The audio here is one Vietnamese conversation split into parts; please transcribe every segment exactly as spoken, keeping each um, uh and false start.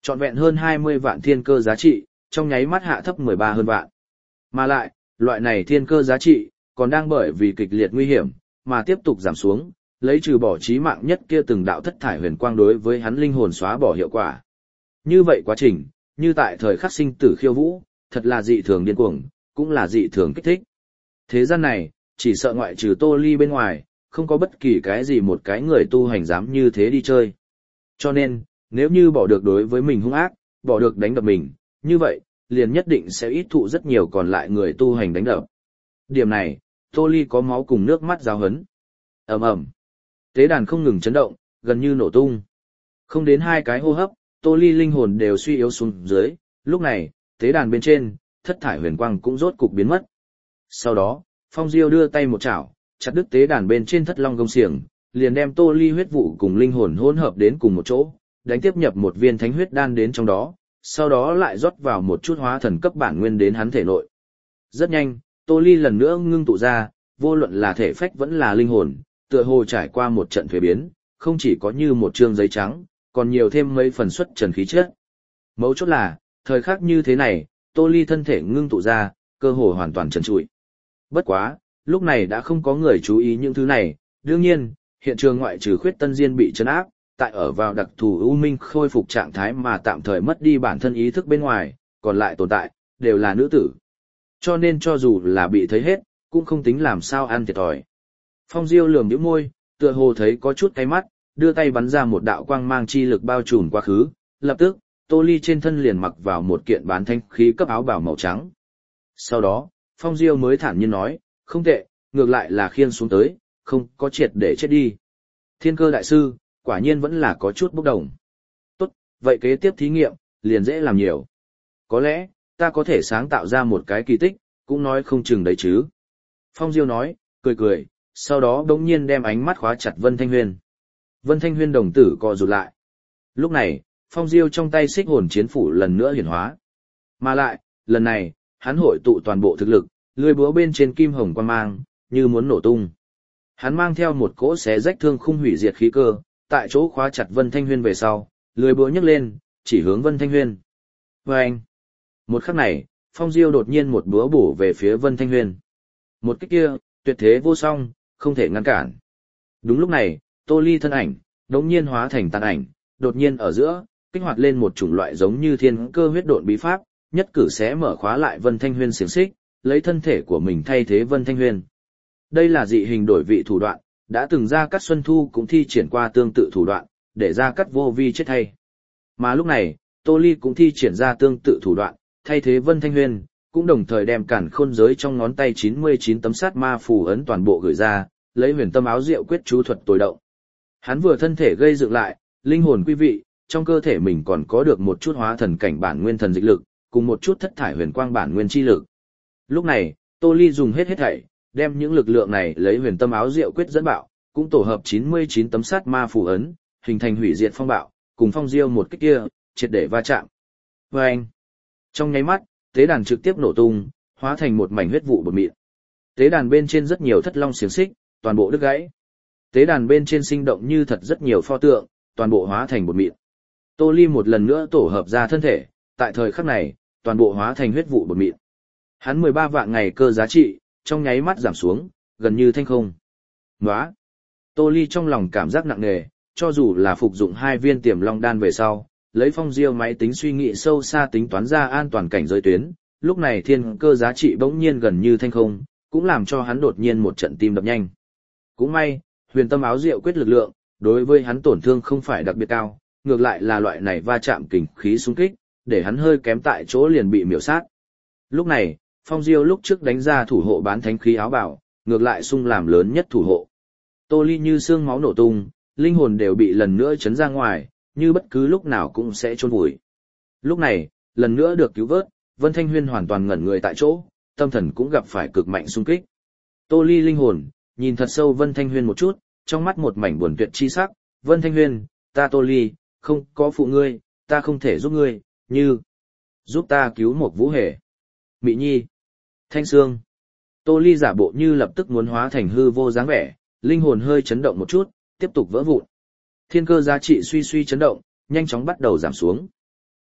Trọn vẹn hơn hai mươi vạn thiên cơ giá trị, trong nháy mắt hạ thấp mười ba hơn vạn. Mà lại, loại này thiên cơ giá trị, còn đang bởi vì kịch liệt nguy hiểm, mà tiếp tục giảm xuống, lấy trừ bỏ chí mạng nhất kia từng đạo thất thải huyền quang đối với hắn linh hồn xóa bỏ hiệu quả. Như vậy quá trình, như tại thời khắc sinh tử khiêu vũ, thật là dị thường điên cuồng, cũng là dị thường kích thích. Thế gian này, chỉ sợ ngoại trừ Tô Ly bên ngoài, không có bất kỳ cái gì một cái người tu hành dám như thế đi chơi. Cho nên, nếu như bỏ được đối với mình hung ác, bỏ được đánh đập mình, như vậy, liền nhất định sẽ ít thụ rất nhiều còn lại người tu hành đánh đập. Điểm này, Tô Ly có máu cùng nước mắt giáo hấn. Ầm ầm. Tế đàn không ngừng chấn động, gần như nổ tung. Không đến hai cái hô hấp, Tô Ly linh hồn đều suy yếu xuống dưới, lúc này, tế đàn bên trên, thất thải huyền quang cũng rốt cục biến mất. Sau đó, Phong Diêu đưa tay một chảo, chặt đứt tế đàn bên trên thất long gông xiềng, liền đem Tô Ly huyết vụ cùng linh hồn hỗn hợp đến cùng một chỗ, đánh tiếp nhập một viên thánh huyết đan đến trong đó, sau đó lại rót vào một chút hóa thần cấp bản nguyên đến hắn thể nội. Rất nhanh, Tô Ly lần nữa ngưng tụ ra, vô luận là thể phách vẫn là linh hồn, tựa hồ trải qua một trận thuế biến, không chỉ có như một trương giấy trắng, còn nhiều thêm mấy phần xuất trần khí chất. Mấu chốt là, thời khắc như thế này, Tô Ly thân thể ngưng tụ ra, cơ hồ hoàn toàn trần trụi. Bất quá, lúc này đã không có người chú ý những thứ này, đương nhiên, hiện trường ngoại trừ Khuyết Tân Diên bị trấn áp, tại ở vào đặc thù u minh khôi phục trạng thái mà tạm thời mất đi bản thân ý thức bên ngoài, còn lại tồn tại, đều là nữ tử. Cho nên cho dù là bị thấy hết, cũng không tính làm sao ăn thiệt thòi. Phong Diêu lườm nhíu môi, tựa hồ thấy có chút cái mắt, đưa tay bắn ra một đạo quang mang chi lực bao trùm quá khứ, lập tức, Tô Ly trên thân liền mặc vào một kiện bán thanh khí cấp áo bào màu trắng. Sau đó, Phong Diêu mới thản nhiên nói, không tệ, ngược lại là khiên xuống tới, không có triệt để chết đi. Thiên cơ đại sư, quả nhiên vẫn là có chút bốc đồng. Tốt, vậy kế tiếp thí nghiệm, liền dễ làm nhiều. Có lẽ, ta có thể sáng tạo ra một cái kỳ tích, cũng nói không chừng đấy chứ. Phong Diêu nói, cười cười, sau đó đống nhiên đem ánh mắt khóa chặt Vân Thanh Huyên. Vân Thanh Huyên đồng tử co rụt lại. Lúc này, Phong Diêu trong tay xích hồn chiến phủ lần nữa hiển hóa. Mà lại, lần này, hắn hội tụ toàn bộ thực lực, lưỡi búa bên trên kim hồng quang mang, như muốn nổ tung. Hắn mang theo một cỗ xé rách thương khung hủy diệt khí cơ, tại chỗ khóa chặt Vân Thanh Huyên về sau, lưỡi búa nhấc lên, chỉ hướng Vân Thanh Huyên. Và anh, một khắc này, Phong Diêu đột nhiên một búa bổ về phía Vân Thanh Huyên. Một kích kia, tuyệt thế vô song, không thể ngăn cản. Đúng lúc này, Tô Ly thân ảnh, đột nhiên hóa thành tàn ảnh, đột nhiên ở giữa, kích hoạt lên một chủng loại giống như thiên cơ huyết độn bí pháp, nhất cử xé mở khóa lại Vân Thanh Huyên xiềng xích, lấy thân thể của mình thay thế Vân Thanh Huyên. Đây là dị hình đổi vị thủ đoạn, đã từng Gia Cát Xuân Thu cũng thi triển qua tương tự thủ đoạn, để Gia Cát vô vi chết thay. Mà lúc này, Tô Ly cũng thi triển ra tương tự thủ đoạn, thay thế Vân Thanh Huyên, cũng đồng thời đem cản khôn giới trong ngón tay chín mươi chín tấm sát ma phù ấn toàn bộ gửi ra, lấy huyền tâm áo diệu quyết chú thuật tối động. Hắn vừa thân thể gây dựng lại, linh hồn quý vị, trong cơ thể mình còn có được một chút hóa thần cảnh bản nguyên thần dịch lực, cùng một chút thất thải huyền quang bản nguyên chi lực. Lúc này, Tô Ly dùng hết hết thảy, đem những lực lượng này lấy huyền tâm áo diệu quyết dẫn bạo, cũng tổ hợp chín mươi chín tấm sát ma phù ấn, hình thành hủy diệt phong bạo, cùng Phong Diêu một kích kia, triệt để va chạm. Và anh, trong nháy mắt, tế đàn trực tiếp nổ tung, hóa thành một mảnh huyết vụ bột mịn. Tế đàn bên trên rất nhiều thất long xiềng xích, toàn bộ đứt gãy. Tế đàn bên trên sinh động như thật rất nhiều pho tượng, toàn bộ hóa thành bột mịn. Tô Ly một lần nữa tổ hợp ra thân thể, tại thời khắc này, toàn bộ hóa thành huyết vụ bột mịn. Hắn mười ba vạn ngày cơ giá trị, trong nháy mắt giảm xuống, gần như thanh không. Nóa! Tô Ly trong lòng cảm giác nặng nề, cho dù là phục dụng hai viên tiềm long đan về sau, lấy Phong Diêu máy tính suy nghĩ sâu xa tính toán ra an toàn cảnh giới tuyến, lúc này thiên cơ giá trị bỗng nhiên gần như thanh không, cũng làm cho hắn đột nhiên một trận tim đập nhanh. Cũng may, huyền tâm áo diệu quyết lực lượng, đối với hắn tổn thương không phải đặc biệt cao, ngược lại là loại này va chạm kình khí xung kích, để hắn hơi kém tại chỗ liền bị miểu sát. Lúc này, Phong Diêu lúc trước đánh ra thủ hộ bán thánh khí áo bào, ngược lại xung làm lớn nhất thủ hộ. Tô Ly như xương máu nổ tung, linh hồn đều bị lần nữa chấn ra ngoài, như bất cứ lúc nào cũng sẽ chôn vùi. Lúc này, lần nữa được cứu vớt, Vân Thanh Huyên hoàn toàn ngẩn người tại chỗ, tâm thần cũng gặp phải cực mạnh xung kích. Tô Ly linh hồn, nhìn thật sâu Vân Thanh Huyên một chút, trong mắt một mảnh buồn tuyệt chi sắc, Vân Thanh Huyên, ta Tô Ly, không có phụ ngươi, ta không thể giúp ngươi, như giúp ta cứu một Vũ Hề. Mị Nhi, Thanh Sương. Tô Ly giả bộ như lập tức muốn hóa thành hư vô dáng vẻ, linh hồn hơi chấn động một chút, tiếp tục vỡ vụn. Thiên cơ giá trị suy suy chấn động, nhanh chóng bắt đầu giảm xuống.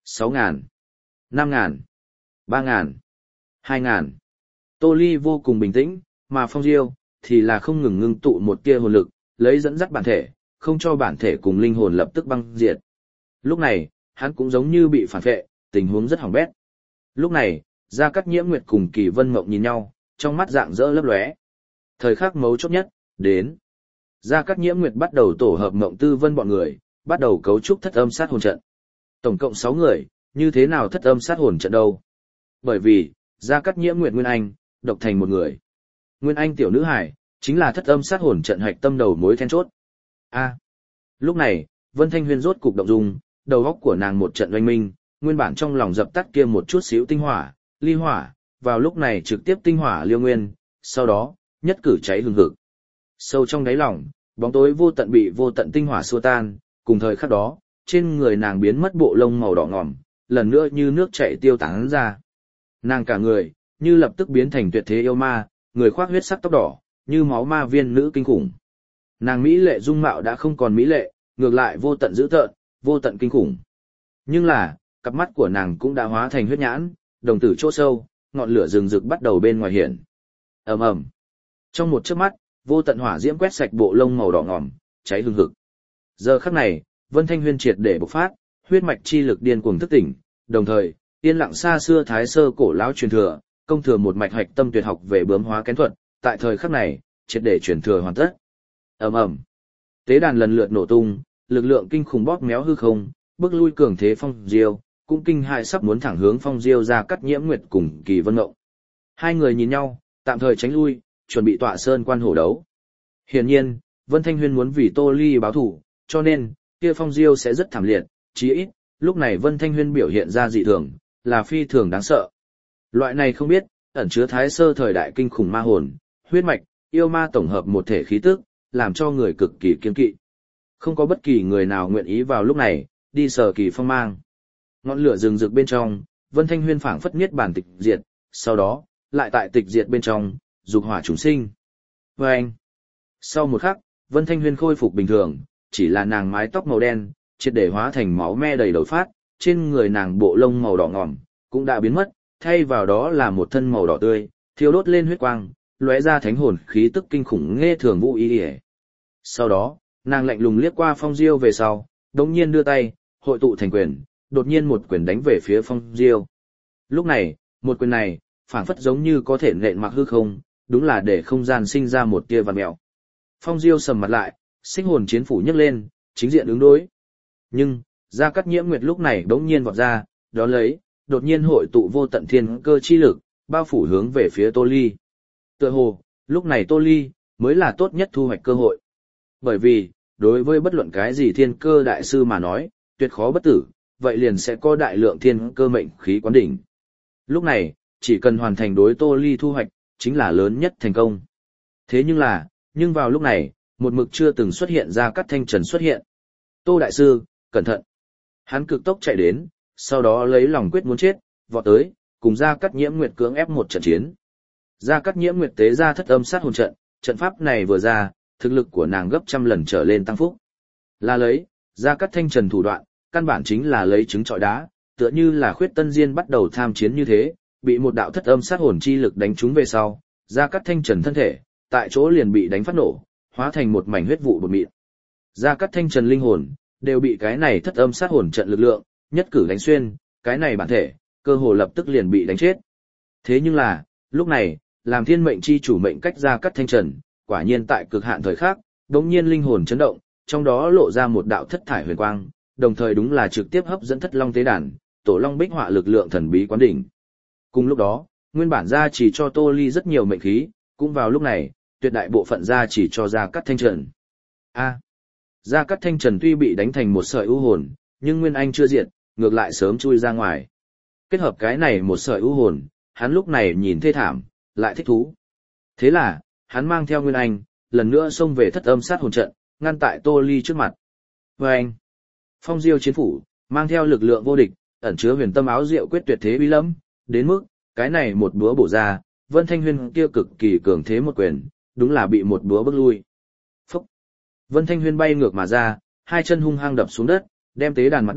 sáu ngàn, năm ngàn, ba ngàn, hai ngàn. Tô Ly vô cùng bình tĩnh, mà Phong Diêu thì là không ngừng ngưng tụ một tia hồn lực, lấy dẫn dắt bản thể, không cho bản thể cùng linh hồn lập tức băng diệt. Lúc này, hắn cũng giống như bị phản phệ, tình huống rất hỏng bét. Lúc này, Gia Cát Nhiễm Nguyệt cùng Kỳ Vân Mộng nhìn nhau, trong mắt rạng rỡ lấp lóe. Thời khắc mấu chốt nhất, đến. Gia Cát Nhiễm Nguyệt bắt đầu tổ hợp Mộng Tư Vân bọn người, bắt đầu cấu trúc thất âm sát hồn trận. Tổng cộng sáu người, như thế nào thất âm sát hồn trận đâu? Bởi vì, Gia Cát Nhiễm Nguyệt Nguyên Anh, độc thành một người. Nguyên Anh tiểu nữ hải, chính là thất âm sát hồn trận hạch tâm đầu mối then chốt. A. Lúc này, Vân Thanh Huyên rốt cục động dung, đầu óc của nàng một trận oanh minh, nguyên bản trong lòng dập tắt kia một chút xíu tinh hỏa, ly hỏa, vào lúc này trực tiếp tinh hỏa liêu nguyên, sau đó, nhất cử cháy hừng hực. Sâu trong đáy lòng, bóng tối vô tận bị vô tận tinh hỏa xua tan, cùng thời khắc đó, trên người nàng biến mất bộ lông màu đỏ ngòm, lần nữa như nước chảy tiêu tán ra. Nàng cả người, như lập tức biến thành tuyệt thế yêu ma, người khoác huyết sắc tóc đỏ, như máu ma viên nữ kinh khủng. Nàng mỹ lệ dung mạo đã không còn mỹ lệ, ngược lại vô tận dữ tợn, vô tận kinh khủng. Nhưng là, cặp mắt của nàng cũng đã hóa thành huyết nhãn, đồng tử chỗ sâu, ngọn lửa rừng rực bắt đầu bên ngoài hiển. Ầm ầm. Trong một chớp mắt, vô tận hỏa diễm quét sạch bộ lông màu đỏ ngòm, cháy hừng hực. Giờ khắc này, Vân Thanh Huyên triệt để bộc phát, huyết mạch chi lực điên cuồng thức tỉnh, đồng thời, yên lặng xa xưa thái sơ cổ lão truyền thừa, công thừa một mạch hạch tâm tuyệt học về bướm hóa kén thuật, tại thời khắc này, triệt để truyền thừa hoàn tất. Ầm ầm. Tế đàn lần lượt nổ tung, lực lượng kinh khủng bóp méo hư không, bước lui cường thế Phong Diêu, cũng kinh hại sắp muốn thẳng hướng Phong Diêu Gia Cát Nhiễm Nguyệt cùng Kỳ Vân Mộng. Hai người nhìn nhau, tạm thời tránh lui, chuẩn bị tọa sơn quan hổ đấu. Hiển nhiên, Vân Thanh Huyên muốn vì Tô Ly báo thù, cho nên, kia Phong Diêu sẽ rất thảm liệt, chí ít, lúc này Vân Thanh Huyên biểu hiện ra dị thường, là phi thường đáng sợ. Loại này không biết, ẩn chứa thái sơ thời đại kinh khủng ma hồn, huyết mạch, yêu ma tổng hợp một thể khí tức, làm cho người cực kỳ kiên kỵ. Không có bất kỳ người nào nguyện ý vào lúc này, đi sờ kỳ phong mang. Ngọn lửa rừng rực bên trong, Vân Thanh Huyên phảng phất niết bản tịch diệt, sau đó, lại tại tịch diệt bên trong, dục hỏa chúng sinh. Và anh, sau một khắc, Vân Thanh Huyên khôi phục bình thường, chỉ là nàng mái tóc màu đen, triệt để hóa thành máu me đầy đầu phát, trên người nàng bộ lông màu đỏ ngòm, cũng đã biến mất, thay vào đó là một thân màu đỏ tươi, thiêu đốt lên huyết quang, lóe ra thánh hồn khí tức kinh khủng nghe thường vũ ý ỉa. Sau đó, nàng lạnh lùng liếc qua Phong Diêu về sau, đống nhiên đưa tay, hội tụ thành quyền, đột nhiên một quyền đánh về phía Phong Diêu. Lúc này, một quyền này, phảng phất giống như có thể nện mặc hư không, đúng là để không gian sinh ra một tia vằn mẹo. Phong Diêu sầm mặt lại, sinh hồn chiến phủ nhấc lên, chính diện ứng đối. Nhưng, Gia Cát Nhiễm Nguyệt lúc này đống nhiên vọt ra, đó lấy, đột nhiên hội tụ vô tận thiên cơ chi lực, bao phủ hướng về phía Tô Ly. Tựa hồ, lúc này Tô Ly, mới là tốt nhất thu hoạch cơ hội. Bởi vì, đối với bất luận cái gì thiên cơ đại sư mà nói, tuyệt khó bất tử, vậy liền sẽ có đại lượng thiên cơ mệnh khí quán đỉnh. Lúc này, chỉ cần hoàn thành đối Tô Ly thu hoạch, chính là lớn nhất thành công. Thế nhưng là, nhưng vào lúc này, một mực chưa từng xuất hiện ra Cát Thanh Trần xuất hiện. Tô đại sư, cẩn thận. Hắn cực tốc chạy đến, sau đó lấy lòng quyết muốn chết, vọt tới, cùng Gia Cát Nhiễm Nguyệt cưỡng ép một trận chiến. Gia Cát Nhiễm Nguyệt tế ra thất âm sát hồn trận, trận pháp này vừa ra, thực lực của nàng gấp trăm lần trở lên tăng phúc. Là lấy, Gia Cát Thanh Trần thủ đoạn, căn bản chính là lấy trứng trọi đá, tựa như là Khuyết Tân Diên bắt đầu tham chiến như thế, bị một đạo thất âm sát hồn chi lực đánh trúng về sau, Gia Cát Thanh Trần thân thể, tại chỗ liền bị đánh phát nổ, hóa thành một mảnh huyết vụ bột mịn. Gia Cát Thanh Trần linh hồn, đều bị cái này thất âm sát hồn trận lực lượng, nhất cử đánh xuyên, cái này bản thể, cơ hồ lập tức liền bị đánh chết. Thế nhưng là, lúc này, làm thiên mệnh chi chủ mệnh cách Gia Cát Thanh Trần, quả nhiên tại cực hạn thời khắc, đống nhiên linh hồn chấn động, trong đó lộ ra một đạo thất thải huyền quang, đồng thời đúng là trực tiếp hấp dẫn thất long tế đàn, tổ long bích họa lực lượng thần bí quán đỉnh. Cùng lúc đó, nguyên bản gia chỉ cho Tô Ly rất nhiều mệnh khí, cũng vào lúc này, tuyệt đại bộ phận gia chỉ cho Gia Cát Thanh Trần. A. Gia Cát Thanh Trần tuy bị đánh thành một sợi u hồn, nhưng nguyên anh chưa diệt, ngược lại sớm chui ra ngoài. Kết hợp cái này một sợi u hồn, hắn lúc này nhìn thê thảm, lại thích thú. Thế là, hắn mang theo nguyên anh, lần nữa xông về thất âm sát hồn trận, ngăn tại Tô Ly trước mặt. Và anh, Phong Diêu chiến phủ, mang theo lực lượng vô địch, ẩn chứa huyền tâm áo diệu quyết tuyệt thế uy lâm, đến mức, cái này một búa bổ ra, Vân Thanh Huyên kia cực kỳ cường thế một quyền, đúng là bị một búa bức lui. Phúc! Vân Thanh Huyên bay ngược mà ra, hai chân hung hăng đập xuống đất, đem tế đàn mặt đất,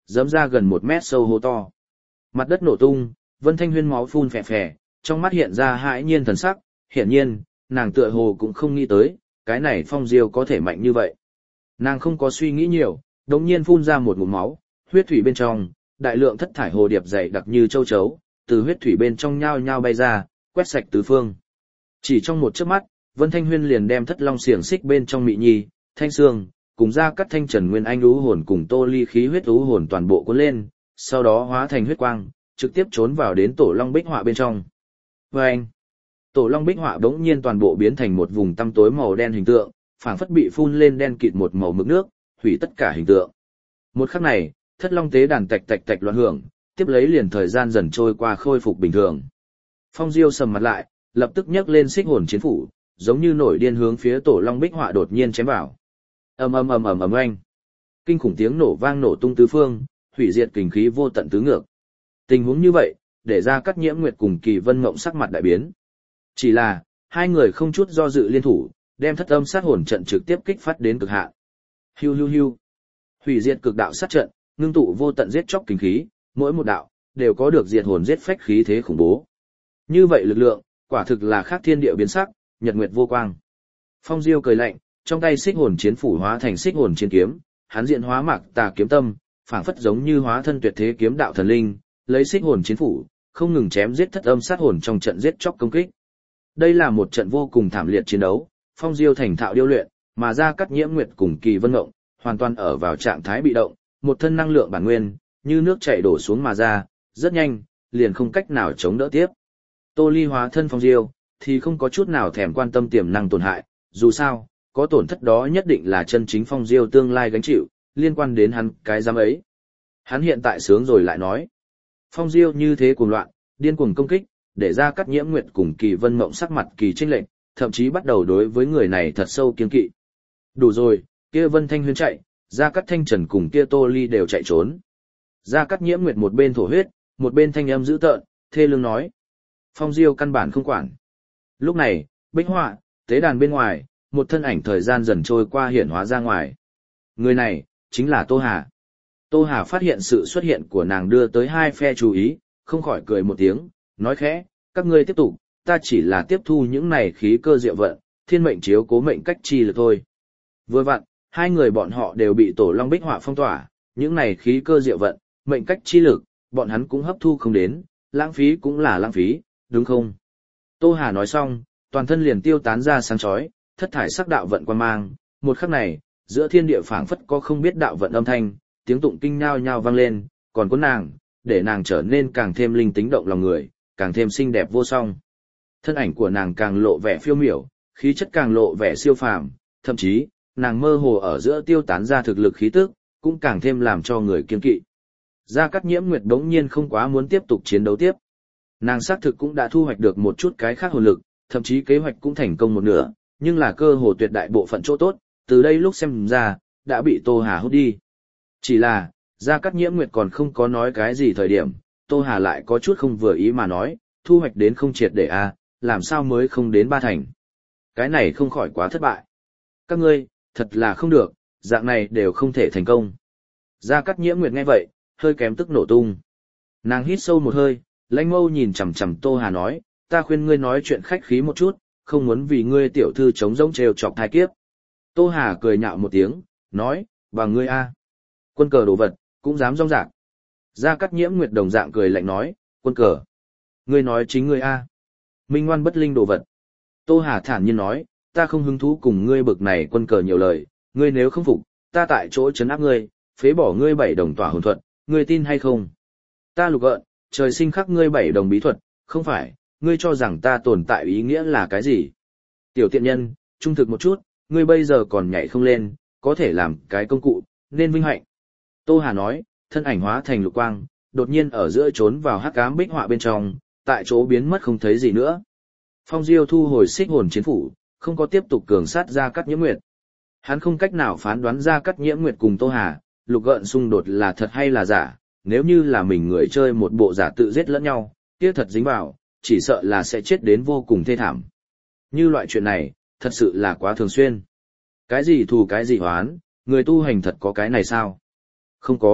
dẫm ra gần một mét sâu hố to. Mặt đất nổ tung, Vân Thanh Huyên máu phun phè phè, trong mắt hiện ra hãi nhiên thần sắc, hiển nhiên, nàng tựa hồ cũng không nghĩ tới, cái này Phong Diêu có thể mạnh như vậy. Nàng không có suy nghĩ nhiều, đống nhiên phun ra một ngụm máu, huyết thủy bên trong, đại lượng thất thải hồ điệp dày đặc như châu chấu, từ huyết thủy bên trong nhao nhao bay ra, quét sạch tứ phương. Chỉ trong một chớp mắt, Vân Thanh Huyên liền đem Thất Long xiềng xích bên trong Mị Nhi, Thanh Sương, cùng ra cắt Thanh Trần Nguyên Anh ú hồn cùng Tô Ly khí huyết ú hồn toàn bộ cuốn lên, sau đó hóa thành huyết quang, trực tiếp trốn vào đến Tổ Long Bích Họa bên trong. Và anh, Tổ Long Bích Họa bỗng nhiên toàn bộ biến thành một vùng tăm tối màu đen hình tượng, phảng phất bị phun lên đen kịt một màu mực nước, hủy tất cả hình tượng. Một khắc này, Thất Long tế đàn tạch tạch tạch loạn hưởng, tiếp lấy liền thời gian dần trôi qua khôi phục bình thường. Phong Diêu sầm mặt lại, lập tức nhấc lên xích hồn chiến phủ, giống như nổi điên hướng phía Tổ Long Bích Họa đột nhiên chém vào. Ầm ầm ầm ầm ầm oanh. Kinh khủng tiếng nổ vang nổ tung tứ phương, hủy diệt kình khí vô tận tứ ngược. Tình huống như vậy, để ra Cát Nhiễm Nguyệt cùng Kỳ Vân Mộng sắc mặt đại biến. Chỉ là, hai người không chút do dự liên thủ, đem Thất Âm Sát Hồn trận trực tiếp kích phát đến cực hạn. Hiu hiu hiu. Hủy diệt cực đạo sát trận, ngưng tụ vô tận giết chóc kình khí, mỗi một đạo đều có được diệt hồn giết phách khí thế khủng bố. Như vậy lực lượng, quả thực là khác thiên địa biến sắc, nhật nguyệt vô quang. Phong Diêu cười lạnh, trong tay xích hồn chiến phủ hóa thành xích hồn chiến kiếm, hắn diện hóa mạc tà kiếm tâm, phảng phất giống như hóa thân tuyệt thế kiếm đạo thần linh, lấy xích hồn chiến phủ, không ngừng chém giết Thất Âm Sát Hồn trong trận giết chóc công kích. Đây là một trận vô cùng thảm liệt chiến đấu, Phong Diêu thành thạo điêu luyện, mà ra Cát Nhiễm Nguyệt cùng Kỳ Vân Ngộng, hoàn toàn ở vào trạng thái bị động, một thân năng lượng bản nguyên, như nước chảy đổ xuống mà ra, rất nhanh, liền không cách nào chống đỡ tiếp. Tô Ly hóa thân Phong Diêu, thì không có chút nào thèm quan tâm tiềm năng tổn hại, dù sao, có tổn thất đó nhất định là chân chính Phong Diêu tương lai gánh chịu, liên quan đến hắn cái giám ấy. Hắn hiện tại sướng rồi lại nói. Phong Diêu như thế cuồng loạn, điên cuồng công kích, để ra Cát Nhiễm Nguyệt cùng Kỳ Vân Mộng sắc mặt kỳ chênh lệch, thậm chí bắt đầu đối với người này thật sâu kiêng kỵ. Đủ rồi, kia Vân Thanh Huyên chạy, ra Cát Thanh Trần cùng kia Tô Ly đều chạy trốn. Ra Cát Nhiễm Nguyệt một bên thổ huyết, một bên thanh âm dữ tợn, thê lương nói. Phong Diêu căn bản không quản. Lúc này, Bích Họa, tế đàn bên ngoài, một thân ảnh thời gian dần trôi qua hiện hóa ra ngoài. Người này, chính là Tô Hà. Tô Hà phát hiện sự xuất hiện của nàng đưa tới hai phe chú ý, không khỏi cười một tiếng, nói khẽ, các ngươi tiếp tục, ta chỉ là tiếp thu những này khí cơ diệu vận, thiên mệnh chiếu cố mệnh cách chi lực thôi. Vừa vặn, hai người bọn họ đều bị Tổ Long Bích Họa phong tỏa, những này khí cơ diệu vận, mệnh cách chi lực, bọn hắn cũng hấp thu không đến, lãng phí cũng là lãng phí, đúng không? Tô Hà nói xong, toàn thân liền tiêu tán ra sáng chói, thất thải sắc đạo vận quan mang, một khắc này, giữa thiên địa phảng phất có không biết đạo vận âm thanh, tiếng tụng kinh nhao nhao vang lên, còn có nàng, để nàng trở nên càng thêm linh tính động lòng người, càng thêm xinh đẹp vô song. Thân ảnh của nàng càng lộ vẻ phiêu miểu, khí chất càng lộ vẻ siêu phàm, thậm chí, nàng mơ hồ ở giữa tiêu tán ra thực lực khí tức, cũng càng thêm làm cho người kiêng kỵ. Gia Cát Nhiễm Nguyệt đống nhiên không quá muốn tiếp tục chiến đấu tiếp. Nàng xác thực cũng đã thu hoạch được một chút cái khác hồn lực, thậm chí kế hoạch cũng thành công một nửa, nhưng là cơ hồ tuyệt đại bộ phận chỗ tốt, từ đây lúc xem ra, đã bị Tô Hà hút đi. Chỉ là, Gia Cát Nhiễm Nguyệt còn không có nói cái gì thời điểm, Tô Hà lại có chút không vừa ý mà nói, thu hoạch đến không triệt để a, làm sao mới không đến ba thành. Cái này không khỏi quá thất bại. Các ngươi, thật là không được, dạng này đều không thể thành công. Gia Cát Nhiễm Nguyệt nghe vậy, hơi kém tức nổ tung. Nàng hít sâu một hơi, lãnh mâu nhìn chằm chằm Tô Hà nói, ta khuyên ngươi nói chuyện khách khí một chút, không muốn vì ngươi tiểu thư chống rỗng trêu chọc thai kiếp. Tô Hà cười nhạo một tiếng, nói, và ngươi a, quân cờ đồ vật, cũng dám rong rạc. Gia Cát Nhiễm Nguyệt đồng dạng cười lạnh nói, quân cờ. Ngươi nói chính ngươi a, minh ngoan bất linh đồ vật. Tô Hà thản nhiên nói, ta không hứng thú cùng ngươi bực này quân cờ nhiều lời, ngươi nếu không phục, ta tại chỗ trấn áp ngươi, phế bỏ ngươi bảy đồng tỏa hồn thuật, ngươi tin hay không? Ta lục gợn, trời sinh khắc ngươi bảy đồng bí thuật, không phải, ngươi cho rằng ta tồn tại ý nghĩa là cái gì? Tiểu tiện nhân, trung thực một chút, ngươi bây giờ còn nhảy không lên, có thể làm cái công cụ, nên vinh hạnh. Tô Hà nói, thân ảnh hóa thành lục quang, đột nhiên ở giữa trốn vào hắc ám bích họa bên trong, tại chỗ biến mất không thấy gì nữa. Phong Diêu thu hồi xích hồn chiến phủ, không có tiếp tục cường sát Gia Cát Nhiễm Nguyệt. Hắn không cách nào phán đoán Gia Cát Nhiễm Nguyệt cùng Tô Hà, lục gợn xung đột là thật hay là giả, nếu như là mình người chơi một bộ giả tự giết lẫn nhau, kia thật dính vào, chỉ sợ là sẽ chết đến vô cùng thê thảm. Như loại chuyện này, thật sự là quá thường xuyên. Cái gì thù cái gì hoán, người tu hành thật có cái này sao? Không có,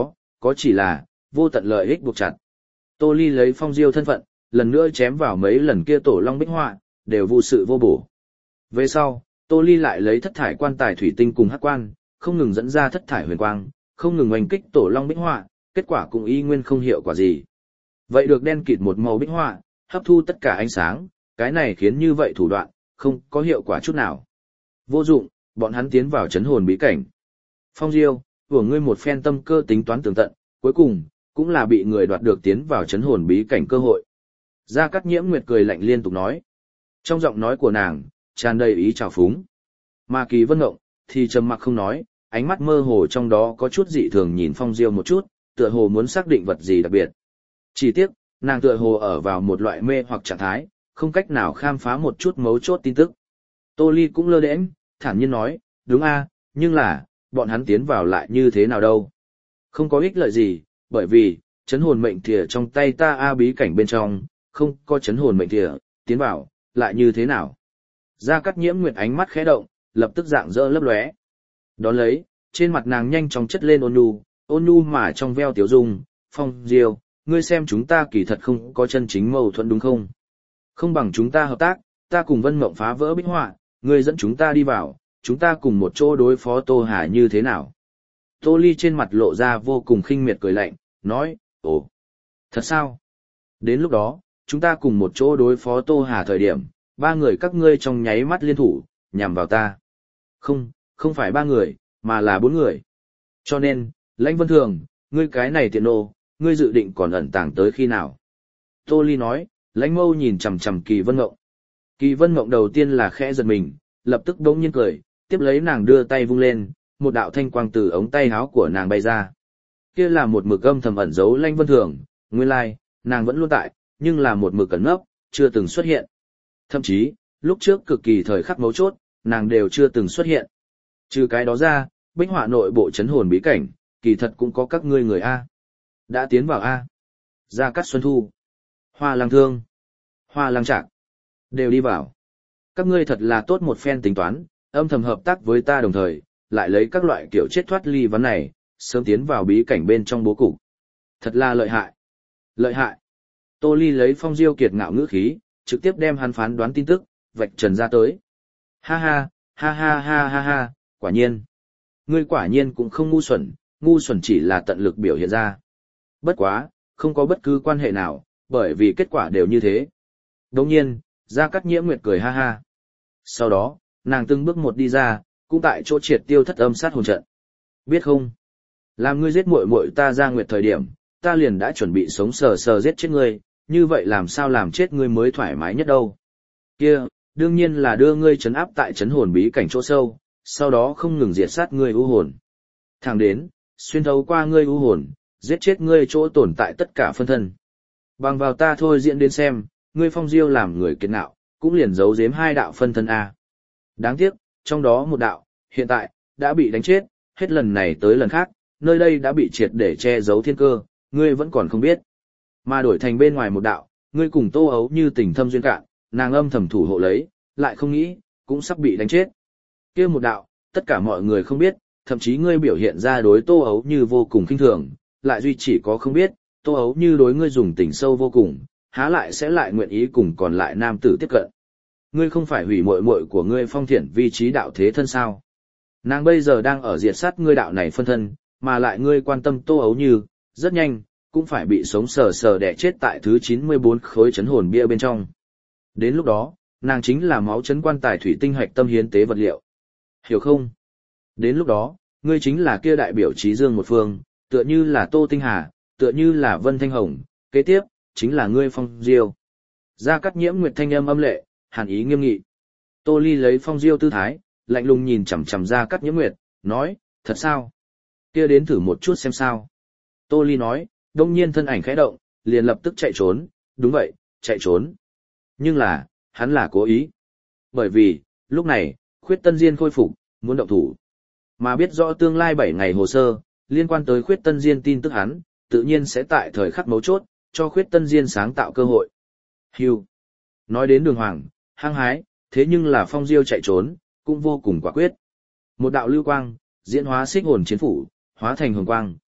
có chỉ là, vô tận lợi ích buộc chặt. Tô Ly lấy Phong Diêu thân phận, lần nữa chém vào mấy lần kia tổ long bích họa, đều vô sự vô bổ. Về sau, Tô Ly lại lấy thất thải quan tài thủy tinh cùng hắc quan, không ngừng dẫn ra thất thải huyền quang, không ngừng oanh kích tổ long bích họa, kết quả cũng y nguyên không hiệu quả gì. Vậy được đen kịt một màu bích họa, hấp thu tất cả ánh sáng, cái này khiến như vậy thủ đoạn, không có hiệu quả chút nào. Vô dụng, bọn hắn tiến vào chấn hồn bí cảnh. Phong Diêu, của ngươi một phen tâm cơ tính toán tường tận, cuối cùng, cũng là bị người đoạt được tiến vào chấn hồn bí cảnh cơ hội. Gia Cát Nhiễm Nguyệt cười lạnh liên tục nói. Trong giọng nói của nàng, tràn đầy ý trào phúng. Mà Kỳ Vân Ngộng, thì trầm mặc không nói, ánh mắt mơ hồ trong đó có chút dị thường nhìn Phong Diêu một chút, tựa hồ muốn xác định vật gì đặc biệt. Chỉ tiếc, nàng tựa hồ ở vào một loại mê hoặc trạng thái, không cách nào khám phá một chút mấu chốt tin tức. Tô Ly cũng lơ đễnh, thản nhiên nói, đúng a, nhưng là, bọn hắn tiến vào lại như thế nào đâu. Không có ích lợi gì, bởi vì, chấn hồn mệnh thìa trong tay ta a bí cảnh bên trong, không có chấn hồn mệnh thìa, tiến vào, lại như thế nào. Gia Cát Nhiễm Nguyệt ánh mắt khẽ động, lập tức dạng dỡ lấp lóe. Đón lấy, trên mặt nàng nhanh chóng chất lên ôn nhu, ôn nhu mà trong veo tiểu dung, Phong Diêu, ngươi xem chúng ta kỳ thật không có chân chính mâu thuẫn đúng không? Không bằng chúng ta hợp tác, ta cùng Vân Mộng phá vỡ bích họa, ngươi dẫn chúng ta đi vào, chúng ta cùng một chỗ đối phó Tô Hà như thế nào? Tô Ly trên mặt lộ ra vô cùng khinh miệt cười lạnh, nói, ồ, thật sao? Đến lúc đó, chúng ta cùng một chỗ đối phó Tô Hà thời điểm, ba người các ngươi trong nháy mắt liên thủ, nhằm vào ta. Không, không phải ba người, mà là bốn người. Cho nên, Lãnh Vân Thường, ngươi cái này tiện nô, ngươi dự định còn ẩn tàng tới khi nào? Tô Ly nói, Lãnh Mâu nhìn chằm chằm Kỳ Vân Mộng. Kỳ Vân Mộng đầu tiên là khẽ giật mình, lập tức bỗng nhiên cười, tiếp lấy nàng đưa tay vung lên, một đạo thanh quang từ ống tay áo của nàng bay ra. Kia là một mực âm thầm ẩn giấu Lãnh Vân Thường, nguyên lai, nàng vẫn luôn tại, nhưng là một mực ẩn nấp, chưa từng xuất hiện. Thậm chí, lúc trước cực kỳ thời khắc mấu chốt, nàng đều chưa từng xuất hiện. Trừ cái đó ra, bích họa nội bộ chấn hồn bí cảnh, kỳ thật cũng có các ngươi người A. Đã tiến vào A. Gia Cát Xuân Thu, Hoa Lăng Thương, Hoa Lăng Trạc, đều đi vào. Các ngươi thật là tốt một phen tính toán, âm thầm hợp tác với ta đồng thời, lại lấy các loại kiểu chết thoát ly vấn này, sớm tiến vào bí cảnh bên trong bố cục. Thật là lợi hại. Lợi hại. Tô Ly lấy Phong Diêu kiệt ngạo ngữ khí, trực tiếp đem hắn phán đoán tin tức, vạch trần ra tới. Ha ha, ha ha ha ha ha, quả nhiên. Ngươi quả nhiên cũng không ngu xuẩn, ngu xuẩn chỉ là tận lực biểu hiện ra. Bất quá, không có bất cứ quan hệ nào, bởi vì kết quả đều như thế. Đồng nhiên, Gia Cát Nhiễm Nguyệt cười ha ha. Sau đó, nàng từng bước một đi ra, cũng tại chỗ triệt tiêu thất âm sát hồn trận. Biết không? Làm ngươi giết muội muội ta Gia Nguyệt thời điểm, ta liền đã chuẩn bị sống sờ sờ giết chết ngươi, như vậy làm sao làm chết ngươi mới thoải mái nhất đâu. Kia, đương nhiên là đưa ngươi trấn áp tại trấn hồn bí cảnh chỗ sâu, sau đó không ngừng diệt sát ngươi u hồn. Thẳng đến, xuyên thấu qua ngươi u hồn, giết chết ngươi chỗ tồn tại tất cả phân thân. Bằng vào ta thôi diễn đến xem, ngươi Phong Diêu làm người kiệt ngạo, cũng liền giấu giếm hai đạo phân thân A. Đáng tiếc, trong đó một đạo, hiện tại, đã bị đánh chết, hết lần này tới lần khác, nơi đây đã bị triệt để che giấu thiên cơ, ngươi vẫn còn không biết. Mà đổi thành bên ngoài một đạo, ngươi cùng Tô Ấu như tình thâm duyên cạn, nàng âm thầm thủ hộ lấy, lại không nghĩ, cũng sắp bị đánh chết. Kia một đạo, tất cả mọi người không biết, thậm chí ngươi biểu hiện ra đối Tô Ấu như vô cùng khinh thường, lại duy chỉ có không biết, Tô Ấu như đối ngươi dùng tình sâu vô cùng, há lại sẽ lại nguyện ý cùng còn lại nam tử tiếp cận. Ngươi không phải hủy muội muội của ngươi Phong Thiển vi trí đạo thế thân sao? Nàng bây giờ đang ở diệt sát ngươi đạo này phân thân, mà lại ngươi quan tâm Tô Ấu như, rất nhanh, cũng phải bị sống sờ sờ đẻ chết tại thứ chín mươi bốn khối chấn hồn bia bên trong. Đến lúc đó, nàng chính là máu chấn quan tài thủy tinh hạch tâm hiến tế vật liệu. Hiểu không? Đến lúc đó, ngươi chính là kia đại biểu trí dương một phương, tựa như là Tô Tinh Hà, tựa như là Vân Thanh Hồng, kế tiếp, chính là ngươi Phong Diêu. Gia Cát Nhiễm Nguyệt thanh âm âm lệ, hàn ý nghiêm nghị. Tô Ly lấy Phong Diêu tư thái, lạnh lùng nhìn chằm chằm Gia Cát Nhiễm Nguyệt, nói, thật sao? Kia đến thử một chút xem sao. Tô Ly nói, đông nhiên thân ảnh khẽ động, liền lập tức chạy trốn, đúng vậy, chạy trốn. Nhưng là, hắn là cố ý. Bởi vì, lúc này, Khuyết Tân Diên khôi phục, muốn động thủ. Mà biết rõ tương lai bảy ngày hồ sơ, liên quan tới Khuyết Tân Diên tin tức hắn, tự nhiên sẽ tại thời khắc mấu chốt, cho Khuyết Tân Diên sáng tạo cơ hội. Hưu. Nói đến đường hoàng, hăng hái, thế nhưng là Phong Diêu chạy trốn, cũng vô cùng quả quyết. Một đạo lưu quang, diễn hóa xích hồn chiến phủ, hóa thành hồng quang,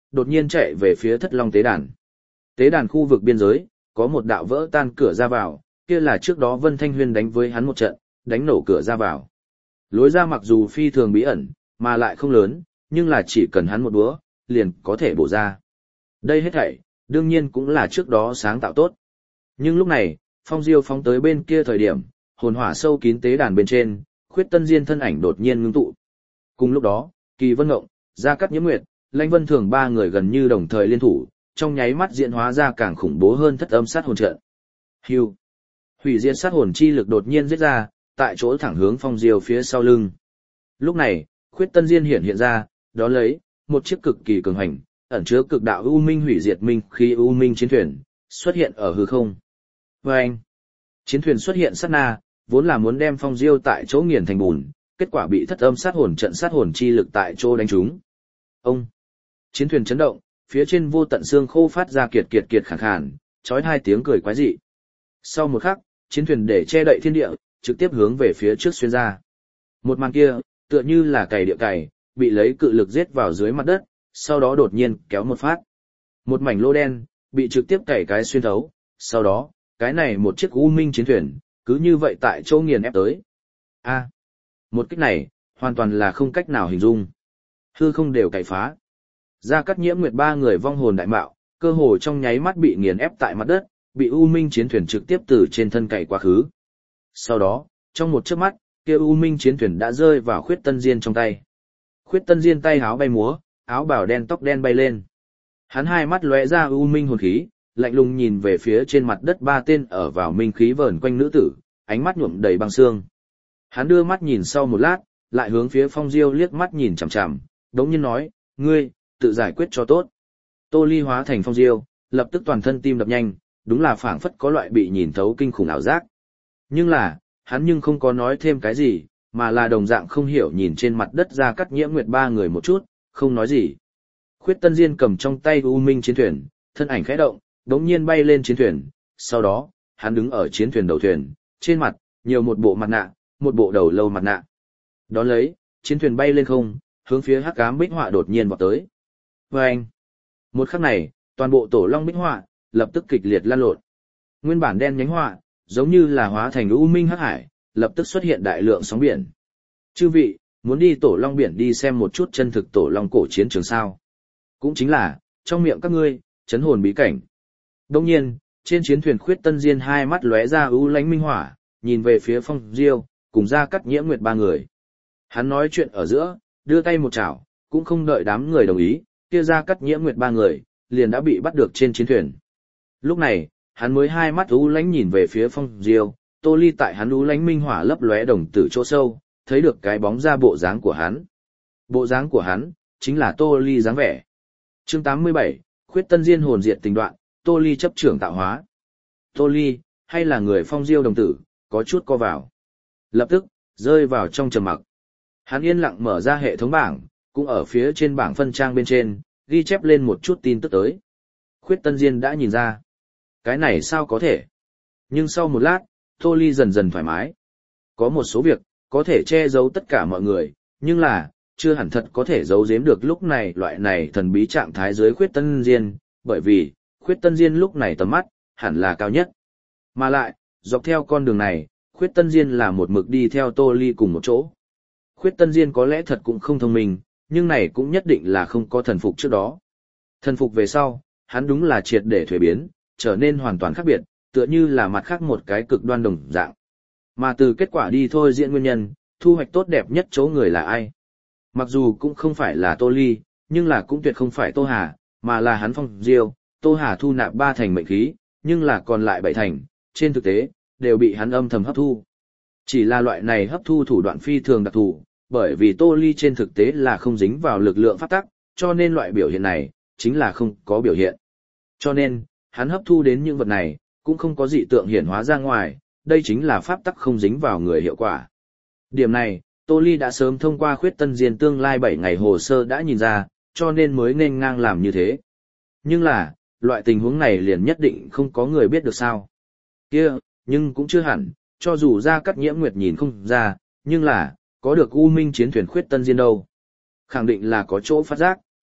đột nhiên chạy về phía Thất Long tế đàn. Tế đàn khu vực biên giới, có một đạo vỡ tan cửa ra vào, kia là trước đó Vân Thanh Huyên đánh với hắn một trận, đánh nổ cửa ra vào. Lối ra mặc dù phi thường bí ẩn, mà lại không lớn, nhưng là chỉ cần hắn một búa, liền có thể bổ ra. Đây hết thảy, đương nhiên cũng là trước đó sáng tạo tốt. Nhưng lúc này, Phong Diêu phóng tới bên kia thời điểm, hồn hỏa sâu kín tế đàn bên trên, Khuyết Tân Diên thân ảnh đột nhiên ngưng tụ. Cùng lúc đó, Kỳ Vân Ngộng, Gia Cát Nhiễm Nguyệt, Lãnh Vân Thường ba người gần như đồng thời liên thủ, trong nháy mắt diễn hóa ra càng khủng bố hơn thất âm sát hồn trận. Hưu. Hủy diệt sát hồn chi lực đột nhiên giết ra, tại chỗ thẳng hướng Phong Diêu phía sau lưng. Lúc này, Khuyết Tân Diên hiện hiện ra, đó lấy một chiếc cực kỳ cường hành, ẩn chứa cực đạo u minh hủy diệt minh khí u minh chiến thuyền xuất hiện ở hư không. Và anh, chiến thuyền xuất hiện sát na, vốn là muốn đem Phong Diêu tại chỗ nghiền thành bùn, kết quả bị thất âm sát hồn trận sát hồn chi lực tại chỗ đánh trúng. Ông, chiến thuyền chấn động, phía trên vô tận xương khô phát ra kiệt kiệt kiệt khàn khàn, chói hai tiếng cười quái dị. Sau một khắc, chiến thuyền để che đậy thiên địa, trực tiếp hướng về phía trước xuyên ra. Một màn kia, tựa như là cày địa cày, bị lấy cự lực giết vào dưới mặt đất, sau đó đột nhiên kéo một phát. Một mảnh lỗ đen, bị trực tiếp cày cái xuyên thấu, sau đó, cái này một chiếc u minh chiến thuyền, cứ như vậy tại chỗ nghiền ép tới. A, một kích này, hoàn toàn là không cách nào hình dung. Hư không đều cày phá. Gia Cát Nhiễm Nguyệt ba người vong hồn đại mạo, cơ hồ trong nháy mắt bị nghiền ép tại mặt đất, bị u minh chiến thuyền trực tiếp từ trên thân cày quá khứ. Sau đó, trong một chớp mắt, kia u minh chiến thuyền đã rơi vào Khuyết Tân Diên trong tay. Khuyết Tân Diên tay háo bay múa, áo bào đen tóc đen bay lên. Hắn hai mắt lóe ra u minh hồn khí, lạnh lùng nhìn về phía trên mặt đất ba tên ở vào minh khí vờn quanh nữ tử, ánh mắt nhuộm đầy băng xương. Hắn đưa mắt nhìn sau một lát, lại hướng phía Phong Diêu liếc mắt nhìn chằm chằm, đống nhiên nói, ngươi, tự giải quyết cho tốt. Tô Ly hóa thành Phong Diêu, lập tức toàn thân tim đập nhanh, đúng là phảng phất có loại bị nhìn thấu kinh khủng ảo giác. Nhưng là, hắn nhưng không có nói thêm cái gì, mà là đồng dạng không hiểu nhìn trên mặt đất Gia Cát Nhiễm Nguyệt ba người một chút, không nói gì. Khuyết Tân Diên cầm trong tay u minh chiến thuyền, thân ảnh khẽ động, đống nhiên bay lên chiến thuyền, sau đó, hắn đứng ở chiến thuyền đầu thuyền, trên mặt, nhiều một bộ mặt nạ, một bộ đầu lâu mặt nạ. Đón lấy, chiến thuyền bay lên không, hướng phía hắc ám bích họa đột nhiên vọt tới. Và anh, một khắc này, toàn bộ tổ long bích họa, lập tức kịch liệt lan lộn. Nguyên bản đen nhánh họa, giống như là hóa thành u minh hắc hải, lập tức xuất hiện đại lượng sóng biển. Chư vị, muốn đi tổ long biển đi xem một chút chân thực tổ long cổ chiến trường sao. Cũng chính là, trong miệng các ngươi, chấn hồn bí cảnh. Đồng nhiên, trên chiến thuyền Khuyết Tân Diên hai mắt lóe ra ưu lánh minh hỏa, nhìn về phía Phong Diêu, cùng Gia Cát Nhiễm Nguyệt ba người. Hắn nói chuyện ở giữa, đưa tay một chảo, cũng không đợi đám người đồng ý, kia Gia Cát Nhiễm Nguyệt ba người, liền đã bị bắt được trên chiến thuyền. Lúc này, hắn mới hai mắt ưu lánh nhìn về phía Phong Diêu, Tô Ly tại hắn ưu lánh minh hỏa lấp lóe đồng tử chỗ sâu, thấy được cái bóng ra bộ dáng của hắn. Bộ dáng của hắn, chính là Tô Ly dáng vẻ. Chương tám mươi bảy, Khuyết Tân Diên hồn diệt tình đoạn, Tô Ly chấp trưởng tạo hóa. Tô Ly, hay là người Phong Diêu đồng tử, có chút co vào. Lập tức, rơi vào trong trầm mặc. Hắn yên lặng mở ra hệ thống bảng, cũng ở phía trên bảng phân trang bên trên, ghi chép lên một chút tin tức tới. Khuyết Tân Diên đã nhìn ra. Cái này sao có thể? Nhưng sau một lát, Tô Ly dần dần thoải mái. Có một số việc, có thể che giấu tất cả mọi người, nhưng là, chưa hẳn thật có thể giấu giếm được lúc này loại này thần bí trạng thái dưới Khuyết Tân Diên, bởi vì, Khuyết Tân Diên lúc này tầm mắt, hẳn là cao nhất. Mà lại, dọc theo con đường này, Khuyết Tân Diên là một mực đi theo Tô Ly cùng một chỗ. Khuyết Tân Diên có lẽ thật cũng không thông minh, nhưng này cũng nhất định là không có thần phục trước đó. Thần phục về sau, hắn đúng là triệt để thuế biến, trở nên hoàn toàn khác biệt, tựa như là mặt khác một cái cực đoan đồng dạng. Mà từ kết quả đi thôi diễn nguyên nhân, thu hoạch tốt đẹp nhất chỗ người là ai? Mặc dù cũng không phải là Tô Ly, nhưng là cũng tuyệt không phải Tô Hà, mà là hắn Phong Diêu. Tô Hà thu nạp ba thành mệnh khí, nhưng là còn lại bảy thành, trên thực tế, đều bị hắn âm thầm hấp thu. Chỉ là loại này hấp thu thủ đoạn phi thường đặc thù, bởi vì Tô Ly trên thực tế là không dính vào lực lượng pháp tắc, cho nên loại biểu hiện này, chính là không có biểu hiện. Cho nên, hắn hấp thu đến những vật này, cũng không có dị tượng hiển hóa ra ngoài, đây chính là pháp tắc không dính vào người hiệu quả. Điểm này, Tô Ly đã sớm thông qua Khuyết Tân Diên tương lai bảy ngày hồ sơ đã nhìn ra, cho nên mới nên ngang làm như thế. Nhưng là, loại tình huống này liền nhất định không có người biết được sao. Kia, nhưng cũng chưa hẳn, cho dù Gia Cát Nhiễm Nguyệt nhìn không ra, nhưng là, có được U Minh chiến thuyền Khuyết Tân Diên đâu. Khẳng định là có chỗ phát giác.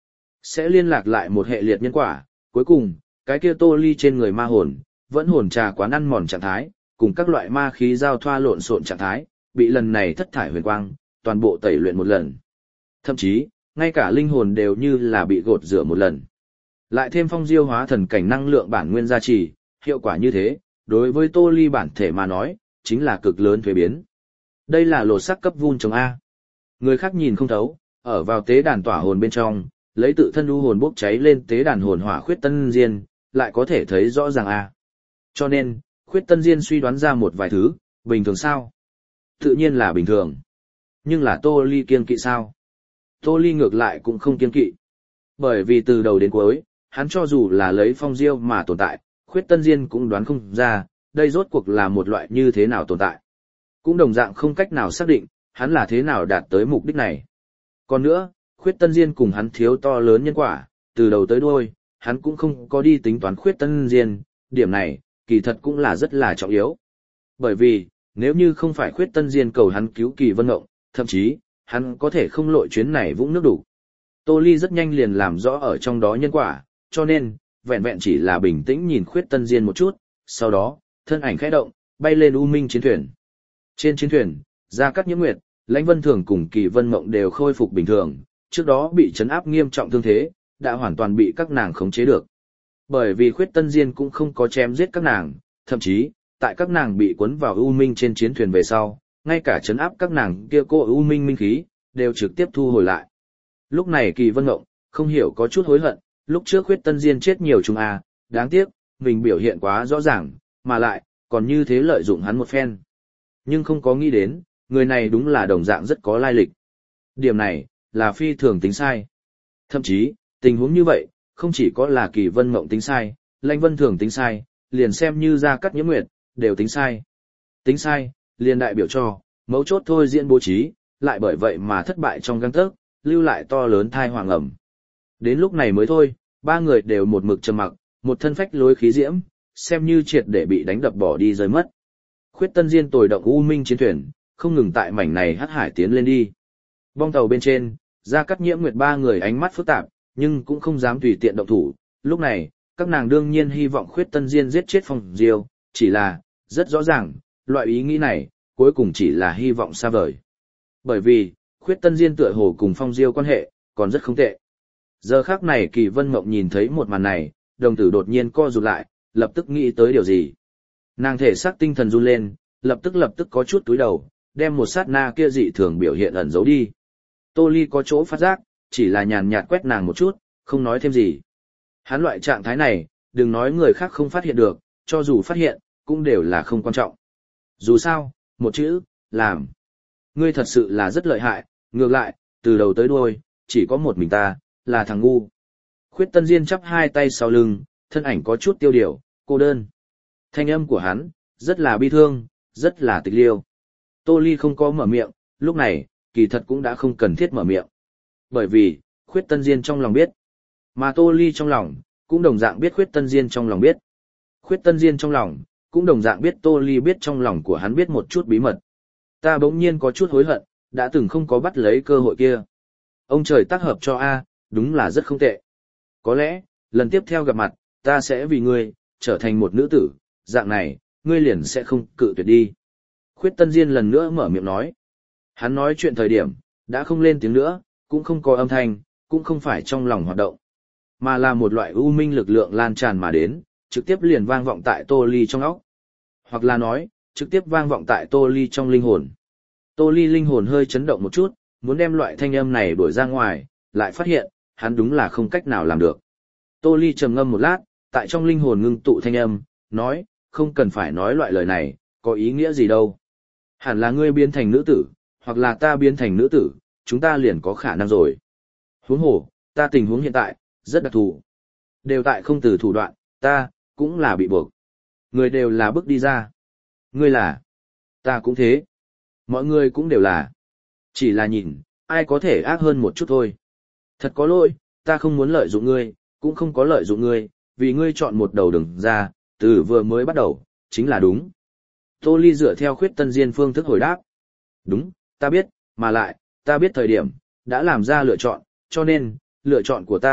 sẽ liên lạc lại một hệ liệt nhân quả, cuối cùng, cái kia Tô Ly trên người ma hồn, vẫn hồn trà quán ăn mòn trạng thái, cùng các loại ma khí giao thoa lộn xộn trạng thái, bị lần này thất thải huyền quang, toàn bộ tẩy luyện một lần. Thậm chí, ngay cả linh hồn đều như là bị gột rửa một lần. Lại thêm phong diêu hóa thần cảnh năng lượng bản nguyên gia trì, hiệu quả như thế, đối với Tô Ly bản thể mà nói, chính là cực lớn thuế biến. Đây là lột xác cấp vun trồng A. Người khác nhìn không thấu, ở vào tế đàn tỏa hồn bên trong, lấy tự thân u hồn bốc cháy lên tế đàn hồn hỏa khuyết tân diên, lại có thể thấy rõ ràng A. Cho nên, khuyết tân diên suy đoán ra một vài thứ, bình thường sao? Tự nhiên là bình thường. Nhưng là Tô Ly kiêng kỵ sao? Tô Ly ngược lại cũng không kiêng kỵ. Bởi vì từ đầu đến cuối, hắn cho dù là lấy phong diêu mà tồn tại, khuyết tân diên cũng đoán không ra, đây rốt cuộc là một loại như thế nào tồn tại. Cũng đồng dạng không cách nào xác định, hắn là thế nào đạt tới mục đích này. Còn nữa, khuyết tân diên cùng hắn thiếu to lớn nhân quả, từ đầu tới đuôi, hắn cũng không có đi tính toán khuyết tân diên, điểm này, kỳ thật cũng là rất là trọng yếu. Bởi vì, nếu như không phải khuyết tân diên cầu hắn cứu Kỳ Vân Ngộng, thậm chí, hắn có thể không lội chuyến này vũng nước đủ. Tô Ly rất nhanh liền làm rõ ở trong đó nhân quả, cho nên, vẹn vẹn chỉ là bình tĩnh nhìn khuyết tân diên một chút, sau đó, thân ảnh khẽ động, bay lên U Minh chiến thuyền. Trên chiến thuyền, Gia Cát Nhiễm Nguyệt, Lãnh Vân Thường cùng Kỳ Vân Mộng đều khôi phục bình thường, trước đó bị trấn áp nghiêm trọng thương thế, đã hoàn toàn bị các nàng khống chế được. Bởi vì khuyết tân diên cũng không có chém giết các nàng, thậm chí, tại các nàng bị cuốn vào U Minh trên chiến thuyền về sau, ngay cả trấn áp các nàng kia cô U Minh minh khí, đều trực tiếp thu hồi lại. Lúc này Kỳ Vân Ngộng, không hiểu có chút hối hận, lúc trước khuyết tân diên chết nhiều chúng à, đáng tiếc, mình biểu hiện quá rõ ràng, mà lại, còn như thế lợi dụng hắn một phen. Nhưng không có nghĩ đến, người này đúng là đồng dạng rất có lai lịch. Điểm này, là phi thường tính sai. Thậm chí, tình huống như vậy, không chỉ có là Kỳ Vân Mộng tính sai, Lãnh Vân Thường tính sai, liền xem như Gia Cát Nhiễm Nguyệt, đều tính sai. Tính sai, liền đại biểu cho, mấu chốt thôi diễn bố trí, lại bởi vậy mà thất bại trong gang tấc, lưu lại to lớn thai hoàng ẩm. Đến lúc này mới thôi, ba người đều một mực trầm mặc, một thân phách lối khí diễm, xem như triệt để bị đánh đập bỏ đi rơi mất. Khuyết tân diên tồi động U Minh chiến thuyền, không ngừng tại mảnh này hắc hải tiến lên đi. Bong tàu bên trên, Gia Cát Nhiễm Nguyệt ba người ánh mắt phức tạp, nhưng cũng không dám tùy tiện động thủ. Lúc này, các nàng đương nhiên hy vọng khuyết tân diên giết chết Phong Diêu, chỉ là, rất rõ ràng, loại ý nghĩ này, cuối cùng chỉ là hy vọng xa vời. Bởi vì, khuyết tân diên tựa hồ cùng Phong Diêu quan hệ, còn rất không tệ. Giờ khắc này Kỳ Vân Mộng nhìn thấy một màn này, đồng tử đột nhiên co rụt lại, lập tức nghĩ tới điều gì. Nàng thể xác tinh thần run lên, lập tức lập tức có chút túi đầu, đem một sát na kia dị thường biểu hiện ẩn giấu đi. Tô Ly có chỗ phát giác, chỉ là nhàn nhạt quét nàng một chút, không nói thêm gì. Hắn loại trạng thái này, đừng nói người khác không phát hiện được, cho dù phát hiện, cũng đều là không quan trọng. Dù sao, một chữ, làm. Ngươi thật sự là rất lợi hại, ngược lại, từ đầu tới đuôi, chỉ có một mình ta, là thằng ngu. Khuyết tân diên chắp hai tay sau lưng, thân ảnh có chút tiêu điều, cô đơn. Thanh âm của hắn, rất là bi thương, rất là tịch liêu. Tô Ly không có mở miệng, lúc này, kỳ thật cũng đã không cần thiết mở miệng. Bởi vì, khuyết tân diên trong lòng biết. Mà Tô Ly trong lòng, cũng đồng dạng biết khuyết tân diên trong lòng biết. Khuyết tân diên trong lòng, cũng đồng dạng biết Tô Ly biết trong lòng của hắn biết một chút bí mật. Ta bỗng nhiên có chút hối hận, đã từng không có bắt lấy cơ hội kia. Ông trời tác hợp cho A, đúng là rất không tệ. Có lẽ, lần tiếp theo gặp mặt, ta sẽ vì ngươi, trở thành một nữ tử, dạng này, ngươi liền sẽ không cự tuyệt đi. Khuyết tân diên lần nữa mở miệng nói. Hắn nói chuyện thời điểm, đã không lên tiếng nữa, cũng không có âm thanh, cũng không phải trong lòng hoạt động, mà là một loại u minh lực lượng lan tràn mà đến, trực tiếp liền vang vọng tại Tô Ly trong óc. Hoặc là nói, trực tiếp vang vọng tại Tô Ly trong linh hồn. Tô Ly linh hồn hơi chấn động một chút, muốn đem loại thanh âm này đuổi ra ngoài, lại phát hiện, hắn đúng là không cách nào làm được. Tô Ly trầm ngâm một lát, tại trong linh hồn ngưng tụ thanh âm, nói, không cần phải nói loại lời này, có ý nghĩa gì đâu. Hẳn là ngươi biến thành nữ tử, hoặc là ta biến thành nữ tử, chúng ta liền có khả năng rồi. Huống hồ, ta tình huống hiện tại, rất đặc thù. Đều tại không từ thủ đoạn, ta, cũng là bị buộc. Người đều là bước đi ra. Ngươi là, ta cũng thế. Mọi người cũng đều là. Chỉ là nhìn, ai có thể ác hơn một chút thôi. Thật có lỗi, ta không muốn lợi dụng ngươi, cũng không có lợi dụng ngươi, vì ngươi chọn một đầu đường ra, từ vừa mới bắt đầu, chính là đúng. Tô Ly dựa theo khuyết tân diên phương thức hồi đáp. Đúng, ta biết, mà lại, ta biết thời điểm, đã làm ra lựa chọn, cho nên, lựa chọn của ta,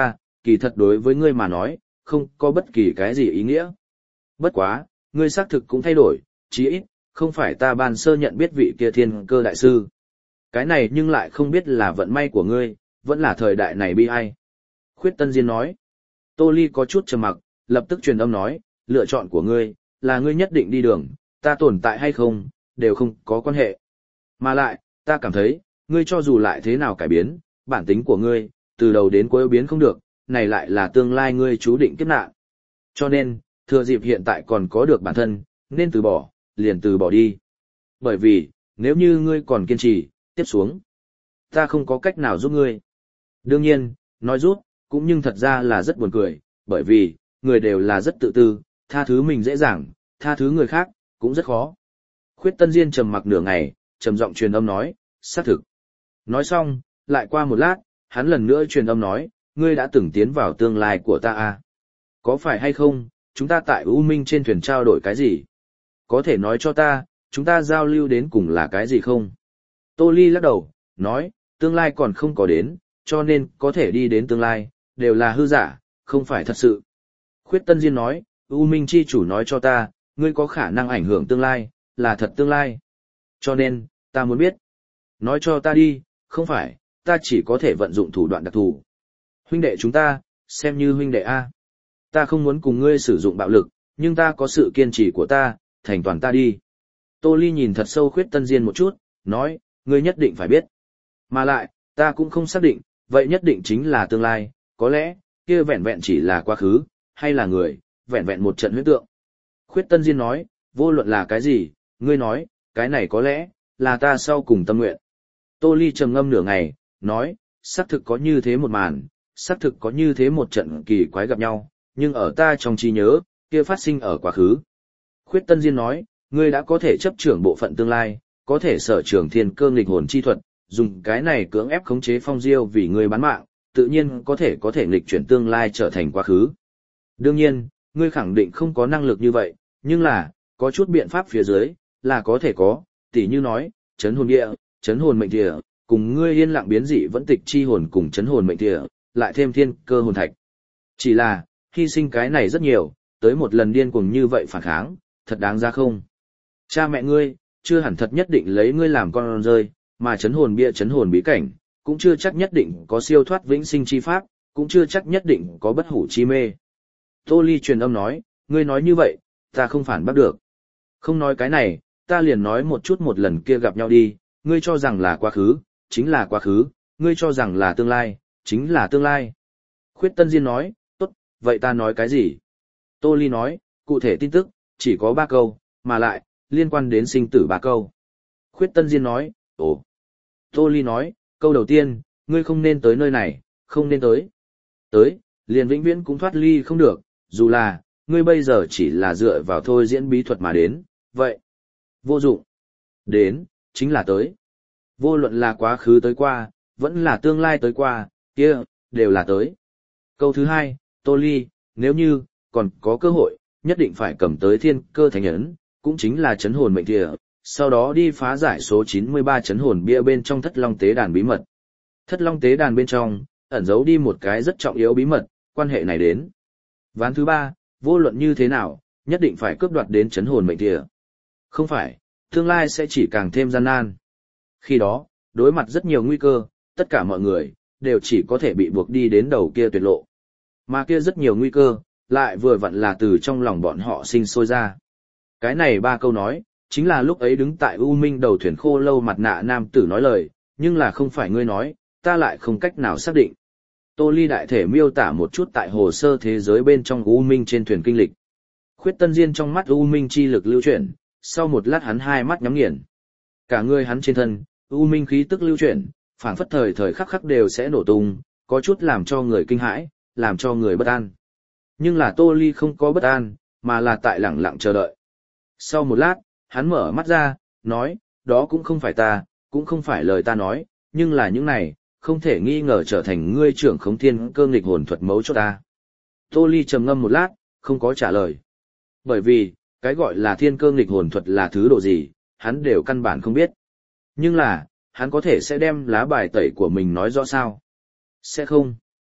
kỳ thật đối với ngươi mà nói, không có bất kỳ cái gì ý nghĩa. Bất quá, ngươi xác thực cũng thay đổi, chí ít, không phải ta ban sơ nhận biết vị kia thiên cơ đại sư. Cái này nhưng lại không biết là vận may của ngươi, vẫn là thời đại này bi ai. Khuyết Tân Diên nói. Tô Ly có chút trầm mặc, lập tức truyền âm nói, lựa chọn của ngươi, là ngươi nhất định đi đường, ta tồn tại hay không, đều không có quan hệ. Mà lại, ta cảm thấy, ngươi cho dù lại thế nào cải biến, bản tính của ngươi, từ đầu đến cuối biến không được, này lại là tương lai ngươi chú định kiếp nạn. Cho nên, thừa dịp hiện tại còn có được bản thân, nên từ bỏ, liền từ bỏ đi. Bởi vì, nếu như ngươi còn kiên trì, tiếp xuống, ta không có cách nào giúp ngươi. Đương nhiên, nói giúp, cũng nhưng thật ra là rất buồn cười, bởi vì, người đều là rất tự tư, tha thứ mình dễ dàng, tha thứ người khác, cũng rất khó. Khuyết Tân Diên trầm mặc nửa ngày, trầm giọng truyền âm nói, xác thực. Nói xong, lại qua một lát, hắn lần nữa truyền âm nói, ngươi đã từng tiến vào tương lai của ta à? Có phải hay không, chúng ta tại U Minh trên thuyền trao đổi cái gì? Có thể nói cho ta, chúng ta giao lưu đến cùng là cái gì không? Tô Ly lắc đầu, nói, tương lai còn không có đến, cho nên có thể đi đến tương lai, đều là hư giả, không phải thật sự. Khuyết Tân Diên nói, U Minh chi chủ nói cho ta, ngươi có khả năng ảnh hưởng tương lai, là thật tương lai. Cho nên, ta muốn biết. Nói cho ta đi, không phải, ta chỉ có thể vận dụng thủ đoạn đặc thù. Huynh đệ chúng ta, xem như huynh đệ A. Ta không muốn cùng ngươi sử dụng bạo lực, nhưng ta có sự kiên trì của ta, thành toàn ta đi. Tô Ly nhìn thật sâu Khuyết Tân Diên một chút, nói, ngươi nhất định phải biết. Mà lại, ta cũng không xác định, vậy nhất định chính là tương lai, có lẽ, kia vẹn vẹn chỉ là quá khứ, hay là người, vẹn vẹn một trận huyết tượng. Khuyết Tân Diên nói, vô luận là cái gì, ngươi nói, cái này có lẽ, là ta sau cùng tâm nguyện. Tô Ly trầm ngâm nửa ngày, nói, xác thực có như thế một màn, xác thực có như thế một trận kỳ quái gặp nhau, nhưng ở ta trong trí nhớ, kia phát sinh ở quá khứ. Khuyết Tân Diên nói, ngươi đã có thể chấp trưởng bộ phận tương lai, có thể sở trường thiên cơ nghịch hồn chi thuật, dùng cái này cưỡng ép khống chế phong diêu vì ngươi bán mạng, tự nhiên có thể có thể nghịch chuyển tương lai trở thành quá khứ. Đương nhiên, ngươi khẳng định không có năng lực như vậy, nhưng là, có chút biện pháp phía dưới, là có thể có, tỉ như nói, chấn hồn địa, chấn hồn mệnh địa, cùng ngươi yên lặng biến dị vẫn tịch chi hồn cùng chấn hồn mệnh địa, lại thêm thiên cơ hồn thạch. Chỉ là, hy sinh cái này rất nhiều, tới một lần điên cuồng như vậy phản kháng, thật đáng ra không? Cha mẹ ngươi, chưa hẳn thật nhất định lấy ngươi làm con rơi, mà chấn hồn bia chấn hồn bí cảnh, cũng chưa chắc nhất định có siêu thoát vĩnh sinh chi pháp, cũng chưa chắc nhất định có bất hủ chi mê. Tô Ly truyền âm nói, ngươi nói như vậy, ta không phản bác được. Không nói cái này, ta liền nói một chút một lần kia gặp nhau đi, ngươi cho rằng là quá khứ, chính là quá khứ, ngươi cho rằng là tương lai, chính là tương lai. Khuyết Tân Diên nói, tốt, vậy ta nói cái gì? Tô Ly nói, cụ thể tin tức, chỉ có ba câu, mà lại, liên quan đến sinh tử ba câu. Khuyết Tân Diên nói, ồ. Tô Ly nói, câu đầu tiên, ngươi không nên tới nơi này, không nên tới. Tới, liền vĩnh viễn cũng thoát ly không được, dù là, ngươi bây giờ chỉ là dựa vào thôi diễn bí thuật mà đến, vậy. Vô dụng. Đến, chính là tới. Vô luận là quá khứ tới qua, vẫn là tương lai tới qua, kia, đều là tới. Câu thứ hai, Tô Ly, nếu như, còn có cơ hội, nhất định phải cầm tới thiên cơ thánh ấn, cũng chính là chấn hồn mệnh địa, sau đó đi phá giải số chín mươi ba chấn hồn bia bên trong thất long tế đàn bí mật. Thất long tế đàn bên trong, ẩn giấu đi một cái rất trọng yếu bí mật, quan hệ này đến. Ván thứ ba, vô luận như thế nào, nhất định phải cướp đoạt đến chấn hồn mệnh địa. Không phải, tương lai sẽ chỉ càng thêm gian nan. Khi đó, đối mặt rất nhiều nguy cơ, tất cả mọi người, đều chỉ có thể bị buộc đi đến đầu kia tuyệt lộ. Mà kia rất nhiều nguy cơ, lại vừa vặn là từ trong lòng bọn họ sinh sôi ra. Cái này ba câu nói, chính là lúc ấy đứng tại U Minh đầu thuyền khô lâu mặt nạ nam tử nói lời, nhưng là không phải ngươi nói, ta lại không cách nào xác định. Tô Ly đại thể miêu tả một chút tại hồ sơ thế giới bên trong U Minh trên thuyền kinh lịch. Khuyết Tân Diên trong mắt U Minh chi lực lưu chuyển, sau một lát hắn hai mắt nhắm nghiền. Cả người hắn trên thân, U Minh khí tức lưu chuyển, phảng phất thời thời khắc khắc đều sẽ nổ tung, có chút làm cho người kinh hãi, làm cho người bất an. Nhưng là Tô Ly không có bất an, mà là tại lẳng lặng chờ đợi. Sau một lát, hắn mở mắt ra, nói, đó cũng không phải ta, cũng không phải lời ta nói, nhưng là những này, không thể nghi ngờ trở thành ngươi trưởng khống thiên cơ nghịch hồn thuật mấu cho ta. Tô Ly trầm ngâm một lát, không có trả lời. Bởi vì, cái gọi là thiên cơ nghịch hồn thuật là thứ độ gì, hắn đều căn bản không biết. Nhưng là, hắn có thể sẽ đem lá bài tẩy của mình nói rõ sao? Sẽ không.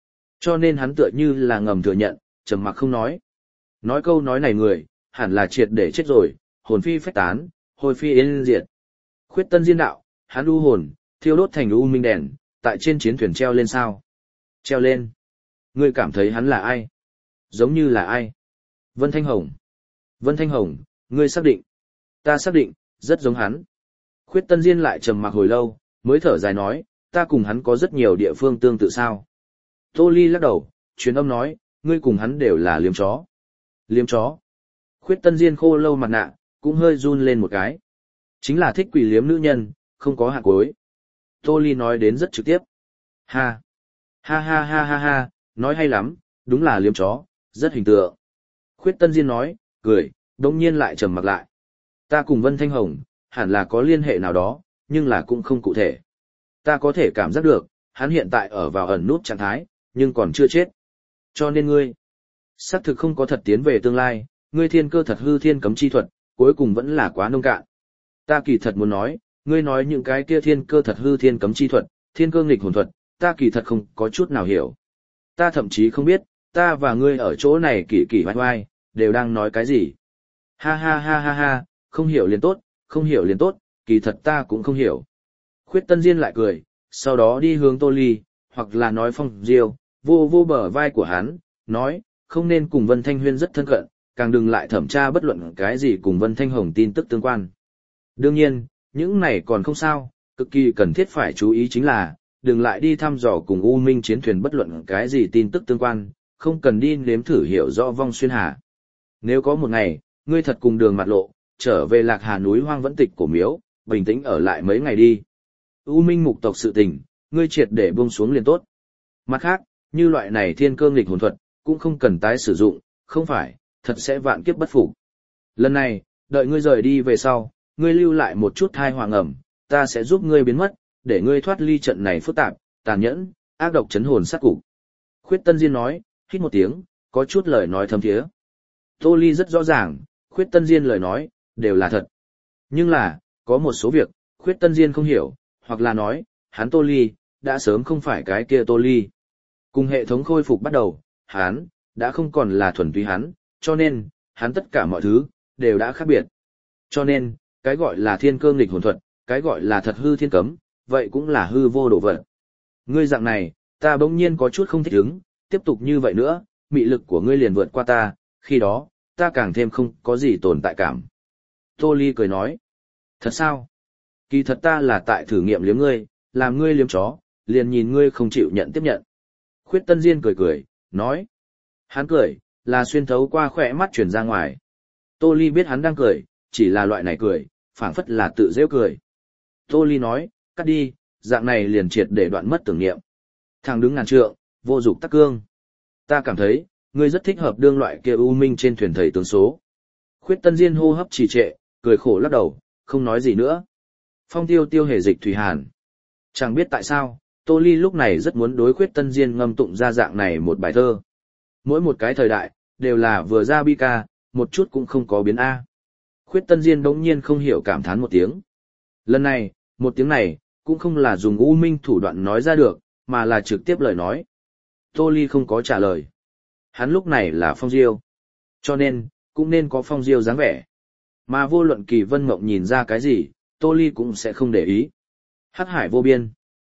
Cho nên hắn tựa như là ngầm thừa nhận, trầm mặc không nói. Nói câu nói này người, hẳn là triệt để chết rồi, hồn phi phách tán, hồi phi yên diệt. Khuyết Tân Diên đạo, hắn u hồn, thiêu đốt thành u minh đèn, tại trên chiến thuyền treo lên sao? Treo lên. Ngươi cảm thấy hắn là ai? Giống như là ai? Vân Thanh Hồng. Vân Thanh Hồng, ngươi xác định? Ta xác định, rất giống hắn. Khuyết Tân Diên lại trầm mặc hồi lâu, mới thở dài nói, ta cùng hắn có rất nhiều địa phương tương tự sao? Tô Ly lắc đầu, truyền âm nói, ngươi cùng hắn đều là liếm chó. Liếm chó. Khuyết Tân Diên khô lâu mặt nạ, cũng hơi run lên một cái. Chính là thích quỷ liếm nữ nhân, không có hạn cuối. Tô Ly nói đến rất trực tiếp. Ha. Ha ha ha ha ha, nói hay lắm, đúng là liếm chó, rất hình tượng. Khuyết Tân Diên nói, cười, đồng nhiên lại trầm mặc lại. Ta cùng Vân Thanh Hồng, hẳn là có liên hệ nào đó, nhưng là cũng không cụ thể. Ta có thể cảm giác được, hắn hiện tại ở vào ẩn nút trạng thái, nhưng còn chưa chết. Cho nên ngươi, xác thực không có thật tiến về tương lai, ngươi thiên cơ thật hư thiên cấm chi thuật, cuối cùng vẫn là quá nông cạn. Ta kỳ thật muốn nói, ngươi nói những cái kia thiên cơ thật hư thiên cấm chi thuật, thiên cơ nghịch hồn thuật, ta kỳ thật không có chút nào hiểu. Ta thậm chí không biết, ta và ngươi ở chỗ này kỳ kỳ vai vai, đều đang nói cái gì. Ha ha ha ha ha, không hiểu liền tốt, không hiểu liền tốt, kỳ thật ta cũng không hiểu. Khuyết Tân Diên lại cười, sau đó đi hướng Tô Ly, hoặc là nói Phong Diêu, vô vô bờ vai của hắn, nói, không nên cùng Vân Thanh Huyên rất thân cận, càng đừng lại thẩm tra bất luận cái gì cùng Vân Thanh Hồng tin tức tương quan. Đương nhiên, những này còn không sao, cực kỳ cần thiết phải chú ý chính là, đừng lại đi thăm dò cùng U Minh chiến thuyền bất luận cái gì tin tức tương quan, không cần đi nếm thử hiểu rõ vong xuyên hà. Nếu có một ngày, ngươi thật cùng đường mặt lộ, trở về Lạc Hà núi hoang vẫn tịch cổ miếu, bình tĩnh ở lại mấy ngày đi. U Minh mục tộc sự tình, ngươi triệt để buông xuống liền tốt. Mặt khác, như loại này thiên cơ nghịch hồn thuật, cũng không cần tái sử dụng, không phải, thật sẽ vạn kiếp bất phục. Lần này, đợi ngươi rời đi về sau, ngươi lưu lại một chút thai hoàng ẩm, ta sẽ giúp ngươi biến mất, để ngươi thoát ly trận này phức tạp, tàn nhẫn, ác độc chấn hồn sát cục. Khuyết Tân Diên nói, hít một tiếng, có chút lời nói thâm thiế. Tô Ly rất rõ ràng, Khuyết Tân Diên lời nói, đều là thật. Nhưng là, có một số việc, Khuyết Tân Diên không hiểu, hoặc là nói, hắn Tô Ly, đã sớm không phải cái kia Tô Ly. Cùng hệ thống khôi phục bắt đầu, hắn, đã không còn là thuần túy hắn, cho nên, hắn tất cả mọi thứ, đều đã khác biệt. Cho nên, cái gọi là thiên cơ nghịch hồn thuật, cái gọi là thật hư thiên cấm, vậy cũng là hư vô độ vật. Ngươi dạng này, ta bỗng nhiên có chút không thích ứng, tiếp tục như vậy nữa, mị lực của ngươi liền vượt qua ta, khi đó, ta càng thêm không có gì tồn tại cảm. Tô Ly cười nói, thật sao? Kỳ thật ta là tại thử nghiệm liếm ngươi, làm ngươi liếm chó, liền nhìn ngươi không chịu nhận tiếp nhận. Khuyết Tân Diên cười cười, nói. Hắn cười, là xuyên thấu qua khỏe mắt chuyển ra ngoài. Tô Ly biết hắn đang cười, chỉ là loại này cười, phảng phất là tự giễu cười. Tô Ly nói, cắt đi, dạng này liền triệt để đoạn mất tưởng niệm. Thằng đứng ngàn trượng, vô dục tắc cương. Ta cảm thấy, ngươi rất thích hợp đương loại kia u minh trên thuyền thầy tướng số. Khuyết Tân Diên hô hấp trì trệ, cười khổ lắc đầu, không nói gì nữa. Phong tiêu tiêu hề dịch thủy hàn. Chẳng biết tại sao, Tô Ly lúc này rất muốn đối Khuyết Tân Diên ngâm tụng ra dạng này một bài thơ. Mỗi một cái thời đại, đều là vừa ra bi ca, một chút cũng không có biến A. Khuyết Tân Diên đống nhiên không hiểu cảm thán một tiếng. Lần này, một tiếng này, cũng không là dùng u minh thủ đoạn nói ra được, mà là trực tiếp lời nói. Tô Ly không có trả lời. Hắn lúc này là Phong Diêu. Cho nên, cũng nên có Phong Diêu dáng vẻ. Mà vô luận Kỳ Vân Mộng nhìn ra cái gì, Tô Ly cũng sẽ không để ý. Hắc hải vô biên.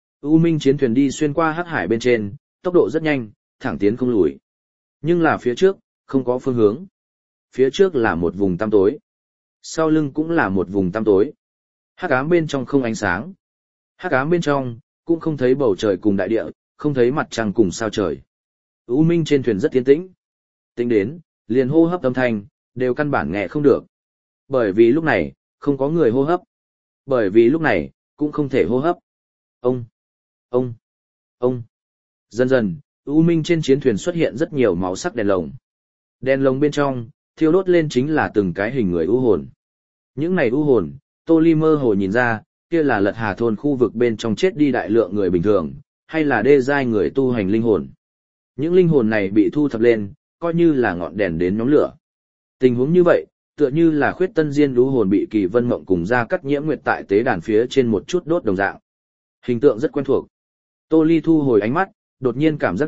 U minh chiến thuyền đi xuyên qua hắc hải bên trên, tốc độ rất nhanh, thẳng tiến không lùi. Nhưng là phía trước, không có phương hướng. Phía trước là một vùng tăm tối. Sau lưng cũng là một vùng tăm tối. Hắc ám bên trong không ánh sáng. Hắc ám bên trong, cũng không thấy bầu trời cùng đại địa, không thấy mặt trăng cùng sao trời. U minh trên thuyền rất tiến tĩnh. Tính đến, liền hô hấp âm thanh, đều căn bản nghe không được. Bởi vì lúc này, không có người hô hấp. Bởi vì lúc này, cũng không thể hô hấp. Ông, ông, ông. Dần dần, U minh trên chiến thuyền xuất hiện rất nhiều màu sắc đèn lồng. Đèn lồng bên trong, thiêu đốt lên chính là từng cái hình người u hồn. Những này u hồn, Tô Ly mơ hồ nhìn ra, kia là Lật Hà thôn khu vực bên trong chết đi đại lượng người bình thường, hay là đê giai người tu hành linh hồn. Những linh hồn này bị thu thập lên, coi như là ngọn đèn đến nhóm lửa. Tình huống như vậy, tựa như là Khuyết Tân Diên u hồn bị Kỳ Vân Mộng cùng ra cắt nhiễm nguyệt tại tế đàn phía trên một chút đốt đồng dạng. Hình tượng rất quen thuộc. Tô Ly thu hồi ánh mắt, đột nhiên cảm giác được,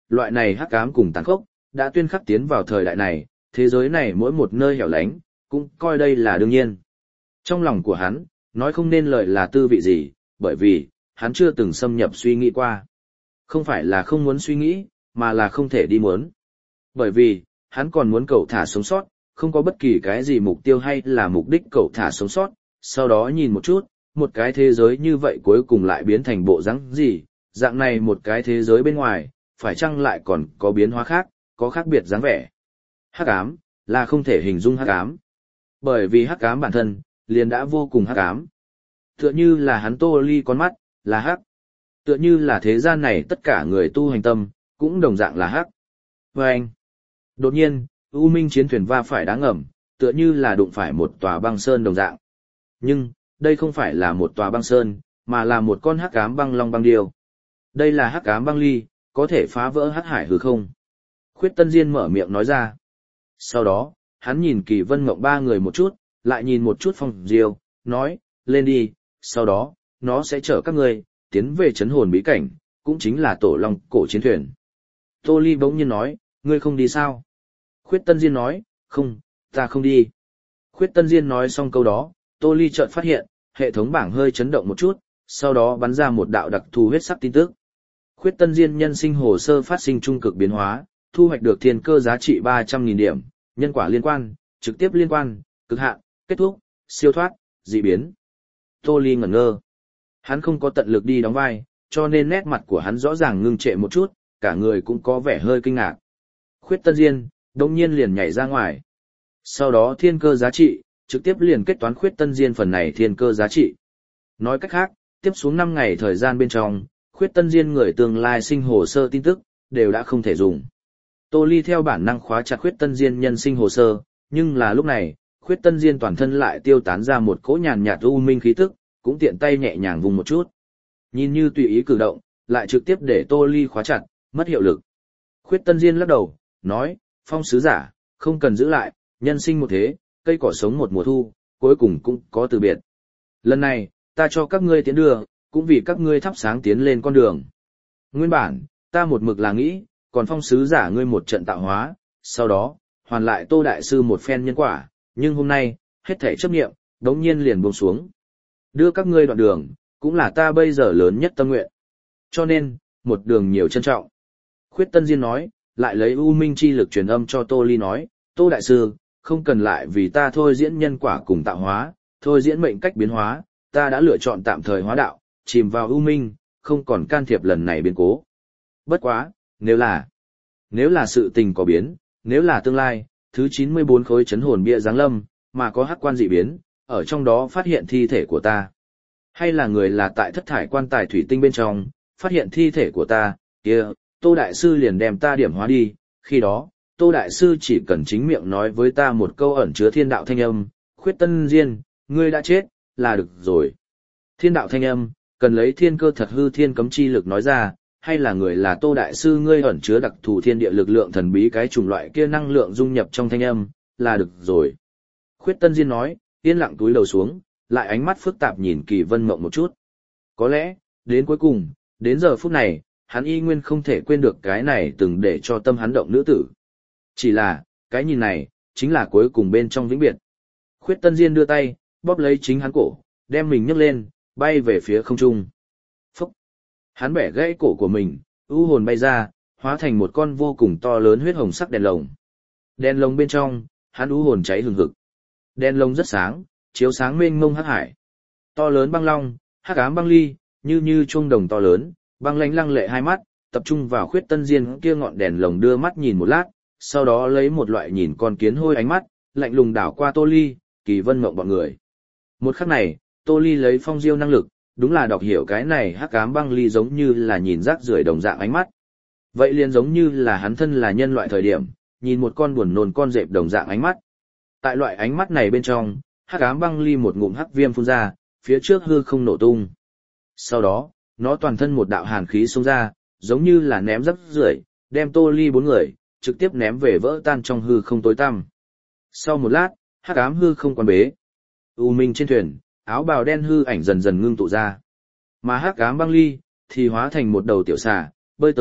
loại này hắc ám cùng tàn khốc, đã tuyên khắc tiến vào thời đại này, thế giới này mỗi một nơi hẻo lánh, cũng coi đây là đương nhiên. Trong lòng của hắn, nói không nên lời là tư vị gì, bởi vì, hắn chưa từng xâm nhập suy nghĩ qua. Không phải là không muốn suy nghĩ, mà là không thể đi muốn. Bởi vì, hắn còn muốn cậu thả sống sót, không có bất kỳ cái gì mục tiêu hay là mục đích cậu thả sống sót, sau đó nhìn một chút, một cái thế giới như vậy cuối cùng lại biến thành bộ dáng gì, dạng này một cái thế giới bên ngoài, phải chăng lại còn có biến hóa khác, có khác biệt dáng vẻ. Hắc ám, là không thể hình dung hắc ám. Bởi vì hắc ám bản thân, liền đã vô cùng hắc ám. Tựa như là hắn Tô Ly con mắt, là hắc. Tựa như là thế gian này tất cả người tu hành tâm, cũng đồng dạng là hắc. Và anh, đột nhiên, U Minh chiến thuyền va phải đá ngầm, tựa như là đụng phải một tòa băng sơn đồng dạng. Nhưng, đây không phải là một tòa băng sơn, mà là một con hắc ám băng long băng điêu. Đây là hắc ám băng ly, có thể phá vỡ hắc hải hư không. Khuyết Tân Diên mở miệng nói ra. Sau đó, hắn nhìn Kỳ Vân Mộng ba người một chút, lại nhìn một chút Phong Diêu, nói, lên đi, sau đó, nó sẽ chở các ngươi tiến về chấn hồn bí cảnh, cũng chính là tổ long cổ chiến thuyền. Tô Ly bỗng nhiên nói, ngươi không đi sao? Khuyết Tân Diên nói, không, ta không đi. Khuyết Tân Diên nói xong câu đó, Tô Ly chợt phát hiện, hệ thống bảng hơi chấn động một chút, sau đó bắn ra một đạo đặc thù huyết sắc tin tức. Khuyết Tân Diên nhân sinh hồ sơ phát sinh trung cực biến hóa, thu hoạch được thiên cơ giá trị ba trăm nghìn điểm, nhân quả liên quan, trực tiếp liên quan, cực hạn, kết thúc, siêu thoát, dị biến. Tô Ly ngẩn ngơ. Hắn không có tận lực đi đóng vai, cho nên nét mặt của hắn rõ ràng ngưng trệ một chút, cả người cũng có vẻ hơi kinh ngạc. Khuyết Tân Diên, đông nhiên liền nhảy ra ngoài. Sau đó thiên cơ giá trị, trực tiếp liền kết toán Khuyết Tân Diên phần này thiên cơ giá trị. Nói cách khác, tiếp xuống năm ngày thời gian bên trong, Khuyết Tân Diên người tương lai sinh hồ sơ tin tức, đều đã không thể dùng. Tô Ly theo bản năng khóa chặt Khuyết Tân Diên nhân sinh hồ sơ, nhưng là lúc này, Khuyết Tân Diên toàn thân lại tiêu tán ra một cỗ nhàn nhạt u minh khí tức, cũng tiện tay nhẹ nhàng vùng một chút. Nhìn như tùy ý cử động, lại trực tiếp để Tô Ly khóa chặt, mất hiệu lực. Khuyết Tân Diên lắc đầu, nói, Phong sứ giả, không cần giữ lại, nhân sinh một thế, cây cỏ sống một mùa thu, cuối cùng cũng có từ biệt. Lần này, ta cho các ngươi tiến đường, cũng vì các ngươi thắp sáng tiến lên con đường. Nguyên bản, ta một mực là nghĩ, còn Phong sứ giả ngươi một trận tạo hóa, sau đó, hoàn lại Tô Đại Sư một phen nhân quả, nhưng hôm nay, hết thảy chấp niệm, đống nhiên liền buông xuống. Đưa các ngươi đoạn đường, cũng là ta bây giờ lớn nhất tâm nguyện. Cho nên, một đường nhiều trân trọng. Khuyết Tân Diên nói, lại lấy u minh chi lực truyền âm cho Tô Ly nói, Tô Đại Sư, không cần lại vì ta thôi diễn nhân quả cùng tạo hóa, thôi diễn mệnh cách biến hóa, ta đã lựa chọn tạm thời hóa đạo, chìm vào u minh, không còn can thiệp lần này biến cố. Bất quá, nếu là, nếu là sự tình có biến, nếu là tương lai, thứ chín mươi bốn khối chấn hồn bia giáng lâm, mà có hắc quan dị biến, ở trong đó phát hiện thi thể của ta. Hay là người là tại thất thải quan tài thủy tinh bên trong, phát hiện thi thể của ta, kia, Tô Đại Sư liền đem ta điểm hóa đi, khi đó, Tô Đại Sư chỉ cần chính miệng nói với ta một câu ẩn chứa thiên đạo thanh âm, Khuyết Tân Diên, ngươi đã chết, là được rồi. Thiên đạo thanh âm, cần lấy thiên cơ thật hư thiên cấm chi lực nói ra, hay là người là Tô Đại Sư ngươi ẩn chứa đặc thù thiên địa lực lượng thần bí cái chủng loại kia năng lượng dung nhập trong thanh âm, là được rồi. Khuyết Tân Diên nói, yên lặng túi đầu xuống, lại ánh mắt phức tạp nhìn Kỳ Vân Mộng một chút. Có lẽ, đến cuối cùng, đến giờ phút này, hắn y nguyên không thể quên được cái này từng để cho tâm hắn động nữ tử. Chỉ là, cái nhìn này, chính là cuối cùng bên trong vĩnh biệt. Khuyết Tân Diên đưa tay, bóp lấy chính hắn cổ, đem mình nhấc lên, bay về phía không trung. Phúc! Hắn bẻ gãy cổ của mình, u hồn bay ra, hóa thành một con vô cùng to lớn huyết hồng sắc đèn lồng. Đèn lồng bên trong, hắn u hồn cháy hừng hực. Đèn lồng rất sáng, chiếu sáng mênh mông hắc hải. To lớn băng long, hắc ám băng ly, như như chuông đồng to lớn, băng lãnh lăng lệ hai mắt, tập trung vào Khuyết Tân Diên kia ngọn đèn lồng đưa mắt nhìn một lát, sau đó lấy một loại nhìn con kiến hôi ánh mắt, lạnh lùng đảo qua Tô Ly, Kỳ Vân Mộng bọn người. Một khắc này, Tô Ly lấy phong diêu năng lực, đúng là đọc hiểu cái này hắc ám băng ly giống như là nhìn rác rưởi đồng dạng ánh mắt. Vậy liền giống như là hắn thân là nhân loại thời điểm, nhìn một con buồn nôn con dẹp đồng dạng ánh mắt. Tại loại ánh mắt này bên trong, hắc ám băng ly một ngụm hắc viêm phun ra, phía trước hư không nổ tung. Sau đó, nó toàn thân một đạo hàn khí xông ra, giống như là ném rác rưởi, đem Tô Ly bốn người trực tiếp ném về vỡ tan trong hư không tối tăm. Sau một lát, hắc ám hư không quan bế. U minh trên thuyền, áo bào đen hư ảnh dần dần ngưng tụ ra. Mà hắc ám băng ly thì hóa thành một đầu tiểu xà, bơi tới,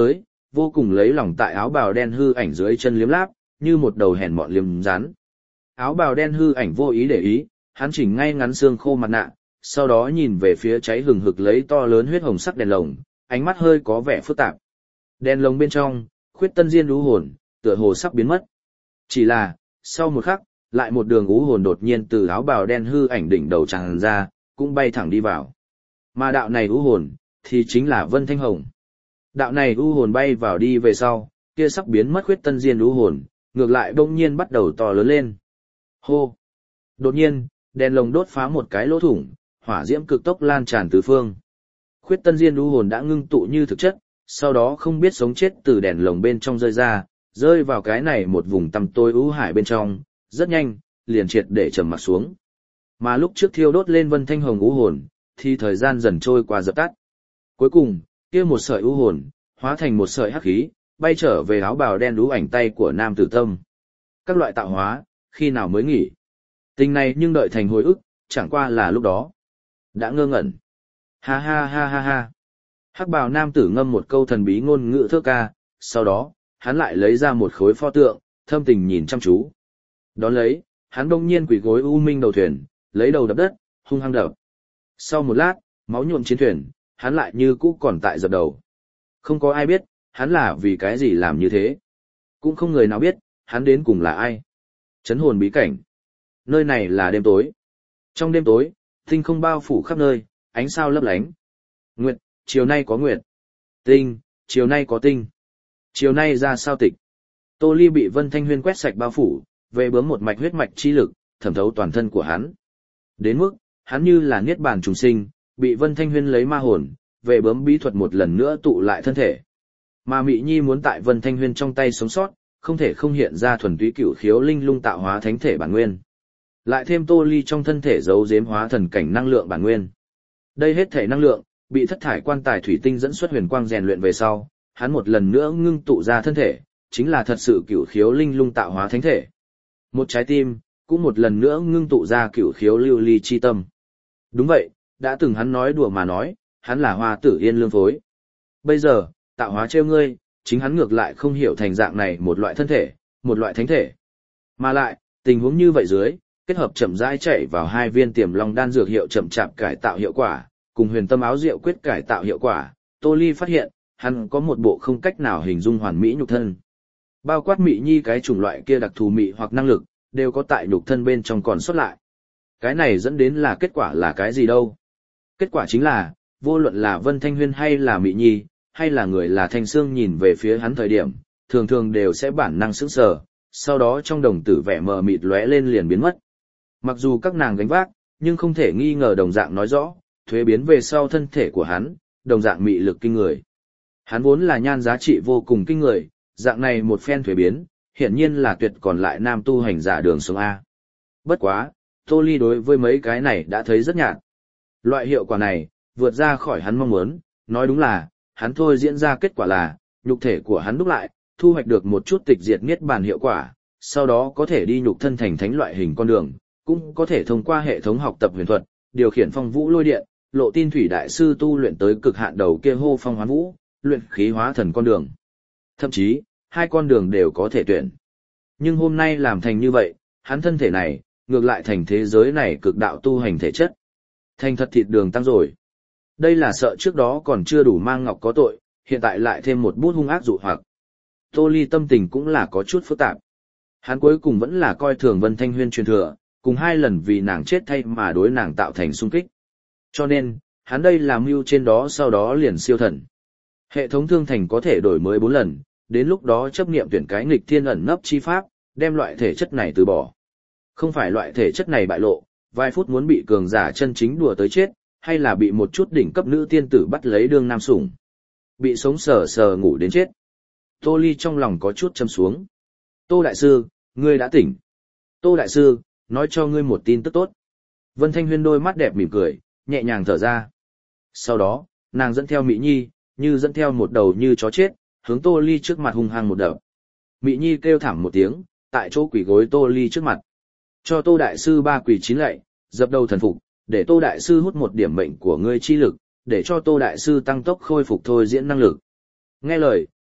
vô cùng lấy lòng tại áo bào đen hư ảnh dưới chân liếm láp, như một đầu hèn mọn liếm rắn. Áo bào đen hư ảnh vô ý để ý, hắn chỉnh ngay ngắn xương khô mặt nạ, sau đó nhìn về phía cháy hừng hực lấy to lớn huyết hồng sắc đèn lồng, ánh mắt hơi có vẻ phức tạp. Đèn lồng bên trong, Khuyết Tân Diên ú hồn, tựa hồ sắp biến mất. Chỉ là, sau một khắc, lại một đường ú hồn đột nhiên từ áo bào đen hư ảnh đỉnh đầu tràn ra, cũng bay thẳng đi vào. Mà đạo này ú hồn, thì chính là Vân Thanh Hồng. Đạo này ú hồn bay vào đi về sau, kia sắp biến mất Khuyết Tân Diên ú hồn, ngược lại bỗng nhiên bắt đầu to lớn lên. Hô! Đột nhiên, đèn lồng đốt phá một cái lỗ thủng, hỏa diễm cực tốc lan tràn tứ phương. Khuyết Tân Diên ú hồn đã ngưng tụ như thực chất, sau đó không biết sống chết từ đèn lồng bên trong rơi ra, rơi vào cái này một vùng tăm tối ú hải bên trong, rất nhanh, liền triệt để trầm mặt xuống. Mà lúc trước thiêu đốt lên Vân Thanh Hồng ú hồn, thì thời gian dần trôi qua dập tắt. Cuối cùng, kia một sợi ú hồn, hóa thành một sợi hắc khí, bay trở về áo bào đen ú ảnh tay của Nam Tử Tâm. Các loại tạo hóa, khi nào mới nghỉ? Tình này nhưng đợi thành hồi ức, chẳng qua là lúc đó. Đã ngơ ngẩn. Ha ha ha ha ha. Hắc bào nam tử ngâm một câu thần bí ngôn ngữ thơ ca, sau đó, hắn lại lấy ra một khối pho tượng, thâm tình nhìn chăm chú. Đón lấy, hắn đông nhiên quỳ gối u minh đầu thuyền, lấy đầu đập đất, hung hăng đập. Sau một lát, máu nhuộm chiến thuyền, hắn lại như cũ còn tại dập đầu. Không có ai biết, hắn là vì cái gì làm như thế. Cũng không người nào biết, hắn đến cùng là ai. Chấn hồn bí cảnh. Nơi này là đêm tối. Trong đêm tối, tinh không bao phủ khắp nơi, ánh sao lấp lánh. Nguyệt, chiều nay có nguyệt. Tinh, chiều nay có tinh. Chiều nay ra sao tịch. Tô Ly bị Vân Thanh Huyên quét sạch bao phủ, về bướm một mạch huyết mạch chi lực, thẩm thấu toàn thân của hắn. Đến mức, hắn như là niết bàn trùng sinh, bị Vân Thanh Huyên lấy ma hồn, về bướm bí thuật một lần nữa tụ lại thân thể. Mà Mị Nhi muốn tại Vân Thanh Huyên trong tay sống sót, không thể không hiện ra thuần túy cửu khiếu linh lung tạo hóa thánh thể bản nguyên. Lại thêm Tô Ly trong thân thể giấu giếm hóa thần cảnh năng lượng bản nguyên. Đây hết thể năng lượng, bị thất thải quan tài thủy tinh dẫn xuất huyền quang rèn luyện về sau, hắn một lần nữa ngưng tụ ra thân thể, chính là thật sự cửu khiếu linh lung tạo hóa thánh thể. Một trái tim, cũng một lần nữa ngưng tụ ra cửu khiếu lưu ly chi tâm. Đúng vậy, đã từng hắn nói đùa mà nói, hắn là hoa tử yên lương phối. Bây giờ, tạo hóa trêu ngươi, chính hắn ngược lại không hiểu thành dạng này một loại thân thể, một loại thánh thể. Mà lại, tình huống như vậy dưới, kết hợp chậm rãi chạy vào hai viên tiềm long đan dược hiệu chậm chạp cải tạo hiệu quả, cùng huyền tâm áo rượu quyết cải tạo hiệu quả, Tô Ly phát hiện, hắn có một bộ không cách nào hình dung hoàn mỹ nhục thân. Bao quát Mị Nhi cái chủng loại kia đặc thù mị hoặc năng lực, đều có tại nhục thân bên trong còn xuất lại. Cái này dẫn đến là kết quả là cái gì đâu? Kết quả chính là, vô luận là Vân Thanh Huyên hay là Mị Nhi, hay là người là Thanh Sương nhìn về phía hắn thời điểm, thường thường đều sẽ bản năng sững sờ, sau đó trong đồng tử vẻ mờ mịt lóe lên liền biến mất. Mặc dù các nàng gánh vác, nhưng không thể nghi ngờ đồng dạng nói rõ, thuế biến về sau thân thể của hắn, đồng dạng mị lực kinh người. Hắn vốn là nhan giá trị vô cùng kinh người, dạng này một phen thuế biến, hiển nhiên là tuyệt còn lại nam tu hành giả đường sống A. Bất quá, Tô Ly đối với mấy cái này đã thấy rất nhạt. Loại hiệu quả này, vượt ra khỏi hắn mong muốn, nói đúng là, hắn thôi diễn ra kết quả là, nhục thể của hắn đúc lại, thu hoạch được một chút tịch diệt niết bàn hiệu quả, sau đó có thể đi nhục thân thành thánh loại hình con đường, cũng có thể thông qua hệ thống học tập huyền thuật, điều khiển phong vũ lôi điện, lộ tin thủy đại sư tu luyện tới cực hạn đầu kia hô phong hoán vũ, luyện khí hóa thần con đường. Thậm chí, hai con đường đều có thể tuyển. Nhưng hôm nay làm thành như vậy, hắn thân thể này, ngược lại thành thế giới này cực đạo tu hành thể chất. Thành thật thịt đường tăng rồi. Đây là sợ trước đó còn chưa đủ mang ngọc có tội, hiện tại lại thêm một bút hung ác dụ hoặc. Tô Ly tâm tình cũng là có chút phức tạp. Hắn cuối cùng vẫn là coi thường Vân Thanh Huyên truyền thừa, cùng hai lần vì nàng chết thay mà đối nàng tạo thành xung kích. Cho nên, hắn đây làm mưu trên đó sau đó liền siêu thần. Hệ thống thương thành có thể đổi mới bốn lần, đến lúc đó chấp niệm tuyển cái nghịch thiên ẩn nấp chi pháp, đem loại thể chất này từ bỏ. Không phải loại thể chất này bại lộ, vài phút muốn bị cường giả chân chính đùa tới chết, hay là bị một chút đỉnh cấp nữ tiên tử bắt lấy đương nam sủng. Bị sống sờ sờ ngủ đến chết. Tô Ly trong lòng có chút châm xuống. Tô Đại Sư, ngươi đã tỉnh. Tô Đại Sư, nói cho ngươi một tin tức tốt. Vân Thanh Huyên đôi mắt đẹp mỉm cười, nhẹ nhàng thở ra. Sau đó, nàng dẫn theo Mị Nhi, như dẫn theo một đầu như chó chết, hướng Tô Ly trước mặt hung hăng một đập. Mị Nhi kêu thảm một tiếng, tại chỗ quỳ gối Tô Ly trước mặt. Cho Tô Đại Sư ba quỳ chín lạy, dập đầu thần phục, để Tô Đại Sư hút một điểm mệnh của ngươi chi lực, để cho Tô Đại Sư tăng tốc khôi phục thôi diễn năng lực. Nghe lời,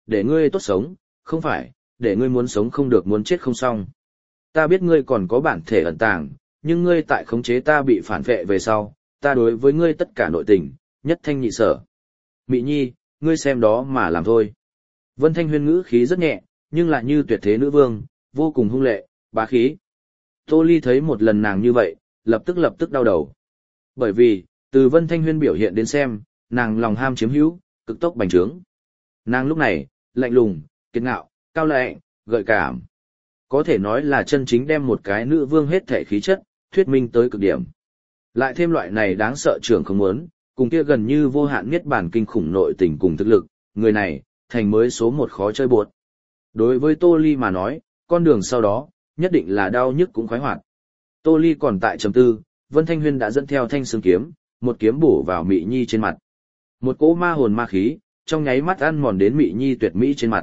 để ngươi tốt sống, không phải, để ngươi muốn sống không được muốn chết không xong. Ta biết ngươi còn có bản thể ẩn tàng, nhưng ngươi tại khống chế ta bị phản vệ về sau, ta đối với ngươi tất cả nội tình, nhất thanh nhị sở. Mị Nhi, ngươi xem đó mà làm thôi. Vân Thanh Huyên ngữ khí rất nhẹ, nhưng lại như tuyệt thế nữ vương, vô cùng hung lệ, bá khí. Tô Ly thấy một lần nàng như vậy, lập tức lập tức đau đầu. Bởi vì, từ Vân Thanh Huyên biểu hiện đến xem, nàng lòng ham chiếm hữu, cực tốc bành trướng. Nàng lúc này, lạnh lùng, kiệt ngạo, cao lạnh, gợi cảm. Có thể nói là chân chính đem một cái nữ vương hết thể khí chất, thuyết minh tới cực điểm. Lại thêm loại này đáng sợ trưởng không muốn, cùng kia gần như vô hạn niết bàn kinh khủng nội tình cùng thực lực, người này, thành mới số một khó chơi buột. Đối với Tô Ly mà nói, con đường sau đó, nhất định là đau nhức cũng khoái hoạt. Tô Ly còn tại trầm tư, Vân Thanh Huyên đã dẫn theo thanh xương kiếm, một kiếm bổ vào Mị Nhi trên mặt. Một cỗ ma hồn ma khí, trong nháy mắt ăn mòn đến Mị Nhi tuyệt mỹ trên mặt.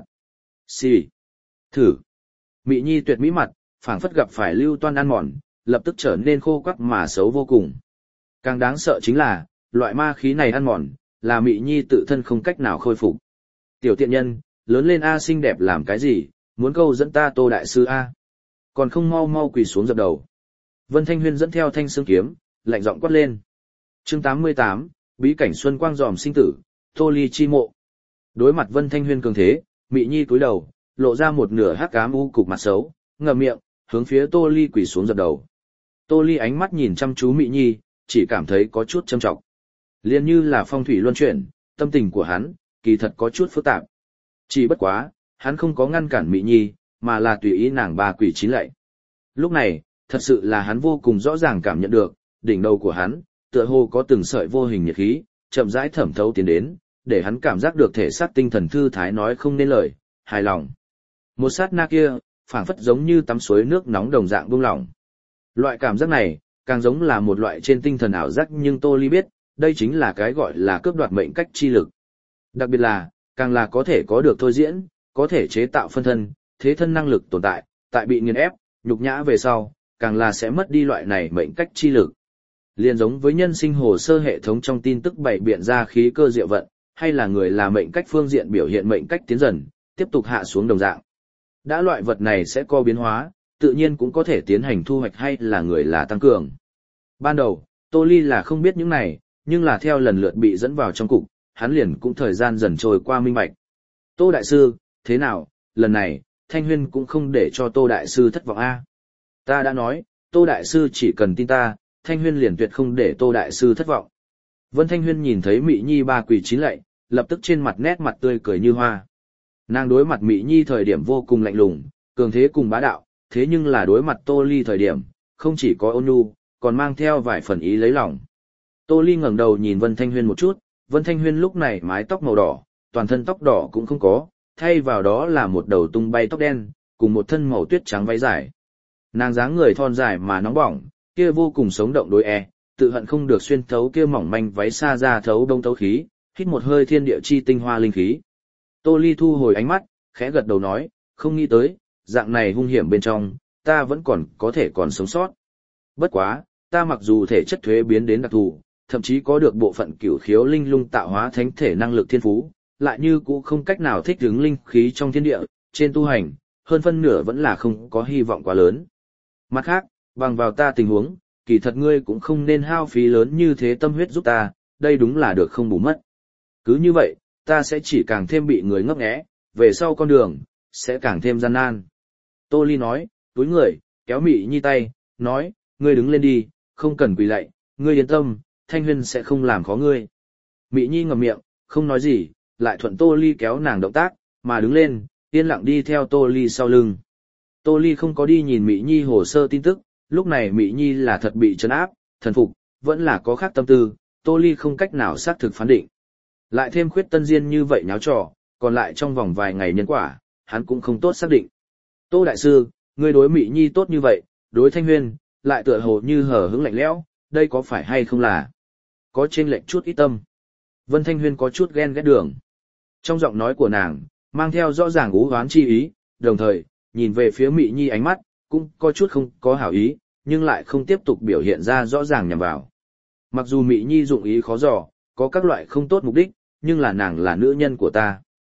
Xì. Thử. Mị Nhi tuyệt mỹ mặt, phảng phất gặp phải lưu toan ăn mòn, lập tức trở nên khô quắc mà xấu vô cùng. Càng đáng sợ chính là, loại ma khí này ăn mòn, là Mị Nhi tự thân không cách nào khôi phục. Tiểu tiện nhân, lớn lên A xinh đẹp làm cái gì, muốn câu dẫn ta Tô Đại Sư A. Còn không mau mau quỳ xuống dập đầu. Vân Thanh Huyên dẫn theo thanh xương kiếm, lạnh giọng quát lên. Chương tám mươi tám, bí cảnh xuân quang dòm sinh tử, Tô Ly chi mộ. Đối mặt Vân Thanh Huyên cường thế, Mị Nhi cúi đầu, lộ ra một nửa hắc ám u cục mặt xấu, ngậm miệng, hướng phía Tô Ly quỳ xuống dập đầu. Tô Ly ánh mắt nhìn chăm chú Mị Nhi, chỉ cảm thấy có chút châm trọng. Liên như là phong thủy luân chuyển, tâm tình của hắn, kỳ thật có chút phức tạp. Chỉ bất quá, hắn không có ngăn cản Mị Nhi, mà là tùy ý nàng ba quỷ chín lạy. Lúc này, thật sự là hắn vô cùng rõ ràng cảm nhận được, đỉnh đầu của hắn, tựa hồ có từng sợi vô hình nhiệt khí, chậm rãi thẩm thấu tiến đến, để hắn cảm giác được thể xác tinh thần thư thái nói không nên lời, hài lòng. Một sát na kia, phảng phất giống như tắm suối nước nóng đồng dạng buông lỏng. Loại cảm giác này, càng giống là một loại trên tinh thần ảo giác, nhưng Tô Ly biết, đây chính là cái gọi là cướp đoạt mệnh cách chi lực. Đặc biệt là, càng là có thể có được thôi diễn, có thể chế tạo phân thân, thế thân năng lực tồn tại, tại bị nghiền ép, nhục nhã về sau, càng là sẽ mất đi loại này mệnh cách chi lực. Liên giống với nhân sinh hồ sơ hệ thống trong tin tức bảy biện ra khí cơ diệu vận, hay là người là mệnh cách phương diện biểu hiện mệnh cách tiến dần, tiếp tục hạ xuống đồng dạng. Đã loại vật này sẽ có biến hóa, tự nhiên cũng có thể tiến hành thu hoạch hay là người là tăng cường. Ban đầu, Tô Ly là không biết những này, nhưng là theo lần lượt bị dẫn vào trong cục, hắn liền cũng thời gian dần trôi qua minh bạch. Tô Đại Sư, thế nào, lần này, Thanh Huyên cũng không để cho Tô Đại Sư thất vọng a. Ta đã nói, Tô Đại Sư chỉ cần tin ta, Thanh Huyên liền tuyệt không để Tô Đại Sư thất vọng. Vân Thanh Huyên nhìn thấy Mị Nhi ba quỳ chín lạy, lập tức trên mặt nét mặt tươi cười như hoa. Nàng đối mặt Mị Nhi thời điểm vô cùng lạnh lùng, cường thế cùng bá đạo, thế nhưng là đối mặt Tô Ly thời điểm, không chỉ có ôn nhu, còn mang theo vài phần ý lấy lòng. Tô Ly ngẩng đầu nhìn Vân Thanh Huyên một chút, Vân Thanh Huyên lúc này mái tóc màu đỏ, toàn thân tóc đỏ cũng không có, thay vào đó là một đầu tung bay tóc đen, cùng một thân màu tuyết trắng váy dài. Nàng dáng người thon dài mà nóng bỏng, kia vô cùng sống động đối e, tự hận không được xuyên thấu kia mỏng manh váy xa ra thấu đông thấu khí, hít một hơi thiên địa chi tinh hoa linh khí. Tô Ly thu hồi ánh mắt, khẽ gật đầu nói, không nghĩ tới, dạng này hung hiểm bên trong, ta vẫn còn có thể còn sống sót. Bất quá, ta mặc dù thể chất thuế biến đến đặc thù, thậm chí có được bộ phận cửu khiếu linh lung tạo hóa thánh thể năng lực thiên phú, lại như cũng không cách nào thích ứng linh khí trong thiên địa, trên tu hành, hơn phân nửa vẫn là không có hy vọng quá lớn. Mặt khác, bằng vào ta tình huống, kỳ thật ngươi cũng không nên hao phí lớn như thế tâm huyết giúp ta, đây đúng là được không bù mất. Cứ như vậy, ta sẽ chỉ càng thêm bị người ngấp nghé, về sau con đường, sẽ càng thêm gian nan. Tô Ly nói, túi người, kéo Mị Nhi tay, nói, ngươi đứng lên đi, không cần quỳ lạy, ngươi yên tâm, Thanh Huyên sẽ không làm khó ngươi. Mị Nhi ngậm miệng, không nói gì, lại thuận Tô Ly kéo nàng động tác, mà đứng lên, yên lặng đi theo Tô Ly sau lưng. Tô Ly không có đi nhìn Mị Nhi hồ sơ tin tức, lúc này Mị Nhi là thật bị trấn áp, thần phục, vẫn là có khác tâm tư, Tô Ly không cách nào xác thực phán định. Lại thêm Khuyết Tân Diên như vậy nháo trò, còn lại trong vòng vài ngày nhân quả, hắn cũng không tốt xác định. Tô Đại Sư, ngươi đối Mị Nhi tốt như vậy, đối Thanh Huyên, lại tựa hồ như hờ hững lạnh lẽo, đây có phải hay không là có chênh lệch chút ít tâm. Vân Thanh Huyên có chút ghen ghét đường. Trong giọng nói của nàng, mang theo rõ ràng ú oán chi ý, đồng thời, nhìn về phía Mị Nhi ánh mắt, cũng có chút không có hảo ý, nhưng lại không tiếp tục biểu hiện ra rõ ràng nhằm vào. Mặc dù Mị Nhi dụng ý khó dò, có các loại không tốt mục đích, nhưng là nàng là nữ nhân của ta.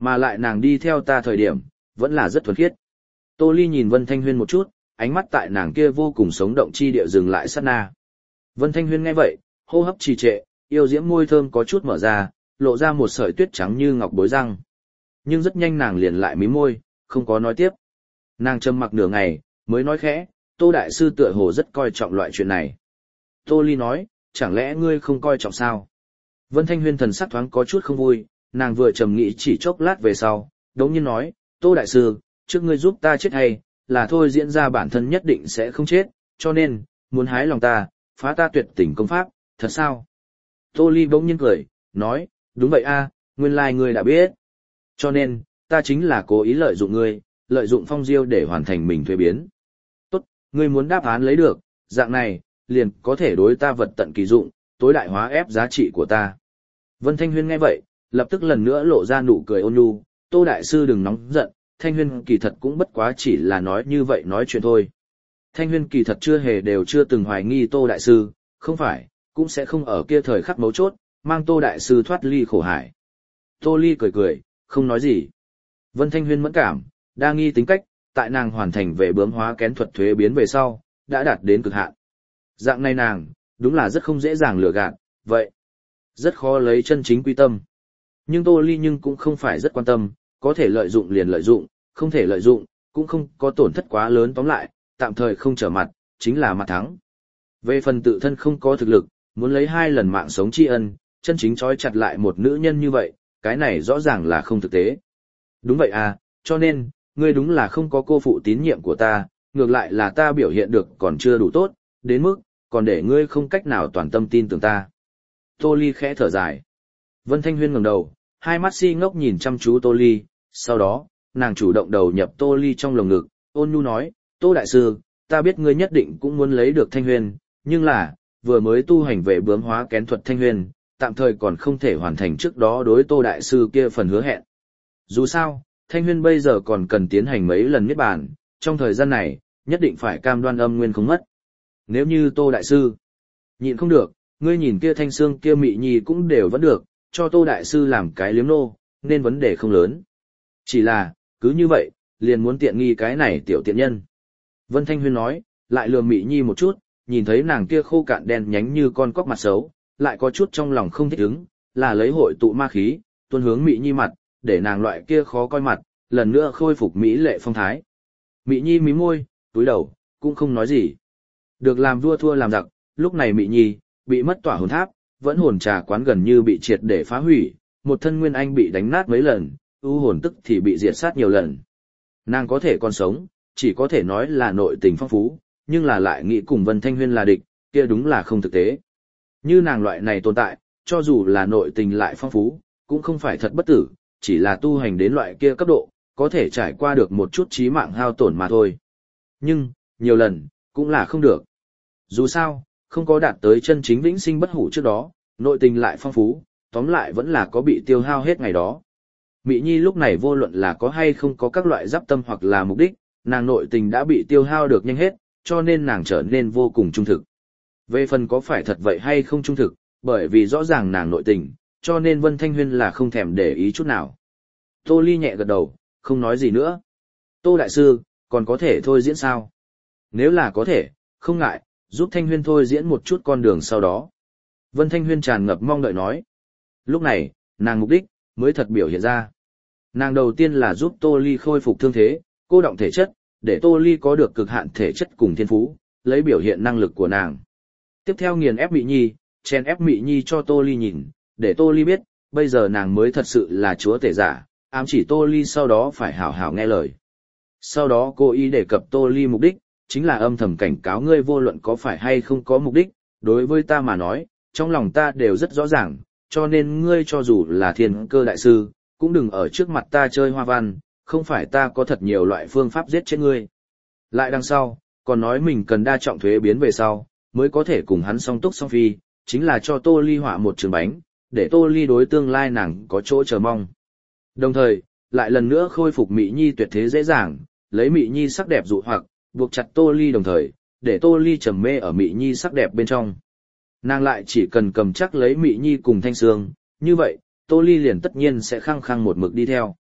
Mà lại nàng đi theo ta thời điểm, vẫn là rất thuần khiết. Tô Ly nhìn Vân Thanh Huyên một chút, ánh mắt tại nàng kia vô cùng sống động chi địa dừng lại sát na. Vân Thanh Huyên nghe vậy, hô hấp trì trệ, yêu diễm môi thơm có chút mở ra, lộ ra một sợi tuyết trắng như ngọc bối răng. Nhưng rất nhanh nàng liền lại mím môi, không có nói tiếp. Nàng trầm mặc nửa ngày, mới nói khẽ, Tô Đại Sư tựa hồ rất coi trọng loại chuyện này. Tô Ly nói, chẳng lẽ ngươi không coi trọng sao? Vân Thanh Huyên thần sắc thoáng có chút không vui, nàng vừa trầm nghĩ chỉ chốc lát về sau, đống nhiên nói, Tô Đại Sư, trước ngươi giúp ta chết hay, là thôi diễn ra bản thân nhất định sẽ không chết, cho nên, muốn hái lòng ta, phá ta tuyệt tình công pháp, thật sao? Tô Ly bỗng nhiên cười, nói, đúng vậy a, nguyên lai ngươi đã biết. Cho nên, ta chính là cố ý lợi dụng ngươi, lợi dụng phong diêu để hoàn thành mình thuế biến. Tốt, ngươi muốn đáp án lấy được, dạng này, liền có thể đối ta vật tận kỳ dụng, tối đại hóa ép giá trị của ta. Vân Thanh Huyên nghe vậy, lập tức lần nữa lộ ra nụ cười ôn nhu, Tô Đại Sư đừng nóng giận, Thanh Huyên kỳ thật cũng bất quá chỉ là nói như vậy nói chuyện thôi. Thanh Huyên kỳ thật chưa hề đều chưa từng hoài nghi Tô Đại Sư, không phải, cũng sẽ không ở kia thời khắc mấu chốt, mang Tô Đại Sư thoát ly khổ hải. Tô Ly cười cười, không nói gì. Vân Thanh Huyên mẫn cảm, đa nghi tính cách, tại nàng hoàn thành về bướm hóa kén thuật thuế biến về sau, đã đạt đến cực hạn. Dạng này nàng, đúng là rất không dễ dàng lừa gạt, vậy. Rất khó lấy chân chính quy tâm. Nhưng Tô Ly nhưng cũng không phải rất quan tâm, có thể lợi dụng liền lợi dụng, không thể lợi dụng, cũng không có tổn thất quá lớn tóm lại, tạm thời không trở mặt, chính là mặt thắng. Về phần tự thân không có thực lực, muốn lấy hai lần mạng sống tri ân, chân chính trói chặt lại một nữ nhân như vậy, cái này rõ ràng là không thực tế. Đúng vậy à, cho nên, ngươi đúng là không có cô phụ tín nhiệm của ta, ngược lại là ta biểu hiện được còn chưa đủ tốt, đến mức, còn để ngươi không cách nào toàn tâm tin tưởng ta. Tô Ly khẽ thở dài. Vân Thanh Huyên ngẩng đầu, hai mắt si ngốc nhìn chăm chú Tô Ly, sau đó, nàng chủ động đầu nhập Tô Ly trong lồng ngực, ôn nhu nói, Tô Đại Sư, ta biết ngươi nhất định cũng muốn lấy được Thanh Huyên, nhưng là, vừa mới tu hành về bướm hóa kén thuật Thanh Huyên, tạm thời còn không thể hoàn thành trước đó đối Tô Đại Sư kia phần hứa hẹn. Dù sao, Thanh Huyên bây giờ còn cần tiến hành mấy lần niết bàn, trong thời gian này, nhất định phải cam đoan âm nguyên không mất. Nếu như Tô Đại Sư nhịn không được, ngươi nhìn kia Thanh Xương kia Mị Nhi cũng đều vẫn được, cho Tô Đại Sư làm cái liếm nô, nên vấn đề không lớn. Chỉ là, cứ như vậy, liền muốn tiện nghi cái này tiểu tiện nhân. Vân Thanh Huyên nói, lại lườm Mị Nhi một chút, nhìn thấy nàng kia khô cạn đen nhánh như con cóc mặt xấu, lại có chút trong lòng không thích ứng, là lấy hội tụ ma khí, tuôn hướng Mị Nhi mặt, để nàng loại kia khó coi mặt, lần nữa khôi phục mỹ lệ phong thái. Mị Nhi mím môi, túi đầu, cũng không nói gì. Được làm vua thua làm giặc, lúc này Mị Nhi bị mất tỏa hồn tháp, vẫn hồn trà quán gần như bị triệt để phá hủy, một thân nguyên anh bị đánh nát mấy lần, ưu hồn tức thì bị diệt sát nhiều lần. Nàng có thể còn sống, chỉ có thể nói là nội tình phong phú, nhưng là lại nghĩ cùng Vân Thanh Huyên là địch, kia đúng là không thực tế. Như nàng loại này tồn tại, cho dù là nội tình lại phong phú, cũng không phải thật bất tử, chỉ là tu hành đến loại kia cấp độ, có thể trải qua được một chút chí mạng hao tổn mà thôi. Nhưng, nhiều lần, cũng là không được. Dù sao, không có đạt tới chân chính vĩnh sinh bất hủ trước đó, nội tình lại phong phú, tóm lại vẫn là có bị tiêu hao hết ngày đó. Mị Nhi lúc này vô luận là có hay không có các loại giáp tâm hoặc là mục đích, nàng nội tình đã bị tiêu hao được nhanh hết, cho nên nàng trở nên vô cùng trung thực. Về phần có phải thật vậy hay không trung thực, bởi vì rõ ràng nàng nội tình, cho nên Vân Thanh Huyên là không thèm để ý chút nào. Tô Ly nhẹ gật đầu, không nói gì nữa. Tô Đại Sư, còn có thể thôi diễn sao? Nếu là có thể, không ngại, giúp Thanh Huyên thôi diễn một chút con đường sau đó. Vân Thanh Huyên tràn ngập mong đợi nói. Lúc này, nàng mục đích, mới thật biểu hiện ra. Nàng đầu tiên là giúp Tô Ly khôi phục thương thế, cô động thể chất, để Tô Ly có được cực hạn thể chất cùng thiên phú, lấy biểu hiện năng lực của nàng. Tiếp theo nghiền ép Mị Nhi, chen ép Mị Nhi cho Tô Ly nhìn, để Tô Ly biết, bây giờ nàng mới thật sự là chúa tể giả, ám chỉ Tô Ly sau đó phải hảo hảo nghe lời. Sau đó cô ý đề cập Tô Ly mục đích, chính là âm thầm cảnh cáo ngươi vô luận có phải hay không có mục đích, đối với ta mà nói, trong lòng ta đều rất rõ ràng, cho nên ngươi cho dù là thiên cơ đại sư, cũng đừng ở trước mặt ta chơi hoa văn, không phải ta có thật nhiều loại phương pháp giết chết ngươi. Lại đằng sau, còn nói mình cần đa trọng thuế biến về sau, mới có thể cùng hắn song túc song phi, chính là cho Tô Ly họa một trường bánh, để Tô Ly đối tương lai nàng có chỗ chờ mong. Đồng thời, lại lần nữa khôi phục Mị Nhi tuyệt thế dễ dàng, lấy Mị Nhi sắc đẹp dụ hoặc, buộc chặt Tô Ly đồng thời, để Tô Ly trầm mê ở Mị Nhi sắc đẹp bên trong. Nàng lại chỉ cần cầm chắc lấy Mị Nhi cùng Thanh Sương, như vậy, Tô Ly liền tất nhiên sẽ khăng khăng một mực đi theo.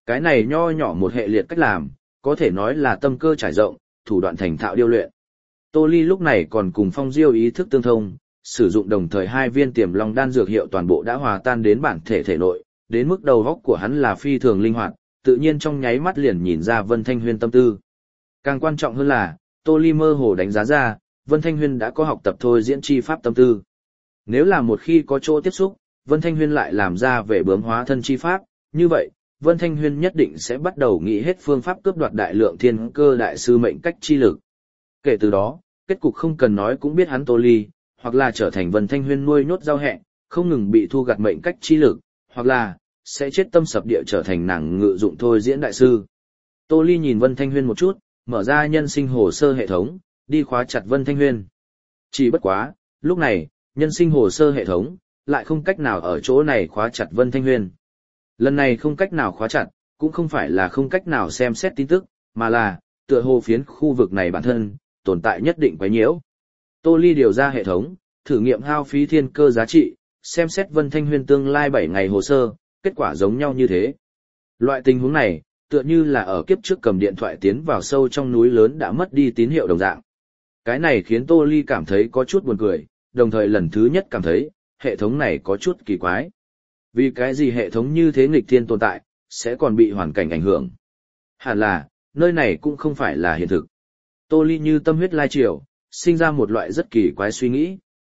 Cái này nho nhỏ một hệ liệt cách làm, có thể nói là tâm cơ trải rộng, thủ đoạn thành thạo điêu luyện. Tô Ly lúc này còn cùng Phong Diêu ý thức tương thông, sử dụng đồng thời hai viên tiềm long đan dược hiệu toàn bộ đã hòa tan đến bản thể thể nội, đến mức đầu óc của hắn là phi thường linh hoạt, tự nhiên trong nháy mắt liền nhìn ra Vân Thanh Huyên tâm tư. Càng quan trọng hơn là, Tô Ly mơ hồ đánh giá ra, Vân Thanh Huyên đã có học tập thôi diễn chi pháp tâm tư. Nếu là một khi có chỗ tiếp xúc, Vân Thanh Huyên lại làm ra về bướm hóa thân chi pháp, như vậy, Vân Thanh Huyên nhất định sẽ bắt đầu nghĩ hết phương pháp cướp đoạt đại lượng thiên cơ đại sư mệnh cách chi lực. Kể từ đó, kết cục không cần nói cũng biết hắn Tô Ly, hoặc là trở thành Vân Thanh Huyên nuôi nhốt giao hẹ, không ngừng bị thu gặt mệnh cách chi lực, hoặc là sẽ chết tâm sập địa trở thành nàng ngự dụng thôi diễn đại sư. Tô Ly nhìn Vân Thanh Huyên một chút, mở ra nhân sinh hồ sơ hệ thống, đi khóa chặt Vân Thanh Huyên. Chỉ bất quá, lúc này, nhân sinh hồ sơ hệ thống lại không cách nào ở chỗ này khóa chặt Vân Thanh Huyên. Lần này không cách nào khóa chặt, cũng không phải là không cách nào xem xét tin tức, mà là, tựa hồ phiến khu vực này bản thân, tồn tại nhất định quấy nhiễu. Tô Ly điều ra hệ thống, thử nghiệm hao phí thiên cơ giá trị, xem xét Vân Thanh Huyên tương lai bảy ngày hồ sơ, kết quả giống nhau như thế. Loại tình huống này, tựa như là ở kiếp trước cầm điện thoại tiến vào sâu trong núi lớn đã mất đi tín hiệu đồng dạng. Cái này khiến Tô Ly cảm thấy có chút buồn cười, đồng thời lần thứ nhất cảm thấy, hệ thống này có chút kỳ quái. Vì cái gì hệ thống như thế nghịch thiên tồn tại, sẽ còn bị hoàn cảnh ảnh hưởng. Hẳn là, nơi này cũng không phải là hiện thực. Tô Ly như tâm huyết lai triều, sinh ra một loại rất kỳ quái suy nghĩ.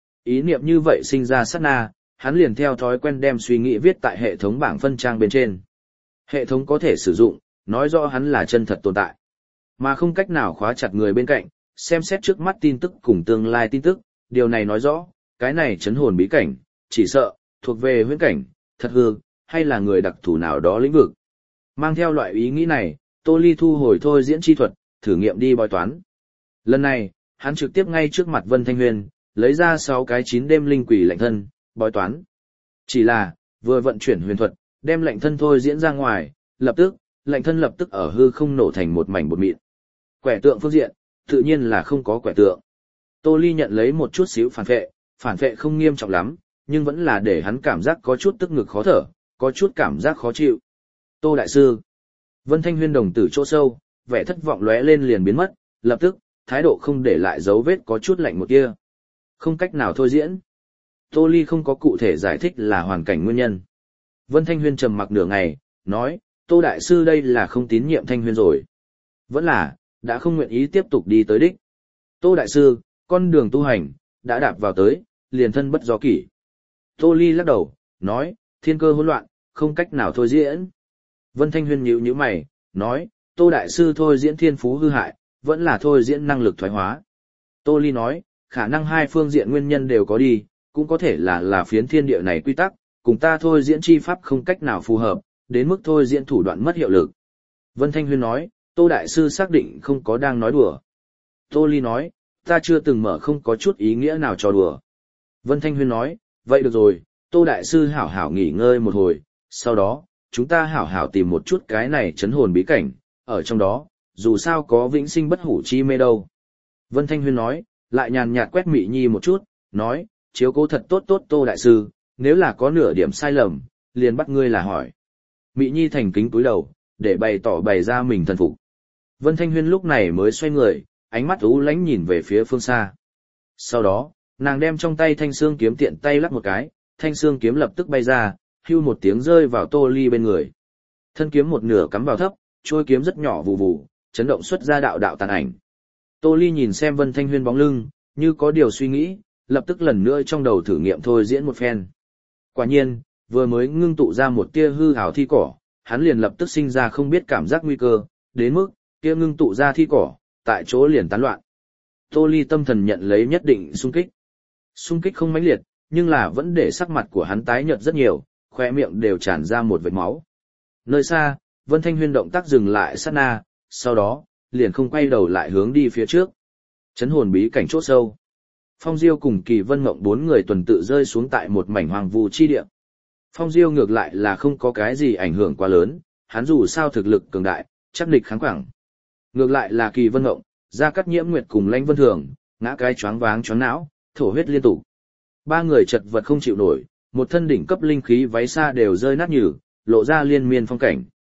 Ý niệm như vậy sinh ra sát na, hắn liền theo thói quen đem suy nghĩ viết tại hệ thống bảng phân trang bên trên. Hệ thống có thể sử dụng, nói rõ hắn là chân thật tồn tại. Mà không cách nào khóa chặt người bên cạnh, xem xét trước mắt tin tức cùng tương lai tin tức, điều này nói rõ, cái này chấn hồn bí cảnh, chỉ sợ, thuộc về huyễn cảnh, thật hư, hay là người đặc thù nào đó lĩnh vực. Mang theo loại ý nghĩ này, Tô Ly thu hồi thôi diễn chi thuật, thử nghiệm đi bói toán. Lần này, hắn trực tiếp ngay trước mặt Vân Thanh Huyên, lấy ra sáu cái chín đêm linh quỷ lệnh thân, bói toán. Chỉ là, vừa vận chuyển huyền thuật, đem lệnh thân thôi diễn ra ngoài, lập tức, lệnh thân lập tức ở hư không nổ thành một mảnh bột mịn. Quẻ tượng phương diện, tự nhiên là không có quẻ tượng. Tô Ly nhận lấy một chút xíu phản vệ, phản vệ không nghiêm trọng lắm, nhưng vẫn là để hắn cảm giác có chút tức ngực khó thở, có chút cảm giác khó chịu. Tô Đại Sư. Vân Thanh Huyên đồng tử chỗ sâu, vẻ thất vọng lóe lên liền biến mất, lập tức, thái độ không để lại dấu vết có chút lạnh một tia. Không cách nào thôi diễn. Tô Ly không có cụ thể giải thích là hoàn cảnh nguyên nhân. Vân Thanh Huyên trầm mặc nửa ngày, nói, Tô Đại Sư đây là không tín nhiệm Thanh Huyên rồi. Vẫn là, đã không nguyện ý tiếp tục đi tới đích. Tô Đại Sư, con đường tu hành, đã đạp vào tới, liền thân bất do kỷ. Tô Ly lắc đầu, nói, thiên cơ hỗn loạn, không cách nào thôi diễn. Vân Thanh Huyên nhíu nhíu mày, nói, Tô Đại Sư thôi diễn thiên phú hư hại, vẫn là thôi diễn năng lực thoái hóa. Tô Ly nói, khả năng hai phương diện nguyên nhân đều có đi, cũng có thể là là phiến thiên địa này quy tắc, cùng ta thôi diễn chi pháp không cách nào phù hợp, đến mức thôi diễn thủ đoạn mất hiệu lực. Vân Thanh Huyên nói, Tô Đại Sư xác định không có đang nói đùa. Tô Ly nói, ta chưa từng mở không có chút ý nghĩa nào cho đùa. Vân Thanh Huyên nói, vậy được rồi, Tô Đại Sư hảo hảo nghỉ ngơi một hồi, sau đó, chúng ta hảo hảo tìm một chút cái này chấn hồn bí cảnh, ở trong đó, dù sao có vĩnh sinh bất hủ chi mê đâu. Vân Thanh Huyên nói, lại nhàn nhạt quét Mị Nhi một chút, nói, chiếu cố thật tốt tốt Tô Đại Sư, nếu là có nửa điểm sai lầm, liền bắt ngươi là hỏi. Mị Nhi thành kính cúi đầu, để bày tỏ bày ra mình thần phục. Vân Thanh Huyên lúc này mới xoay người, ánh mắt u lánh nhìn về phía phương xa. Sau đó, nàng đem trong tay thanh xương kiếm tiện tay lắc một cái, thanh xương kiếm lập tức bay ra, hưu một tiếng rơi vào Tô Ly bên người. Thân kiếm một nửa cắm vào thấp, trôi kiếm rất nhỏ vù vù, chấn động xuất ra đạo đạo tàn ảnh. Tô Ly nhìn xem Vân Thanh Huyên bóng lưng, như có điều suy nghĩ, lập tức lần nữa trong đầu thử nghiệm thôi diễn một phen. Quả nhiên, vừa mới ngưng tụ ra một tia hư ảo thi cỏ, hắn liền lập tức sinh ra không biết cảm giác nguy cơ, đến mức, kia ngưng tụ ra thi cỏ, tại chỗ liền tán loạn. Tô Ly tâm thần nhận lấy nhất định xung kích. Xung kích không mãnh liệt, nhưng là vẫn để sắc mặt của hắn tái nhợt rất nhiều, khoe miệng đều tràn ra một vệt máu. Nơi xa, Vân Thanh Huyên động tác dừng lại sát na, sau đó, liền không quay đầu lại hướng đi phía trước. Chấn hồn bí cảnh chốt sâu. Phong Diêu cùng Kỳ Vân Mộng bốn người tuần tự rơi xuống tại một mảnh hoang vu chi địa. Phong Diêu ngược lại là không có cái gì ảnh hưởng quá lớn, hắn dù sao thực lực cường đại, chắc địch kháng quảng. Ngược lại là Kỳ Vân Mộng, Gia Cát Nhiễm Nguyệt cùng Lãnh Vân Thường, ngã cái choáng váng choáng não, thổ huyết liên tục. Ba người chật vật không chịu nổi, một thân đỉnh cấp linh khí váy xa đều rơi nát nhừ, lộ ra liên miên phong cảnh.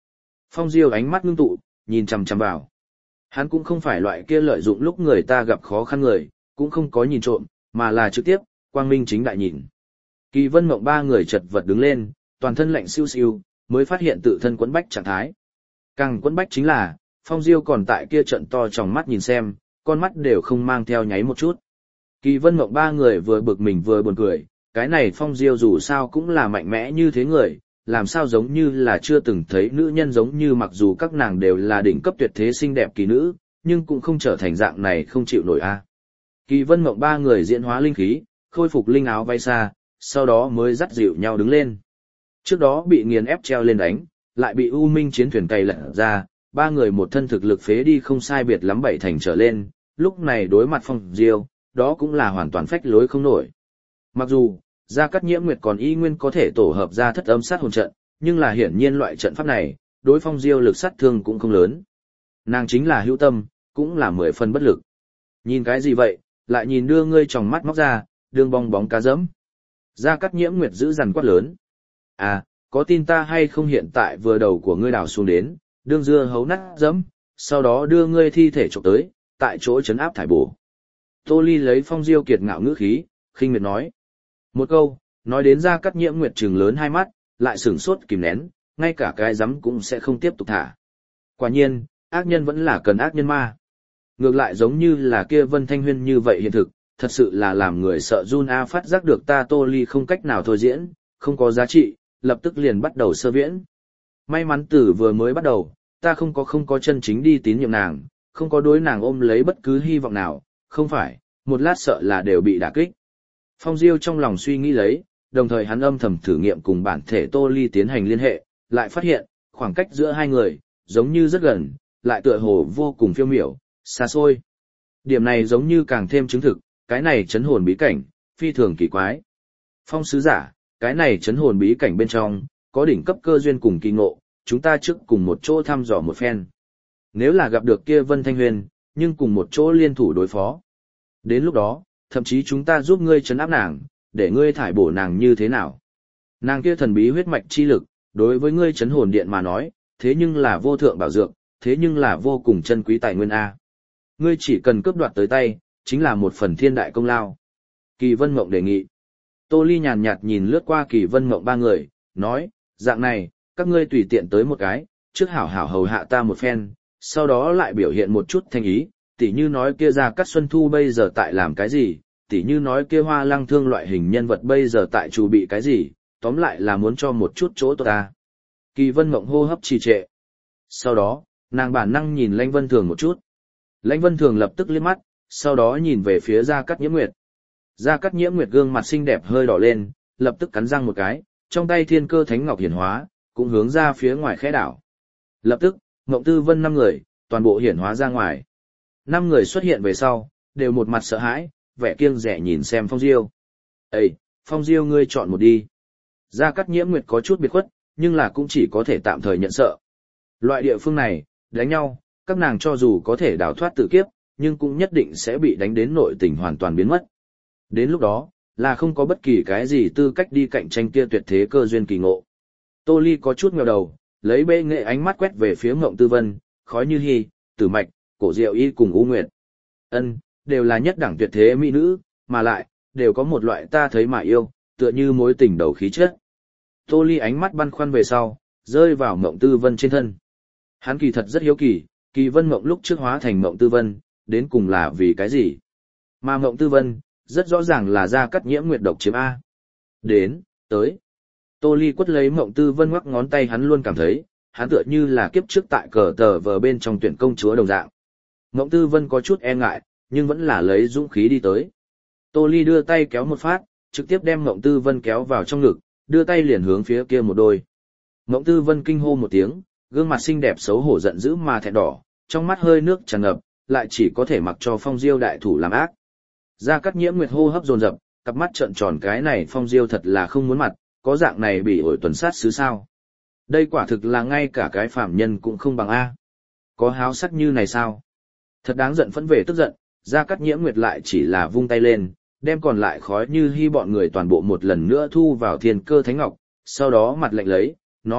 Phong Diêu ánh mắt ngưng tụ, nhìn chằm chằm vào. Hắn cũng không phải loại kia lợi dụng lúc người ta gặp khó khăn người, cũng không có nhìn trộm, mà là trực tiếp, quang minh chính đại nhìn. Kỳ Vân Mộng ba người chật vật đứng lên, toàn thân lạnh siêu siêu, mới phát hiện tự thân quẫn bách trạng thái. Càng quẫn bách chính là, Phong Diêu còn tại kia trận to tròng mắt nhìn xem, con mắt đều không mang theo nháy một chút. Kỳ Vân Mộng ba người vừa bực mình vừa buồn cười, cái này Phong Diêu dù sao cũng là mạnh mẽ như thế người, làm sao giống như là chưa từng thấy nữ nhân giống như mặc dù các nàng đều là đỉnh cấp tuyệt thế xinh đẹp kỳ nữ, nhưng cũng không trở thành dạng này không chịu nổi a. Kỳ Vân Mộng ba người diễn hóa linh khí, khôi phục linh áo bay xa, sau đó mới dắt dịu nhau đứng lên. Trước đó bị nghiền ép treo lên đánh, lại bị U Minh chiến thuyền cày lật ra, ba người một thân thực lực phế đi không sai biệt lắm bảy thành trở lên, lúc này đối mặt Phong Diêu, đó cũng là hoàn toàn phách lối không nổi. Mặc dù, Gia Cát Nhiễm Nguyệt còn y nguyên có thể tổ hợp ra thất âm sát hồn trận, nhưng là hiển nhiên loại trận pháp này, đối Phong Diêu lực sát thương cũng không lớn. Nàng chính là hữu tâm, cũng là mười phần bất lực. Nhìn cái gì vậy, lại nhìn đưa ngươi tròng mắt móc ra, đường bong bóng cá dẫm. Gia Cát Nhiễm Nguyệt giữ dằn quát lớn. À, có tin ta hay không hiện tại vừa đầu của ngươi đào xuống đến, đương dưa hấu nát dẫm, sau đó đưa ngươi thi thể trộm tới, tại chỗ trấn áp thải bổ. Tô Ly lấy Phong Diêu kiệt ngạo ngữ khí, khinh miệt nói. Một câu, nói đến Gia Cát Nhiễm Nguyệt trừng lớn hai mắt, lại sửng sốt kìm nén, ngay cả cái dám cũng sẽ không tiếp tục thả. Quả nhiên, ác nhân vẫn là cần ác nhân ma. Ngược lại giống như là kia Vân Thanh Huyên như vậy hiện thực, thật sự là làm người sợ run a. Phát giác được ta Tô Ly không cách nào thôi diễn, không có giá trị, lập tức liền bắt đầu sơ viễn. May mắn từ vừa mới bắt đầu, ta không có không có chân chính đi tín nhiệm nàng, không có đối nàng ôm lấy bất cứ hy vọng nào, không phải, một lát sợ là đều bị đả kích. Phong Diêu trong lòng suy nghĩ lấy, đồng thời hắn âm thầm thử nghiệm cùng bản thể Tô Ly tiến hành liên hệ, lại phát hiện, khoảng cách giữa hai người, giống như rất gần, lại tựa hồ vô cùng phiêu miểu, xa xôi. Điểm này giống như càng thêm chứng thực, cái này chấn hồn bí cảnh, phi thường kỳ quái. Phong sứ giả, cái này chấn hồn bí cảnh bên trong, có đỉnh cấp cơ duyên cùng kỳ ngộ, chúng ta trước cùng một chỗ thăm dò một phen. Nếu là gặp được kia Vân Thanh Huyền, nhưng cùng một chỗ liên thủ đối phó. Đến lúc đó, thậm chí chúng ta giúp ngươi trấn áp nàng, để ngươi thải bổ nàng như thế nào. Nàng kia thần bí huyết mạch chi lực, đối với ngươi chấn hồn điện mà nói, thế nhưng là vô thượng bảo dược, thế nhưng là vô cùng chân quý tài nguyên A. Ngươi chỉ cần cướp đoạt tới tay, chính là một phần thiên đại công lao. Kỳ Vân Mộng đề nghị. Tô Ly nhàn nhạt nhìn lướt qua Kỳ Vân Mộng ba người, nói, dạng này, các ngươi tùy tiện tới một cái, trước hảo hảo hầu hạ ta một phen, sau đó lại biểu hiện một chút thành ý, tỉ như nói kia Gia Cát Xuân Thu bây giờ tại làm cái gì, tỉ như nói kia Hoa Lăng Thương loại hình nhân vật bây giờ tại chủ bị cái gì, tóm lại là muốn cho một chút chỗ tốt ta. Kỳ Vân Mộng hô hấp trì trệ. Sau đó, nàng bản năng nhìn Lãnh Vân Thường một chút. Lãnh Vân Thường lập tức liếc mắt, sau đó nhìn về phía Gia Cát Nhiễm Nguyệt. Gia Cát Nhiễm Nguyệt gương mặt xinh đẹp hơi đỏ lên, lập tức cắn răng một cái, trong tay Thiên Cơ Thánh Ngọc hiển hóa, cũng hướng ra phía ngoài khẽ đảo. Lập tức, Ngộng Tư Vân năm người, toàn bộ hiển hóa ra ngoài. Năm người xuất hiện về sau, đều một mặt sợ hãi, vẻ kiêng dè nhìn xem Phong Diêu. Ê, Phong Diêu ngươi chọn một đi. Gia Cát Nhiễm Nguyệt có chút biệt khuất, nhưng là cũng chỉ có thể tạm thời nhận sợ. Loại địa phương này, đánh nhau, các nàng cho dù có thể đào thoát tự kiếp, nhưng cũng nhất định sẽ bị đánh đến nội tình hoàn toàn biến mất. Đến lúc đó, là không có bất kỳ cái gì tư cách đi cạnh tranh kia tuyệt thế cơ duyên kỳ ngộ. Tô Ly có chút nghèo đầu, lấy bệ nghệ ánh mắt quét về phía Ngộng Tư Vân, khói như hy, tử mạch, cổ diệu y cùng U Nguyệt. Ân, đều là nhất đẳng tuyệt thế mỹ nữ, mà lại, đều có một loại ta thấy mà yêu, tựa như mối tình đầu khí chất. Tô Ly ánh mắt băn khoăn về sau, rơi vào Ngộng Tư Vân trên thân. Hắn kỳ thật rất hiếu kỳ, Kỳ Vân Mộng lúc trước hóa thành Ngộng Tư Vân, đến cùng là vì cái gì? Mà Ngộng Tư Vân, rất rõ ràng là Gia Cát Nhiễm Nguyệt độc chiếm A. Đến, tới. Tô Ly quất lấy Ngộng Tư Vân ngoắc ngón tay, hắn luôn cảm thấy, hắn tựa như là kiếp trước tại cờ tờ vờ bên trong tuyển công chúa đồng dạng. Ngộng Tư Vân có chút e ngại, nhưng vẫn là lấy dũng khí đi tới. Tô Ly đưa tay kéo một phát, trực tiếp đem Ngộng Tư Vân kéo vào trong ngực, đưa tay liền hướng phía kia một đôi. Ngộng Tư Vân kinh hô một tiếng, gương mặt xinh đẹp xấu hổ giận dữ mà thẹn đỏ, trong mắt hơi nước tràn ngập, lại chỉ có thể mặc cho Phong Diêu đại thủ làm ác. Gia Cát Nhiễm Nguyệt hô hấp dồn dập, cặp mắt trợn tròn, cái này Phong Diêu thật là không muốn mặt, có dạng này bị ổi tuần sát xứ sao? Đây quả thực là ngay cả cái phàm nhân cũng không bằng a. Có háo sắc như này sao? Thật đáng giận, phẫn về tức giận, Gia Cát Nhiễm Nguyệt lại chỉ là vung tay lên, đem còn lại khói như hy bọn người toàn bộ một lần nữa thu vào Thiên Cơ Thánh Ngọc, sau đó mặt lạnh lấy, nói,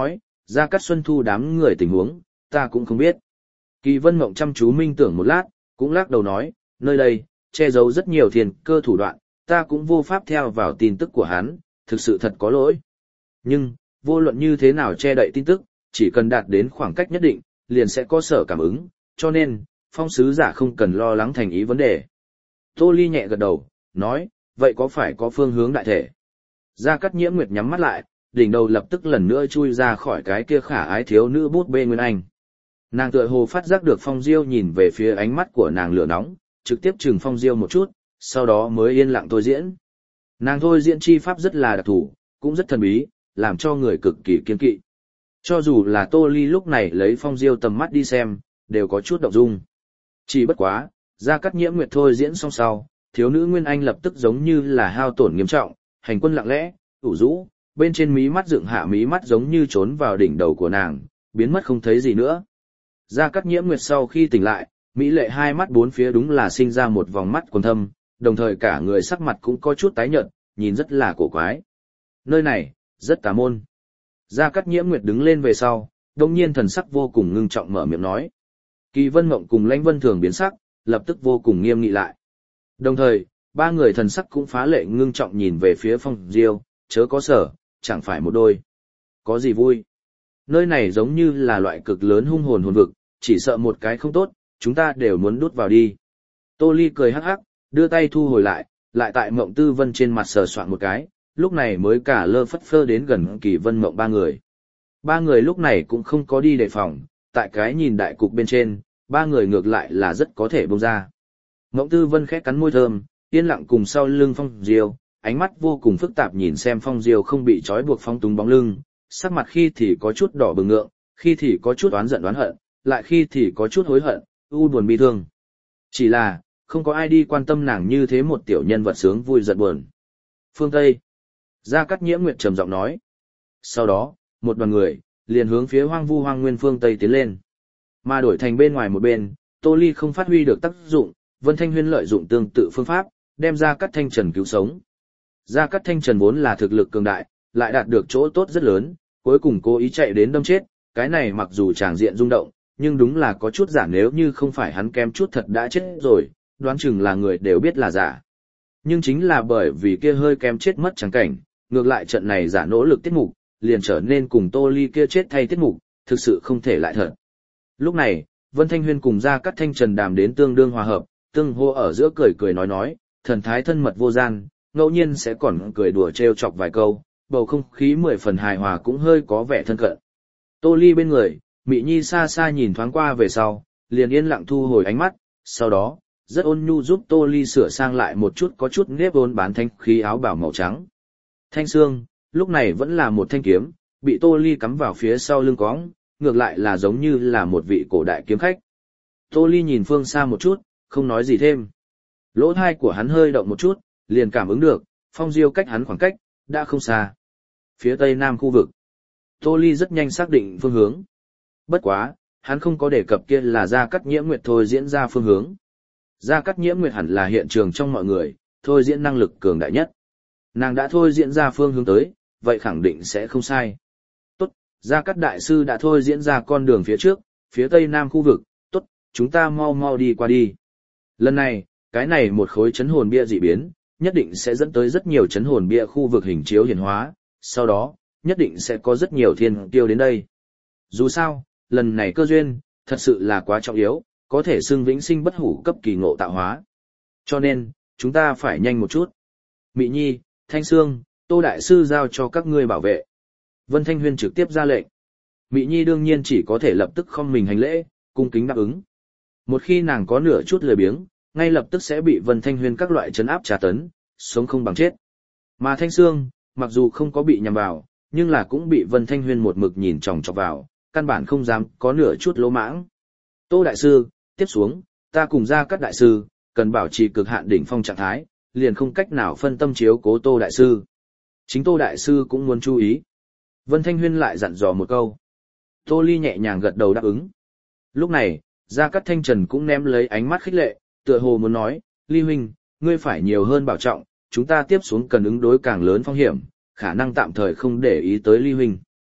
Gia Cát Xuân Thu đám người tình huống, ta cũng không biết. Kỳ Vân Mộng chăm chú minh tưởng một lát, cũng lắc đầu nói, nơi đây, che giấu rất nhiều thiên cơ thủ đoạn, ta cũng vô pháp theo vào tin tức của hắn, thực sự thật có lỗi. Nhưng, vô luận như thế nào che đậy tin tức, chỉ cần đạt đến khoảng cách nhất định, liền sẽ có sở cảm ứng, cho nên, phong sứ giả không cần lo lắng thành ý vấn đề. Tô Ly nhẹ gật đầu, nói, vậy có phải có phương hướng đại thể? Gia Cát Nhiễm Nguyệt nhắm mắt lại, đỉnh đầu lập tức lần nữa chui ra khỏi cái kia khả ái thiếu nữ bút bê Nguyên Anh. Nàng tựa hồ phát giác được Phong Diêu nhìn về phía ánh mắt của nàng lửa nóng, trực tiếp chừng Phong Diêu một chút, sau đó mới yên lặng thôi diễn. Nàng thôi diễn chi pháp rất là đặc thù, cũng rất thần bí, làm cho người cực kỳ kiên kỵ. Cho dù là Tô Ly lúc này lấy Phong Diêu tầm mắt đi xem, đều có chút động dung. Chỉ bất quá, Gia Cát Nhiễm Nguyệt thôi diễn xong sau, thiếu nữ Nguyên Anh lập tức giống như là hao tổn nghiêm trọng, hành quân lặng lẽ, ủ rũ, bên trên mí mắt dựng hạ mí mắt giống như trốn vào đỉnh đầu của nàng, biến mất không thấy gì nữa. Gia Cát Nhiễm Nguyệt sau khi tỉnh lại, mỹ lệ hai mắt bốn phía đúng là sinh ra một vòng mắt quần thâm, đồng thời cả người sắc mặt cũng có chút tái nhợt, nhìn rất là cổ quái. Nơi này, rất tà môn. Gia Cát Nhiễm Nguyệt đứng lên về sau, đồng nhiên thần sắc vô cùng ngưng trọng mở miệng nói. Kỳ Vân Mộng cùng Lãnh Vân Thường biến sắc, lập tức vô cùng nghiêm nghị lại. Đồng thời, ba người thần sắc cũng phá lệ ngưng trọng nhìn về phía Phong Diêu, chớ có sở, chẳng phải một đôi. Có gì vui? Nơi này giống như là loại cực lớn hung hồn hồn vực, chỉ sợ một cái không tốt, chúng ta đều muốn đút vào đi. Tô Ly cười hắc hắc, đưa tay thu hồi lại, lại tại Mộng Tư Vân trên mặt sờ soạn một cái, lúc này mới cả lơ phất phơ đến gần Kỳ Vân Mộng ba người. Ba người lúc này cũng không có đi đề phòng, tại cái nhìn đại cục bên trên, ba người ngược lại là rất có thể bông ra. Mộng Tư Vân khẽ cắn môi thơm, yên lặng cùng sau lưng Phong Diêu, ánh mắt vô cùng phức tạp nhìn xem Phong Diêu không bị trói buộc phong túng bóng lưng, sắc mặt khi thì có chút đỏ bừng ngượng, khi thì có chút oán giận oán hận, lại khi thì có chút hối hận, u buồn bi thương. Chỉ là, không có ai đi quan tâm nàng như thế một tiểu nhân vật sướng vui giận buồn. Phương Tây. Gia Cát Nhiễm Nguyệt trầm giọng nói. Sau đó, một đoàn người, liền hướng phía hoang vu hoang nguyên phương Tây tiến lên. Mà đổi thành bên ngoài một bên, Tô Ly không phát huy được tác dụng, Vân Thanh Huyên lợi dụng tương tự phương pháp, đem Gia Cát Thanh Trần cứu sống. Gia Cát Thanh Trần vốn là thực lực cường đại, lại đạt được chỗ tốt rất lớn, cuối cùng cố ý chạy đến đâm chết, cái này mặc dù tràng diện rung động, nhưng đúng là có chút giả, nếu như không phải hắn kém chút thật đã chết rồi, đoán chừng là người đều biết là giả. Nhưng chính là bởi vì kia hơi kém chết mất chẳng cảnh, ngược lại trận này giả nỗ lực tiết mục, liền trở nên cùng Tô Ly kia chết thay tiết mục, thực sự không thể lại thật. Lúc này, Vân Thanh Huyên cùng Gia Cát Thanh Trần đàm đến tương đương hòa hợp, tương hô ở giữa cười cười nói nói, thần thái thân mật vô gian, ngẫu nhiên sẽ còn cười đùa trêu chọc vài câu, bầu không khí mười phần hài hòa cũng hơi có vẻ thân cận. Tô Ly bên người, Mị Nhi xa xa nhìn thoáng qua về sau, liền yên lặng thu hồi ánh mắt, sau đó, rất ôn nhu giúp Tô Ly sửa sang lại một chút có chút nếp vốn bán thanh khí áo bảo màu trắng. Thanh xương, lúc này vẫn là một thanh kiếm, bị Tô Ly cắm vào phía sau lưng cóng, ngược lại là giống như là một vị cổ đại kiếm khách. Tô Ly nhìn phương xa một chút, không nói gì thêm. Lỗ thai của hắn hơi động một chút, liền cảm ứng được, Phong Diêu cách hắn khoảng cách, đã không xa. Phía tây nam khu vực. Tô Ly rất nhanh xác định phương hướng. Bất quá, hắn không có đề cập kia là Gia Cát Nhiễm Nguyệt thôi diễn ra phương hướng. Gia Cát Nhiễm Nguyệt hẳn là hiện trường trong mọi người, thôi diễn năng lực cường đại nhất. Nàng đã thôi diễn ra phương hướng tới, vậy khẳng định sẽ không sai. Tốt, Gia Cát Đại Sư đã thôi diễn ra con đường phía trước, phía tây nam khu vực, tốt, chúng ta mau mau đi qua đi. Lần này, cái này một khối chấn hồn bia dị biến, nhất định sẽ dẫn tới rất nhiều chấn hồn bia khu vực hình chiếu hiển hóa, sau đó, nhất định sẽ có rất nhiều thiên kiêu đến đây. Dù sao, lần này cơ duyên, thật sự là quá trọng yếu, có thể xưng vĩnh sinh bất hủ cấp kỳ ngộ tạo hóa. Cho nên, chúng ta phải nhanh một chút. Mị Nhi, Thanh Sương, Tô Đại Sư giao cho các ngươi bảo vệ. Vân Thanh Huyên trực tiếp ra lệnh. Mị Nhi đương nhiên chỉ có thể lập tức không mình hành lễ, cung kính đáp ứng. Một khi nàng có nửa chút lười biếng, ngay lập tức sẽ bị Vân Thanh Huyên các loại trấn áp tra tấn, sống không bằng chết. Mà Thanh Sương, mặc dù không có bị nhằm vào, nhưng là cũng bị Vân Thanh Huyên một mực nhìn chòng chọc vào, căn bản không dám có nửa chút lỗ mãng. Tô Đại Sư, tiếp xuống, ta cùng Gia Cát Đại Sư, cần bảo trì cực hạn đỉnh phong trạng thái, liền không cách nào phân tâm chiếu cố Tô Đại Sư. Chính Tô Đại Sư cũng muốn chú ý. Vân Thanh Huyên lại dặn dò một câu. Tô Ly nhẹ nhàng gật đầu đáp ứng. Lúc này, Gia Cát Thanh Trần cũng ném lấy ánh mắt khích lệ, tựa hồ muốn nói, Ly huynh, ngươi phải nhiều hơn bảo trọng, chúng ta tiếp xuống cần ứng đối càng lớn phong hiểm, khả năng tạm thời không để ý tới Ly huynh.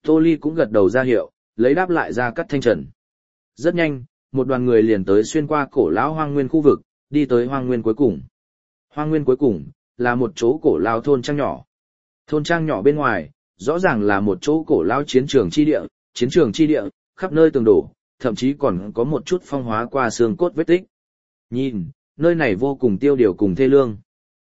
Tô Ly cũng gật đầu ra hiệu, lấy đáp lại Gia Cát Thanh Trần. Rất nhanh, một đoàn người liền tới xuyên qua cổ lão hoang nguyên khu vực, đi tới hoang nguyên cuối cùng. Hoang nguyên cuối cùng, là một chỗ cổ lão thôn trang nhỏ. Thôn trang nhỏ bên ngoài, rõ ràng là một chỗ cổ lão chiến trường chi địa, chiến trường chi địa, khắp nơi tường đổ, thậm chí còn có một chút phong hóa qua xương cốt vết tích. Nhìn, nơi này vô cùng tiêu điều cùng thê lương.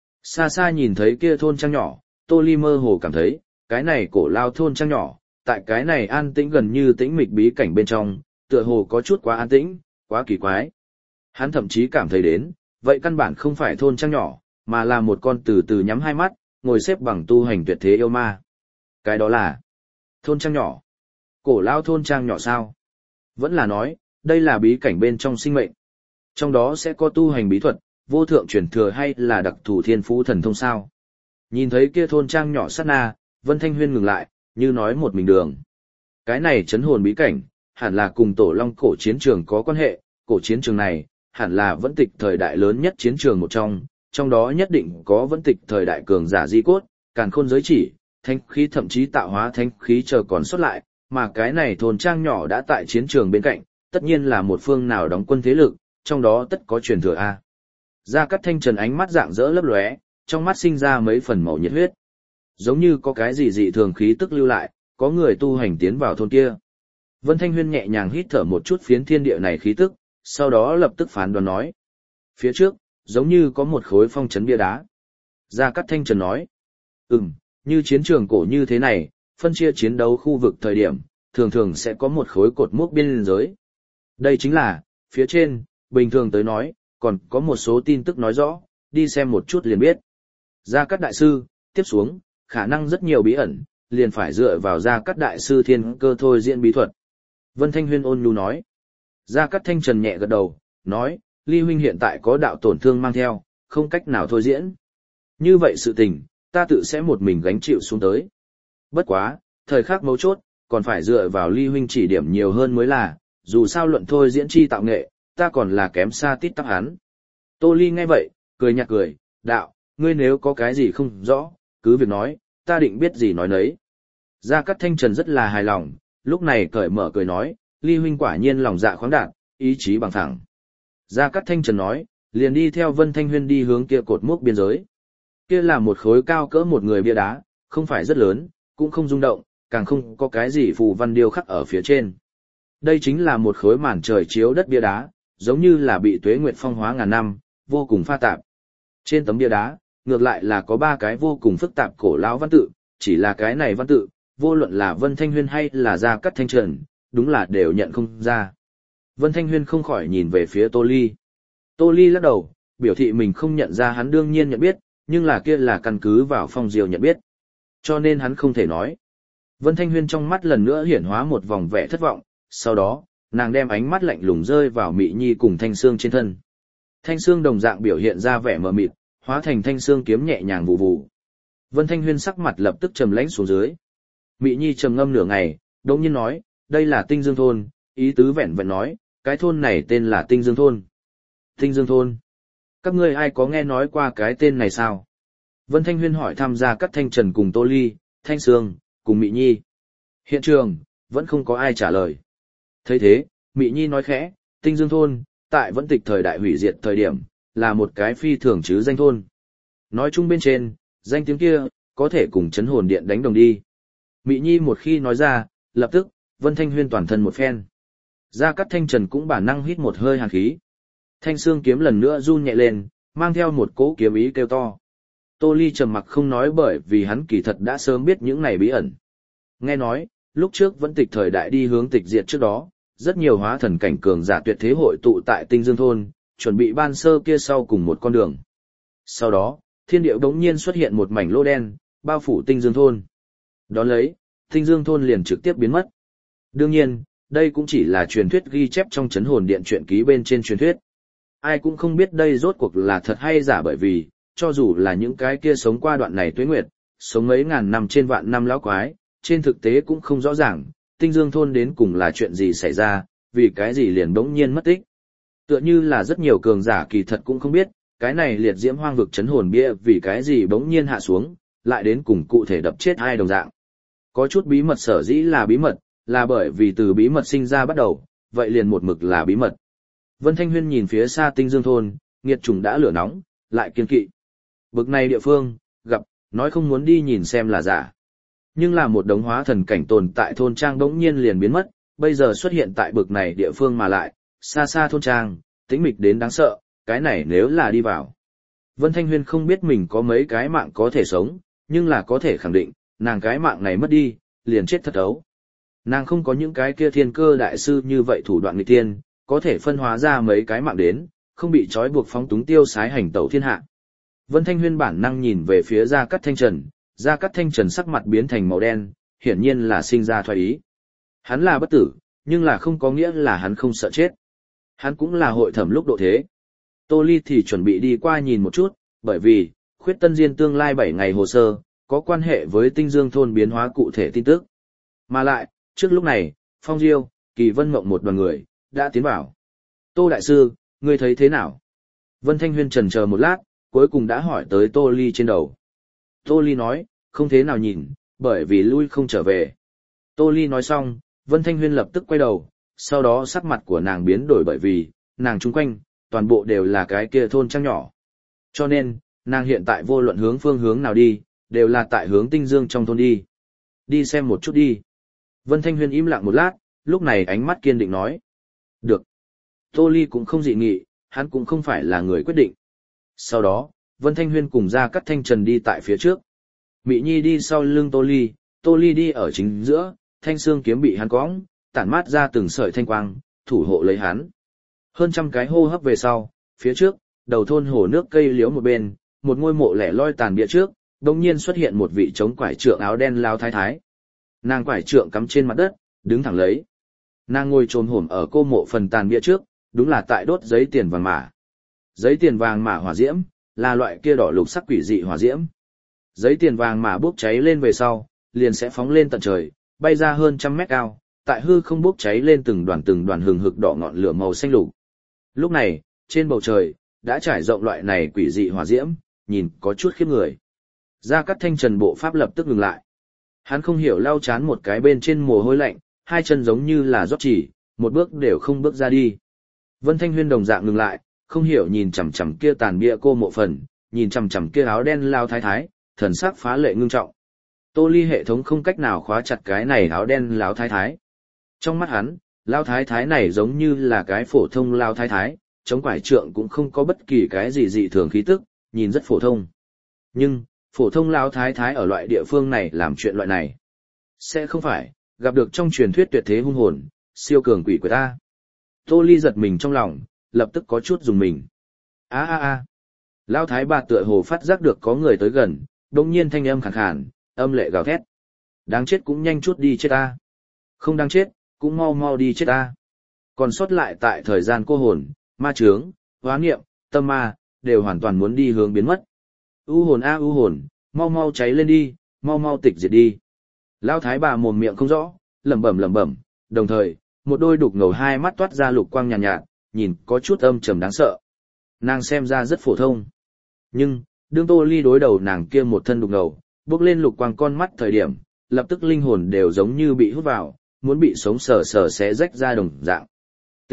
Xa xa nhìn thấy kia thôn trang nhỏ, Tô Ly mơ hồ cảm thấy, cái này cổ lao thôn trang nhỏ, tại cái này an tĩnh gần như tĩnh mịch bí cảnh bên trong, tựa hồ có chút quá an tĩnh, quá kỳ quái. Hắn thậm chí cảm thấy đến, vậy căn bản không phải thôn trang nhỏ, mà là một con từ từ nhắm hai mắt, ngồi xếp bằng tu hành tuyệt thế yêu ma. Cái đó là thôn trang nhỏ. Cổ lao thôn trang nhỏ sao? Vẫn là nói, đây là bí cảnh bên trong sinh mệnh. Trong đó sẽ có tu hành bí thuật, vô thượng truyền thừa hay là đặc thù thiên phú thần thông sao? Nhìn thấy kia thôn trang nhỏ sát na, Vân Thanh Huyên ngừng lại, như nói một mình đường. Cái này chấn hồn bí cảnh, hẳn là cùng Tổ Long cổ chiến trường có quan hệ, cổ chiến trường này, hẳn là vẫn tịch thời đại lớn nhất chiến trường một trong, trong đó nhất định có vẫn tịch thời đại cường giả di cốt, càn khôn giới chỉ, thánh khí thậm chí tạo hóa thánh khí chờ còn xuất lại, mà cái này thôn trang nhỏ đã tại chiến trường bên cạnh, tất nhiên là một phương nào đóng quân thế lực, trong đó tất có truyền thừa a. Gia Cát Thanh Trần ánh mắt rạng rỡ lấp lóe, trong mắt sinh ra mấy phần màu nhiệt huyết. Giống như có cái gì dị thường khí tức lưu lại, có người tu hành tiến vào thôn kia. Vân Thanh Huyên nhẹ nhàng hít thở một chút phiến thiên địa này khí tức, sau đó lập tức phán đoán nói. Phía trước, giống như có một khối phong trấn bia đá. Gia Cát Thanh Trần nói. Ừm, như chiến trường cổ như thế này, phân chia chiến đấu khu vực thời điểm, thường thường sẽ có một khối cột mốc biên giới. Đây chính là, phía trên, bình thường tới nói, còn có một số tin tức nói rõ, đi xem một chút liền biết. Gia Cát Đại Sư, tiếp xuống, khả năng rất nhiều bí ẩn, liền phải dựa vào Gia Cát Đại Sư thiên cơ thôi diễn bí thuật. Vân Thanh Huyên ôn nhu nói. Gia Cát Thanh Trần nhẹ gật đầu, nói, Ly huynh hiện tại có đạo tổn thương mang theo, không cách nào thôi diễn. Như vậy sự tình, ta tự sẽ một mình gánh chịu xuống tới. Bất quá, thời khắc mấu chốt, còn phải dựa vào Ly huynh chỉ điểm nhiều hơn mới là, dù sao luận thôi diễn chi tạo nghệ, ta còn là kém xa tít tắc hắn. Tô Ly nghe vậy, cười nhạt cười, đạo, ngươi nếu có cái gì không rõ, cứ việc nói, ta định biết gì nói nấy. Gia Cát Thanh Trần rất là hài lòng, lúc này cởi mở cười nói, Ly huynh quả nhiên lòng dạ khoáng đạt, ý chí bằng thẳng. Gia Cát Thanh Trần nói, liền đi theo Vân Thanh Huyên đi hướng kia cột mốc biên giới. Kia là một khối cao cỡ một người bia đá, không phải rất lớn, cũng không rung động, càng không có cái gì phù văn điêu khắc ở phía trên. Đây chính là một khối màn trời chiếu đất bia đá, giống như là bị tuế nguyệt phong hóa ngàn năm, vô cùng pha tạp. Trên tấm bia đá, ngược lại là có ba cái vô cùng phức tạp cổ lão văn tự, chỉ là cái này văn tự, vô luận là Vân Thanh Huyên hay là Gia Cát Thanh Trần, đúng là đều nhận không ra. Vân Thanh Huyên không khỏi nhìn về phía Tô Ly. Tô Ly lắc đầu, biểu thị mình không nhận ra hắn đương nhiên nhận biết, nhưng là kia là căn cứ vào phong diều nhận biết. Cho nên hắn không thể nói. Vân Thanh Huyên trong mắt lần nữa hiển hóa một vòng vẻ thất vọng, sau đó, nàng đem ánh mắt lạnh lùng rơi vào Mị Nhi cùng Thanh Xương trên thân. Thanh Xương đồng dạng biểu hiện ra vẻ mờ mịt, hóa thành thanh xương kiếm nhẹ nhàng vụ vụ. Vân Thanh Huyên sắc mặt lập tức trầm lãnh xuống dưới. Mị Nhi trầm ngâm nửa ngày, đột nhiên nói, đây là Tinh Dương thôn, ý tứ vẹn vẹn nói, cái thôn này tên là Tinh Dương thôn. Tinh Dương thôn. Các ngươi ai có nghe nói qua cái tên này sao? Vân Thanh Huyên hỏi tham gia các Thanh Trần cùng Tô Ly, Thanh Xương, cùng Mị Nhi. Hiện trường, vẫn không có ai trả lời. Thấy thế, Mị Nhi nói khẽ, Tinh Dương thôn, tại vẫn tịch thời đại hủy diệt thời điểm, là một cái phi thường chứ danh thôn. Nói chung bên trên, danh tiếng kia, có thể cùng chấn hồn điện đánh đồng đi. Mị Nhi một khi nói ra, lập tức, Vân Thanh Huyên toàn thân một phen. Gia Cát Thanh Trần cũng bản năng hít một hơi hàn khí. Thanh xương kiếm lần nữa run nhẹ lên, mang theo một cỗ kiếm ý kêu to. Tô Ly trầm mặc không nói bởi vì hắn kỳ thật đã sớm biết những này bí ẩn. Nghe nói, lúc trước vẫn tịch thời đại đi hướng tịch diệt trước đó, rất nhiều hóa thần cảnh cường giả tuyệt thế hội tụ tại Tinh Dương thôn, chuẩn bị ban sơ kia sau cùng một con đường. Sau đó, thiên địa bỗng nhiên xuất hiện một mảnh lỗ đen, bao phủ Tinh Dương thôn. Đón lấy, Tinh Dương thôn liền trực tiếp biến mất. Đương nhiên, đây cũng chỉ là truyền thuyết ghi chép trong chấn hồn điện truyện ký bên trên truyền thuyết. Ai cũng không biết đây rốt cuộc là thật hay giả bởi vì, cho dù là những cái kia sống qua đoạn này tuế nguyệt, sống mấy ngàn năm trên vạn năm lão quái, trên thực tế cũng không rõ ràng, Tinh Dương thôn đến cùng là chuyện gì xảy ra, vì cái gì liền bỗng nhiên mất tích. Tựa như là rất nhiều cường giả kỳ thật cũng không biết, cái này liệt diễm hoang vực chấn hồn bia vì cái gì bỗng nhiên hạ xuống, lại đến cùng cụ thể đập chết ai đồng dạng. Có chút bí mật sở dĩ là bí mật, là bởi vì từ bí mật sinh ra bắt đầu, vậy liền một mực là bí mật. Vân Thanh Huyên nhìn phía xa Tinh Dương thôn, nghiệt trùng đã lửa nóng, lại kiên kỵ. Bực này địa phương, gặp, nói không muốn đi nhìn xem là giả. Nhưng là một đống hóa thần cảnh tồn tại thôn trang bỗng nhiên liền biến mất, bây giờ xuất hiện tại bực này địa phương mà lại, xa xa thôn trang, tĩnh mịch đến đáng sợ, cái này nếu là đi vào. Vân Thanh Huyên không biết mình có mấy cái mạng có thể sống, nhưng là có thể khẳng định, nàng cái mạng này mất đi, liền chết thật ấu. Nàng không có những cái kia thiên cơ đại sư như vậy thủ đoạn nghịch tiên, có thể phân hóa ra mấy cái mạng đến, không bị trói buộc phóng túng tiêu sái hành tẩu thiên hạ. Vân Thanh Huyên bản năng nhìn về phía Gia Cát Thanh Trần, Gia Cát Thanh Trần sắc mặt biến thành màu đen, hiển nhiên là sinh ra thoái ý. Hắn là bất tử, nhưng là không có nghĩa là hắn không sợ chết. Hắn cũng là hội thẩm lúc độ thế. Tô Ly thì chuẩn bị đi qua nhìn một chút, bởi vì, khuyết tân diên tương lai bảy ngày hồ sơ, có quan hệ với Tinh Dương thôn biến hóa cụ thể tin tức. Mà lại, trước lúc này, Phong Diêu, Kỳ Vân Mộng một đoàn người, đã tiến vào. Tô Đại Sư, ngươi thấy thế nào? Vân Thanh Huyên chần chờ một lát, cuối cùng đã hỏi tới Tô Ly trên đầu. Tô Ly nói, không thế nào nhìn, bởi vì lui không trở về. Tô Ly nói xong, Vân Thanh Huyên lập tức quay đầu, sau đó sắc mặt của nàng biến đổi bởi vì, nàng chung quanh, toàn bộ đều là cái kia thôn trang nhỏ. Cho nên, nàng hiện tại vô luận hướng phương hướng nào đi, đều là tại hướng Tinh Dương trong thôn đi. Đi xem một chút đi. Vân Thanh Huyên im lặng một lát, lúc này ánh mắt kiên định nói. Được. Tô Ly cũng không dị nghị, hắn cũng không phải là người quyết định. Sau đó, Vân Thanh Huyên cùng Gia Cát Thanh Trần đi tại phía trước. Mị Nhi đi sau lưng Tô Ly, Tô Ly đi ở chính giữa, thanh xương kiếm bị hắn cõng, tản mát ra từng sợi thanh quang, thủ hộ lấy hắn. Hơn trăm cái hô hấp về sau, phía trước, đầu thôn hồ nước cây liễu một bên, một ngôi mộ lẻ loi tàn bia trước, đồng nhiên xuất hiện một vị chống quải trượng áo đen lao thái thái. Nàng quải trượng cắm trên mặt đất, đứng thẳng lấy. Nàng ngồi trồm hổm ở cô mộ phần tàn bia trước, đúng là tại đốt giấy tiền vàng mã. Giấy tiền vàng mã hỏa diễm, là loại kia đỏ lục sắc quỷ dị hỏa diễm. Giấy tiền vàng mã bốc cháy lên về sau, liền sẽ phóng lên tận trời, bay ra hơn trăm mét cao, tại hư không bốc cháy lên từng đoàn từng đoàn hừng hực đỏ ngọn lửa màu xanh lục. Lúc này, trên bầu trời, đã trải rộng loại này quỷ dị hỏa diễm, nhìn có chút khiếp người. Gia Cát Thanh Trần bộ pháp lập tức ngừng lại. Hắn không hiểu lau chán một cái bên trên mồ hôi lạnh, hai chân giống như là rót chỉ, một bước đều không bước ra đi. Vân Thanh Huyên đồng dạng ngừng lại, không hiểu nhìn chằm chằm kia tàn bia cô mộ phần, nhìn chằm chằm kia áo đen lao thái thái, thần sắc phá lệ ngưng trọng. Tô Ly hệ thống không cách nào khóa chặt cái này áo đen lao thái thái. Trong mắt hắn, lao thái thái này giống như là cái phổ thông lao thái thái, chống quải trượng cũng không có bất kỳ cái gì dị thường khí tức, nhìn rất phổ thông. Nhưng, phổ thông lao thái thái ở loại địa phương này làm chuyện loại này. Sẽ không phải, gặp được trong truyền thuyết tuyệt thế hung hồn, siêu cường quỷ của ta. Tô Ly giật mình trong lòng, lập tức có chút dùng mình. a a a Lao thái bà tựa hồ phát giác được có người tới gần, đồng nhiên thanh âm khàn khàn, âm lệ gào thét. Đáng chết cũng nhanh chút đi chết ta. Không đáng chết, cũng mau mau đi chết ta. Còn sót lại tại thời gian cô hồn, ma chướng, hóa niệm, tâm ma, đều hoàn toàn muốn đi hướng biến mất. U hồn a u hồn, mau mau cháy lên đi, mau mau tịch diệt đi. Lao thái bà mồm miệng không rõ, lẩm bẩm lẩm bẩm, đồng thời, một đôi đục ngầu hai mắt toát ra lục quang nhàn nhạt, nhạt, nhìn có chút âm trầm đáng sợ. Nàng xem ra rất phổ thông. Nhưng, đương Tô Ly đối đầu nàng kia một thân đục ngầu, bước lên lục quang con mắt thời điểm, lập tức linh hồn đều giống như bị hút vào, muốn bị sống sờ sờ xé rách ra đồng dạng. T.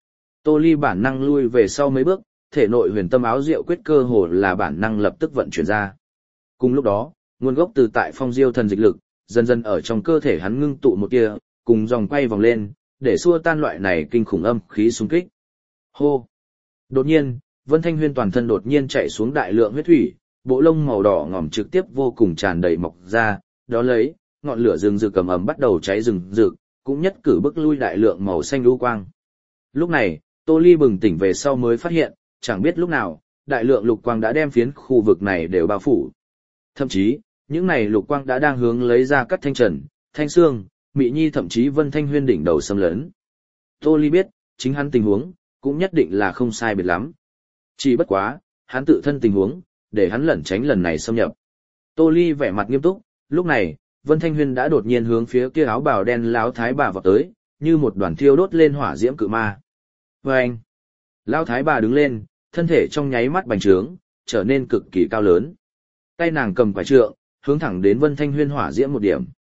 Tô Ly bản năng lui về sau mấy bước, thể nội huyền tâm áo diệu quyết cơ hồ là bản năng lập tức vận chuyển ra. Cùng lúc đó, nguồn gốc từ tại Phong Diêu thần dịch lực, dần dần ở trong cơ thể hắn ngưng tụ một tia, cùng dòng quay vòng lên, để xua tan loại này kinh khủng âm khí xung kích. Hô! Đột nhiên, Vân Thanh Huyên toàn thân đột nhiên chạy xuống đại lượng huyết thủy, bộ lông màu đỏ ngòm trực tiếp vô cùng tràn đầy mọc ra, đó lấy, ngọn lửa rừng rực cầm ầm bắt đầu cháy rừng rực, cũng nhất cử bức lui đại lượng màu xanh lũ quang. Lúc này, Tô Ly bừng tỉnh về sau mới phát hiện, chẳng biết lúc nào, đại lượng lục quang đã đem phiến khu vực này đều bao phủ. Thậm chí, những này lục quang đã đang hướng lấy ra Cát Thanh Trần, Thanh Sương, Mị Nhi thậm chí Vân Thanh Huyên đỉnh đầu xâm lấn. Tô Ly biết, chính hắn tình huống, cũng nhất định là không sai biệt lắm. Chỉ bất quá, hắn tự thân tình huống, để hắn lẩn tránh lần này xâm nhập. Tô Ly vẻ mặt nghiêm túc, lúc này, Vân Thanh Huyên đã đột nhiên hướng phía kia áo bào đen lão thái bà vào tới, như một đoàn thiêu đốt lên hỏa diễm cự ma. Vâng! Lão thái bà đứng lên, thân thể trong nháy mắt bành trướng, trở nên cực kỳ cao lớn. Tay nàng cầm quải trượng, hướng thẳng đến Vân Thanh Huyên hỏa diễm một điểm.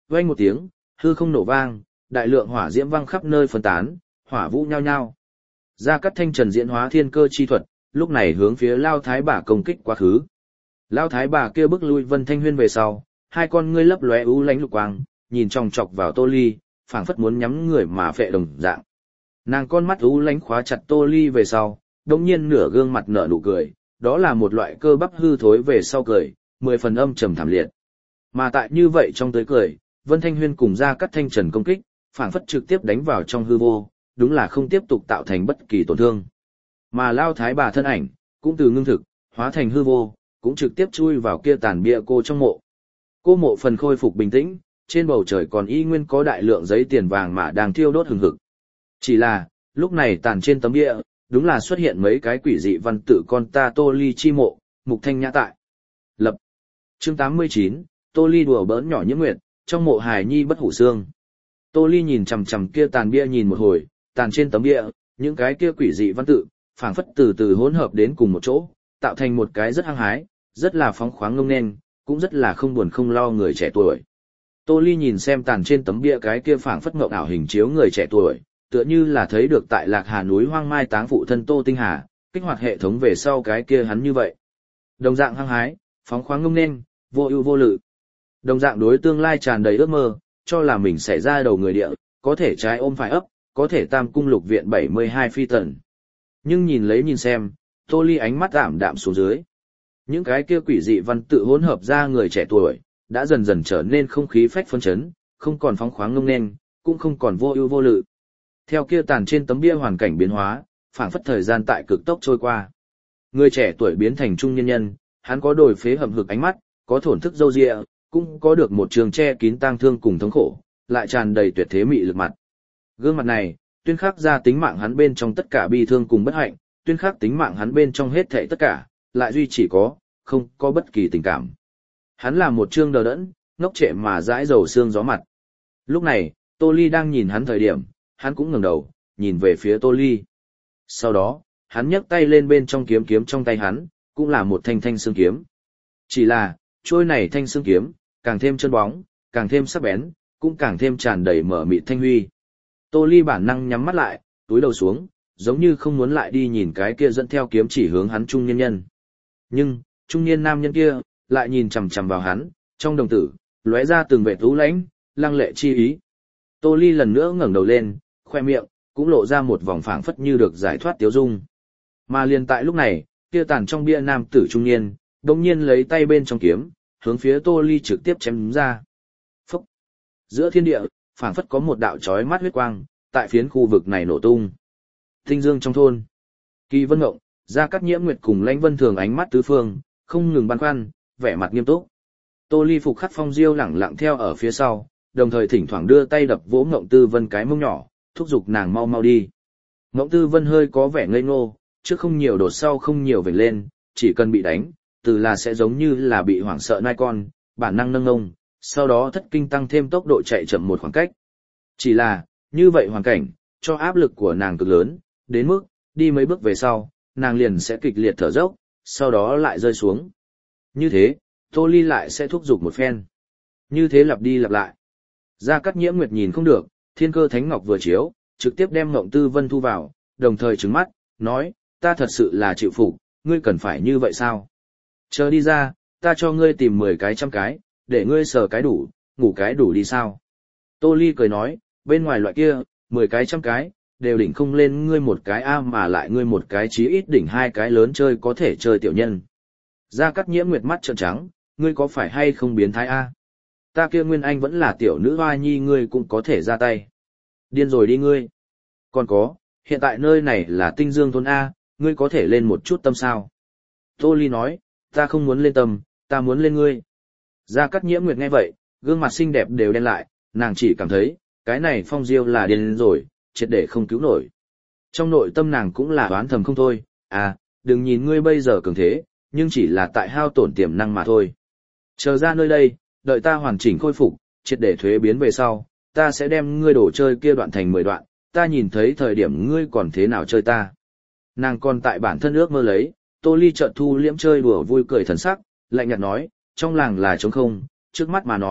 vang một tiếng, hư không nổ vang, đại lượng hỏa diễm văng khắp nơi phân tán, hỏa vũ nhao nhao. Gia Cát Thanh Trần diễn hóa thiên cơ chi thuật, lúc này hướng phía Lao Thái bà công kích quá khứ. Lao Thái bà kia bước lui Vân Thanh Huyên về sau, hai con ngươi lấp lóe u lánh lục quang, nhìn chòng chọc vào Tô Ly, phảng phất muốn nhắm người mà phệ đồng dạng. Nàng con mắt u lánh khóa chặt Tô Ly về sau, đồng nhiên nửa gương mặt nở nụ cười, đó là một loại cơ bắp hư thối về sau cười, mười phần âm trầm thảm liệt. Mà tại như vậy trong tới cười, Vân Thanh Huyên cùng Gia Cát Thanh Trần công kích, phảng phất trực tiếp đánh vào trong hư vô, đúng là không tiếp tục tạo thành bất kỳ tổn thương. Mà Lao Thái bà thân ảnh, cũng từ ngưng thực, hóa thành hư vô, cũng trực tiếp chui vào kia tàn bia cô trong mộ. Cô mộ phần khôi phục bình tĩnh, trên bầu trời còn y nguyên có đại lượng giấy tiền vàng mà đang thiêu đốt hừng hực. Chỉ là, lúc này tàn trên tấm bia, đúng là xuất hiện mấy cái quỷ dị văn tự con ta Tô Ly chi mộ, mục thanh nhã tại. Lập. Chương tám mươi chín, Tô Ly đùa bỡn nhỏ Nhiễm Nguyệt, trong mộ hài nhi bất hủ xương. Tô Ly nhìn chằm chằm kia tàn bia nhìn một hồi, tàn trên tấm bia, những cái kia quỷ dị văn tự, phảng phất từ từ hỗn hợp đến cùng một chỗ, tạo thành một cái rất hăng hái, rất là phóng khoáng ngông nên, cũng rất là không buồn không lo người trẻ tuổi. Tô Ly nhìn xem tàn trên tấm bia cái kia phảng phất ngộng ảo hình chiếu người trẻ tuổi, tựa như là thấy được tại Lạc Hà núi hoang mai táng phụ thân Tô Tinh Hà, kích hoạt hệ thống về sau cái kia hắn như vậy. Đồng dạng hăng hái, phóng khoáng ngông nên, vô ưu vô lự. Đồng dạng đối tương lai tràn đầy ước mơ, cho là mình sẽ ra đầu người địa, có thể trái ôm phải ấp, có thể tam cung lục viện bảy mươi hai phi tần. Nhưng nhìn lấy nhìn xem, Tô Ly ánh mắt ảm đạm xuống dưới. Những cái kia quỷ dị văn tự hỗn hợp ra người trẻ tuổi, đã dần dần trở nên không khí phách phấn chấn, không còn phóng khoáng ngông nên, cũng không còn vô ưu vô lự. Theo kia tàn trên tấm bia hoàn cảnh biến hóa, phảng phất thời gian tại cực tốc trôi qua. Người trẻ tuổi biến thành trung nhân nhân, hắn có đồi phế hậm hực ánh mắt, có thổn thức râu ria, cũng có được một trường che kín tang thương cùng thống khổ, lại tràn đầy tuyệt thế mị lực mặt. Gương mặt này, tuyên khắc ra tính mạng hắn bên trong tất cả bi thương cùng bất hạnh, tuyên khắc tính mạng hắn bên trong hết thảy tất cả, lại duy chỉ có, không có bất kỳ tình cảm. Hắn là một trương đờ đẫn, ngốc trệ mà dãi dầu xương gió mặt. Lúc này, Tô Ly đang nhìn hắn thời điểm, hắn cũng ngẩng đầu, nhìn về phía Tô Ly. Sau đó, hắn nhấc tay lên bên trong kiếm kiếm trong tay hắn, cũng là một thanh thanh xương kiếm. Chỉ là, trôi này thanh xương kiếm, càng thêm chân bóng, càng thêm sắc bén, cũng càng thêm tràn đầy mở mịt thanh huy. Tô Ly bản năng nhắm mắt lại, túi đầu xuống, giống như không muốn lại đi nhìn cái kia dẫn theo kiếm chỉ hướng hắn trung nhân nhân. Nhưng, trung niên nam nhân kia, lại nhìn chằm chằm vào hắn, trong đồng tử, lóe ra từng vệt u lãnh, lăng lệ chi ý. Tô Ly lần nữa ngẩng đầu lên, khoe miệng, cũng lộ ra một vòng phảng phất như được giải thoát tiếu dung. Mà liền tại lúc này, kia tàn trong bia nam tử trung niên, đột nhiên lấy tay bên trong kiếm, hướng phía Tô Ly trực tiếp chém ra. Phốc. Giữa thiên địa, phảng phất có một đạo chói mắt huyết quang, tại phiến khu vực này nổ tung. Tinh Dương trong thôn, Kỳ Vân Ngộng, Gia Cát Nhiễm Nguyệt cùng Lãnh Vân Thường ánh mắt tứ phương, không ngừng băn khoăn, vẻ mặt nghiêm túc. Tô Ly phục khắc phong diêu lẳng lặng theo ở phía sau, đồng thời thỉnh thoảng đưa tay đập vỗ Ngộng Tư Vân cái mông nhỏ, thúc giục nàng mau mau đi. Ngộng Tư Vân hơi có vẻ ngây ngô, trước không nhiều đột sau không nhiều vểnh lên, chỉ cần bị đánh, từ là sẽ giống như là bị hoảng sợ nai con, bản năng nâng ngông, sau đó thất kinh tăng thêm tốc độ chạy chậm một khoảng cách. Chỉ là, như vậy hoàn cảnh, cho áp lực của nàng cực lớn, đến mức, đi mấy bước về sau, nàng liền sẽ kịch liệt thở dốc, sau đó lại rơi xuống. Như thế, Tô Ly lại sẽ thúc giục một phen. Như thế lặp đi lặp lại. Gia Cát Nhiễm Nguyệt nhìn không được, Thiên Cơ Thánh Ngọc vừa chiếu, trực tiếp đem Ngộng Tư Vân thu vào, đồng thời trừng mắt, nói, ta thật sự là chịu phục, ngươi cần phải như vậy sao? Chờ đi ra, ta cho ngươi tìm mười cái trăm cái, để ngươi sờ cái đủ, ngủ cái đủ đi sao? Tô Ly cười nói, bên ngoài loại kia, mười cái trăm cái, đều đỉnh không lên ngươi một cái a mà lại ngươi một cái chí ít đỉnh hai cái lớn chơi có thể chơi tiểu nhân. Gia Cát Nhiễm Nguyệt mắt trợn trắng, ngươi có phải hay không biến thái a? Ta kia Nguyên Anh vẫn là tiểu nữ hoa nhi ngươi cũng có thể ra tay. Điên rồi đi ngươi. Còn có, hiện tại nơi này là Tinh Dương thôn A, ngươi có thể lên một chút tâm sao? Tô Ly nói, ta không muốn lên tâm, ta muốn lên ngươi. Gia Cát Nhiễm Nguyệt nghe vậy, gương mặt xinh đẹp đều đen lại, nàng chỉ cảm thấy, cái này Phong Diêu là điên rồi, triệt để không cứu nổi. Trong nội tâm nàng cũng là oán thầm không thôi, à, đừng nhìn ngươi bây giờ cường thế, nhưng chỉ là tại hao tổn tiềm năng mà thôi. Chờ ra nơi đây, đợi ta hoàn chỉnh khôi phục, triệt để thuế biến về sau, ta sẽ đem ngươi đổ chơi kia đoạn thành mười đoạn, ta nhìn thấy thời điểm ngươi còn thế nào chơi ta. Nàng còn tại bản thân ước mơ lấy, Tô Ly chợt thu liễm chơi đùa vui cười thần sắc, lạnh nhạt nói, trong làng là trống không, trước mắt mà nói,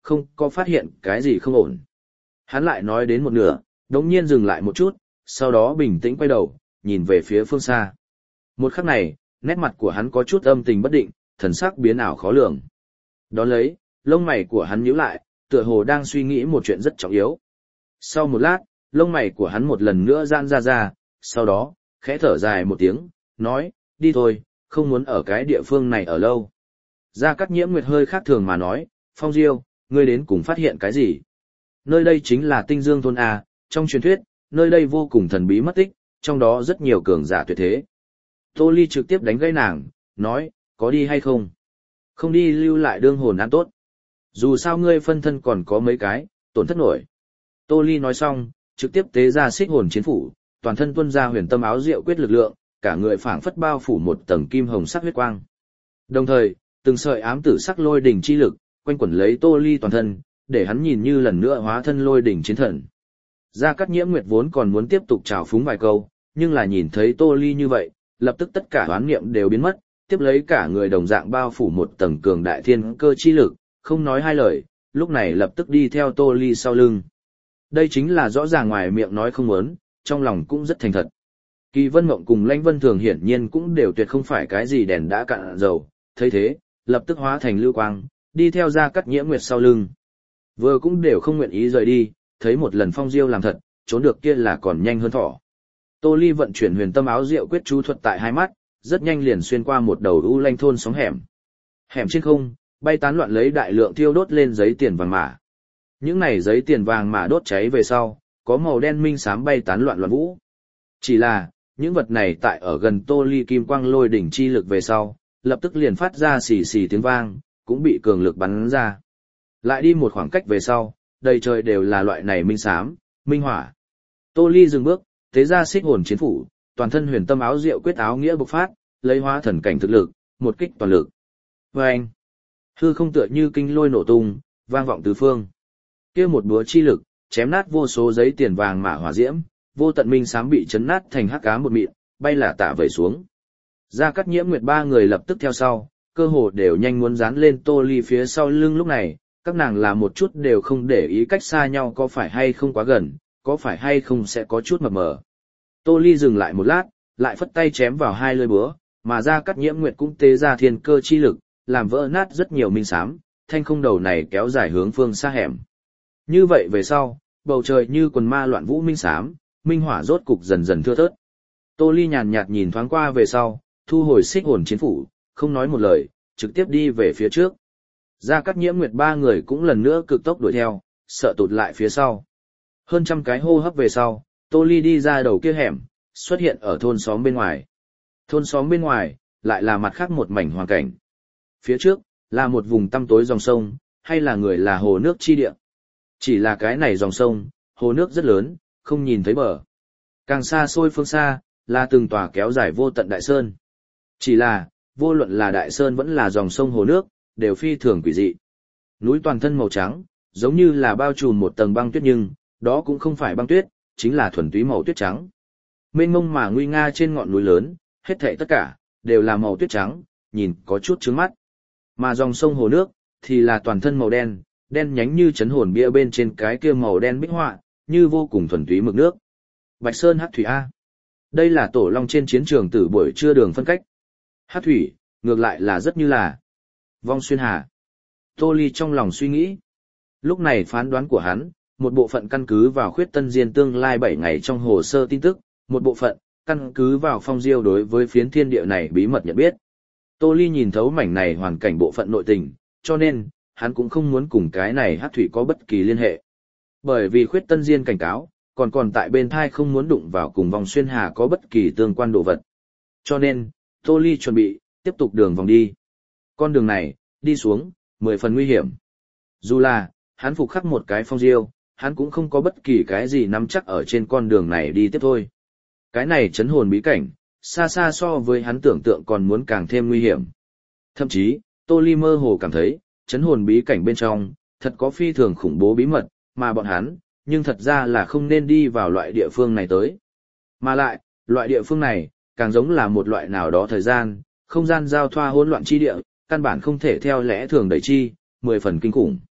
không có phát hiện cái gì không ổn. Hắn lại nói đến một nửa, đống nhiên dừng lại một chút, sau đó bình tĩnh quay đầu, nhìn về phía phương xa. Một khắc này, nét mặt của hắn có chút âm tình bất định, thần sắc biến ảo khó lường. Đón lấy, lông mày của hắn nhíu lại, tựa hồ đang suy nghĩ một chuyện rất trọng yếu. Sau một lát, lông mày của hắn một lần nữa giãn ra ra, sau đó, khẽ thở dài một tiếng, nói, đi thôi, không muốn ở cái địa phương này ở lâu. Gia Cát Nhiễm Nguyệt hơi khác thường mà nói, Phong Diêu, ngươi đến cùng phát hiện cái gì? Nơi đây chính là Tinh Dương Thôn A, trong truyền thuyết, nơi đây vô cùng thần bí mất tích, trong đó rất nhiều cường giả tuyệt thế. Tô Ly trực tiếp đánh gãy nàng, nói, có đi hay không? Không đi lưu lại đương hồn an tốt. Dù sao ngươi phân thân còn có mấy cái, tổn thất nổi. Tô Ly nói xong, trực tiếp tế ra xích hồn chiến phủ, toàn thân tuôn ra huyền tâm áo diệu quyết lực lượng, cả người phảng phất bao phủ một tầng kim hồng sắc huyết quang. Đồng thời, từng sợi ám tử sắc lôi đỉnh chi lực, quanh quẩn lấy Tô Ly toàn thân, để hắn nhìn như lần nữa hóa thân lôi đỉnh chiến thần. Gia Cát Nhiễm Nguyệt vốn còn muốn tiếp tục trào phúng vài câu, nhưng là nhìn thấy Tô Ly như vậy, lập tức tất cả oán niệm đều biến mất, tiếp lấy cả người đồng dạng bao phủ một tầng cường đại thiên cơ chi lực, không nói hai lời, lúc này lập tức đi theo Tô Ly sau lưng. Đây chính là rõ ràng ngoài miệng nói không muốn, trong lòng cũng rất thành thật. Kỳ Vân Mộng cùng Lãnh Vân Thường hiển nhiên cũng đều tuyệt không phải cái gì đèn đã cạn dầu, thấy thế, lập tức hóa thành lưu quang, đi theo Gia Cát Nhiễm Nguyệt sau lưng. Vừa cũng đều không nguyện ý rời đi, thấy một lần Phong Diêu làm thật, trốn được kia là còn nhanh hơn thỏ. Tô Ly vận chuyển huyền tâm áo diệu quyết chú thuật tại hai mắt, rất nhanh liền xuyên qua một đầu u lanh thôn sóng hẻm. Hẻm trên không, bay tán loạn lấy đại lượng thiêu đốt lên giấy tiền vàng mã. Những này giấy tiền vàng mã đốt cháy về sau, có màu đen minh xám bay tán loạn loạn vũ. Chỉ là, những vật này tại ở gần Tô Ly kim quang lôi đỉnh chi lực về sau, lập tức liền phát ra xì xì tiếng vang, cũng bị cường lực bắn ra. Lại đi một khoảng cách về sau, đầy trời đều là loại này minh xám, minh hỏa. Tô Ly dừng bước, tế ra xích hồn chiến phủ, toàn thân huyền tâm áo diệu quyết áo nghĩa bộc phát, lấy hóa thần cảnh thực lực, một kích toàn lực. Vâng! Hư không tựa như kinh lôi nổ tung, vang vọng tứ phương. Kia một búa chi lực, chém nát vô số giấy tiền vàng mã hỏa diễm, vô tận minh xám bị chấn nát thành hắc ám một mịn, bay là tả vẩy xuống. Gia Cát Nhiễm Nguyệt ba người lập tức theo sau, cơ hồ đều nhanh muốn dán lên Tô Ly phía sau lưng lúc này, các nàng là một chút đều không để ý cách xa nhau có phải hay không quá gần, có phải hay không sẽ có chút mập mờ. Tô Ly dừng lại một lát, lại phất tay chém vào hai lưỡi búa, mà Gia Cát Nhiễm Nguyệt cũng tế ra thiên cơ chi lực, làm vỡ nát rất nhiều minh xám, thanh không đầu này kéo dài hướng phương xa hẻm. Như vậy về sau, bầu trời như quần ma loạn vũ minh xám, minh hỏa rốt cục dần dần thưa thớt. Tô Ly nhàn nhạt nhìn thoáng qua về sau, thu hồi xích hồn chiến phủ, không nói một lời, trực tiếp đi về phía trước. Gia Cát Nhiễm Nguyệt ba người cũng lần nữa cực tốc đuổi theo, sợ tụt lại phía sau. Hơn trăm cái hô hấp về sau, Tô Ly đi ra đầu kia hẻm, xuất hiện ở thôn xóm bên ngoài. Thôn xóm bên ngoài, lại là mặt khác một mảnh hoàn cảnh. Phía trước, là một vùng tăm tối dòng sông, hay là người là hồ nước chi địa. Chỉ là cái này dòng sông, hồ nước rất lớn, không nhìn thấy bờ. Càng xa xôi phương xa, là từng tòa kéo dài vô tận đại sơn. Chỉ là, vô luận là đại sơn vẫn là dòng sông hồ nước, đều phi thường quỷ dị. Núi toàn thân màu trắng, giống như là bao trùm một tầng băng tuyết nhưng, đó cũng không phải băng tuyết, chính là thuần túy màu tuyết trắng. Mênh mông mà nguy nga trên ngọn núi lớn, hết thảy tất cả, đều là màu tuyết trắng, nhìn có chút chướng mắt. Mà dòng sông hồ nước, thì là toàn thân màu đen, đen nhánh như chấn hồn bia bên trên cái kia màu đen bích họa, như vô cùng thuần túy mực nước. Bạch Sơn Hắc Thủy A. Đây là tổ long trên chiến trường tử buổi trưa đường phân cách. Hắc Thủy, ngược lại là rất như là Vong Xuyên Hà. Tô Ly trong lòng suy nghĩ. Lúc này phán đoán của hắn, một bộ phận căn cứ vào khuyết tân diên tương lai bảy ngày trong hồ sơ tin tức, một bộ phận căn cứ vào Phong Diêu đối với phiến thiên địa này bí mật nhận biết. Tô Ly nhìn thấu mảnh này hoàn cảnh bộ phận nội tình, cho nên, hắn cũng không muốn cùng cái này Hắc Thủy có bất kỳ liên hệ. Bởi vì khuyết tân diên cảnh cáo, còn còn tại bên thai không muốn đụng vào cùng Vong Xuyên Hà có bất kỳ tương quan đồ vật. Cho nên, Tô Ly chuẩn bị, tiếp tục đường vòng đi. Con đường này, đi xuống, mười phần nguy hiểm. Dù là, hắn phục khắc một cái Phong Diêu, hắn cũng không có bất kỳ cái gì nắm chắc ở trên con đường này đi tiếp thôi. Cái này chấn hồn bí cảnh, xa xa so với hắn tưởng tượng còn muốn càng thêm nguy hiểm. Thậm chí, Tô Ly mơ hồ cảm thấy, chấn hồn bí cảnh bên trong, thật có phi thường khủng bố bí mật, mà bọn hắn, nhưng thật ra là không nên đi vào loại địa phương này tới. Mà lại, loại địa phương này, càng giống là một loại nào đó thời gian, không gian giao thoa hỗn loạn chi địa, căn bản không thể theo lẽ thường đẩy chi, mười phần kinh khủng.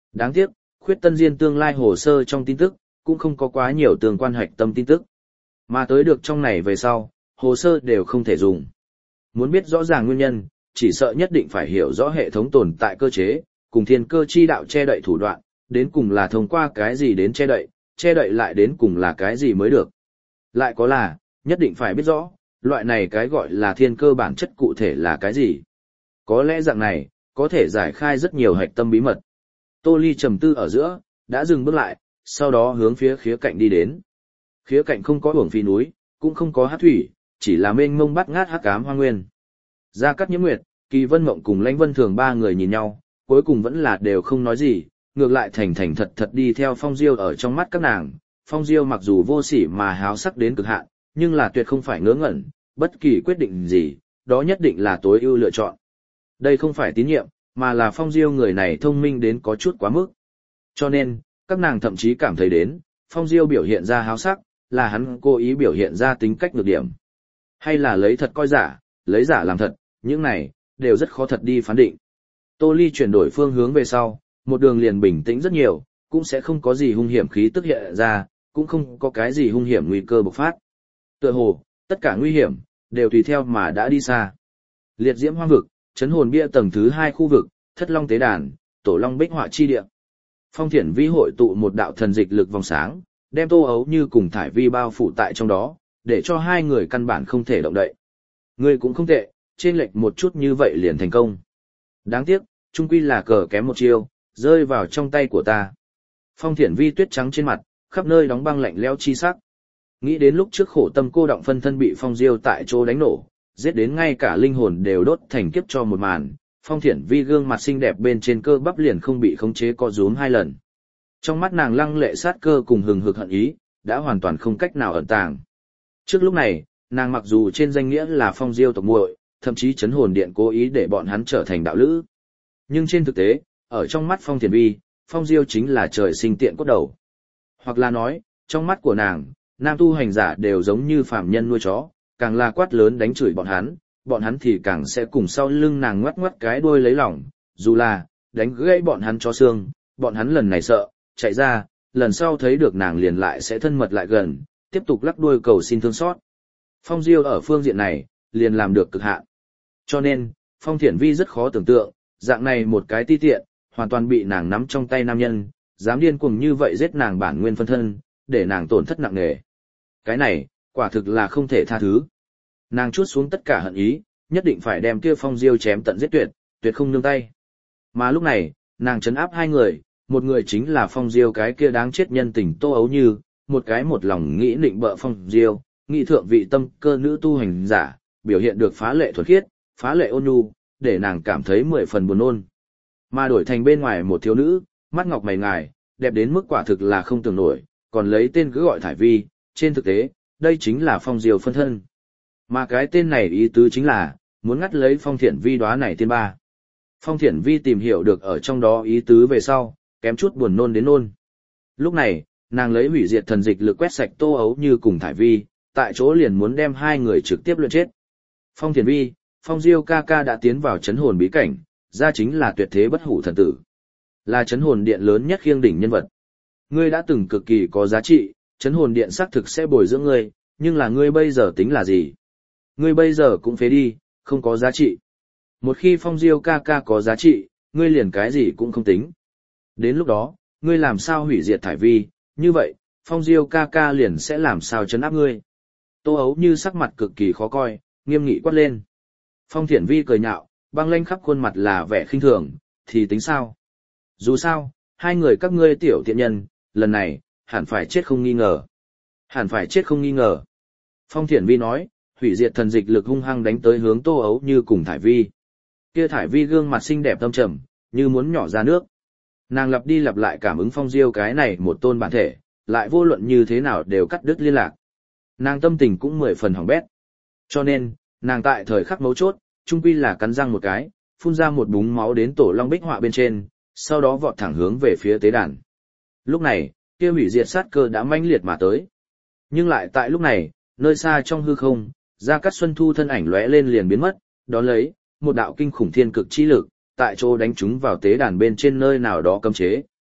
Đáng tiếc, Khuyết Tân Diên tương lai hồ sơ trong tin tức, cũng không có quá nhiều tương quan hạch tâm tin tức. Mà tới được trong này về sau, hồ sơ đều không thể dùng. Muốn biết rõ ràng nguyên nhân, chỉ sợ nhất định phải hiểu rõ hệ thống tồn tại cơ chế, cùng thiên cơ chi đạo che đậy thủ đoạn, đến cùng là thông qua cái gì đến che đậy, che đậy lại đến cùng là cái gì mới được. Lại có là, nhất định phải biết rõ, loại này cái gọi là thiên cơ bản chất cụ thể là cái gì. Có lẽ dạng này, có thể giải khai rất nhiều hạch tâm bí mật. Tô Ly trầm tư ở giữa, đã dừng bước lại, sau đó hướng phía khía cạnh đi đến. Khía cạnh không có uổng phí núi, cũng không có hát thủy, chỉ là mênh mông bắt ngát hắc ám hoang nguyên. Gia Cát Nhiễm Nguyệt, Kỳ Vân Mộng cùng Lãnh Vân Thường ba người nhìn nhau, cuối cùng vẫn là đều không nói gì, ngược lại thành thành thật thật đi theo Phong Diêu ở trong mắt các nàng. Phong Diêu mặc dù vô sỉ mà háo sắc đến cực hạn, nhưng là tuyệt không phải ngớ ngẩn, bất kỳ quyết định gì, đó nhất định là tối ưu lựa chọn. Đây không phải tín nhiệm, mà là Phong Diêu người này thông minh đến có chút quá mức. Cho nên, các nàng thậm chí cảm thấy đến, Phong Diêu biểu hiện ra háo sắc, là hắn cố ý biểu hiện ra tính cách nhược điểm. Hay là lấy thật coi giả, lấy giả làm thật, những này, đều rất khó thật đi phán định. Tô Ly chuyển đổi phương hướng về sau, một đường liền bình tĩnh rất nhiều, cũng sẽ không có gì hung hiểm khí tức hiện ra, cũng không có cái gì hung hiểm nguy cơ bộc phát. Tựa hồ, tất cả nguy hiểm, đều tùy theo mà đã đi xa. Liệt diễm hoang vực, chấn hồn bia tầng thứ hai khu vực, thất long tế đàn, tổ long bích họa chi địa. Phong Thiển Vi hội tụ một đạo thần dịch lực vòng sáng, đem Tô Ấu Như cùng Thải Vi bao phủ tại trong đó, để cho hai người căn bản không thể động đậy. Người cũng không tệ, trên lệch một chút như vậy liền thành công. Đáng tiếc, chung quy là cờ kém một chiêu, rơi vào trong tay của ta. Phong Thiển Vi tuyết trắng trên mặt, khắp nơi đóng băng lạnh lẽo chi sắc. Nghĩ đến lúc trước khổ tâm cô động phân thân bị Phong Diêu tại chỗ đánh nổ, giết đến ngay cả linh hồn đều đốt thành kiếp cho một màn, Phong Thiển Vi gương mặt xinh đẹp bên trên cơ bắp liền không bị khống chế co rúm hai lần. Trong mắt nàng lăng lệ sát cơ cùng hừng hực hận ý, đã hoàn toàn không cách nào ẩn tàng. Trước lúc này, nàng mặc dù trên danh nghĩa là Phong Diêu tộc muội, thậm chí Chấn Hồn Điện cố ý để bọn hắn trở thành đạo lữ. Nhưng trên thực tế, ở trong mắt Phong Thiển Vi, Phong Diêu chính là trời sinh tiện cốt đầu. Hoặc là nói, trong mắt của nàng, nam tu hành giả đều giống như phàm nhân nuôi chó, càng là quát lớn đánh chửi bọn hắn, bọn hắn thì càng sẽ cùng sau lưng nàng ngoắc ngoắc cái đuôi lấy lòng, dù là đánh gãy bọn hắn cho xương, bọn hắn lần này sợ, chạy ra, lần sau thấy được nàng liền lại sẽ thân mật lại gần, tiếp tục lắc đuôi cầu xin thương xót. Phong Diêu ở phương diện này, liền làm được cực hạn. Cho nên, Phong Thiển Vi rất khó tưởng tượng, dạng này một cái ti tiện, hoàn toàn bị nàng nắm trong tay nam nhân, dám điên cuồng như vậy giết nàng bản nguyên phân thân, để nàng tổn thất nặng nề. Cái này, quả thực là không thể tha thứ. Nàng chuốt xuống tất cả hận ý, nhất định phải đem kia Phong Diêu chém tận giết tuyệt, tuyệt không nương tay. Mà lúc này, nàng trấn áp hai người, một người chính là Phong Diêu cái kia đáng chết nhân tình Tô Ấu Như, một cái một lòng nghĩ định bợ Phong Diêu, nghị thượng vị tâm cơ nữ tu hành giả, biểu hiện được phá lệ thuật khiết, phá lệ ôn nhu, để nàng cảm thấy mười phần buồn nôn. Mà đổi thành bên ngoài một thiếu nữ, mắt ngọc mày ngài, đẹp đến mức quả thực là không tưởng nổi, còn lấy tên cứ gọi Thải Vi, trên thực tế, đây chính là Phong Diêu phân thân. Mà cái tên này ý tứ chính là, muốn ngắt lấy Phong Thiển Vi đóa này tiên ba. Phong Thiển Vi tìm hiểu được ở trong đó ý tứ về sau, kém chút buồn nôn đến nôn. Lúc này, nàng lấy hủy diệt thần dịch lực quét sạch Tô Ấu Như cùng Thải Vi, tại chỗ liền muốn đem hai người trực tiếp luyện chết. Phong Thiển Vi, Phong Diêu ca ca đã tiến vào chấn hồn bí cảnh, ra chính là tuyệt thế bất hủ thần tử. Là chấn hồn điện lớn nhất khiêng đỉnh nhân vật. Ngươi đã từng cực kỳ có giá trị, chấn hồn điện xác thực sẽ bồi dưỡng ngươi, nhưng là ngươi bây giờ tính là gì? Ngươi bây giờ cũng phế đi, không có giá trị. Một khi Phong Diêu ca ca có giá trị, ngươi liền cái gì cũng không tính. Đến lúc đó, ngươi làm sao hủy diệt Thải Vi, như vậy, Phong Diêu ca ca liền sẽ làm sao trấn áp ngươi. Tô Ấu Như sắc mặt cực kỳ khó coi, nghiêm nghị quát lên. Phong Thiển Vi cười nhạo, băng lanh khắp khuôn mặt là vẻ khinh thường, thì tính sao? Dù sao, hai người các ngươi tiểu tiện nhân, lần này, hẳn phải chết không nghi ngờ. Hẳn phải chết không nghi ngờ. Phong Thiển Vi nói, hủy diệt thần dịch lực hung hăng đánh tới hướng Tô Ấu Như cùng Thải Vi. Kia Thải Vi gương mặt xinh đẹp tâm trầm, như muốn nhỏ ra nước. Nàng lặp đi lặp lại cảm ứng Phong Diêu cái này một tôn bản thể, lại vô luận như thế nào đều cắt đứt liên lạc. Nàng tâm tình cũng mười phần hỏng bét. Cho nên, nàng tại thời khắc mấu chốt, chung quy là cắn răng một cái, phun ra một búng máu đến tổ long bích họa bên trên, sau đó vọt thẳng hướng về phía tế đàn. Lúc này, kia hủy diệt sát cơ đã mãnh liệt mà tới. Nhưng lại tại lúc này, nơi xa trong hư không, Gia Cát Xuân Thu thân ảnh lóe lên liền biến mất, đón lấy, một đạo kinh khủng thiên cực chi lực, tại chỗ đánh chúng vào tế đàn bên trên nơi nào đó cấm chế,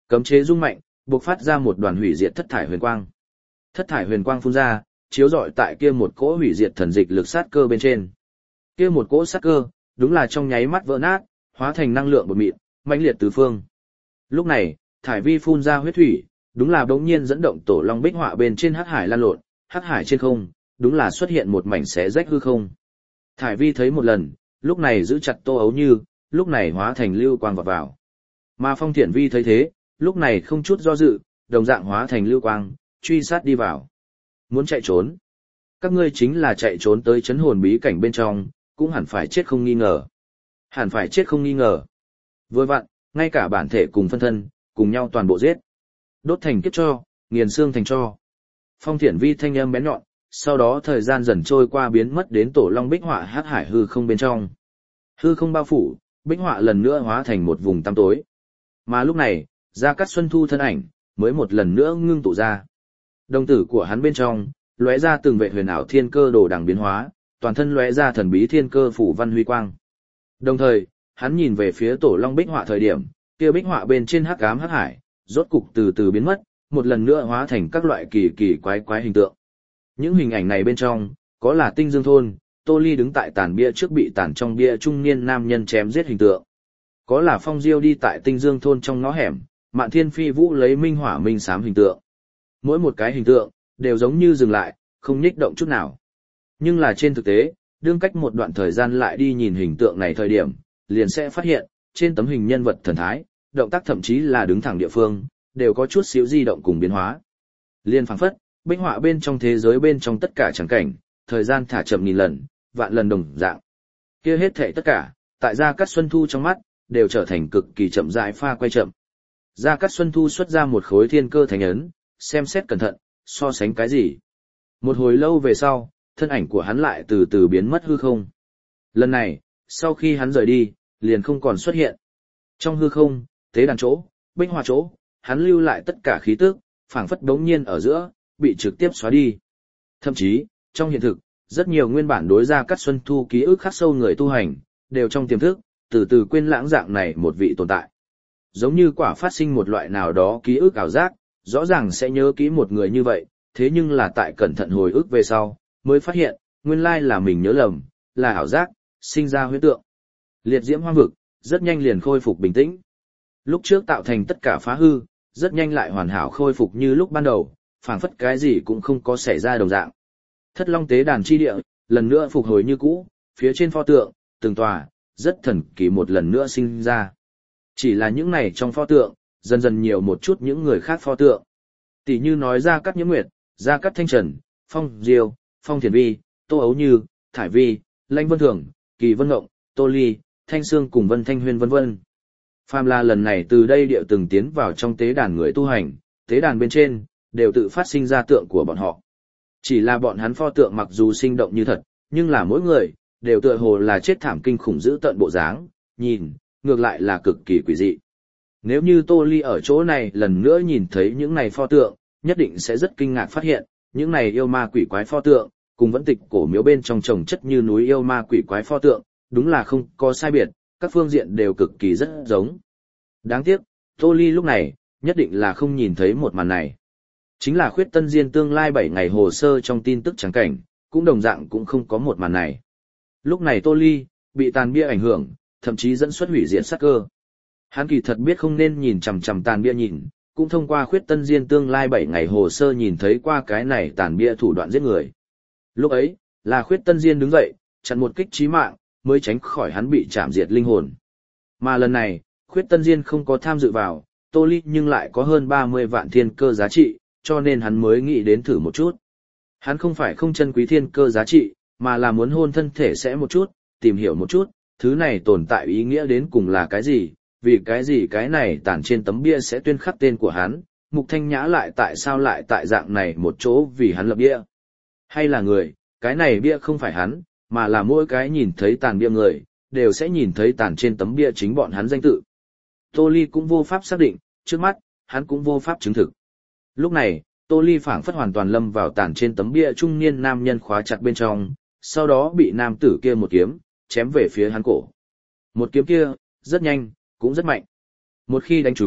Cấm chế rung mạnh, bộc phát ra một đoàn hủy diệt thất thải huyền quang. Thất thải huyền quang phun ra, chiếu rọi tại kia một cỗ hủy diệt thần dịch lực sát cơ bên trên. Kia một cỗ sát cơ, đúng là trong nháy mắt vỡ nát, hóa thành năng lượng bột mịn, mãnh liệt tứ phương. Lúc này, thải vi phun ra huyết thủy, đúng là bỗng nhiên dẫn động tổ long bích họa bên trên hắc hải lan lộn, hắc hải trên không, đúng là xuất hiện một mảnh xé rách hư không. Thải vi thấy một lần, lúc này giữ chặt Tô Ấu Như, lúc này hóa thành lưu quang vọt vào. Mà Phong Thiển Vi thấy thế, lúc này không chút do dự, đồng dạng hóa thành lưu quang, truy sát đi vào. Muốn chạy trốn. Các ngươi chính là chạy trốn tới chấn hồn bí cảnh bên trong, cũng hẳn phải chết không nghi ngờ. Hẳn phải chết không nghi ngờ. Vừa vặn, ngay cả bản thể cùng phân thân, cùng nhau toàn bộ giết. Đốt thành kiếp cho, nghiền xương thành cho. Phong Thiển Vi thanh âm bén nhọn, sau đó thời gian dần trôi qua biến mất đến tổ long bích họa hắc hải hư không bên trong. Hư không bao phủ, bích họa lần nữa hóa thành một vùng tăm tối. Mà lúc này, Gia Cát Xuân Thu thân ảnh, mới một lần nữa ngưng tụ ra. Đồng tử của hắn bên trong, lóe ra từng vệ huyền ảo thiên cơ đồ đằng biến hóa, toàn thân lóe ra thần bí thiên cơ phủ văn huy quang. Đồng thời, hắn nhìn về phía tổ long bích họa thời điểm, kia bích họa bên trên hắc ám hắc hải, rốt cục từ từ biến mất, một lần nữa hóa thành các loại kỳ kỳ quái quái hình tượng. Những hình ảnh này bên trong, có là Tinh Dương thôn, Tô Ly đứng tại tàn bia trước bị tàn trong bia trung niên nam nhân chém giết hình tượng. Có là Phong Diêu đi tại Tinh Dương thôn trong ngõ hẻm, Mạn Thiên Phi Vũ lấy minh hỏa minh xám hình tượng. Mỗi một cái hình tượng, đều giống như dừng lại, không nhích động chút nào. Nhưng là trên thực tế, đương cách một đoạn thời gian lại đi nhìn hình tượng này thời điểm, liền sẽ phát hiện, trên tấm hình nhân vật thần thái, động tác thậm chí là đứng thẳng địa phương, đều có chút xíu di động cùng biến hóa. Liên phảng phất, bích họa bên trong thế giới bên trong tất cả trắng cảnh, thời gian thả chậm nghìn lần, vạn lần đồng dạng. Kia hết thảy tất cả, tại Gia Cát Xuân Thu trong mắt, đều trở thành cực kỳ chậm rãi pha quay chậm. Gia Cát Xuân Thu xuất ra một khối thiên cơ thánh ấn, xem xét cẩn thận, so sánh cái gì. Một hồi lâu về sau, thân ảnh của hắn lại từ từ biến mất hư không. Lần này, sau khi hắn rời đi, liền không còn xuất hiện. Trong hư không, tế đàn chỗ, bích họa chỗ, hắn lưu lại tất cả khí tức, phảng phất đống nhiên ở giữa, bị trực tiếp xóa đi. Thậm chí, trong hiện thực, rất nhiều nguyên bản đối Gia Cát Xuân Thu ký ức khắc sâu người tu hành, đều trong tiềm thức, từ từ quên lãng dạng này một vị tồn tại. Giống như quả phát sinh một loại nào đó ký ức ảo giác, rõ ràng sẽ nhớ kỹ một người như vậy, thế nhưng là tại cẩn thận hồi ức về sau, mới phát hiện, nguyên lai là mình nhớ lầm, là ảo giác, sinh ra huyễn tượng. Liệt diễm hoang vực, rất nhanh liền khôi phục bình tĩnh. Lúc trước tạo thành tất cả phá hư, rất nhanh lại hoàn hảo khôi phục như lúc ban đầu, phảng phất cái gì cũng không có xảy ra đồng dạng. Thất Long tế đàn chi địa, lần nữa phục hồi như cũ, phía trên pho tượng, từng tòa, rất thần kỳ một lần nữa sinh ra. Chỉ là những này trong pho tượng, dần dần nhiều một chút những người khác pho tượng. Tỷ như nói Gia Cát Nhiễm Nguyệt, Gia Cát Thanh Trần, Phong Diêu, Phong Thiển Vi, Tô Ấu Như, Thải Vi, Lãnh Vân Thường, Kỳ Vân Ngộng, Tô Ly, Thanh Sương cùng Vân Thanh Huyên vân vân. Phàm là lần này từ đây điệu từng tiến vào trong tế đàn người tu hành, tế đàn bên trên, đều tự phát sinh ra tượng của bọn họ. Chỉ là bọn hắn pho tượng mặc dù sinh động như thật, nhưng là mỗi người, đều tựa hồ là chết thảm kinh khủng dữ tận bộ dáng, nhìn, ngược lại là cực kỳ quỷ dị. Nếu như Tô Ly ở chỗ này lần nữa nhìn thấy những này pho tượng, nhất định sẽ rất kinh ngạc phát hiện, những này yêu ma quỷ quái pho tượng, cùng vẫn tịch cổ miếu bên trong trồng chất như núi yêu ma quỷ quái pho tượng, đúng là không có sai biệt, các phương diện đều cực kỳ rất giống. Đáng tiếc, Tô Ly lúc này, nhất định là không nhìn thấy một màn này. Chính là Khuyết Tân Diên tương lai bảy ngày hồ sơ trong tin tức trắng cảnh, cũng đồng dạng cũng không có một màn này. Lúc này Tô Ly, bị tàn bia ảnh hưởng, thậm chí dẫn xuất hủy diệt sát cơ. Hắn kỳ thật biết không nên nhìn chằm chằm tàn bia nhìn, cũng thông qua Khuyết Tân Diên tương lai bảy ngày hồ sơ nhìn thấy qua cái này tàn bia thủ đoạn giết người. Lúc ấy, là Khuyết Tân Diên đứng dậy, chặn một kích chí mạng, mới tránh khỏi hắn bị chạm diệt linh hồn. Mà lần này, Khuyết Tân Diên không có tham dự vào, Tô Ly nhưng lại có hơn ba mươi vạn thiên cơ giá trị, cho nên hắn mới nghĩ đến thử một chút. Hắn không phải không chân quý thiên cơ giá trị, mà là muốn hôn thân thể sẽ một chút, tìm hiểu một chút, thứ này tồn tại ý nghĩa đến cùng là cái gì, vì cái gì cái này tản trên tấm bia sẽ tuyên khắc tên của hắn, Mục Thanh Nhã lại tại sao lại tại dạng này một chỗ vì hắn lập bia. Hay là người, cái này bia không phải hắn, mà là mỗi cái nhìn thấy tàn bia người, đều sẽ nhìn thấy tàn trên tấm bia chính bọn hắn danh tự. Tô Ly cũng vô pháp xác định, trước mắt, hắn cũng vô pháp chứng thực. Lúc này, Tô Ly phảng phất hoàn toàn lâm vào tàn trên tấm bia trung niên nam nhân khóa chặt bên trong, sau đó bị nam tử kia một kiếm, chém về phía hắn cổ. Một kiếm kia, rất nhanh, cũng rất mạnh. Một khi đánh trúng,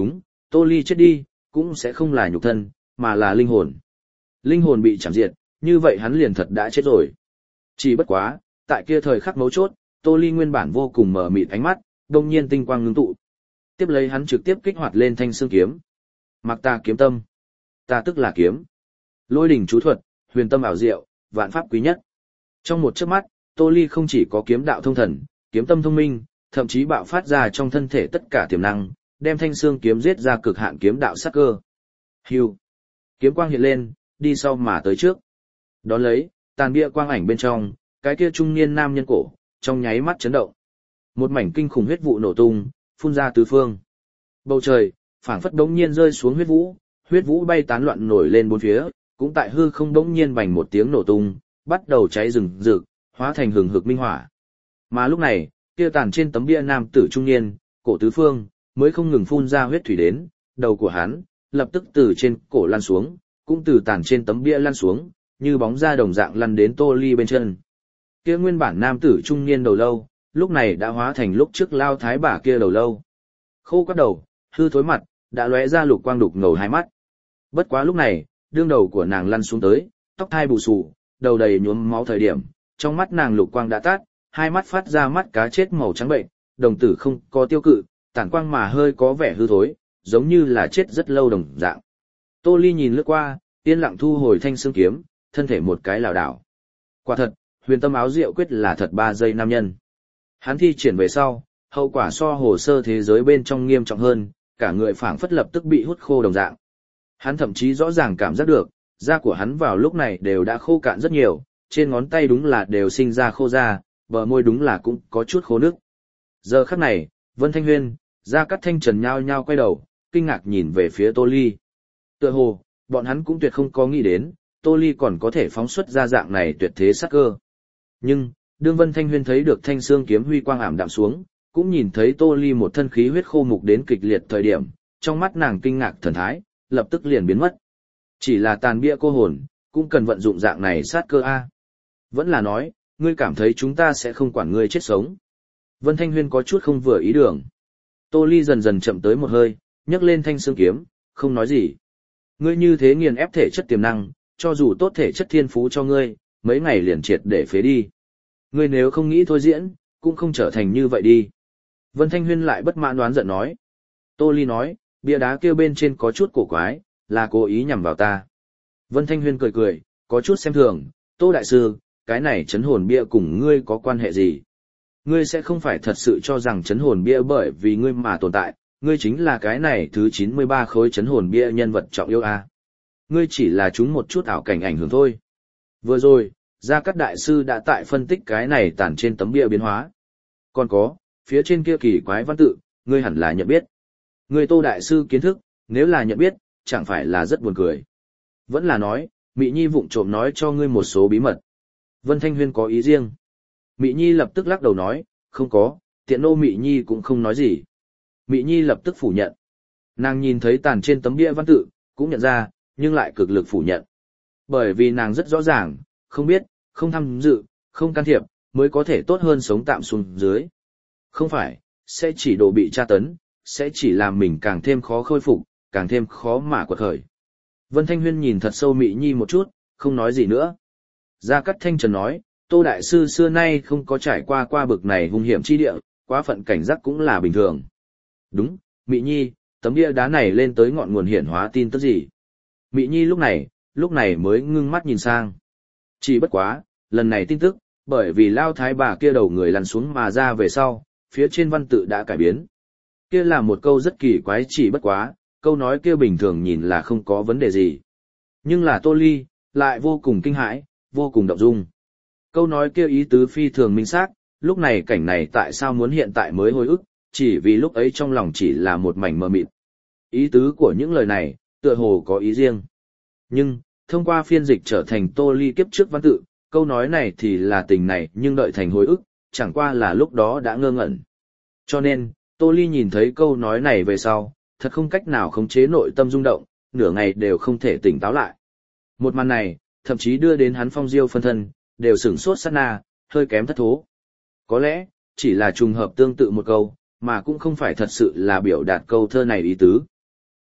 Tô Ly chết đi, cũng sẽ không là nhục thân, mà là linh hồn. Linh hồn bị chảm diệt, như vậy hắn liền thật đã chết rồi. Chỉ bất quá, tại kia thời khắc mấu chốt, Tô Ly nguyên bản vô cùng mở mịt ánh mắt, đông nhiên tinh quang ngưng tụ. Tiếp lấy hắn trực tiếp kích hoạt lên thanh xương kiếm. Mặc ta kiếm tâm. Ta tức là kiếm. Lôi đỉnh chú thuật, huyền tâm ảo diệu, vạn pháp quý nhất. Trong một chớp mắt, Tô Ly không chỉ có kiếm đạo thông thần, kiếm tâm thông minh, thậm chí bạo phát ra trong thân thể tất cả tiềm năng, đem thanh xương kiếm giết ra cực hạn kiếm đạo sắc cơ. Hưu. Kiếm quang hiện lên, đi sau mà tới trước. Đón lấy, tàn bia quang ảnh bên trong, cái kia trung niên nam nhân cổ, trong nháy mắt chấn động. Một mảnh kinh khủng huyết vụ nổ tung, phun ra tứ phương. Bầu trời, phảng phất đống nhiên rơi xuống huyết vũ, huyết vũ bay tán loạn nổi lên bốn phía, cũng tại hư không đống nhiên bành một tiếng nổ tung, bắt đầu cháy rừng rực, hóa thành hừng hực minh hỏa. Mà lúc này, kia tàn trên tấm bia nam tử trung niên, cổ tứ phương, mới không ngừng phun ra huyết thủy đến, đầu của hắn, lập tức từ trên cổ lăn xuống, cũng từ tàn trên tấm bia lăn xuống, như bóng ra đồng dạng lăn đến Tô Ly bên chân. Kia nguyên bản nam tử trung niên đầu lâu, lúc này đã hóa thành lúc trước lao thái bà kia đầu lâu. Khô quắt đầu, hư thối mặt, đã lóe ra lục quang đục ngầu hai mắt. Bất quá lúc này, đương đầu của nàng lăn xuống tới, tóc thai bù xù, đầu đầy nhuốm máu thời điểm, trong mắt nàng lục quang đã tắt, hai mắt phát ra mắt cá chết màu trắng bệnh, đồng tử không có tiêu cự, tản quang mà hơi có vẻ hư thối, giống như là chết rất lâu đồng dạng. Tô Ly nhìn lướt qua, yên lặng thu hồi thanh xương kiếm, thân thể một cái lảo đảo. Quả thật, huyền tâm áo diệu quyết là thật ba giây nam nhân. Hắn thi triển về sau, hậu quả so hồ sơ thế giới bên trong nghiêm trọng hơn, cả người phảng phất lập tức bị hút khô đồng dạng. Hắn thậm chí rõ ràng cảm giác được, da của hắn vào lúc này đều đã khô cạn rất nhiều, trên ngón tay đúng là đều sinh ra khô da, bờ môi đúng là cũng có chút khô nước. Giờ khắc này, Vân Thanh Huyên, Gia Cát Thanh Trần nhao nhao quay đầu, kinh ngạc nhìn về phía Tô Ly. Tựa hồ, bọn hắn cũng tuyệt không có nghĩ đến, Tô Ly còn có thể phóng xuất ra dạng này tuyệt thế sắc cơ. Nhưng, đương Vân Thanh Huyên thấy được thanh xương kiếm huy quang ảm đạm xuống, cũng nhìn thấy Tô Ly một thân khí huyết khô mục đến kịch liệt thời điểm, trong mắt nàng kinh ngạc thần thái, lập tức liền biến mất. Chỉ là tàn bia cô hồn, cũng cần vận dụng dạng này sát cơ a. Vẫn là nói, ngươi cảm thấy chúng ta sẽ không quản ngươi chết sống. Vân Thanh Huyên có chút không vừa ý đường. Tô Ly dần dần chậm tới một hơi, nhấc lên thanh xương kiếm, không nói gì. Ngươi như thế nghiền ép thể chất tiềm năng, cho dù tốt thể chất thiên phú cho ngươi, mấy ngày liền triệt để phế đi. Ngươi nếu không nghĩ thôi diễn, cũng không trở thành như vậy đi. Vân Thanh Huyên lại bất mãn đoán giận nói. Tô Ly nói, bia đá kia bên trên có chút cổ quái, là cố ý nhằm vào ta. Vân Thanh Huyên cười cười, có chút xem thường, Tô Đại Sư, cái này chấn hồn bia cùng ngươi có quan hệ gì? Ngươi sẽ không phải thật sự cho rằng chấn hồn bia bởi vì ngươi mà tồn tại, ngươi chính là cái này thứ chín mươi ba khối chấn hồn bia nhân vật trọng yêu a. Ngươi chỉ là chúng một chút ảo cảnh ảnh hưởng thôi. Vừa rồi, Gia Cát Đại Sư đã tại phân tích cái này tản trên tấm bia biến hóa. Còn có, phía trên kia kỳ quái văn tự, ngươi hẳn là nhận biết. Ngươi Tô Đại Sư kiến thức, nếu là nhận biết, chẳng phải là rất buồn cười. Vẫn là nói, Mị Nhi vụng trộm nói cho ngươi một số bí mật. Vân Thanh Huyên có ý riêng. Mị Nhi lập tức lắc đầu nói, không có, tiện nô Mị Nhi cũng không nói gì. Mị Nhi lập tức phủ nhận. Nàng nhìn thấy tàn trên tấm bia văn tự, cũng nhận ra, nhưng lại cực lực phủ nhận. Bởi vì nàng rất rõ ràng, không biết, không tham dự, không can thiệp, mới có thể tốt hơn sống tạm xuống dưới. Không phải, sẽ chỉ độ bị tra tấn, sẽ chỉ làm mình càng thêm khó khôi phục, càng thêm khó mà quật khởi. Vân Thanh Huyên nhìn thật sâu Mị Nhi một chút, không nói gì nữa. Gia Cát Thanh Trần nói, Tô Đại Sư xưa nay không có trải qua qua bực này hung hiểm chi địa, quá phận cảnh giác cũng là bình thường. Đúng, Mị Nhi, tấm bia đá này lên tới ngọn nguồn hiển hóa tin tức gì? Mị Nhi lúc này, lúc này mới ngưng mắt nhìn sang. Chỉ bất quá, lần này tin tức, bởi vì lao thái bà kia đầu người lăn xuống mà ra về sau, phía trên văn tự đã cải biến. Kia là một câu rất kỳ quái chỉ bất quá, câu nói kia bình thường nhìn là không có vấn đề gì. Nhưng là Tô Ly, lại vô cùng kinh hãi, vô cùng động dung. Câu nói kia ý tứ phi thường minh xác, lúc này cảnh này tại sao muốn hiện tại mới hồi ức, chỉ vì lúc ấy trong lòng chỉ là một mảnh mờ mịt. Ý tứ của những lời này, tựa hồ có ý riêng. Nhưng, thông qua phiên dịch trở thành Tô Ly kiếp trước văn tự, câu nói này thì là tình này nhưng đợi thành hồi ức, chẳng qua là lúc đó đã ngơ ngẩn. Cho nên, Tô Ly nhìn thấy câu nói này về sau, thật không cách nào khống chế nội tâm rung động, nửa ngày đều không thể tỉnh táo lại. Một màn này, thậm chí đưa đến hắn phong diêu phân thân, đều sửng sốt sát na, hơi kém thất thố. Có lẽ, chỉ là trùng hợp tương tự một câu, mà cũng không phải thật sự là biểu đạt câu thơ này ý tứ.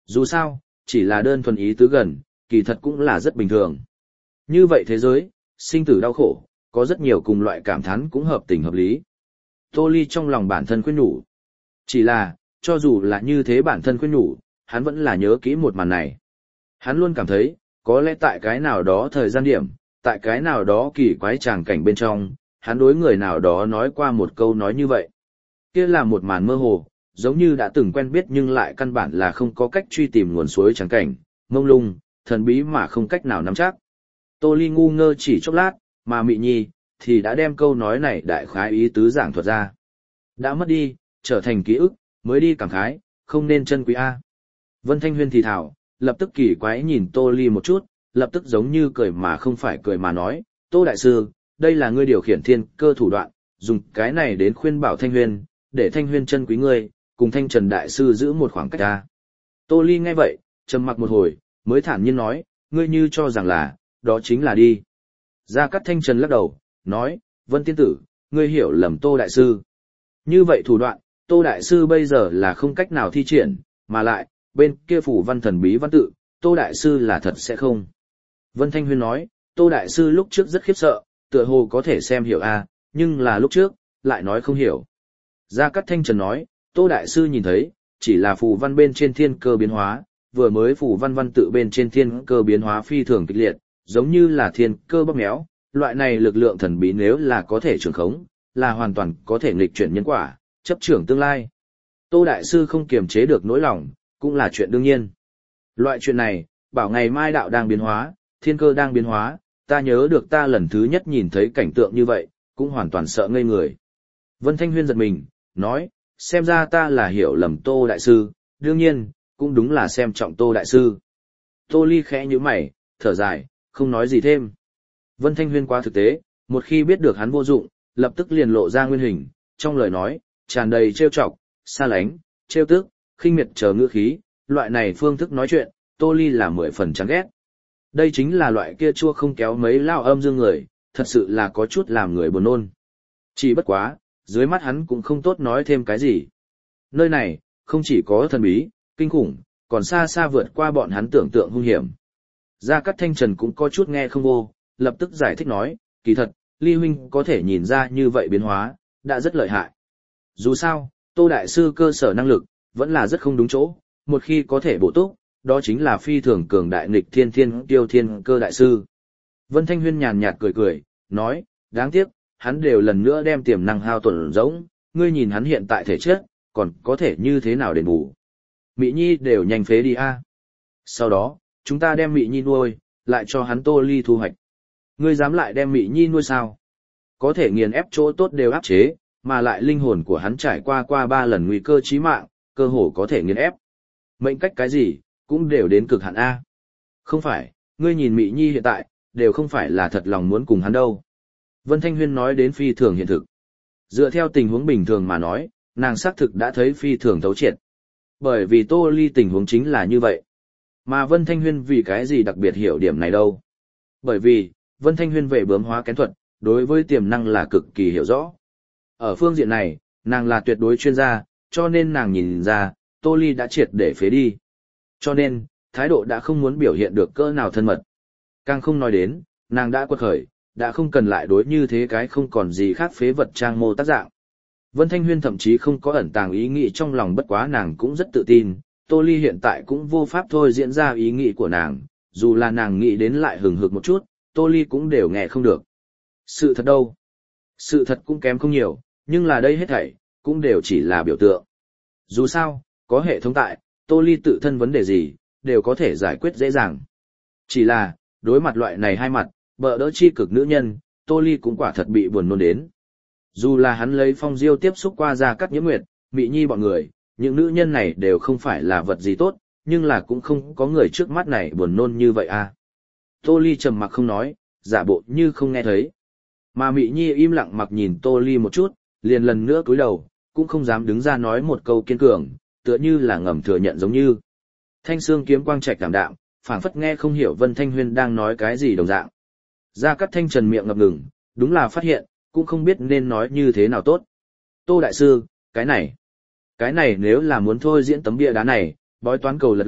Dù sao, chỉ là đơn thuần ý tứ gần, kỳ thật cũng là rất bình thường. Như vậy thế giới, sinh tử đau khổ, có rất nhiều cùng loại cảm thán cũng hợp tình hợp lý. Tô Ly trong lòng bản thân khuyên nhủ. Chỉ là, cho dù là như thế bản thân khuyên nhủ, hắn vẫn là nhớ kỹ một màn này. Hắn luôn cảm thấy, có lẽ tại cái nào đó thời gian điểm, tại cái nào đó kỳ quái tràng cảnh bên trong, hắn đối người nào đó nói qua một câu nói như vậy. Kia là một màn mơ hồ, giống như đã từng quen biết nhưng lại căn bản là không có cách truy tìm nguồn suối tràng cảnh, mông lung, thần bí mà không cách nào nắm chắc. Tô Ly ngu ngơ chỉ chốc lát, mà Mị Nhi thì đã đem câu nói này đại khái ý tứ giảng thuật ra. Đã mất đi, trở thành ký ức, mới đi cảm khái, không nên chân quý A. Vân Thanh Huyên thì thảo, lập tức kỳ quái nhìn Tô Ly một chút, lập tức giống như cười mà không phải cười mà nói, Tô Đại Sư, đây là ngươi điều khiển thiên cơ thủ đoạn, dùng cái này đến khuyên bảo Thanh Huyên, để Thanh Huyên chân quý ngươi, cùng Thanh Trần Đại Sư giữ một khoảng cách A. Tô Ly nghe vậy, trầm mặc một hồi, mới thản nhiên nói, ngươi như cho rằng là, đó chính là đi. Gia Cát Thanh Trần lắc đầu, nói, Vân Tiên Tử, ngươi hiểu lầm Tô Đại Sư. Như vậy thủ đoạn, Tô Đại Sư bây giờ là không cách nào thi triển, mà lại, bên kia phủ văn thần bí văn tự, Tô Đại Sư là thật sẽ không. Vân Thanh Huyên nói, Tô Đại Sư lúc trước rất khiếp sợ, tựa hồ có thể xem hiểu a, nhưng là lúc trước, lại nói không hiểu. Gia Cát Thanh Trần nói, Tô Đại Sư nhìn thấy, chỉ là phù văn bên trên thiên cơ biến hóa, vừa mới phù văn văn tự bên trên thiên cơ biến hóa phi thường kịch liệt, giống như là thiên cơ bóp méo, loại này lực lượng thần bí nếu là có thể trường khống, là hoàn toàn có thể nghịch chuyển nhân quả, chấp trưởng tương lai. Tô Đại Sư không kiềm chế được nỗi lòng, cũng là chuyện đương nhiên. Loại chuyện này, bảo ngày mai đạo đang biến hóa, thiên cơ đang biến hóa, ta nhớ được ta lần thứ nhất nhìn thấy cảnh tượng như vậy, cũng hoàn toàn sợ ngây người. Vân Thanh Huyên giật mình, nói, xem ra ta là hiểu lầm Tô Đại Sư, đương nhiên, cũng đúng là xem trọng Tô Đại Sư. Tô Ly khẽ nhíu mày, thở dài, không nói gì thêm. Vân Thanh Huyên quá thực tế, một khi biết được hắn vô dụng, lập tức liền lộ ra nguyên hình, trong lời nói, tràn đầy trêu chọc, xa lánh, trêu tức, khinh miệt chờ ngữ khí, loại này phương thức nói chuyện, Tô Ly là mười phần chán ghét. Đây chính là loại kia chua không kéo mấy lao âm dương người, thật sự là có chút làm người buồn nôn. Chỉ bất quá, dưới mắt hắn cũng không tốt nói thêm cái gì. Nơi này, không chỉ có thần bí, kinh khủng, còn xa xa vượt qua bọn hắn tưởng tượng hung hiểm. Gia Cát Thanh Trần cũng có chút nghe không vô, lập tức giải thích nói, kỳ thật, Ly huynh có thể nhìn ra như vậy biến hóa, đã rất lợi hại. Dù sao, Tô Đại Sư cơ sở năng lực, vẫn là rất không đúng chỗ, một khi có thể bổ túc, đó chính là phi thường cường đại nghịch thiên thiên tiêu thiên cơ đại sư. Vân Thanh Huyên nhàn nhạt cười cười, nói, đáng tiếc, hắn đều lần nữa đem tiềm năng hao tổn rỗng, ngươi nhìn hắn hiện tại thể chất, còn có thể như thế nào đền bù. Mị Nhi đều nhanh phế đi a. Sau đó, chúng ta đem Mị Nhi nuôi, lại cho hắn Tô Ly thu hoạch. Ngươi dám lại đem Mị Nhi nuôi sao? Có thể nghiền ép chỗ tốt đều áp chế, mà lại linh hồn của hắn trải qua qua ba lần nguy cơ chí mạng, cơ hồ có thể nghiền ép. Mệnh cách cái gì, cũng đều đến cực hạn A. Không phải, ngươi nhìn Mị Nhi hiện tại, đều không phải là thật lòng muốn cùng hắn đâu. Vân Thanh Huyên nói đến phi thường hiện thực. Dựa theo tình huống bình thường mà nói, nàng xác thực đã thấy phi thường thấu triệt. Bởi vì Tô Ly tình huống chính là như vậy. Mà Vân Thanh Huyên vì cái gì đặc biệt hiểu điểm này đâu. Bởi vì, Vân Thanh Huyên về bướm hóa kén thuật, đối với tiềm năng là cực kỳ hiểu rõ. Ở phương diện này, nàng là tuyệt đối chuyên gia, cho nên nàng nhìn ra, Tô Ly đã triệt để phế đi. Cho nên, thái độ đã không muốn biểu hiện được cỡ nào thân mật. Càng không nói đến, nàng đã quật khởi, đã không cần lại đối như thế cái không còn gì khác phế vật trang mô tác dạng. Vân Thanh Huyên thậm chí không có ẩn tàng ý nghĩ trong lòng, bất quá nàng cũng rất tự tin, Tô Ly hiện tại cũng vô pháp thôi diễn ra ý nghĩ của nàng, dù là nàng nghĩ đến lại hừng hực một chút, Tô Ly cũng đều nghe không được. Sự thật đâu? Sự thật cũng kém không nhiều, nhưng là đây hết thảy, cũng đều chỉ là biểu tượng. Dù sao, có hệ thống tại, Tô Ly tự thân vấn đề gì, đều có thể giải quyết dễ dàng. Chỉ là, đối mặt loại này hai mặt, bợ đỡ chi cực nữ nhân, Tô Ly cũng quả thật bị buồn nôn đến. Dù là hắn lấy phong diêu tiếp xúc qua Gia Cát Nhiễm Nguyệt, Mị Nhi bọn người, những nữ nhân này đều không phải là vật gì tốt, nhưng là cũng không có người trước mắt này buồn nôn như vậy à. Tô Ly trầm mặc không nói, giả bộ như không nghe thấy. Mà Mị Nhi im lặng mặc nhìn Tô Ly một chút, liền lần nữa cúi đầu, cũng không dám đứng ra nói một câu kiên cường, tựa như là ngầm thừa nhận giống như. Thanh xương kiếm quang trạch cảm đạm, phảng phất nghe không hiểu Vân Thanh Huyên đang nói cái gì đồng dạng. Gia Cát Thanh Trần miệng ngập ngừng, đúng là phát hiện, cũng không biết nên nói như thế nào tốt. Tô Đại Sư, cái này, cái này nếu là muốn thôi diễn tấm bia đá này, bói toán cầu lật lọng,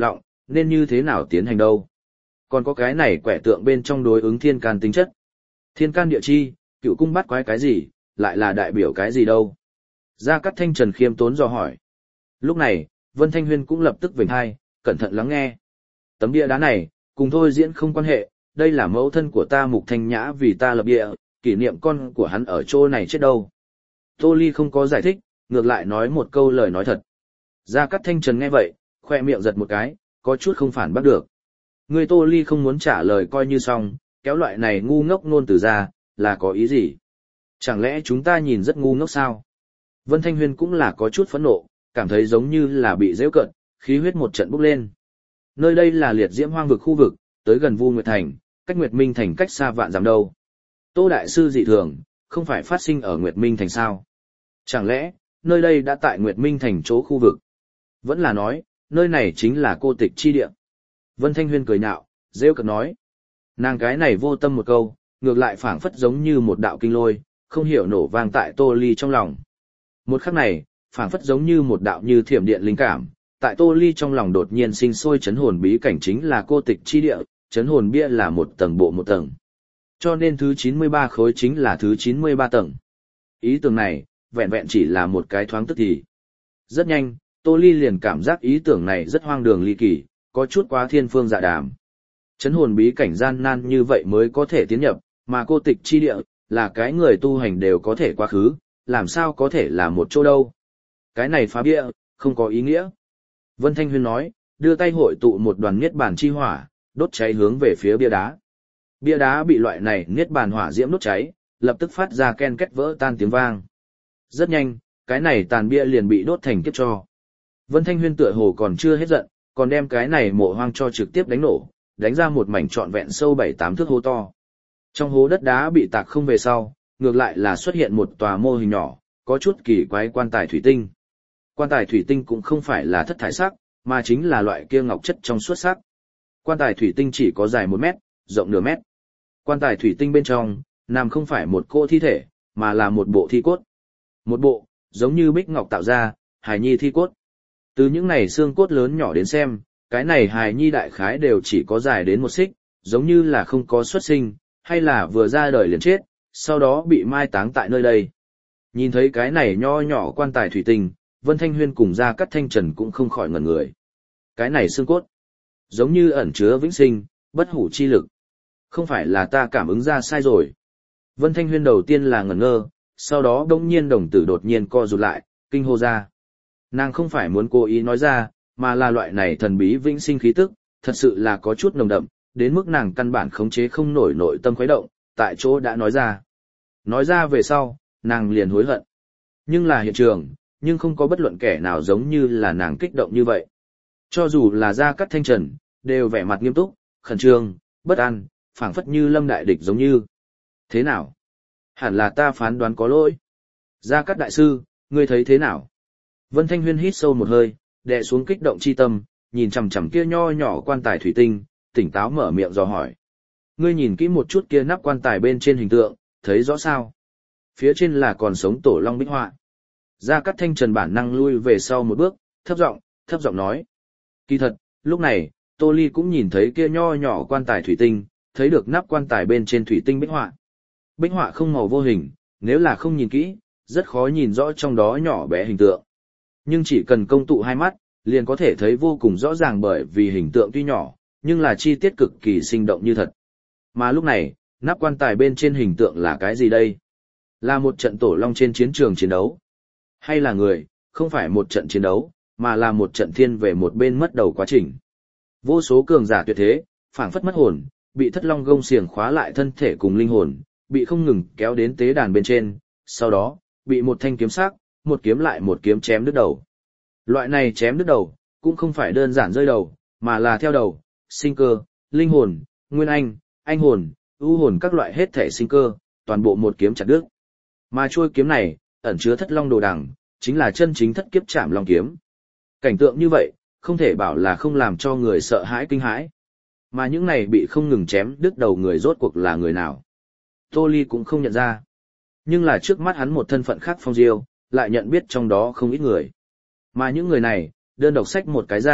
nên như thế nào tiến hành đâu. Còn có cái này quẻ tượng bên trong đối ứng thiên can tính chất. Thiên can địa chi, cựu cung bắt quái cái gì, lại là đại biểu cái gì đâu. Gia Cát Thanh Trần khiêm tốn dò hỏi. Lúc này, Vân Thanh Huyên cũng lập tức vểnh hai, cẩn thận lắng nghe. Tấm bia đá này, cùng thôi diễn không quan hệ, đây là mẫu thân của ta Mục Thanh Nhã vì ta lập địa, kỷ niệm con của hắn ở chỗ này chết đâu. Tô Ly không có giải thích, ngược lại nói một câu lời nói thật. Gia Cát Thanh Trần nghe vậy, khoe miệng giật một cái, có chút không phản bắt được. Người Tô Ly không muốn trả lời coi như xong, kéo loại này ngu ngốc ngôn từ ra, là có ý gì? Chẳng lẽ chúng ta nhìn rất ngu ngốc sao? Vân Thanh Huyên cũng là có chút phẫn nộ, cảm thấy giống như là bị giễu cợt, khí huyết một trận bốc lên. Nơi đây là liệt diễm hoang vực khu vực, tới gần Vu Nguyệt Thành, cách Nguyệt Minh Thành cách xa vạn dặm đâu. Tô Đại Sư dị thường, không phải phát sinh ở Nguyệt Minh Thành sao? Chẳng lẽ, nơi đây đã tại Nguyệt Minh Thành chỗ khu vực? Vẫn là nói, nơi này chính là cô tịch chi địa. Vân Thanh Huyên cười nhạo, rêu cợt nói. Nàng cái này vô tâm một câu, ngược lại phảng phất giống như một đạo kinh lôi, không hiểu nổ vang tại Tô Ly trong lòng. Một khắc này, phảng phất giống như một đạo như thiểm điện linh cảm, tại Tô Ly trong lòng đột nhiên sinh sôi chấn hồn bí cảnh chính là cô tịch chi địa, chấn hồn bia là một tầng bộ một tầng. Cho nên thứ chín mươi ba khối chính là thứ chín mươi ba tầng. Ý tưởng này, vẹn vẹn chỉ là một cái thoáng tức thì. Rất nhanh, Tô Ly liền cảm giác ý tưởng này rất hoang đường ly kỳ, có chút quá thiên phương dạ đàm. Chấn hồn bí cảnh gian nan như vậy mới có thể tiến nhập, mà cô tịch chi địa, là cái người tu hành đều có thể quá khứ, làm sao có thể là một chỗ đâu. Cái này phá bia, không có ý nghĩa. Vân Thanh Huyên nói, đưa tay hội tụ một đoàn niết bàn chi hỏa, đốt cháy hướng về phía bia đá. Bia đá bị loại này niết bàn hỏa diễm đốt cháy, lập tức phát ra ken két vỡ tan tiếng vang. Rất nhanh, cái này tàn bia liền bị đốt thành kiếp tro. Vân Thanh Huyên tựa hồ còn chưa hết giận, còn đem cái này mộ hoang cho trực tiếp đánh nổ, đánh ra một mảnh trọn vẹn sâu bảy tám thước hố to. Trong hố đất đá bị tạc không về sau, ngược lại là xuất hiện một tòa mô hình nhỏ, có chút kỳ quái quan tài thủy tinh. Quan tài thủy tinh cũng không phải là thất thải sắc, mà chính là loại kia ngọc chất trong suốt sắc. Quan tài thủy tinh chỉ có dài một mét, rộng nửa mét. Quan tài thủy tinh bên trong, nằm không phải một cô thi thể, mà là một bộ thi cốt. Một bộ, giống như bích ngọc tạo ra, hài nhi thi cốt. Từ những này xương cốt lớn nhỏ đến xem, cái này hài nhi đại khái đều chỉ có dài đến một xích, giống như là không có xuất sinh, hay là vừa ra đời liền chết, sau đó bị mai táng tại nơi đây. Nhìn thấy cái này nho nhỏ quan tài thủy tinh, Vân Thanh Huyên cùng Gia Cát Thanh Trần cũng không khỏi ngẩn người. Cái này xương cốt, giống như ẩn chứa vĩnh sinh, bất hủ chi lực. Không phải là ta cảm ứng ra sai rồi. Vân Thanh Huyên đầu tiên là ngẩn ngơ, sau đó đông nhiên đồng tử đột nhiên co rụt lại, kinh hô ra. Nàng không phải muốn cố ý nói ra, mà là loại này thần bí vĩnh sinh khí tức, thật sự là có chút nồng đậm, đến mức nàng căn bản khống chế không nổi nội tâm khuấy động, tại chỗ đã nói ra. Nói ra về sau, nàng liền hối hận. Nhưng là hiện trường, nhưng không có bất luận kẻ nào giống như là nàng kích động như vậy. Cho dù là Gia Cát Thanh Trần, đều vẻ mặt nghiêm túc, khẩn trương, bất an, phảng phất như lâm đại địch giống như. Thế nào? Hẳn là ta phán đoán có lỗi. Gia Cát đại sư, ngươi thấy thế nào? Vân Thanh Huyên hít sâu một hơi, đè xuống kích động chi tâm, nhìn chằm chằm kia nho nhỏ quan tài thủy tinh, tỉnh táo mở miệng dò hỏi. Ngươi nhìn kỹ một chút kia nắp quan tài bên trên hình tượng, thấy rõ sao? Phía trên là còn sống tổ long bích họa. Gia Cát Thanh Trần bản năng lui về sau một bước, thấp giọng, thấp giọng nói. Kỳ thật, lúc này, Tô Ly cũng nhìn thấy kia nho nhỏ quan tài thủy tinh, thấy được nắp quan tài bên trên thủy tinh bích họa. Bích họa không màu vô hình, nếu là không nhìn kỹ, rất khó nhìn rõ trong đó nhỏ bé hình tượng. Nhưng chỉ cần công tụ hai mắt, liền có thể thấy vô cùng rõ ràng bởi vì hình tượng tuy nhỏ, nhưng là chi tiết cực kỳ sinh động như thật. Mà lúc này, nắp quan tài bên trên hình tượng là cái gì đây? Là một trận tổ long trên chiến trường chiến đấu. Hay là người, không phải một trận chiến đấu, mà là một trận thiên về một bên mất đầu quá trình. Vô số cường giả tuyệt thế, phảng phất mất hồn, bị thất long gông xiềng khóa lại thân thể cùng linh hồn, bị không ngừng kéo đến tế đàn bên trên, sau đó, bị một thanh kiếm sắc, một kiếm lại một kiếm chém đứt đầu. Loại này chém đứt đầu, cũng không phải đơn giản rơi đầu, mà là theo đầu, sinh cơ, linh hồn, nguyên anh, anh hồn, ưu hồn các loại hết thể sinh cơ, toàn bộ một kiếm chặt đứt. Mà chuôi kiếm này, ẩn chứa thất long đồ đằng, chính là chân chính thất kiếp chạm long kiếm. Cảnh tượng như vậy, không thể bảo là không làm cho người sợ hãi kinh hãi. Mà những này bị không ngừng chém đứt đầu người rốt cuộc là người nào. Tô Ly cũng không nhận ra. Nhưng là trước mắt hắn một thân phận khác phong diêu, lại nhận biết trong đó không ít người. Mà những người này, đơn độc sách một cái ra,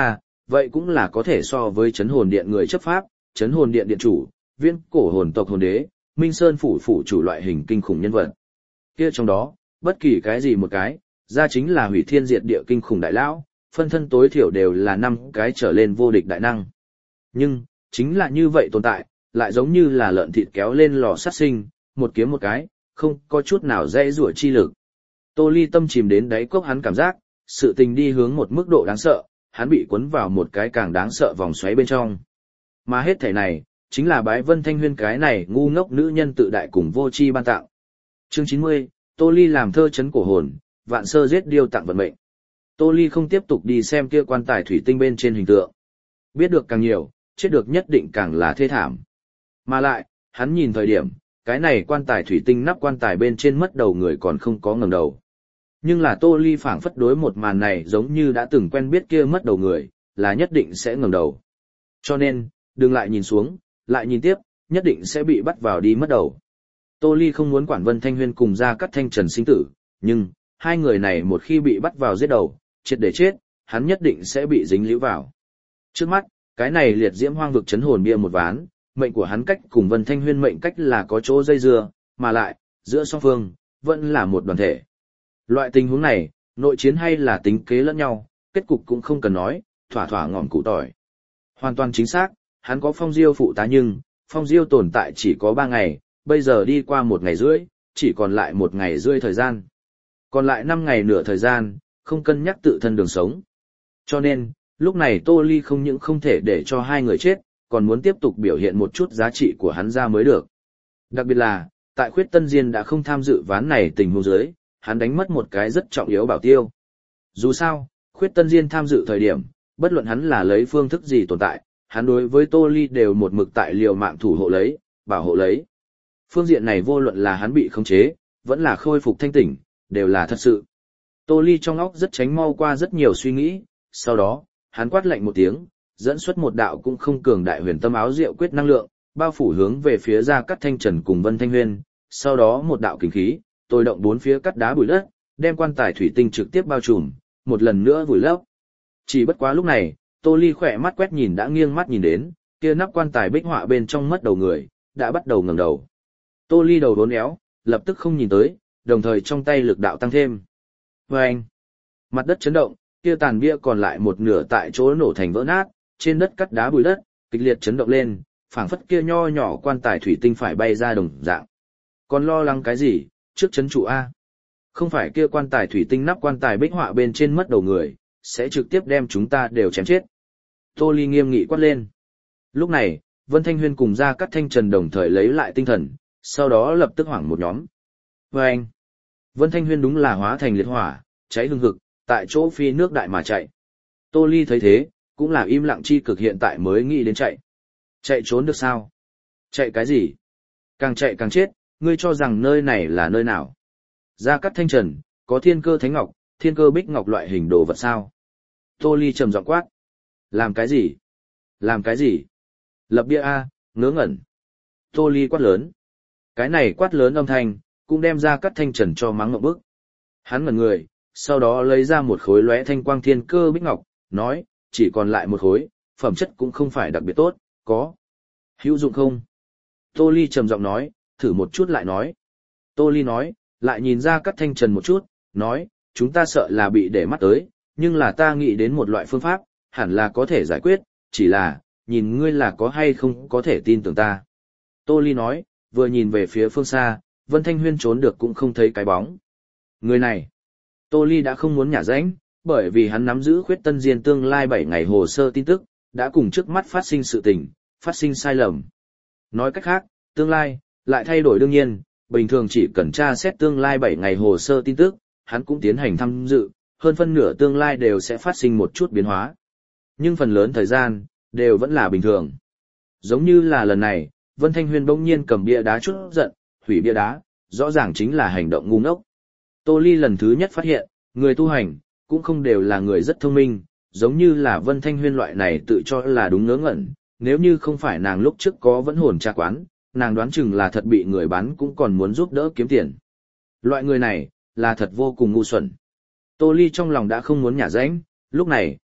vậy cũng là có thể so với chấn hồn điện người chấp pháp, chấn hồn điện điện chủ, viễn cổ hồn tộc hồn đế, Minh Sơn phủ phủ chủ loại hình kinh khủng nhân vật. Kia trong đó, bất kỳ cái gì một cái, ra chính là hủy thiên diệt địa kinh khủng đại lão, phân thân tối thiểu đều là năm cái trở lên vô địch đại năng. Nhưng, chính là như vậy tồn tại, lại giống như là lợn thịt kéo lên lò sát sinh, một kiếm một cái, không có chút nào dễ rủa chi lực. Tô Ly tâm chìm đến đáy cốc, hắn cảm giác, sự tình đi hướng một mức độ đáng sợ, hắn bị cuốn vào một cái càng đáng sợ vòng xoáy bên trong. Mà hết thảy này, chính là bái Vân Thanh Huyên cái này ngu ngốc nữ nhân tự đại cùng vô tri ban tạo. Chương chín mươi, Tô Ly làm thơ chấn cổ hồn, vạn sơ giết điêu tặng vận mệnh. Tô Ly không tiếp tục đi xem kia quan tài thủy tinh bên trên hình tượng. Biết được càng nhiều, chết được nhất định càng là thê thảm. Mà lại, hắn nhìn thời điểm, cái này quan tài thủy tinh nắp quan tài bên trên mất đầu người còn không có ngẩng đầu. Nhưng là Tô Ly phảng phất đối một màn này giống như đã từng quen biết kia mất đầu người, là nhất định sẽ ngẩng đầu. Cho nên, đừng lại nhìn xuống, lại nhìn tiếp, nhất định sẽ bị bắt vào đi mất đầu. Tô Ly không muốn quản Vân Thanh Huyên cùng Gia Cát Thanh Trần sinh tử, nhưng, hai người này một khi bị bắt vào giết đầu, triệt để chết, hắn nhất định sẽ bị dính líu vào. Trước mắt, cái này liệt diễm hoang vực chấn hồn bia một ván, mệnh của hắn cách cùng Vân Thanh Huyên mệnh cách là có chỗ dây dưa, mà lại, giữa song phương, vẫn là một đoàn thể. Loại tình huống này, nội chiến hay là tính kế lẫn nhau, kết cục cũng không cần nói, thỏa thỏa ngọn củ tỏi. Hoàn toàn chính xác, hắn có Phong Diêu phụ tá nhưng, Phong Diêu tồn tại chỉ có ba ngày, bây giờ đi qua một ngày rưỡi, chỉ còn lại một ngày rưỡi thời gian. Còn lại năm ngày nửa thời gian, không cân nhắc tự thân đường sống. Cho nên, lúc này Tô Ly không những không thể để cho hai người chết, còn muốn tiếp tục biểu hiện một chút giá trị của hắn ra mới được. Đặc biệt là, tại Khuyết Tân Diên đã không tham dự ván này tình huống dưới, hắn đánh mất một cái rất trọng yếu bảo tiêu. Dù sao, Khuyết Tân Diên tham dự thời điểm, bất luận hắn là lấy phương thức gì tồn tại, hắn đối với Tô Ly đều một mực tại liều mạng thủ hộ lấy, bảo hộ lấy. Phương diện này vô luận là hắn bị khống chế, vẫn là khôi phục thanh tỉnh, đều là thật sự. Tô Ly trong óc rất tránh mau qua rất nhiều suy nghĩ, sau đó, hắn quát lạnh một tiếng, dẫn xuất một đạo cũng không cường đại huyền tâm áo diệu quyết năng lượng, bao phủ hướng về phía Gia Cát Thanh Trần cùng Vân Thanh Huyên, sau đó một đạo kình khí, tôi động bốn phía cắt đá bụi đất, đem quan tài thủy tinh trực tiếp bao trùm, một lần nữa vùi lấp. Chỉ bất quá lúc này, Tô Ly khỏe mắt quét nhìn đã nghiêng mắt nhìn đến, kia nắp quan tài bích họa bên trong mất đầu người, đã bắt đầu ngẩng đầu. Tô Ly đầu đốn éo, lập tức không nhìn tới, đồng thời trong tay lực đạo tăng thêm. Vâng! Mặt đất chấn động, kia tàn bia còn lại một nửa tại chỗ nổ thành vỡ nát, trên đất cắt đá bụi đất, kịch liệt chấn động lên, phảng phất kia nho nhỏ quan tài thủy tinh phải bay ra đồng dạng. Còn lo lắng cái gì, trước chấn trụ A. Không phải kia quan tài thủy tinh nắp quan tài bích họa bên trên mất đầu người, sẽ trực tiếp đem chúng ta đều chém chết. Tô Ly nghiêm nghị quát lên. Lúc này, Vân Thanh Huyên cùng Gia Cát Thanh Trần đồng thời lấy lại tinh thần, sau đó lập tức hoảng một nhóm. Vâng! Vân Thanh Huyên đúng là hóa thành liệt hỏa, cháy hừng hực, tại chỗ phi nước đại mà chạy. Tô Ly thấy thế, cũng là im lặng chi cực hiện tại mới nghĩ đến chạy. Chạy trốn được sao? Chạy cái gì? Càng chạy càng chết, ngươi cho rằng nơi này là nơi nào? Gia Cát Thanh Trần, có thiên cơ thánh ngọc, thiên cơ bích ngọc loại hình đồ vật sao? Tô Ly trầm giọng quát. Làm cái gì? Làm cái gì? Lập bia A, ngớ ngẩn. Tô Ly quát lớn. Cái này quát lớn âm thanh, cũng đem Gia Cát Thanh Trần cho mắng ngậm bức. Hắn ngẩn người, sau đó lấy ra một khối lóe thanh quang thiên cơ bích ngọc, nói, chỉ còn lại một khối, phẩm chất cũng không phải đặc biệt tốt, có. Hữu dụng không? Tô Ly trầm giọng nói, thử một chút lại nói. Tô Ly nói, lại nhìn Gia Cát Thanh Trần một chút, nói, chúng ta sợ là bị để mắt tới, nhưng là ta nghĩ đến một loại phương pháp, hẳn là có thể giải quyết, chỉ là, nhìn ngươi là có hay không có thể tin tưởng ta. Tô Ly nói, vừa nhìn về phía phương xa, Vân Thanh Huyên trốn được cũng không thấy cái bóng. Người này, Tô Ly đã không muốn nhả rãnh, bởi vì hắn nắm giữ Khuyết Tân Diên tương lai bảy ngày hồ sơ tin tức, đã cùng trước mắt phát sinh sự tình, phát sinh sai lầm. Nói cách khác, tương lai, lại thay đổi đương nhiên, bình thường chỉ cần tra xét tương lai bảy ngày hồ sơ tin tức, hắn cũng tiến hành tham dự, hơn phân nửa tương lai đều sẽ phát sinh một chút biến hóa. Nhưng phần lớn thời gian, đều vẫn là bình thường. Giống như là lần này, Vân Thanh Huyên bỗng nhiên cầm bia đá chút giận, hủy bia đá, rõ ràng chính là hành động ngu ngốc. Tô Ly lần thứ nhất phát hiện, người tu hành, cũng không đều là người rất thông minh, giống như là Vân Thanh Huyên loại này tự cho là đúng ngớ ngẩn, nếu như không phải nàng lúc trước có vẫn hồn tra quán, nàng đoán chừng là thật bị người bán cũng còn muốn giúp đỡ kiếm tiền. Loại người này, là thật vô cùng ngu xuẩn. Tô Ly trong lòng đã không muốn nhả rãnh, lúc này,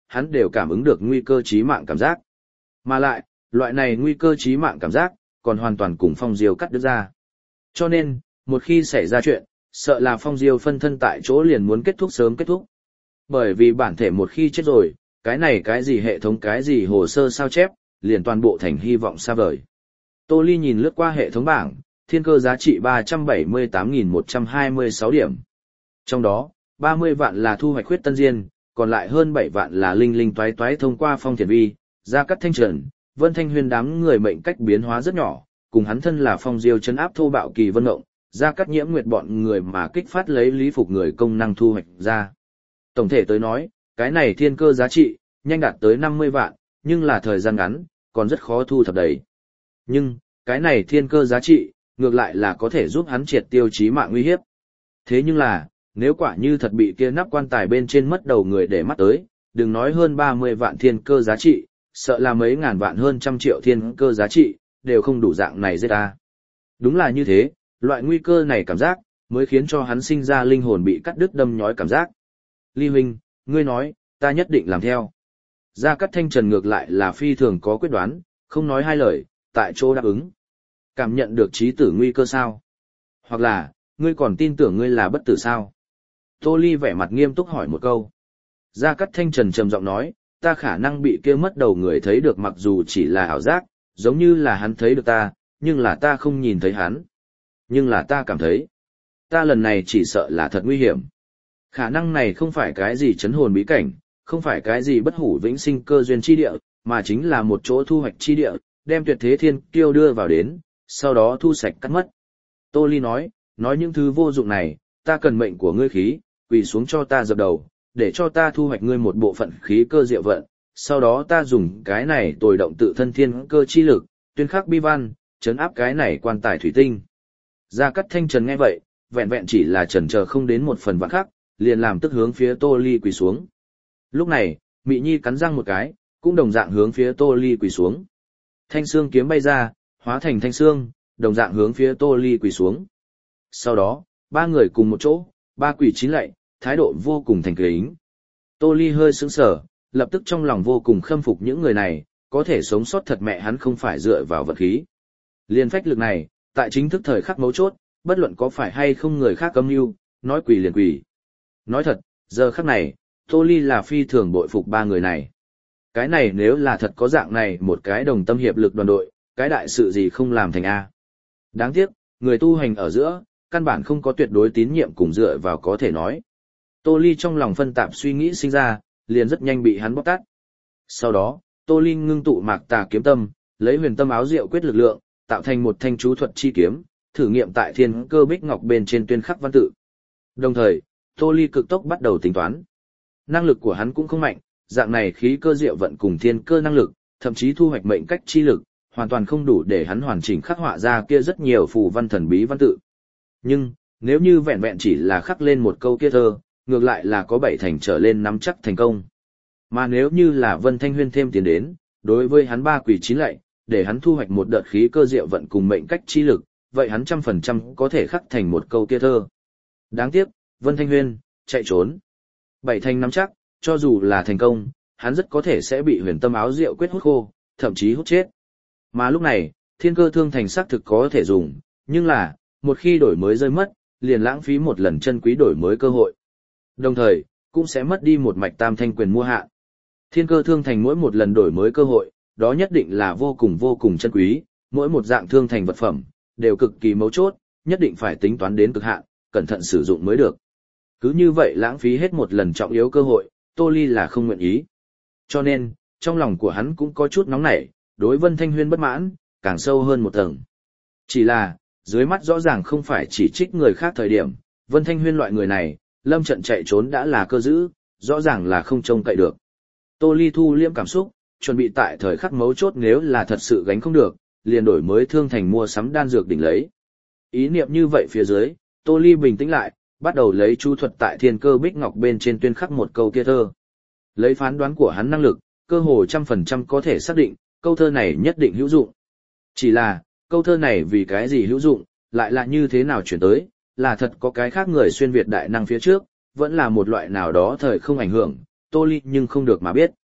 hắn đều cảm ứng được nguy cơ chí mạng cảm giác. Mà lại, loại này nguy cơ chí mạng cảm giác, còn hoàn toàn cùng Phong Diêu cắt đứt ra. Cho nên, một khi xảy ra chuyện, sợ là Phong Diêu phân thân tại chỗ liền muốn kết thúc sớm kết thúc. Bởi vì bản thể một khi chết rồi, cái này cái gì hệ thống cái gì hồ sơ sao chép, liền toàn bộ thành hy vọng xa vời. Tô Ly nhìn lướt qua hệ thống bảng, thiên cơ giá trị ba trăm bảy mươi tám nghìn một trăm hai mươi sáu điểm. Trong đó, ba mươi vạn là thu hoạch khuyết tân diên, còn lại hơn bảy vạn là linh linh toái toái thông qua Phong Thiền Vi, Gia Cát Thanh Trần, Vân Thanh Huyên đám người mệnh cách biến hóa rất nhỏ, cùng hắn thân là Phong Diêu trấn áp thô bạo Kỳ Vân Ngộng, Gia Cát Nhiễm Nguyệt bọn người mà kích phát lấy lý phục người công năng thu hoạch ra. Tổng thể tới nói, cái này thiên cơ giá trị, nhanh đạt tới năm mươi vạn, nhưng là thời gian ngắn, còn rất khó thu thập đấy. Nhưng, cái này thiên cơ giá trị, ngược lại là có thể giúp hắn triệt tiêu chí mạng nguy hiếp. Thế nhưng là, nếu quả như thật bị kia nắp quan tài bên trên mất đầu người để mắt tới, đừng nói hơn ba mươi vạn thiên cơ giá trị, sợ là mấy ngàn vạn hơn trăm triệu thiên cơ giá trị, đều không đủ dạng này giết ta. Đúng là như thế, loại nguy cơ này cảm giác, mới khiến cho hắn sinh ra linh hồn bị cắt đứt đâm nhói cảm giác. Ly huynh, ngươi nói, ta nhất định làm theo. Gia Cát Thanh Trần ngược lại là phi thường có quyết đoán, không nói hai lời, tại chỗ đáp ứng. Cảm nhận được chí tử nguy cơ sao? Hoặc là, ngươi còn tin tưởng ngươi là bất tử sao? Tô Ly vẻ mặt nghiêm túc hỏi một câu. Gia Cát Thanh Trần trầm giọng nói, ta khả năng bị kia mất đầu người thấy được mặc dù chỉ là ảo giác, giống như là hắn thấy được ta, nhưng là ta không nhìn thấy hắn. Nhưng là ta cảm thấy, ta lần này chỉ sợ là thật nguy hiểm. Khả năng này không phải cái gì chấn hồn bí cảnh, không phải cái gì bất hủ vĩnh sinh cơ duyên chi địa, mà chính là một chỗ thu hoạch chi địa, đem tuyệt thế thiên kiêu đưa vào đến, sau đó thu sạch cắt mất. Tô Ly nói, nói những thứ vô dụng này, ta cần mệnh của ngươi khí, quỳ xuống cho ta dập đầu, để cho ta thu hoạch ngươi một bộ phận khí cơ diệu vận, sau đó ta dùng cái này tồi động tự thân thiên cơ chi lực, tuyên khắc bi văn, chấn áp cái này quan tài thủy tinh. Gia Cát Thanh Trần nghe vậy, vẹn vẹn chỉ là chần chờ không đến một phần vạn khắc, liền làm tức hướng phía Tô Ly quỳ xuống. Lúc này, Mị Nhi cắn răng một cái, cũng đồng dạng hướng phía Tô Ly quỳ xuống. Thanh xương kiếm bay ra, hóa thành thanh xương, đồng dạng hướng phía Tô Ly quỳ xuống. Sau đó, ba người cùng một chỗ, ba quỳ chín lạy, thái độ vô cùng thành kính. Tô Ly hơi sững sờ, lập tức trong lòng vô cùng khâm phục những người này, có thể sống sót thật mẹ hắn không phải dựa vào vật khí. Liên phách lực này, tại chính thức thời khắc mấu chốt, bất luận có phải hay không người khác âm mưu, nói quỳ liền quỳ. Nói thật, giờ khắc này, Tô Ly là phi thường bội phục ba người này. Cái này nếu là thật có dạng này một cái đồng tâm hiệp lực đoàn đội, cái đại sự gì không làm thành A. Đáng tiếc, người tu hành ở giữa, căn bản không có tuyệt đối tín nhiệm cùng dựa vào có thể nói. Tô Ly trong lòng phân tạp suy nghĩ sinh ra, liền rất nhanh bị hắn bóc tát. Sau đó, Tô Ly ngưng tụ mạc tà kiếm tâm, lấy huyền tâm áo diệu quyết lực lượng, tạo thành một thanh chú thuật chi kiếm, thử nghiệm tại thiên cơ bích ngọc bên trên tuyên khắc văn tự. Đồng thời, Tô Ly cực tốc bắt đầu tính toán. Năng lực của hắn cũng không mạnh, dạng này khí cơ diệu vận cùng thiên cơ năng lực, thậm chí thu hoạch mệnh cách chi lực, hoàn toàn không đủ để hắn hoàn chỉnh khắc họa ra kia rất nhiều phù văn thần bí văn tự. Nhưng, nếu như vẹn vẹn chỉ là khắc lên một câu kia thơ, ngược lại là có bảy thành trở lên nắm chắc thành công. Mà nếu như là Vân Thanh Huyên thêm tiền đến, đối với hắn ba quỷ chín lạy, để hắn thu hoạch một đợt khí cơ diệu vận cùng mệnh cách chi lực, vậy hắn trăm phần trăm có thể khắc thành một câu kia thơ. Đáng tiếc, Vân Thanh Huyên, chạy trốn. Bảy thành nắm chắc, cho dù là thành công, hắn rất có thể sẽ bị huyền tâm áo diệu quyết hút khô, thậm chí hút chết. Mà lúc này, thiên cơ thương thành xác thực có thể dùng, nhưng là, một khi đổi mới rơi mất, liền lãng phí một lần chân quý đổi mới cơ hội. Đồng thời, cũng sẽ mất đi một mạch tam thanh quyền mua hạ. Thiên cơ thương thành mỗi một lần đổi mới cơ hội, đó nhất định là vô cùng vô cùng chân quý, mỗi một dạng thương thành vật phẩm, đều cực kỳ mấu chốt, nhất định phải tính toán đến cực hạn, cẩn thận sử dụng mới được. Cứ như vậy lãng phí hết một lần trọng yếu cơ hội, Tô Ly là không nguyện ý. Cho nên, trong lòng của hắn cũng có chút nóng nảy, đối Vân Thanh Huyên bất mãn, càng sâu hơn một tầng. Chỉ là, dưới mắt rõ ràng không phải chỉ trích người khác thời điểm, Vân Thanh Huyên loại người này, lâm trận chạy trốn đã là cơ dữ, rõ ràng là không trông cậy được. Tô Ly thu liêm cảm xúc, chuẩn bị tại thời khắc mấu chốt nếu là thật sự gánh không được, liền đổi mới thương thành mua sắm đan dược đỉnh lấy. Ý niệm như vậy phía dưới, Tô Ly bình tĩnh lại, bắt đầu lấy chú thuật tại thiên cơ bích ngọc bên trên tuyên khắc một câu kia thơ. Lấy phán đoán của hắn năng lực, cơ hồ trăm phần trăm có thể xác định, câu thơ này nhất định hữu dụng. Chỉ là, câu thơ này vì cái gì hữu dụng, lại là như thế nào chuyển tới, là thật có cái khác người xuyên Việt đại năng phía trước, vẫn là một loại nào đó thời không ảnh hưởng, Tô Ly nhưng không được mà biết.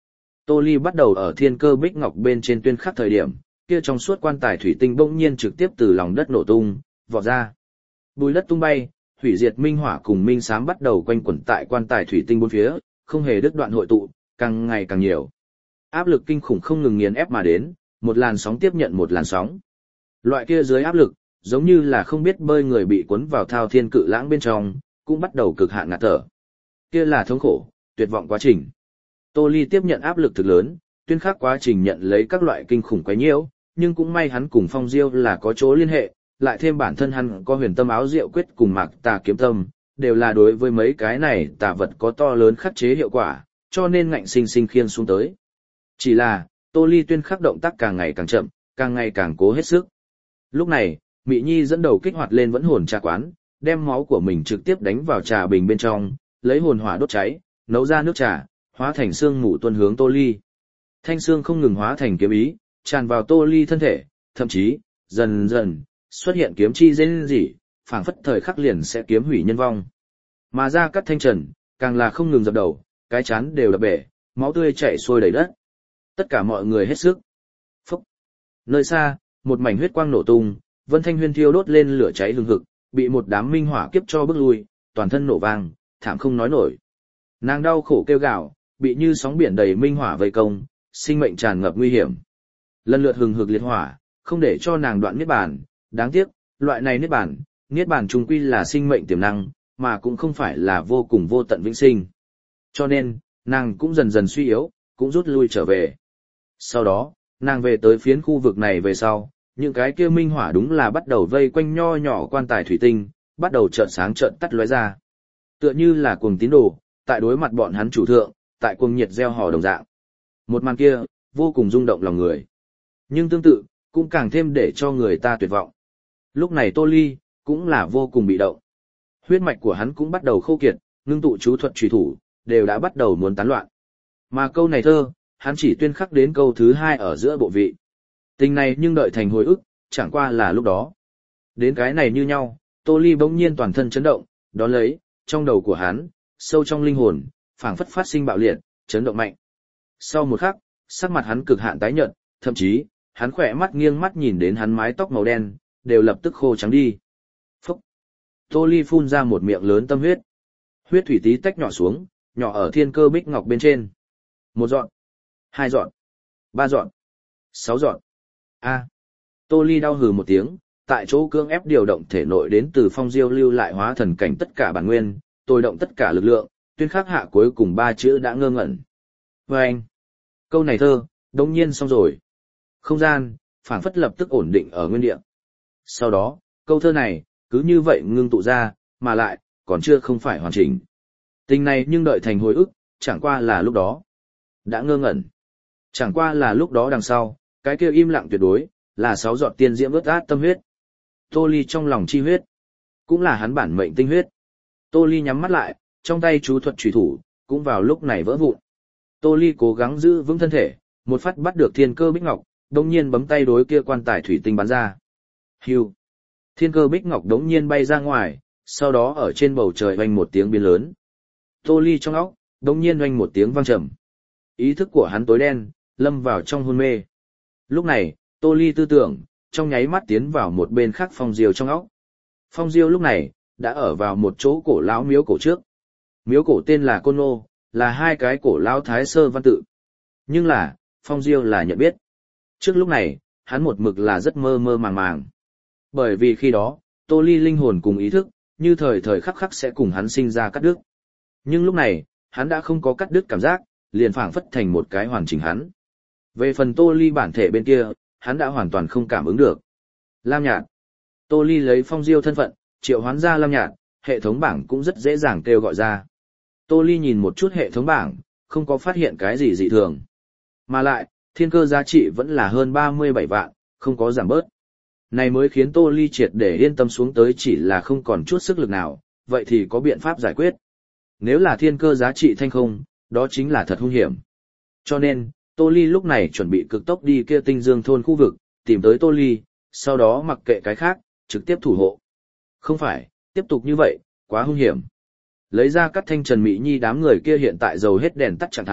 Tô Ly bắt đầu ở thiên cơ bích ngọc bên trên tuyên khắc thời điểm, kia trong suốt quan tài thủy tinh bỗng nhiên trực tiếp từ lòng đất nổ tung, vọt ra. Bùi đất tung bay, hủy diệt minh hỏa cùng minh xám bắt đầu quanh quẩn tại quan tài thủy tinh bốn phía, không hề đứt đoạn hội tụ, càng ngày càng nhiều. Áp lực kinh khủng không ngừng nghiền ép mà đến, một làn sóng tiếp nhận một làn sóng. Loại kia dưới áp lực, giống như là không biết bơi người bị cuốn vào thao thiên cự lãng bên trong, cũng bắt đầu cực hạn ngạt thở. Kia là thống khổ, tuyệt vọng quá trình. Tô Ly tiếp nhận áp lực thực lớn, tuyên khắc quá trình nhận lấy các loại kinh khủng quấy nhiễu, nhưng cũng may hắn cùng Phong Diêu là có chỗ liên hệ, lại thêm bản thân hắn có huyền tâm áo diệu quyết cùng mạc tà kiếm tâm, đều là đối với mấy cái này tà vật có to lớn khắc chế hiệu quả, cho nên ngạnh sinh sinh khiên xuống tới. Chỉ là, Tô Ly tuyên khắc động tác càng ngày càng chậm, càng ngày càng cố hết sức. Lúc này, Mị Nhi dẫn đầu kích hoạt lên vẫn hồn trà quán, đem máu của mình trực tiếp đánh vào trà bình bên trong, lấy hồn hỏa đốt cháy, nấu ra nước trà, hóa thành xương mù tuôn hướng Tô Ly. Thanh xương không ngừng hóa thành kiếm ý, tràn vào Tô Ly thân thể, thậm chí, dần dần, xuất hiện kiếm chi rên rỉ, phảng phất thời khắc liền sẽ kiếm hủy nhân vong. Mà ra cắt thanh trần, càng là không ngừng dập đầu, cái chán đều đập bể, máu tươi chảy xuôi đầy đất. Tất cả mọi người hết sức. Phúc. Nơi xa, một mảnh huyết quang nổ tung, Vân Thanh Huyên thiêu đốt lên lửa cháy hừng hực, bị một đám minh hỏa kiếp cho bức lui, toàn thân nổ vang, thảm không nói nổi. Nàng đau khổ kêu gào, bị như sóng biển đầy minh hỏa vây công, sinh mệnh tràn ngập nguy hiểm. Lần lượt hừng hực liệt hỏa, không để cho nàng đoạn niết bàn, đáng tiếc, loại này niết bàn, niết bàn chung quy là sinh mệnh tiềm năng, mà cũng không phải là vô cùng vô tận vĩnh sinh. Cho nên, nàng cũng dần dần suy yếu, cũng rút lui trở về. Sau đó, nàng về tới phiến khu vực này về sau, những cái kia minh hỏa đúng là bắt đầu vây quanh nho nhỏ quan tài thủy tinh, bắt đầu chợt sáng chợt tắt lóe ra. Tựa như là cuồng tín đồ, tại đối mặt bọn hắn chủ thượng, tại cuồng nhiệt gieo hò đồng dạng. Một màn kia, vô cùng rung động lòng người. Nhưng tương tự, cũng càng thêm để cho người ta tuyệt vọng. Lúc này Tô Ly, cũng là vô cùng bị động. Huyết mạch của hắn cũng bắt đầu khô kiệt, ngưng tụ chú thuật trùy thủ, đều đã bắt đầu muốn tán loạn. Mà câu này thơ, hắn chỉ tuyên khắc đến câu thứ hai ở giữa bộ vị. Tình này nhưng đợi thành hồi ức, chẳng qua là lúc đó. Đến cái này như nhau, Tô Ly bỗng nhiên toàn thân chấn động, đón lấy, trong đầu của hắn, sâu trong linh hồn, phảng phất phát sinh bạo liệt, chấn động mạnh. Sau một khắc, sắc mặt hắn cực hạn tái nhợt, thậm chí, hắn khỏe mắt nghiêng mắt nhìn đến hắn mái tóc màu đen, đều lập tức khô trắng đi. Phúc! Tô Ly phun ra một miệng lớn tâm huyết. Huyết thủy tí tách nhỏ xuống, nhỏ ở thiên cơ bích ngọc bên trên. Một dọn, hai dọn, ba dọn, sáu dọn. A! Tô Ly đau hừ một tiếng, tại chỗ cưỡng ép điều động thể nội đến từ Phong Diêu lưu lại hóa thần cảnh tất cả bản nguyên, tôi động tất cả lực lượng, tuyên khắc hạ cuối cùng ba chữ đã ngơ ngẩn. Và anh, câu này thơ, đống nhiên xong rồi. Không gian, phảng phất lập tức ổn định ở nguyên địa. Sau đó, câu thơ này, cứ như vậy ngưng tụ ra, mà lại, còn chưa không phải hoàn chỉnh. Tình này nhưng đợi thành hồi ức, chẳng qua là lúc đó. Đã ngơ ngẩn. Chẳng qua là lúc đó đằng sau, cái kia im lặng tuyệt đối, là sáu giọt tiên diễm ướt át tâm huyết. Tô Ly trong lòng chi huyết, cũng là hắn bản mệnh tinh huyết. Tô Ly nhắm mắt lại, trong tay chú thuật trùy thủ, cũng vào lúc này vỡ vụn. Tô Ly cố gắng giữ vững thân thể, một phát bắt được thiên cơ bích ngọc, đồng nhiên bấm tay đối kia quan tài thủy tinh bắn ra. Hưu. Thiên cơ bích ngọc đống nhiên bay ra ngoài, sau đó ở trên bầu trời oanh một tiếng biến lớn. Tô Ly trong óc, đống nhiên oanh một tiếng vang trầm. Ý thức của hắn tối đen, lâm vào trong hôn mê. Lúc này, Tô Ly tư tưởng, trong nháy mắt tiến vào một bên khác Phong Diêu trong óc. Phong Diêu lúc này, đã ở vào một chỗ cổ lão miếu cổ trước. Miếu cổ tên là Côn Nô, là hai cái cổ lão thái sơ văn tự. Nhưng là, Phong Diêu là nhận biết. Trước lúc này, hắn một mực là rất mơ mơ màng màng. Bởi vì khi đó, Tô Ly linh hồn cùng ý thức, như thời thời khắc khắc sẽ cùng hắn sinh ra cắt đứt. Nhưng lúc này, hắn đã không có cắt đứt cảm giác, liền phảng phất thành một cái hoàn chỉnh hắn. Về phần Tô Ly bản thể bên kia, hắn đã hoàn toàn không cảm ứng được. Lam Nhạt. Tô Ly lấy Phong Diêu thân phận, triệu hoán ra Lam Nhạt, hệ thống bảng cũng rất dễ dàng kêu gọi ra. Tô Ly nhìn một chút hệ thống bảng, không có phát hiện cái gì dị thường. Mà lại, thiên cơ giá trị vẫn là hơn ba mươi bảy vạn, không có giảm bớt. Này mới khiến Tô Ly triệt để yên tâm xuống tới chỉ là không còn chút sức lực nào, vậy thì có biện pháp giải quyết. Nếu là thiên cơ giá trị thanh không, đó chính là thật hung hiểm. Cho nên, Tô Ly lúc này chuẩn bị cực tốc đi kia Tinh Dương thôn khu vực, tìm tới Tô Ly, sau đó mặc kệ cái khác, trực tiếp thủ hộ. Không phải, tiếp tục như vậy, quá hung hiểm. Lấy ra cắt thanh trần mỹ nhi đám người kia hiện tại dầu hết đèn tắt trạng thái,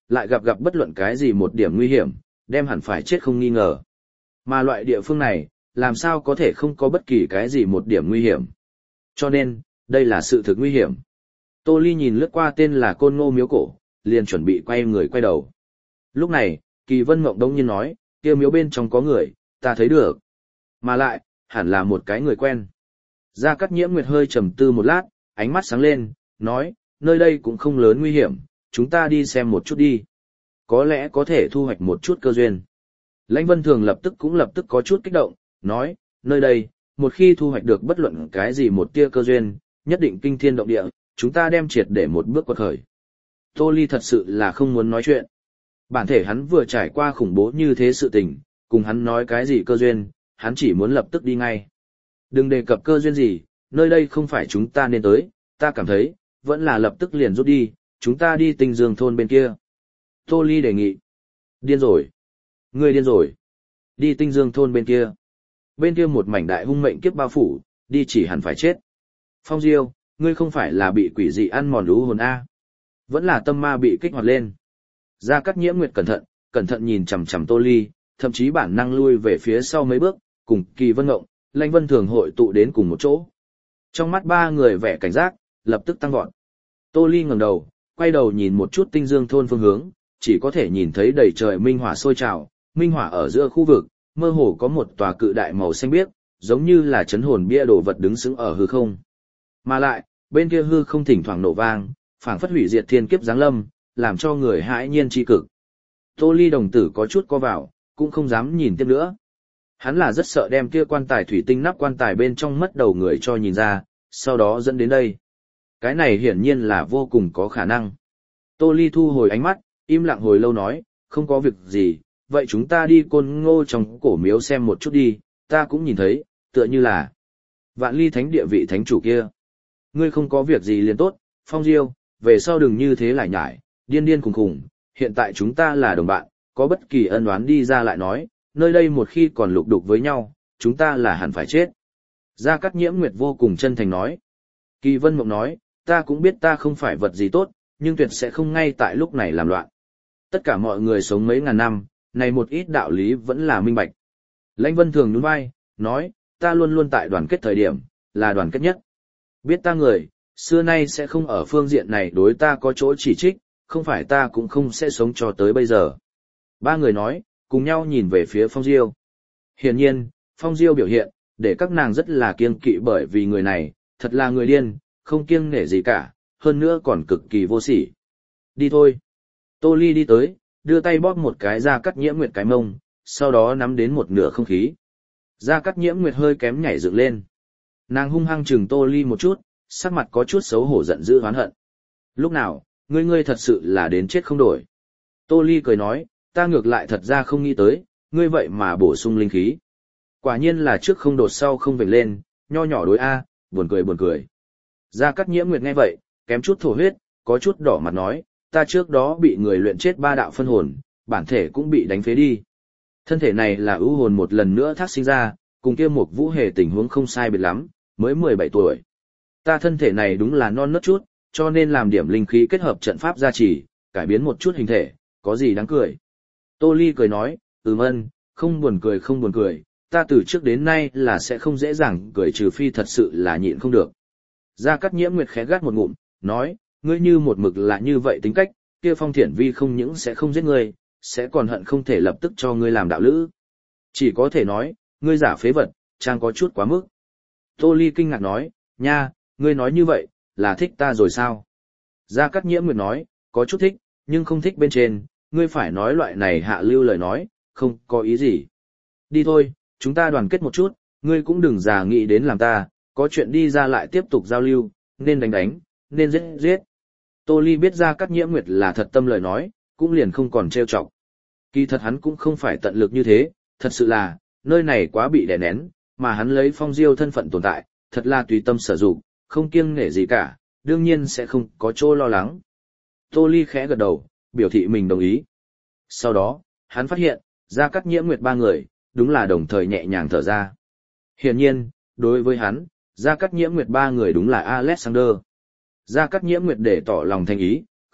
lại gặp gặp bất luận cái gì một điểm nguy hiểm, đem hẳn phải chết không nghi ngờ. Mà loại địa phương này, làm sao có thể không có bất kỳ cái gì một điểm nguy hiểm. Cho nên, đây là sự thực nguy hiểm. Tô Ly nhìn lướt qua tên là Côn Ngô miếu cổ, liền chuẩn bị quay người quay đầu. Lúc này, Kỳ Vân Mộng đông nhiên nói, kia miếu bên trong có người, ta thấy được. Mà lại, hẳn là một cái người quen. Gia Cát Nhiễm Nguyệt hơi trầm tư một lát, ánh mắt sáng lên, nói, nơi đây cũng không lớn nguy hiểm, chúng ta đi xem một chút đi. Có lẽ có thể thu hoạch một chút cơ duyên. Lãnh Vân Thường lập tức cũng lập tức có chút kích động, nói, nơi đây, một khi thu hoạch được bất luận cái gì một tia cơ duyên, nhất định kinh thiên động địa, chúng ta đem triệt để một bước quật khởi. Tô Ly thật sự là không muốn nói chuyện. Bản thể hắn vừa trải qua khủng bố như thế sự tình, cùng hắn nói cái gì cơ duyên, hắn chỉ muốn lập tức đi ngay. Đừng đề cập cơ duyên gì, nơi đây không phải chúng ta nên tới, ta cảm thấy, vẫn là lập tức liền rút đi, chúng ta đi Tinh Dương thôn bên kia. Tô Ly đề nghị. Điên rồi. Ngươi điên rồi. Đi Tinh Dương thôn bên kia. Bên kia một mảnh đại hung mệnh kiếp bao phủ, đi chỉ hẳn phải chết. Phong Diêu, ngươi không phải là bị quỷ dị ăn mòn lũ hồn A. Vẫn là tâm ma bị kích hoạt lên. Gia Cát Nhiễm Nguyệt cẩn thận, cẩn thận nhìn chằm chằm Tô Ly, thậm chí bản năng lui về phía sau mấy bước, cùng Kỳ Vân Ngộng, Lãnh Vân Thường hội tụ đến cùng một chỗ. Trong mắt ba người vẻ cảnh giác, lập tức tăng vọt. Tô Ly ngẩng đầu, quay đầu nhìn một chút Tinh Dương thôn phương hướng, chỉ có thể nhìn thấy đầy trời minh hỏa sôi trào, minh hỏa ở giữa khu vực, mơ hồ có một tòa cự đại màu xanh biếc, giống như là chấn hồn bia đồ vật đứng sững ở hư không. Mà lại, bên kia hư không thỉnh thoảng nổ vang, phảng phất hủy diệt thiên kiếp giáng lâm, làm cho người hãi nhiên chi cực. Tô Ly đồng tử có chút co vào, cũng không dám nhìn tiếp nữa. Hắn là rất sợ đem kia quan tài thủy tinh nắp quan tài bên trong mất đầu người cho nhìn ra, sau đó dẫn đến đây. Cái này hiển nhiên là vô cùng có khả năng. Tô Ly thu hồi ánh mắt, im lặng hồi lâu nói, không có việc gì, vậy chúng ta đi Côn Ngô trong cổ miếu xem một chút đi, ta cũng nhìn thấy, tựa như là Vạn Ly Thánh địa vị thánh chủ kia. Ngươi không có việc gì liền tốt, Phong Diêu, về sau đừng như thế lại nhải, điên điên khùng khùng, hiện tại chúng ta là đồng bạn, có bất kỳ ân oán đi ra lại nói, nơi đây một khi còn lục đục với nhau, chúng ta là hẳn phải chết. Gia Cát Nhiễm Nguyệt vô cùng chân thành nói. Kỳ Vân Mộng nói, ta cũng biết ta không phải vật gì tốt, nhưng tuyệt sẽ không ngay tại lúc này làm loạn. Tất cả mọi người sống mấy ngàn năm, này một ít đạo lý vẫn là minh bạch. Lãnh Vân Thường nhún vai, nói, ta luôn luôn tại đoàn kết thời điểm, là đoàn kết nhất. Biết ta người, xưa nay sẽ không ở phương diện này đối ta có chỗ chỉ trích, không phải ta cũng không sẽ sống cho tới bây giờ. Ba người nói, cùng nhau nhìn về phía Phong Diêu. Hiển nhiên, Phong Diêu biểu hiện, để các nàng rất là kiêng kỵ bởi vì người này, thật là người điên, không kiêng nể gì cả, hơn nữa còn cực kỳ vô sỉ. Đi thôi. Tô Ly đi tới, đưa tay bóp một cái Gia Cát Nhiễm Nguyệt cái mông, sau đó nắm đến một nửa không khí. Gia Cát Nhiễm Nguyệt hơi kém nhảy dựng lên. Nàng hung hăng chừng Tô Ly một chút, sắc mặt có chút xấu hổ giận dữ oán hận. Lúc nào, ngươi ngươi thật sự là đến chết không đổi. Tô Ly cười nói, ta ngược lại thật ra không nghĩ tới, ngươi vậy mà bổ sung linh khí. Quả nhiên là trước không đột sau không vểnh lên, nho nhỏ đối A, buồn cười buồn cười. Gia Cát Nhiễm Nguyệt nghe vậy, kém chút thổ huyết, có chút đỏ mặt nói, ta trước đó bị người luyện chết ba đạo phân hồn, bản thể cũng bị đánh phế đi. Thân thể này là ưu hồn một lần nữa thác sinh ra, cùng kia một vũ hề tình huống không sai biệt lắm, mới mười bảy tuổi. Ta thân thể này đúng là non nớt chút, cho nên làm điểm linh khí kết hợp trận pháp gia trì, cải biến một chút hình thể, có gì đáng cười. Tô Ly cười nói, ừm ân, không buồn cười không buồn cười, ta từ trước đến nay là sẽ không dễ dàng cười trừ phi thật sự là nhịn không được. Gia Cát Nhiễm Nguyệt khẽ gắt một ngụm, nói, ngươi như một mực là như vậy tính cách, kia Phong Thiển Vi không những sẽ không giết ngươi, sẽ còn hận không thể lập tức cho ngươi làm đạo lữ. Chỉ có thể nói, ngươi giả phế vật, trang có chút quá mức. Tô Ly kinh ngạc nói, nha, ngươi nói như vậy, là thích ta rồi sao? Gia Cát Nhiễm Nguyệt nói, có chút thích, nhưng không thích bên trên, ngươi phải nói loại này hạ lưu lời nói, không có ý gì. Đi thôi, chúng ta đoàn kết một chút, ngươi cũng đừng già nghĩ đến làm ta, có chuyện đi ra lại tiếp tục giao lưu, nên đánh đánh, nên giết giết. Tô Ly biết Gia Cát Nhiễm Nguyệt là thật tâm lời nói, cũng liền không còn trêu chọc. Kỳ thật hắn cũng không phải tận lực như thế, thật sự là, nơi này quá bị đè nén, mà hắn lấy Phong Diêu thân phận tồn tại, thật là tùy tâm sở dụng, không kiêng nể gì cả, đương nhiên sẽ không có chỗ lo lắng. Tô Ly khẽ gật đầu, biểu thị mình đồng ý. Sau đó, hắn phát hiện, Gia Cát Nhiễm Nguyệt ba người, đúng là đồng thời nhẹ nhàng thở ra. Hiển nhiên, đối với hắn, Gia Cát Nhiễm Nguyệt ba người đúng là Alexander. Gia Cát Nhiễm Nguyệt để tỏ lòng thành ý,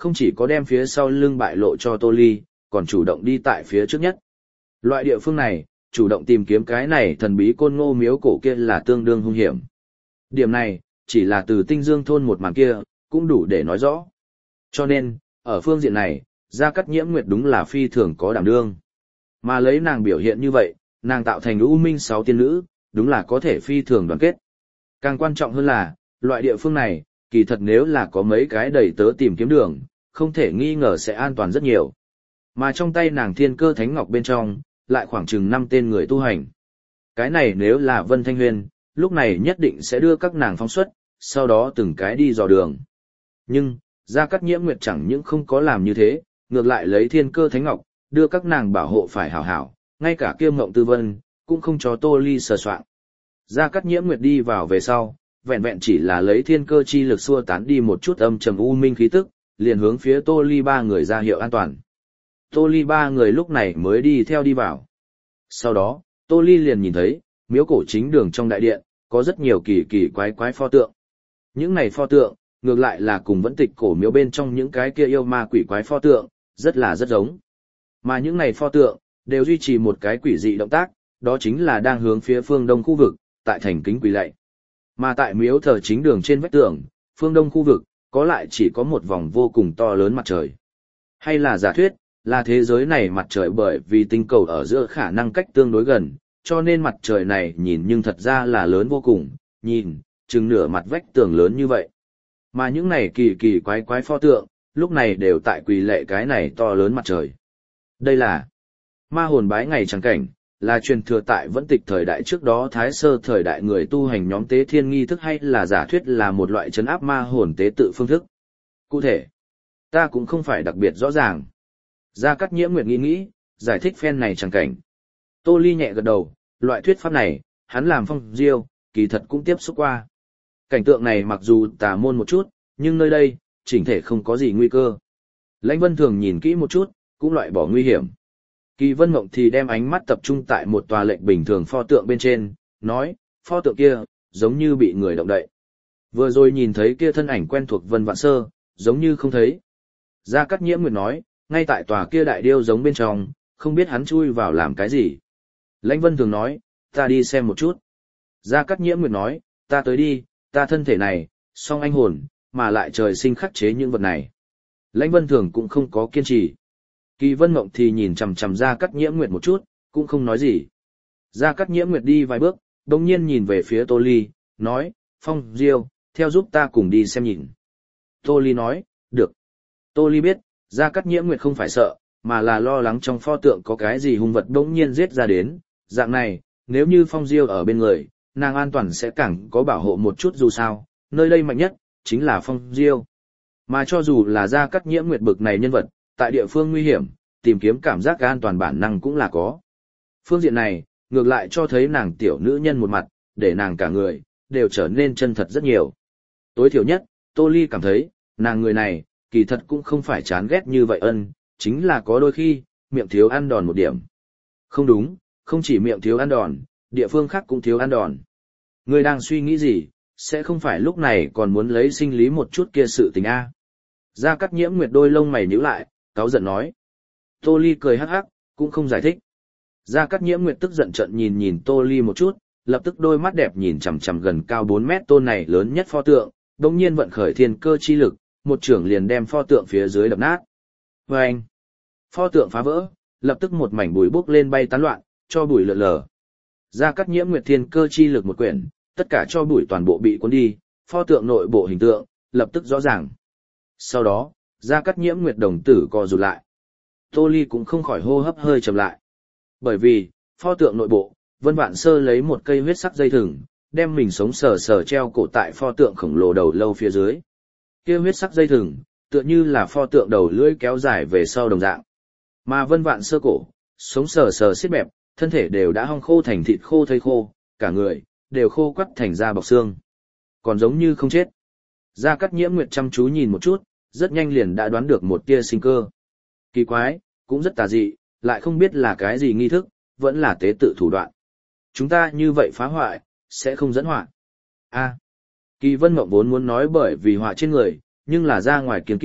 không chỉ có đem phía sau lưng bại lộ cho Tô Ly, còn chủ động đi tại phía trước nhất. Loại địa phương này, chủ động tìm kiếm cái này thần bí côn ngô miếu cổ kia là tương đương hung hiểm. Điểm này, chỉ là từ Tinh Dương thôn một màn kia, cũng đủ để nói rõ. Cho nên, ở phương diện này, Gia Cát Nhiễm Nguyệt đúng là phi thường có đảm đương. Mà lấy nàng biểu hiện như vậy, nàng tạo thành U Minh sáu tiên nữ, đúng là có thể phi thường đoàn kết. Càng quan trọng hơn là, loại địa phương này, kỳ thật nếu là có mấy cái đầy tớ tìm kiếm đường, không thể nghi ngờ sẽ an toàn rất nhiều. Mà trong tay nàng Thiên Cơ Thánh Ngọc bên trong, lại khoảng chừng năm tên người tu hành. Cái này nếu là Vân Thanh Huyền, lúc này nhất định sẽ đưa các nàng phóng xuất, sau đó từng cái đi dò đường. Nhưng, Gia Cát Nhiễm Nguyệt chẳng những không có làm như thế, ngược lại lấy Thiên Cơ Thánh Ngọc, đưa các nàng bảo hộ phải hảo hảo, ngay cả Kiêm Ngộng Tư Vân, cũng không cho Tô Ly sờ soạn. Gia Cát Nhiễm Nguyệt đi vào về sau, vẹn vẹn chỉ là lấy thiên cơ chi lực xua tán đi một chút âm trầm u minh khí tức, liền hướng phía Tô Ly ba người ra hiệu an toàn. Tô Ly ba người lúc này mới đi theo đi vào. Sau đó, Tô Ly liền nhìn thấy, miếu cổ chính đường trong đại điện, có rất nhiều kỳ kỳ quái quái pho tượng. Những này pho tượng, ngược lại là cùng vẫn tịch cổ miếu bên trong những cái kia yêu ma quỷ quái pho tượng, rất là rất giống. Mà những này pho tượng, đều duy trì một cái quỷ dị động tác, đó chính là đang hướng phía phương đông khu vực, tại thành kính quỳ lạy. Mà tại miếu thờ chính đường trên vách tường, phương đông khu vực, có lại chỉ có một vòng vô cùng to lớn mặt trời. Hay là giả thuyết, là thế giới này mặt trời bởi vì tinh cầu ở giữa khả năng cách tương đối gần, cho nên mặt trời này nhìn nhưng thật ra là lớn vô cùng, nhìn, chừng nửa mặt vách tường lớn như vậy. Mà những này kỳ kỳ quái quái pho tượng, lúc này đều tại quỳ lệ cái này to lớn mặt trời. Đây là ma hồn bái ngày trắng cảnh, là truyền thừa tại vẫn tịch thời đại trước đó thái sơ thời đại người tu hành nhóm tế thiên nghi thức, hay là giả thuyết là một loại trấn áp ma hồn tế tự phương thức. Cụ thể, ta cũng không phải đặc biệt rõ ràng. Gia Cát Nhiễm Nguyệt nghĩ nghĩ, giải thích phen này chẳng cảnh. Tô Ly nhẹ gật đầu, loại thuyết pháp này, hắn làm phong diêu, kỳ thật cũng tiếp xúc qua. Cảnh tượng này mặc dù tà môn một chút, nhưng nơi đây, chỉnh thể không có gì nguy cơ. Lãnh Vân Thường nhìn kỹ một chút, cũng loại bỏ nguy hiểm. Kỳ Vân Mộng thì đem ánh mắt tập trung tại một tòa lệnh bình thường pho tượng bên trên, nói, pho tượng kia, giống như bị người động đậy. Vừa rồi nhìn thấy kia thân ảnh quen thuộc Vân Vạn Sơ, giống như không thấy. Gia Cát Nhiễm Nguyệt nói, ngay tại tòa kia đại điêu giống bên trong, không biết hắn chui vào làm cái gì. Lãnh Vân Thường nói, ta đi xem một chút. Gia Cát Nhiễm Nguyệt nói, ta tới đi, ta thân thể này, song anh hồn, mà lại trời sinh khắc chế những vật này. Lãnh Vân Thường cũng không có kiên trì. Kỳ Vân Mộng thì nhìn chằm chằm Gia Cát Nhiễm Nguyệt một chút, cũng không nói gì. Gia Cát Nhiễm Nguyệt đi vài bước, đồng nhiên nhìn về phía Tô Ly, nói, Phong Diêu, theo giúp ta cùng đi xem nhìn. Tô Ly nói, được. Tô Ly biết, Gia Cát Nhiễm Nguyệt không phải sợ, mà là lo lắng trong pho tượng có cái gì hung vật đống nhiên giết ra đến. Dạng này, nếu như Phong Diêu ở bên người, nàng an toàn sẽ càng có bảo hộ một chút dù sao, nơi đây mạnh nhất, chính là Phong Diêu. Mà cho dù là Gia Cát Nhiễm Nguyệt bực này nhân vật, tại địa phương nguy hiểm, tìm kiếm cảm giác an toàn bản năng cũng là có. Phương diện này, ngược lại cho thấy nàng tiểu nữ nhân một mặt, để nàng cả người, đều trở nên chân thật rất nhiều. Tối thiểu nhất, Tô Ly cảm thấy, nàng người này, kỳ thật cũng không phải chán ghét như vậy ân, chính là có đôi khi, miệng thiếu ăn đòn một điểm. Không đúng, không chỉ miệng thiếu ăn đòn, địa phương khác cũng thiếu ăn đòn. Người đang suy nghĩ gì, sẽ không phải lúc này còn muốn lấy sinh lý một chút kia sự tình a. Gia Cát Nhiễm Nguyệt đôi lông mày nhíu lại, cáu giận nói. Tô Ly cười hắc hắc, cũng không giải thích. Gia Cát Nhiễm Nguyệt tức giận trận nhìn nhìn Tô Ly một chút, lập tức đôi mắt đẹp nhìn chằm chằm gần cao bốn mét tôn này lớn nhất pho tượng, đồng nhiên vận khởi thiên cơ chi lực, một trưởng liền đem pho tượng phía dưới đập nát. Vâng! Pho tượng phá vỡ, lập tức một mảnh bụi bốc lên bay tán loạn, cho bụi lượn lờ. Gia Cát Nhiễm Nguyệt thiên cơ chi lực một quyển, tất cả cho bụi toàn bộ bị cuốn đi, pho tượng nội bộ hình tượng, lập tức rõ ràng. Sau đó, Gia Cát Nhiễm Nguyệt đồng tử co rụt lại. Tô Ly cũng không khỏi hô hấp hơi chậm lại. Bởi vì, pho tượng nội bộ, Vân Vạn Sơ lấy một cây huyết sắc dây thừng, đem mình sống sờ sờ treo cổ tại pho tượng khổng lồ đầu lâu phía dưới. Kia huyết sắc dây thừng, tựa như là pho tượng đầu lưỡi kéo dài về sau đồng dạng. Mà Vân Vạn Sơ cổ, sống sờ sờ xiết bẹp, thân thể đều đã hong khô thành thịt khô thây khô, cả người, đều khô quắt thành da bọc xương. Còn giống như không chết. Gia Cát Nhiễm Nguyệt chăm chú nhìn một chút, rất nhanh liền đã đoán được một tia sinh cơ. Kỳ quái, cũng rất tà dị, lại không biết là cái gì nghi thức, vẫn là tế tự thủ đoạn. Chúng ta như vậy phá hoại, sẽ không dẫn họa. A. Kỳ Vân Mộng vốn muốn nói bởi vì họa trên người, nhưng là ra ngoài kiến kỵ,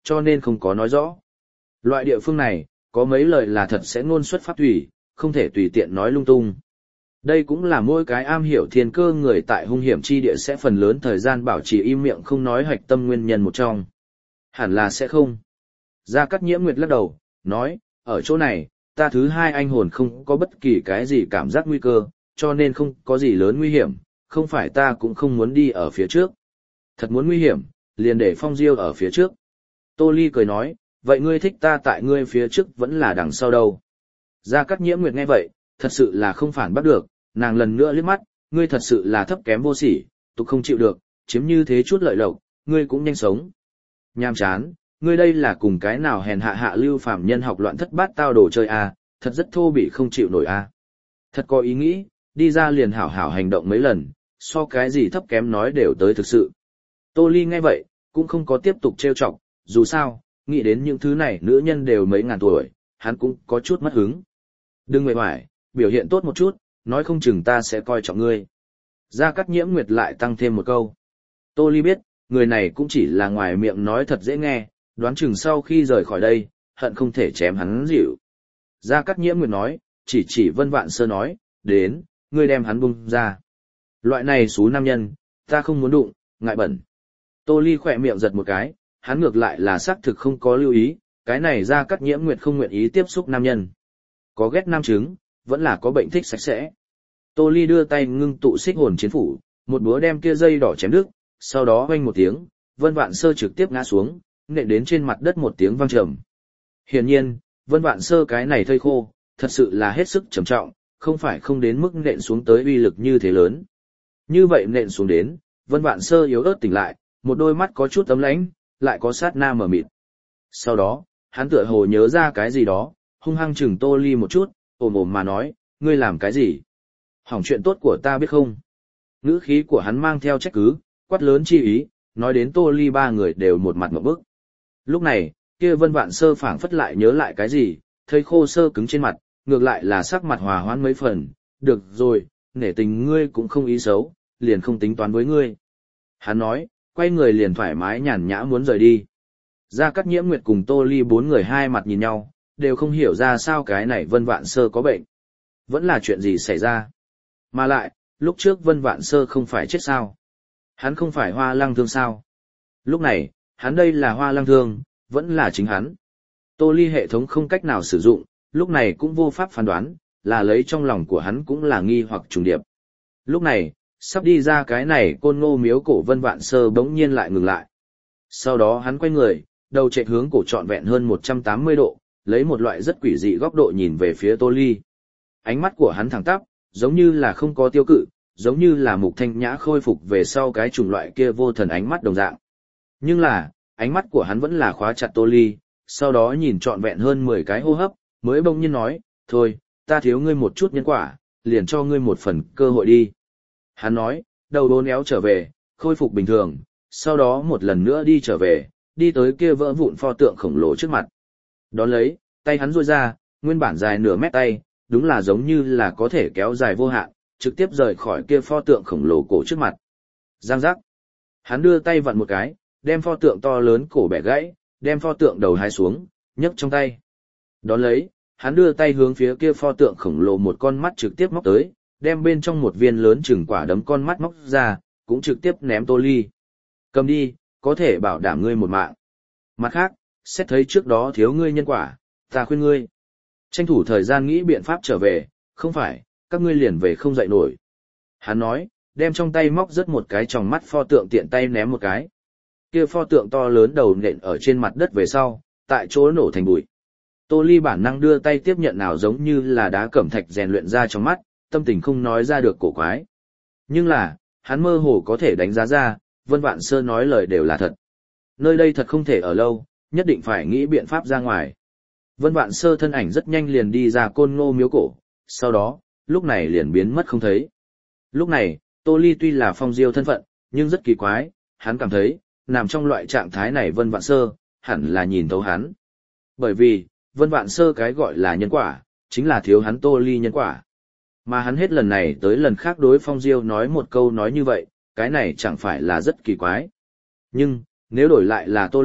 cho nên không có nói rõ. Loại địa phương này, có mấy lời là thật sẽ ngôn xuất pháp thủy, không thể tùy tiện nói lung tung. Đây cũng là mỗi cái am hiểu thiên cơ người tại hung hiểm chi địa sẽ phần lớn thời gian bảo trì im miệng không nói hạch tâm nguyên nhân một trong. Hẳn là sẽ không. Gia Cát Nhiễm Nguyệt lắc đầu, nói, ở chỗ này, ta thứ hai anh hồn không có bất kỳ cái gì cảm giác nguy cơ, cho nên không có gì lớn nguy hiểm, không phải ta cũng không muốn đi ở phía trước. Thật muốn nguy hiểm, liền để Phong Diêu ở phía trước. Tô Ly cười nói, vậy ngươi thích ta tại ngươi phía trước vẫn là đằng sau đâu. Gia Cát Nhiễm Nguyệt nghe vậy, thật sự là không phản bắt được, nàng lần nữa liếc mắt, ngươi thật sự là thấp kém vô sỉ, tục không chịu được, chiếm như thế chút lợi lộc, ngươi cũng nhanh sống. Nhàm chán, ngươi đây là cùng cái nào hèn hạ hạ lưu phàm nhân học loạn thất bát tao đồ chơi à, thật rất thô bỉ không chịu nổi à. Thật có ý nghĩ, đi ra liền hảo hảo hành động mấy lần, so cái gì thấp kém nói đều tới thực sự. Tô Ly nghe vậy, cũng không có tiếp tục trêu chọc, dù sao, nghĩ đến những thứ này nữ nhân đều mấy ngàn tuổi, hắn cũng có chút mất hứng. Đừng nguệ hoài, biểu hiện tốt một chút, nói không chừng ta sẽ coi trọng ngươi. Gia Cát Nhiễm Nguyệt lại tăng thêm một câu. Tô Ly biết, người này cũng chỉ là ngoài miệng nói thật dễ nghe, đoán chừng sau khi rời khỏi đây, hận không thể chém hắn dịu. Gia Cát Nhiễm Nguyệt nói, chỉ chỉ Vân Vạn Sơ nói, đến, ngươi đem hắn bung ra. Loại này xú nam nhân, ta không muốn đụng, ngại bẩn. Tô Ly khỏe miệng giật một cái, hắn ngược lại là xác thực không có lưu ý, cái này Gia Cát Nhiễm Nguyệt không nguyện ý tiếp xúc nam nhân. Có ghét nam chứng, vẫn là có bệnh thích sạch sẽ. Tô Ly đưa tay ngưng tụ xích hồn chiến phủ, một búa đem kia dây đỏ chém đứt, sau đó oanh một tiếng, Vân Vạn Sơ trực tiếp ngã xuống, nện đến trên mặt đất một tiếng vang trầm. Hiển nhiên, Vân Vạn Sơ cái này thây khô, thật sự là hết sức trầm trọng, không phải không đến mức nện xuống tới uy lực như thế lớn. Như vậy nện xuống đến, Vân Vạn Sơ yếu ớt tỉnh lại, một đôi mắt có chút ấm lãnh, lại có sát na mở mịt. Sau đó, hắn tựa hồ nhớ ra cái gì đó, hung hăng chừng Tô Ly một chút, ồm ồm mà nói, ngươi làm cái gì? Hỏng chuyện tốt của ta biết không? Ngữ khí của hắn mang theo trách cứ, quát lớn chi ý, nói đến Tô Ly ba người đều một mặt ngộp bức. Lúc này, kia Vân Vạn Sơ phảng phất lại nhớ lại cái gì, thấy khô sơ cứng trên mặt, ngược lại là sắc mặt hòa hoãn mấy phần, được rồi, nể tình ngươi cũng không ý xấu, liền không tính toán với ngươi. Hắn nói, quay người liền thoải mái nhàn nhã muốn rời đi. Gia Cát Nhiễm Nguyệt cùng Tô Ly bốn người hai mặt nhìn nhau, đều không hiểu ra sao cái này Vân Vạn Sơ có bệnh. Vẫn là chuyện gì xảy ra. Mà lại, lúc trước Vân Vạn Sơ không phải chết sao. Hắn không phải Hoa Lăng Thương sao. Lúc này, hắn đây là Hoa Lăng Thương, vẫn là chính hắn. Tô Ly hệ thống không cách nào sử dụng, lúc này cũng vô pháp phán đoán, là lấy trong lòng của hắn cũng là nghi hoặc trùng điệp. Lúc này, sắp đi ra cái này Côn Ngô miếu cổ Vân Vạn Sơ bỗng nhiên lại ngừng lại. Sau đó hắn quay người, đầu chạy hướng cổ trọn vẹn hơn một trăm tám mươi độ, lấy một loại rất quỷ dị góc độ nhìn về phía Tô Ly. Ánh mắt của hắn thẳng tắp, giống như là không có tiêu cự, giống như là Mục Thanh Nhã khôi phục về sau cái chủng loại kia vô thần ánh mắt đồng dạng. Nhưng là, ánh mắt của hắn vẫn là khóa chặt Tô Ly, sau đó nhìn trọn vẹn hơn mười cái hô hấp, mới bỗng nhiên nói, thôi, ta thiếu ngươi một chút nhân quả, liền cho ngươi một phần cơ hội đi. Hắn nói, đầu đốn éo trở về, khôi phục bình thường, sau đó một lần nữa đi trở về, đi tới kia vỡ vụn pho tượng khổng lồ trước mặt. Đón lấy, tay hắn duỗi ra, nguyên bản dài nửa mét tay, đúng là giống như là có thể kéo dài vô hạn, trực tiếp rời khỏi kia pho tượng khổng lồ cổ trước mặt. Giang giác. Hắn đưa tay vặn một cái, đem pho tượng to lớn cổ bẻ gãy, đem pho tượng đầu hai xuống, nhấc trong tay. Đón lấy, hắn đưa tay hướng phía kia pho tượng khổng lồ một con mắt trực tiếp móc tới, đem bên trong một viên lớn chừng quả đấm con mắt móc ra, cũng trực tiếp ném Tô Ly. Cầm đi, có thể bảo đảm ngươi một mạng. Mặt khác, xét thấy trước đó thiếu ngươi nhân quả, ta khuyên ngươi. Tranh thủ thời gian nghĩ biện pháp trở về, không phải, các ngươi liền về không dậy nổi. Hắn nói, đem trong tay móc rất một cái tròng mắt pho tượng tiện tay ném một cái. Kia pho tượng to lớn đầu nện ở trên mặt đất về sau, tại chỗ nổ thành bụi. Tô Ly bản năng đưa tay tiếp nhận nào giống như là đá cẩm thạch rèn luyện ra trong mắt, tâm tình không nói ra được cổ quái. Nhưng là, hắn mơ hồ có thể đánh giá ra, Vân Vạn Sơ nói lời đều là thật. Nơi đây thật không thể ở lâu, nhất định phải nghĩ biện pháp ra ngoài. Vân Vạn Sơ thân ảnh rất nhanh liền đi ra Côn Ngô miếu cổ, sau đó, lúc này liền biến mất không thấy. Lúc này, Tô Ly tuy là Phong Diêu thân phận, nhưng rất kỳ quái, hắn cảm thấy, nằm trong loại trạng thái này Vân Vạn Sơ, hẳn là nhìn thấu hắn. Bởi vì, Vân Vạn Sơ cái gọi là nhân quả, chính là thiếu hắn Tô Ly nhân quả. Mà hắn hết lần này tới lần khác đối Phong Diêu nói một câu nói như vậy, cái này chẳng phải là rất kỳ quái. Nhưng, nếu đổi lại là Tô Ly,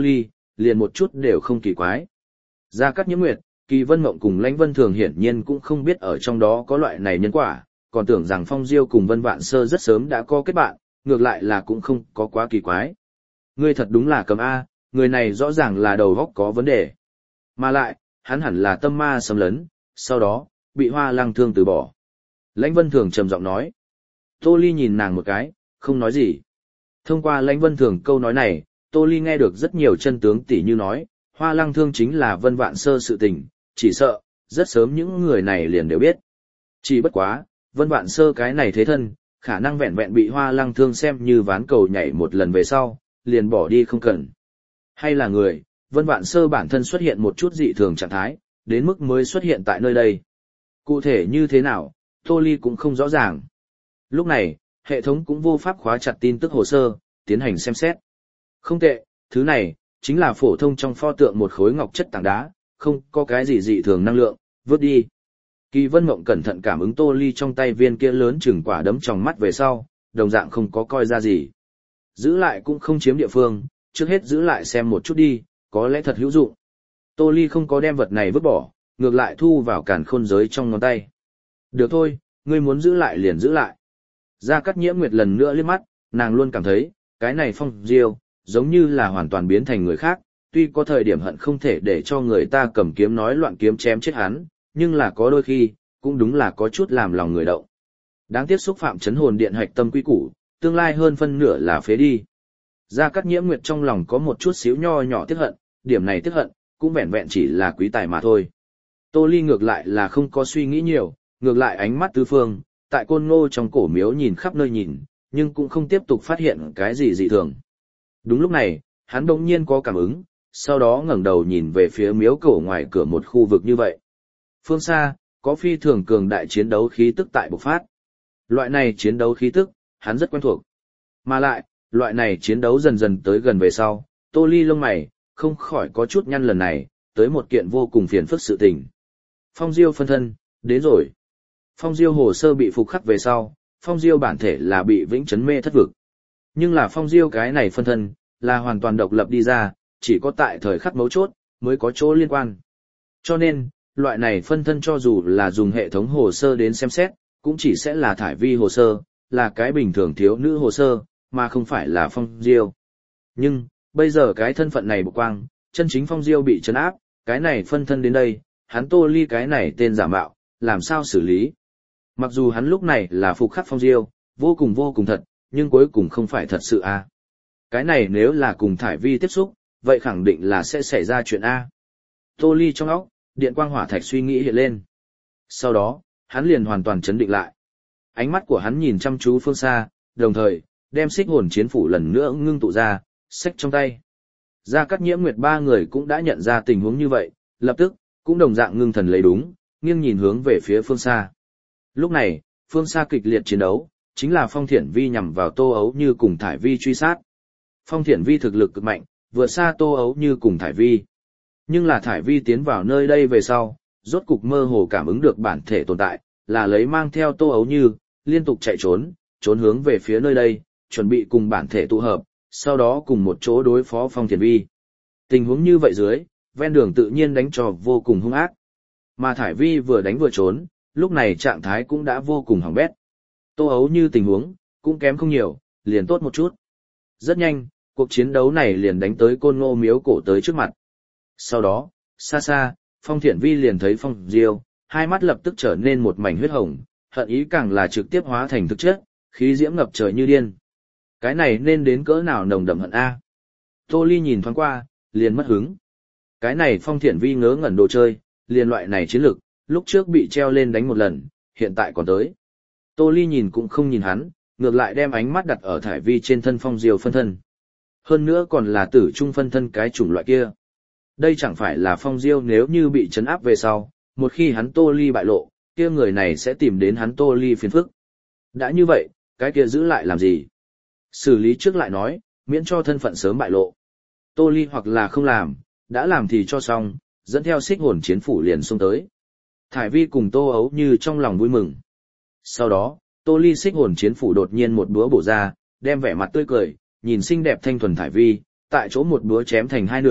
liền một chút đều không kỳ quái. Gia Cát Nhiễm Nguyệt, Kỳ Vân Mộng cùng Lãnh Vân Thường hiển nhiên cũng không biết ở trong đó có loại này nhân quả, còn tưởng rằng Phong Diêu cùng Vân Vạn Sơ rất sớm đã có kết bạn, ngược lại là cũng không có quá kỳ quái. Ngươi thật đúng là cầm A, người này rõ ràng là đầu óc có vấn đề. Mà lại, hắn hẳn là tâm ma xâm lấn, sau đó, bị Hoa Lăng Thương từ bỏ. Lãnh Vân Thường trầm giọng nói. Tô Ly nhìn nàng một cái, không nói gì. Thông qua Lãnh Vân Thường câu nói này, Tô Ly nghe được rất nhiều chân tướng tỉ như nói, Hoa Lăng Thương chính là Vân Vạn Sơ sự tình, chỉ sợ, rất sớm những người này liền đều biết. Chỉ bất quá, Vân Vạn Sơ cái này thế thân, khả năng vẹn vẹn bị Hoa Lăng Thương xem như ván cầu nhảy một lần về sau, liền bỏ đi không cần. Hay là người, Vân Vạn Sơ bản thân xuất hiện một chút dị thường trạng thái, đến mức mới xuất hiện tại nơi đây. Cụ thể như thế nào, Tô Ly cũng không rõ ràng. Lúc này, hệ thống cũng vô pháp khóa chặt tin tức hồ sơ, tiến hành xem xét. Không tệ, thứ này, chính là phổ thông trong pho tượng một khối ngọc chất tảng đá, không có cái gì dị thường năng lượng, vứt đi. Kỳ Vân Mộng cẩn thận cảm ứng Tô Ly trong tay viên kia lớn chừng quả đấm trong mắt về sau, đồng dạng không có coi ra gì. Giữ lại cũng không chiếm địa phương, trước hết giữ lại xem một chút đi, có lẽ thật hữu dụng. Tô Ly không có đem vật này vứt bỏ, ngược lại thu vào càn khôn giới trong ngón tay. Được thôi, ngươi muốn giữ lại liền giữ lại. Gia Cát Nhiễm Nguyệt lần nữa liếc mắt, nàng luôn cảm thấy, cái này Phong Diêu, giống như là hoàn toàn biến thành người khác, tuy có thời điểm hận không thể để cho người ta cầm kiếm nói loạn kiếm chém chết hắn, nhưng là có đôi khi, cũng đúng là có chút làm lòng người động. Đáng tiếc xúc phạm chấn hồn điện hạch tâm quy củ, tương lai hơn phân nửa là phế đi. Gia Cát Nhiễm Nguyệt trong lòng có một chút xíu nho nhỏ tiếc hận, điểm này tiếc hận, cũng vẹn vẹn chỉ là quý tài mà thôi. Tô Ly ngược lại là không có suy nghĩ nhiều, ngược lại ánh mắt tứ phương, tại Côn Ngô trong cổ miếu nhìn khắp nơi nhìn, nhưng cũng không tiếp tục phát hiện cái gì dị thường. Đúng lúc này, hắn đột nhiên có cảm ứng, sau đó ngẩng đầu nhìn về phía miếu cổ ngoài cửa một khu vực như vậy. Phương xa, có phi thường cường đại chiến đấu khí tức tại bộc phát. Loại này chiến đấu khí tức, hắn rất quen thuộc. Mà lại, loại này chiến đấu dần dần tới gần về sau, Tô Ly lông mày, không khỏi có chút nhăn lần này, tới một kiện vô cùng phiền phức sự tình. Phong Diêu phân thân, đến rồi. Phong Diêu hồ sơ bị phục khắc về sau, Phong Diêu bản thể là bị vĩnh chấn mê thất vực. Nhưng là Phong Diêu cái này phân thân, là hoàn toàn độc lập đi ra, chỉ có tại thời khắc mấu chốt, mới có chỗ liên quan. Cho nên, loại này phân thân cho dù là dùng hệ thống hồ sơ đến xem xét, cũng chỉ sẽ là thải vi hồ sơ, là cái bình thường thiếu nữ hồ sơ, mà không phải là Phong Diêu. Nhưng, bây giờ cái thân phận này bộc quang, chân chính Phong Diêu bị trấn áp, cái này phân thân đến đây, hắn Tô Ly cái này tên giả mạo, làm sao xử lý? Mặc dù hắn lúc này là phục khắc Phong Diêu, vô cùng vô cùng thật, nhưng cuối cùng không phải thật sự a. Cái này nếu là cùng thải vi tiếp xúc, vậy khẳng định là sẽ xảy ra chuyện a. Tô Ly trong óc, điện quang hỏa thạch suy nghĩ hiện lên. Sau đó, hắn liền hoàn toàn chấn định lại. Ánh mắt của hắn nhìn chăm chú phương xa, đồng thời, đem xích hồn chiến phủ lần nữa ngưng tụ ra, xách trong tay. Gia Cát Nhiễm Nguyệt ba người cũng đã nhận ra tình huống như vậy, lập tức, cũng đồng dạng ngưng thần lấy đúng, nghiêng nhìn hướng về phía phương xa. Lúc này, phương xa kịch liệt chiến đấu, chính là Phong Thiển Vi nhằm vào Tô Ấu Như cùng Thải Vi truy sát. Phong Thiển Vi thực lực cực mạnh, vượt xa Tô Ấu Như cùng Thải Vi. Nhưng là Thải Vi tiến vào nơi đây về sau, rốt cục mơ hồ cảm ứng được bản thể tồn tại, là lấy mang theo Tô Ấu Như, liên tục chạy trốn, trốn hướng về phía nơi đây, chuẩn bị cùng bản thể tụ hợp, sau đó cùng một chỗ đối phó Phong Thiển Vi. Tình huống như vậy dưới, ven đường tự nhiên đánh trò vô cùng hung ác. Mà Thải Vi vừa đánh vừa trốn, lúc này trạng thái cũng đã vô cùng hỏng bét. Tô Ấu Như tình huống, cũng kém không nhiều, liền tốt một chút. Rất nhanh, cuộc chiến đấu này liền đánh tới Côn Ngô miếu cổ tới trước mặt. Sau đó, xa xa, Phong Thiển Vi liền thấy Phong Diêu, hai mắt lập tức trở nên một mảnh huyết hồng, hận ý càng là trực tiếp hóa thành thực chất, khí diễm ngập trời như điên. Cái này nên đến cỡ nào nồng đậm hận a. Tô Ly nhìn thoáng qua, liền mất hứng. Cái này Phong Thiển Vi ngớ ngẩn đồ chơi, liền loại này chiến lực, lúc trước bị treo lên đánh một lần, hiện tại còn tới. Tô Ly nhìn cũng không nhìn hắn, ngược lại đem ánh mắt đặt ở Thải Vi trên thân Phong Diêu phân thân. Hơn nữa còn là tử trung phân thân cái chủng loại kia. Đây chẳng phải là Phong Diêu nếu như bị trấn áp về sau, một khi hắn Tô Ly bại lộ, kia người này sẽ tìm đến hắn Tô Ly phiền phức. Đã như vậy, cái kia giữ lại làm gì? Xử lý trước lại nói, miễn cho thân phận sớm bại lộ. Tô Ly hoặc là không làm, đã làm thì cho xong, dẫn theo xích hồn chiến phủ liền xông tới. Thải Vi cùng Tô Ấu Như trong lòng vui mừng. Sau đó, Tô Ly xích hồn chiến phủ đột nhiên một búa bổ ra, đem vẻ mặt tươi cười, nhìn xinh đẹp thanh thuần Thải Vi, tại chỗ một búa chém thành hai nửa,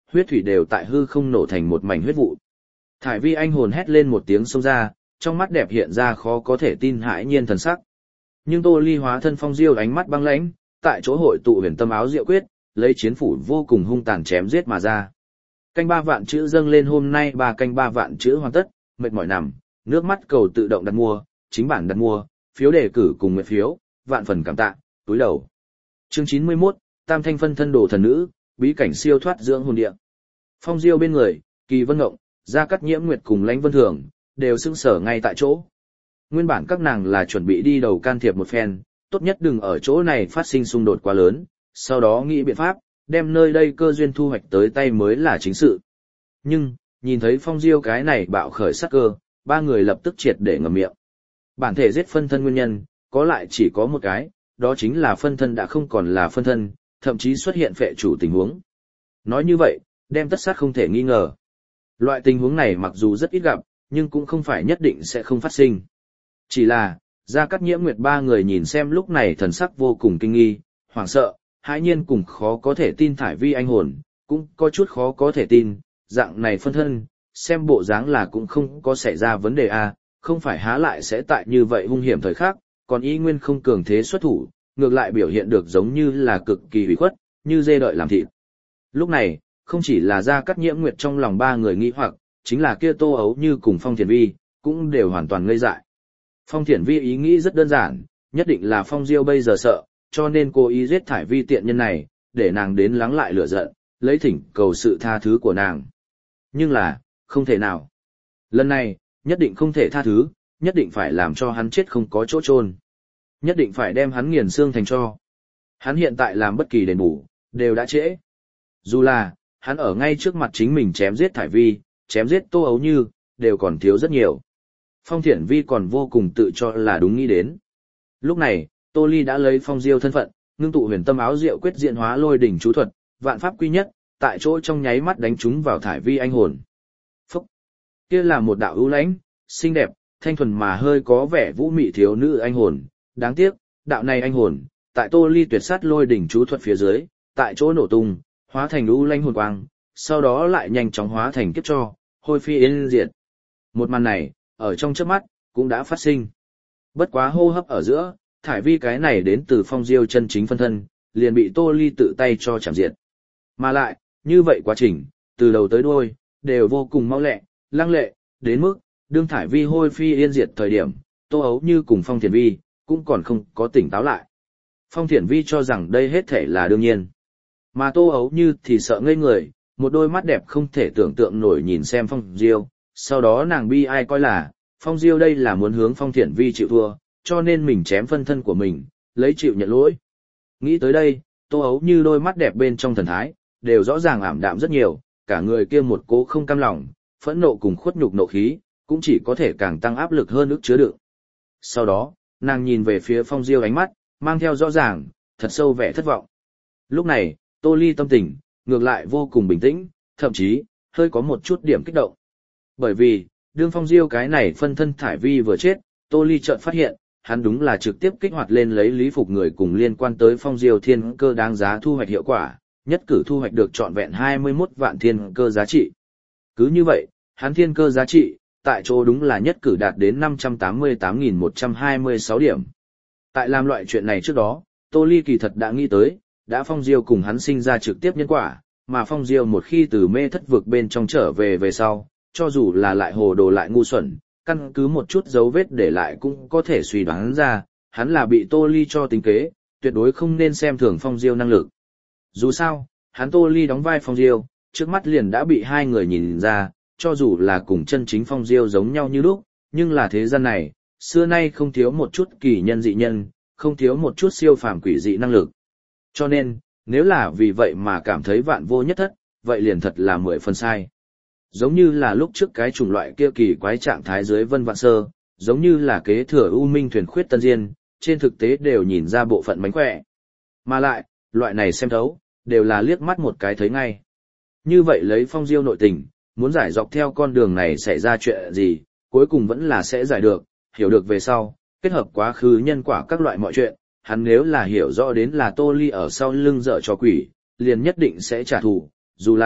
huyết thủy đều tại hư không nổ thành một mảnh huyết vụ. Thải vi anh hồn hét lên một tiếng xông ra, trong mắt đẹp hiện ra khó có thể tin hãi nhiên thần sắc. Nhưng Tô Ly hóa thân Phong Diêu ánh mắt băng lãnh, tại chỗ hội tụ huyền tâm áo diệu quyết, lấy chiến phủ vô cùng hung tàn chém giết mà ra. Canh ba vạn chữ dâng lên hôm nay ba canh ba vạn chữ hoàn tất, mệt mỏi nằm, nước mắt cầu tự động đặt mua, chính bản đặt mua, phiếu đề cử cùng nguyện phiếu, vạn phần cảm tạ, túi đầu. Chương chín mươi mốt, Tam Thanh phân thân đồ thần nữ, bí cảnh siêu thoát dưỡng hồn địa. Phong Diêu bên người, Kỳ Vân Ngộng, Gia Cát Nhiễm Nguyệt cùng Lãnh Vân Thường, đều sững sờ ngay tại chỗ. Nguyên bản các nàng là chuẩn bị đi đầu can thiệp một phen, tốt nhất đừng ở chỗ này phát sinh xung đột quá lớn, sau đó nghĩ biện pháp, đem nơi đây cơ duyên thu hoạch tới tay mới là chính sự. Nhưng, nhìn thấy Phong Diêu cái này bạo khởi sát cơ, ba người lập tức triệt để ngậm miệng. Bản thể giết phân thân nguyên nhân, có lại chỉ có một cái, đó chính là phân thân đã không còn là phân thân, thậm chí xuất hiện phệ chủ tình huống. Nói như vậy, đem tất sát không thể nghi ngờ. Loại tình huống này mặc dù rất ít gặp, nhưng cũng không phải nhất định sẽ không phát sinh. Chỉ là, Gia Cát Nhiễm Nguyệt ba người nhìn xem lúc này thần sắc vô cùng kinh nghi, hoảng sợ, hãi nhiên cùng khó có thể tin thải vi anh hồn, cũng có chút khó có thể tin, dạng này phân thân, xem bộ dáng là cũng không có xảy ra vấn đề a, không phải há lại sẽ tại như vậy hung hiểm thời khắc, còn y nguyên không cường thế xuất thủ, ngược lại biểu hiện được giống như là cực kỳ hủy khuất, như dê đợi làm thịt. Lúc này, không chỉ là Gia Cát Nhiễm Nguyệt trong lòng ba người nghĩ hoặc, chính là kia Tô Ấu Như cùng Phong Thiền Vi, cũng đều hoàn toàn ngây dại. Phong Thiền Vi ý nghĩ rất đơn giản, nhất định là Phong Diêu bây giờ sợ, cho nên cô ý giết thải vi tiện nhân này, để nàng đến lắng lại lửa giận, lấy thỉnh cầu sự tha thứ của nàng. Nhưng là, không thể nào. Lần này, nhất định không thể tha thứ, nhất định phải làm cho hắn chết không có chỗ chôn, nhất định phải đem hắn nghiền xương thành tro. Hắn hiện tại làm bất kỳ đền bù, đều đã trễ. Dù là, hắn ở ngay trước mặt chính mình chém giết thải vi, chém giết Tô Ấu Như, đều còn thiếu rất nhiều. Phong Thiển Vi còn vô cùng tự cho là đúng nghĩ đến. Lúc này, Tô Ly đã lấy Phong Diêu thân phận, ngưng tụ huyền tâm áo diệu quyết diện hóa lôi đỉnh chú thuật, vạn pháp quy nhất, tại chỗ trong nháy mắt đánh trúng vào thải vi anh hồn. Phúc! Kia là một đạo ưu lãnh, xinh đẹp, thanh thuần mà hơi có vẻ vũ mị thiếu nữ anh hồn. Đáng tiếc, đạo này anh hồn, tại Tô Ly tuyệt sát lôi đỉnh chú thuật phía dưới, tại chỗ nổ tung, hóa thành ưu lãnh hồn quang, sau đó lại nhanh chóng hóa thành kiếp cho, hôi phi yên diệt. Một màn này, ở trong chớp mắt, cũng đã phát sinh. Bất quá hô hấp ở giữa, thải vi cái này đến từ Phong Diêu chân chính phân thân, liền bị Tô Ly tự tay cho chạm diệt. Mà lại, như vậy quá trình, từ đầu tới đuôi, đều vô cùng mau lẹ, lăng lệ, đến mức, đương thải vi hôi phi yên diệt thời điểm, Tô Ấu Như cùng Phong Thiển Vi, cũng còn không có tỉnh táo lại. Phong Thiển Vi cho rằng đây hết thể là đương nhiên. Mà Tô Ấu Như thì sợ ngây người, một đôi mắt đẹp không thể tưởng tượng nổi nhìn xem Phong Diêu, sau đó nàng bi ai coi là, Phong Diêu đây là muốn hướng Phong Thiển Vi chịu thua, cho nên mình chém phân thân của mình, lấy chịu nhận lỗi. Nghĩ tới đây, Tô Ấu Như đôi mắt đẹp bên trong thần thái, đều rõ ràng ảm đạm rất nhiều, cả người kia một cố không cam lòng, phẫn nộ cùng khuất nhục nộ khí, cũng chỉ có thể càng tăng áp lực hơn ức chứa đựng. Sau đó, nàng nhìn về phía Phong Diêu ánh mắt, mang theo rõ ràng, thật sâu vẻ thất vọng. Lúc này, Tô Ly tâm tình, ngược lại vô cùng bình tĩnh, thậm chí, hơi có một chút điểm kích động. Bởi vì, đương Phong Diêu cái này phân thân thải vi vừa chết, Tô Ly chợt phát hiện, hắn đúng là trực tiếp kích hoạt lên lấy lý phục người cùng liên quan tới Phong Diêu thiên cơ đáng giá thu hoạch hiệu quả, nhất cử thu hoạch được trọn vẹn hai mươi mốt vạn thiên cơ giá trị. Cứ như vậy, hắn thiên cơ giá trị, tại chỗ đúng là nhất cử đạt đến năm trăm tám mươi tám nghìn một trăm hai mươi sáu điểm. Tại làm loại chuyện này trước đó, Tô Ly kỳ thật đã nghĩ tới, đã Phong Diêu cùng hắn sinh ra trực tiếp nhân quả, mà Phong Diêu một khi từ mê thất vực bên trong trở về về sau, cho dù là lại hồ đồ lại ngu xuẩn, căn cứ một chút dấu vết để lại cũng có thể suy đoán ra, hắn là bị Tô Ly cho tính kế, tuyệt đối không nên xem thường Phong Diêu năng lực. Dù sao, hắn Tô Ly đóng vai Phong Diêu, trước mắt liền đã bị hai người nhìn ra, cho dù là cùng chân chính Phong Diêu giống nhau như lúc, nhưng là thế gian này, xưa nay không thiếu một chút kỳ nhân dị nhân, không thiếu một chút siêu phàm quỷ dị năng lực. Cho nên, nếu là vì vậy mà cảm thấy vạn vô nhất thất, vậy liền thật là mười phần sai. Giống như là lúc trước cái chủng loại kia kỳ quái trạng thái dưới Vân Vạn Sơ, giống như là kế thừa U Minh thuyền khuyết tân diên, trên thực tế đều nhìn ra bộ phận mánh khỏe. Mà lại, loại này xem thấu, đều là liếc mắt một cái thấy ngay. Như vậy lấy Phong Diêu nội tình, muốn giải dọc theo con đường này xảy ra chuyện gì, cuối cùng vẫn là sẽ giải được, hiểu được về sau, kết hợp quá khứ nhân quả các loại mọi chuyện, hắn nếu là hiểu rõ đến là Tô Ly ở sau lưng dở cho quỷ, liền nhất định sẽ trả thù, dù là,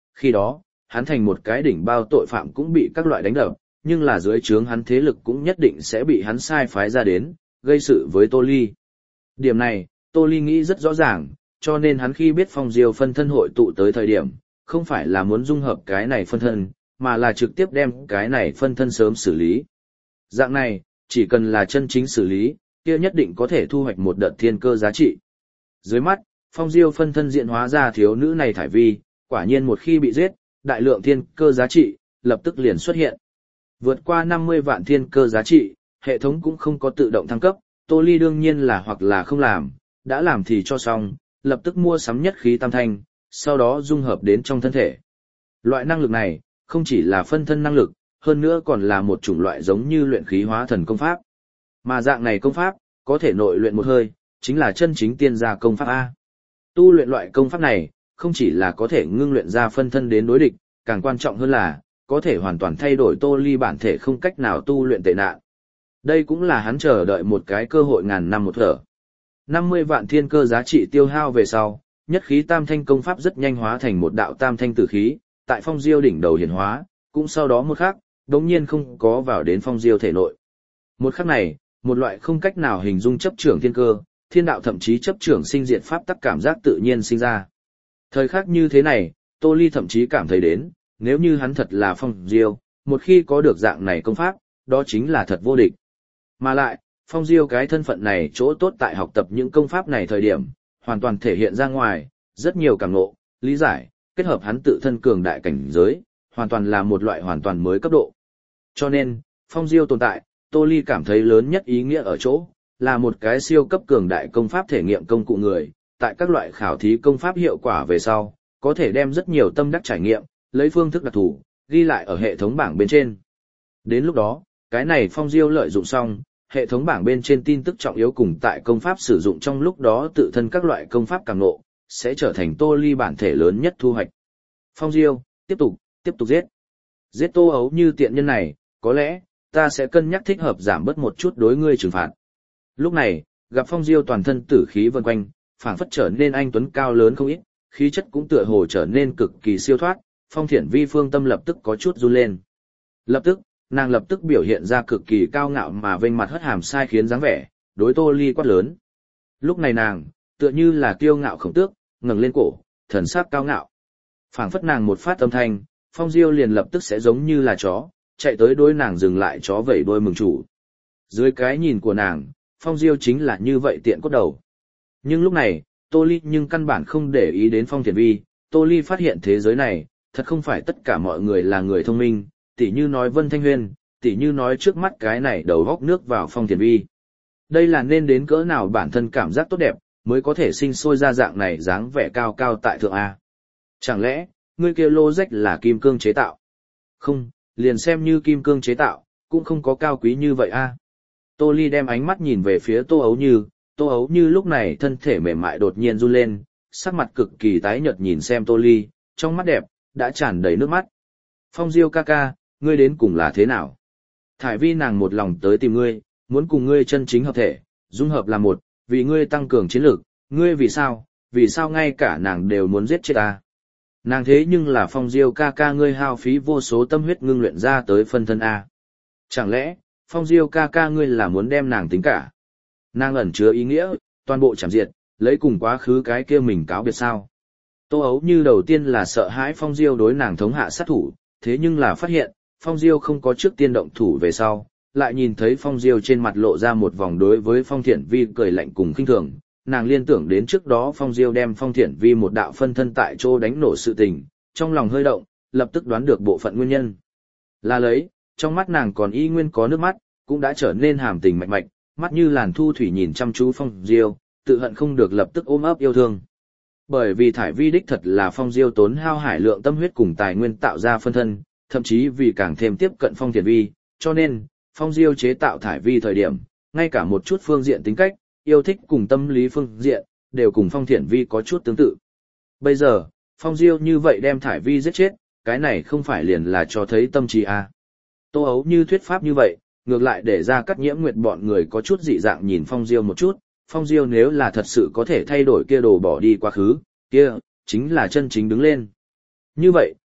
khi đó, hắn thành một cái đỉnh bao tội phạm cũng bị các loại đánh đập, nhưng là dưới trướng hắn thế lực cũng nhất định sẽ bị hắn sai phái ra đến, gây sự với Tô Ly. Điểm này, Tô Ly nghĩ rất rõ ràng, cho nên hắn khi biết Phong Diêu phân thân hội tụ tới thời điểm, không phải là muốn dung hợp cái này phân thân, mà là trực tiếp đem cái này phân thân sớm xử lý. Dạng này, chỉ cần là chân chính xử lý, kia nhất định có thể thu hoạch một đợt thiên cơ giá trị. Dưới mắt, Phong Diêu phân thân diện hóa ra thiếu nữ này thải vi, quả nhiên một khi bị giết, đại lượng thiên cơ giá trị, lập tức liền xuất hiện. Vượt qua năm mươi vạn thiên cơ giá trị, hệ thống cũng không có tự động thăng cấp, Tô Ly đương nhiên là hoặc là không làm, đã làm thì cho xong, lập tức mua sắm nhất khí tam thanh, sau đó dung hợp đến trong thân thể. Loại năng lực này, không chỉ là phân thân năng lực, hơn nữa còn là một chủng loại giống như luyện khí hóa thần công pháp. Mà dạng này công pháp, có thể nội luyện một hơi, chính là chân chính tiên gia công pháp A. Tu luyện loại công pháp này, không chỉ là có thể ngưng luyện ra phân thân đến đối địch, càng quan trọng hơn là, có thể hoàn toàn thay đổi Tô Ly bản thể không cách nào tu luyện tệ nạn. Đây cũng là hắn chờ đợi một cái cơ hội ngàn năm một thở. năm mươi vạn thiên cơ giá trị tiêu hao về sau, nhất khí tam thanh công pháp rất nhanh hóa thành một đạo tam thanh tử khí, tại Phong Diêu đỉnh đầu hiển hóa, cũng sau đó một khắc, đống nhiên không có vào đến Phong Diêu thể nội. Một khắc này, một loại không cách nào hình dung chấp trưởng thiên cơ, thiên đạo thậm chí chấp trưởng sinh diệt pháp tắc cảm giác tự nhiên sinh ra. Thời khắc như thế này, Tô Ly thậm chí cảm thấy đến, nếu như hắn thật là Phong Diêu, một khi có được dạng này công pháp, đó chính là thật vô địch. Mà lại, Phong Diêu cái thân phận này chỗ tốt tại học tập những công pháp này thời điểm, hoàn toàn thể hiện ra ngoài, rất nhiều cảm ngộ, lý giải, kết hợp hắn tự thân cường đại cảnh giới, hoàn toàn là một loại hoàn toàn mới cấp độ. Cho nên, Phong Diêu tồn tại, Tô Ly cảm thấy lớn nhất ý nghĩa ở chỗ, là một cái siêu cấp cường đại công pháp thể nghiệm công cụ người, tại các loại khảo thí công pháp hiệu quả về sau, có thể đem rất nhiều tâm đắc trải nghiệm, lấy phương thức đặc thù, ghi lại ở hệ thống bảng bên trên. Đến lúc đó, cái này Phong Diêu lợi dụng xong, hệ thống bảng bên trên tin tức trọng yếu cùng tại công pháp sử dụng trong lúc đó tự thân các loại công pháp càng ngộ, sẽ trở thành Tô Ly bản thể lớn nhất thu hoạch. Phong Diêu, tiếp tục, tiếp tục giết. Giết Tô Ấu Như tiện nhân này, có lẽ, ta sẽ cân nhắc thích hợp giảm bớt một chút đối ngươi trừng phạt. Lúc này, gặp Phong Diêu toàn thân tử khí vần quanh, phảng phất trở nên anh tuấn cao lớn không ít, khí chất cũng tựa hồ trở nên cực kỳ siêu thoát, Phong Thiển Vi phương tâm lập tức có chút run lên. Lập tức, nàng lập tức biểu hiện ra cực kỳ cao ngạo mà vênh mặt hất hàm sai khiến dáng vẻ, đối Tô Ly quát lớn. Lúc này nàng, tựa như là kiêu ngạo khổng tước, ngẩng lên cổ, thần sắc cao ngạo. Phảng phất nàng một phát âm thanh, Phong Diêu liền lập tức sẽ giống như là chó, chạy tới đối nàng dừng lại chó vẩy đuôi mừng chủ. Dưới cái nhìn của nàng, Phong Diêu chính là như vậy tiện cốt đầu. Nhưng lúc này, Tô Ly nhưng căn bản không để ý đến Phong Thiển Vi, Tô Ly phát hiện thế giới này, thật không phải tất cả mọi người là người thông minh, tỉ như nói Vân Thanh Huyên, tỉ như nói trước mắt cái này đầu góc nước vào Phong Thiển Vi. Đây là nên đến cỡ nào bản thân cảm giác tốt đẹp, mới có thể sinh sôi ra dạng này dáng vẻ cao cao tại thượng A. Chẳng lẽ, ngươi kia lô rách là kim cương chế tạo? Không, liền xem như kim cương chế tạo, cũng không có cao quý như vậy A. Tô Ly đem ánh mắt nhìn về phía Tô Ấu Như, Tô Ấu Như lúc này thân thể mềm mại đột nhiên run lên, sắc mặt cực kỳ tái nhợt nhìn xem Tô Ly, trong mắt đẹp, đã tràn đầy nước mắt. Phong Diêu ca ca, ngươi đến cùng là thế nào? Thải Vi nàng một lòng tới tìm ngươi, muốn cùng ngươi chân chính hợp thể, dung hợp là một, vì ngươi tăng cường chiến lược, ngươi vì sao, vì sao ngay cả nàng đều muốn giết chết ta? Nàng thế nhưng là Phong Diêu ca ca ngươi hao phí vô số tâm huyết ngưng luyện ra tới phân thân A. Chẳng lẽ, Phong Diêu ca ca ngươi là muốn đem nàng tính cả? Nàng ẩn chứa ý nghĩa, toàn bộ chảm diệt, lấy cùng quá khứ cái kia mình cáo biệt sao? Tô Ấu Như đầu tiên là sợ hãi Phong Diêu đối nàng thống hạ sát thủ, thế nhưng là phát hiện, Phong Diêu không có trước tiên động thủ về sau, lại nhìn thấy Phong Diêu trên mặt lộ ra một vòng đối với Phong Thiển Vi cười lạnh cùng khinh thường, nàng liên tưởng đến trước đó Phong Diêu đem Phong Thiển Vi một đạo phân thân tại chỗ đánh nổ sự tình, trong lòng hơi động, lập tức đoán được bộ phận nguyên nhân. Là lấy, trong mắt nàng còn y nguyên có nước mắt, cũng đã trở nên hàm tình mạch mạch, mắt như làn thu thủy nhìn chăm chú Phong Diêu, tự hận không được lập tức ôm ấp yêu thương. Bởi vì Thải Vi đích thật là Phong Diêu tốn hao hải lượng tâm huyết cùng tài nguyên tạo ra phân thân, thậm chí vì càng thêm tiếp cận Phong Thiển Vi, cho nên, Phong Diêu chế tạo Thải Vi thời điểm, ngay cả một chút phương diện tính cách, yêu thích cùng tâm lý phương diện, đều cùng Phong Thiển Vi có chút tương tự. Bây giờ, Phong Diêu như vậy đem Thải Vi giết chết, cái này không phải liền là cho thấy tâm trí à. Tô Ấu Như thuyết pháp như vậy, ngược lại để ra Cát Nhiễm Nguyệt bọn người có chút dị dạng nhìn Phong Diêu một chút, Phong Diêu nếu là thật sự có thể thay đổi kia đồ bỏ đi quá khứ, kia, chính là chân chính đứng lên. Như vậy,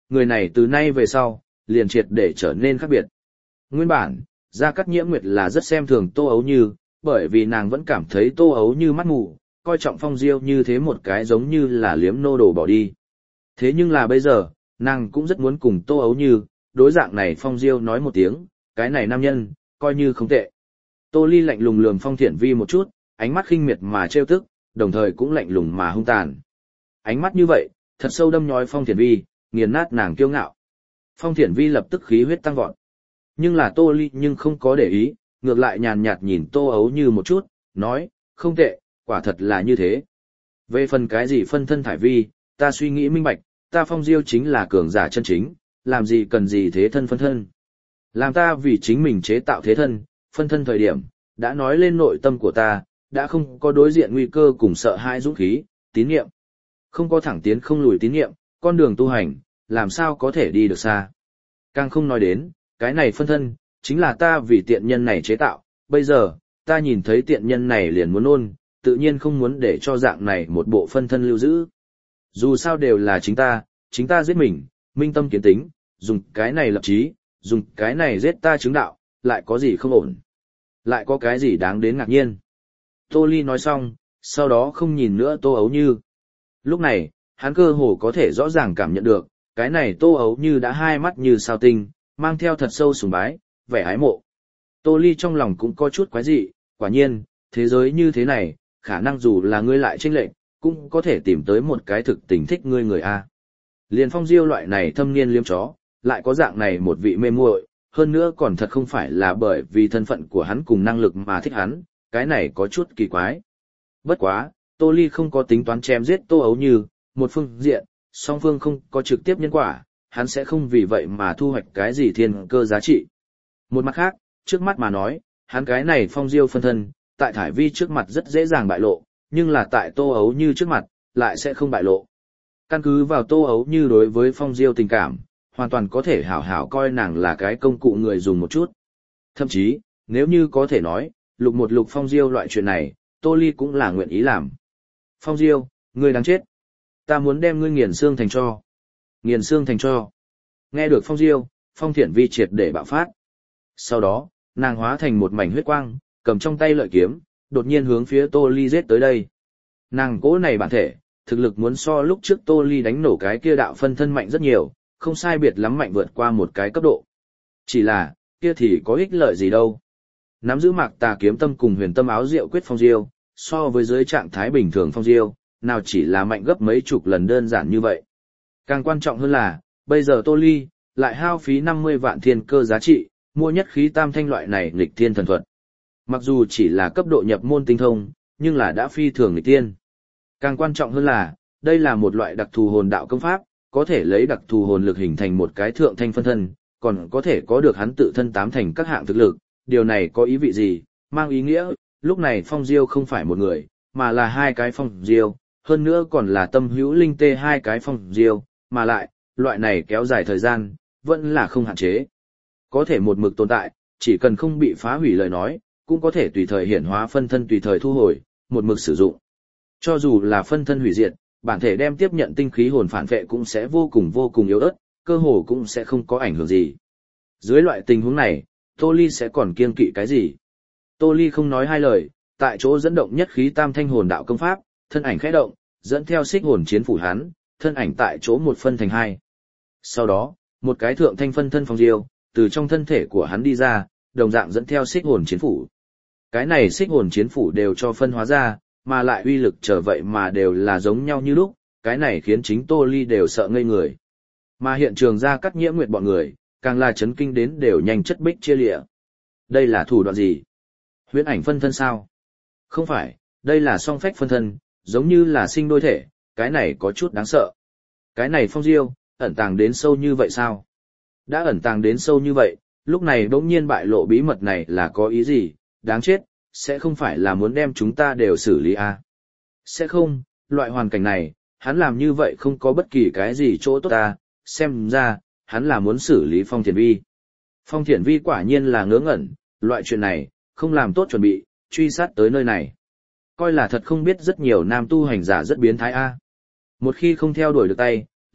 người này từ nay về sau, liền triệt để trở nên khác biệt. Nguyên bản, Gia Cát Nhiễm Nguyệt là rất xem thường Tô Ấu Như, bởi vì nàng vẫn cảm thấy Tô Ấu Như mắt mù, coi trọng Phong Diêu như thế một cái giống như là liếm nô đồ bỏ đi. Thế nhưng là bây giờ, nàng cũng rất muốn cùng Tô Ấu Như, đối dạng này Phong Diêu nói một tiếng, cái này nam nhân, coi như không tệ. Tô Ly lạnh lùng lườm Phong Thiển Vi một chút, ánh mắt khinh miệt mà trêu tức, đồng thời cũng lạnh lùng mà hung tàn. Ánh mắt như vậy, thật sâu đâm nhói Phong Thiển Vi, nghiền nát nàng kiêu ngạo. Phong Thiển Vi lập tức khí huyết tăng vọt. Nhưng là Tô Ly nhưng không có để ý, ngược lại nhàn nhạt nhìn Tô Ấu Như một chút, nói, không tệ, quả thật là như thế. Về phần cái gì phân thân thải vi, ta suy nghĩ minh bạch, ta Phong Diêu chính là cường giả chân chính, làm gì cần gì thế thân phân thân. Làm ta vì chính mình chế tạo thế thân, phân thân thời điểm, đã nói lên nội tâm của ta, đã không có đối diện nguy cơ cùng sợ hãi dũng khí, tín nhiệm. Không có thẳng tiến không lùi tín nhiệm, con đường tu hành, làm sao có thể đi được xa. Càng không nói đến, cái này phân thân, chính là ta vì tiện nhân này chế tạo, bây giờ, ta nhìn thấy tiện nhân này liền muốn ôn, tự nhiên không muốn để cho dạng này một bộ phân thân lưu giữ. Dù sao đều là chính ta, chính ta giết mình, minh tâm kiến tính, dùng cái này lập chí, dùng cái này giết ta chứng đạo, lại có gì không ổn. Lại có cái gì đáng đến ngạc nhiên. Tô Ly nói xong, sau đó không nhìn nữa Tô Ấu Như. Lúc này, hắn cơ hồ có thể rõ ràng cảm nhận được, cái này Tô Ấu Như đã hai mắt như sao tinh, mang theo thật sâu sùng bái, vẻ ái mộ. Tô Ly trong lòng cũng có chút quái dị, quả nhiên, thế giới như thế này, khả năng dù là ngươi lại chênh lệch, cũng có thể tìm tới một cái thực tình thích ngươi người A. Liền Phong Diêu loại này thâm niên liêm chó, lại có dạng này một vị mê muội, hơn nữa còn thật không phải là bởi vì thân phận của hắn cùng năng lực mà thích hắn, cái này có chút kỳ quái. Bất quá, Tô Ly không có tính toán chém giết Tô Ấu Như, một phương diện, song phương không có trực tiếp nhân quả, hắn sẽ không vì vậy mà thu hoạch cái gì thiên cơ giá trị. Một mặt khác, trước mắt mà nói, hắn cái này Phong Diêu phân thân, tại Thải Vi trước mặt rất dễ dàng bại lộ, nhưng là tại Tô Ấu Như trước mặt, lại sẽ không bại lộ. Căn cứ vào Tô Ấu Như đối với Phong Diêu tình cảm, hoàn toàn có thể hảo hảo coi nàng là cái công cụ người dùng một chút. Thậm chí, nếu như có thể nói, lục một lục Phong Diêu loại chuyện này, Tô Ly cũng là nguyện ý làm. Phong Diêu, ngươi đáng chết. Ta muốn đem ngươi nghiền xương thành tro. Nghiền xương thành tro. Nghe được Phong Diêu, Phong Thiển Vi triệt để bạo phát. Sau đó, nàng hóa thành một mảnh huyết quang, cầm trong tay lợi kiếm, đột nhiên hướng phía Tô Ly giết tới đây. Nàng cố này bản thể, thực lực muốn so lúc trước Tô Ly đánh nổ cái kia đạo phân thân mạnh rất nhiều, không sai biệt lắm mạnh vượt qua một cái cấp độ. Chỉ là, kia thì có ích lợi gì đâu. Nắm giữ Mạc Tà kiếm tâm cùng Huyền Tâm áo diệu quyết Phong Diêu, so với dưới trạng thái bình thường Phong Diêu, nào chỉ là mạnh gấp mấy chục lần đơn giản như vậy. Càng quan trọng hơn là, bây giờ Tô Ly lại hao phí năm mươi vạn thiên cơ giá trị, mua nhất khí tam thanh loại này nghịch thiên thần thuật. Mặc dù chỉ là cấp độ nhập môn tinh thông, nhưng là đã phi thường nghịch tiên. Càng quan trọng hơn là, đây là một loại đặc thù hồn đạo công pháp, có thể lấy đặc thù hồn lực hình thành một cái thượng thanh phân thân, còn có thể có được hắn tự thân tám thành các hạng thực lực. Điều này có ý vị gì? Mang ý nghĩa, lúc này Phong Diêu không phải một người, mà là hai cái Phong Diêu, hơn nữa còn là tâm hữu linh tê hai cái Phong Diêu, mà lại, loại này kéo dài thời gian, vẫn là không hạn chế. Có thể một mực tồn tại, chỉ cần không bị phá hủy lời nói, cũng có thể tùy thời hiển hóa phân thân tùy thời thu hồi, một mực sử dụng. Cho dù là phân thân hủy diệt, bản thể đem tiếp nhận tinh khí hồn phản vệ cũng sẽ vô cùng vô cùng yếu ớt, cơ hồ cũng sẽ không có ảnh hưởng gì. Dưới loại tình huống này, Tô Ly sẽ còn kiêng kỵ cái gì? Tô Ly không nói hai lời, tại chỗ dẫn động nhất khí tam thanh hồn đạo công pháp, thân ảnh khẽ động, dẫn theo xích hồn chiến phủ hắn, thân ảnh tại chỗ một phân thành hai. Sau đó, một cái thượng thanh phân thân Phong Diêu, từ trong thân thể của hắn đi ra, đồng dạng dẫn theo xích hồn chiến phủ. Cái này xích hồn chiến phủ đều cho phân hóa ra, mà lại uy lực trở vậy mà đều là giống nhau như lúc, cái này khiến chính Tô Ly đều sợ ngây người. Mà hiện trường Gia Cát Nhiễm Nguyệt bọn người, càng là chấn kinh đến đều nhanh chất bích chia lịa. Đây là thủ đoạn gì? Huyễn ảnh phân thân sao? Không phải, đây là song phách phân thân, giống như là sinh đôi thể, cái này có chút đáng sợ. Cái này Phong Diêu, ẩn tàng đến sâu như vậy sao? Đã ẩn tàng đến sâu như vậy, lúc này bỗng nhiên bại lộ bí mật này là có ý gì? Đáng chết, sẽ không phải là muốn đem chúng ta đều xử lý à? Sẽ không, loại hoàn cảnh này, hắn làm như vậy không có bất kỳ cái gì chỗ tốt ta, xem ra, hắn là muốn xử lý Phong Thiển Vi. Phong Thiển Vi quả nhiên là ngớ ngẩn, loại chuyện này, không làm tốt chuẩn bị, truy sát tới nơi này. Coi là thật không biết rất nhiều nam tu hành giả rất biến thái a. Một khi không theo đuổi được tay,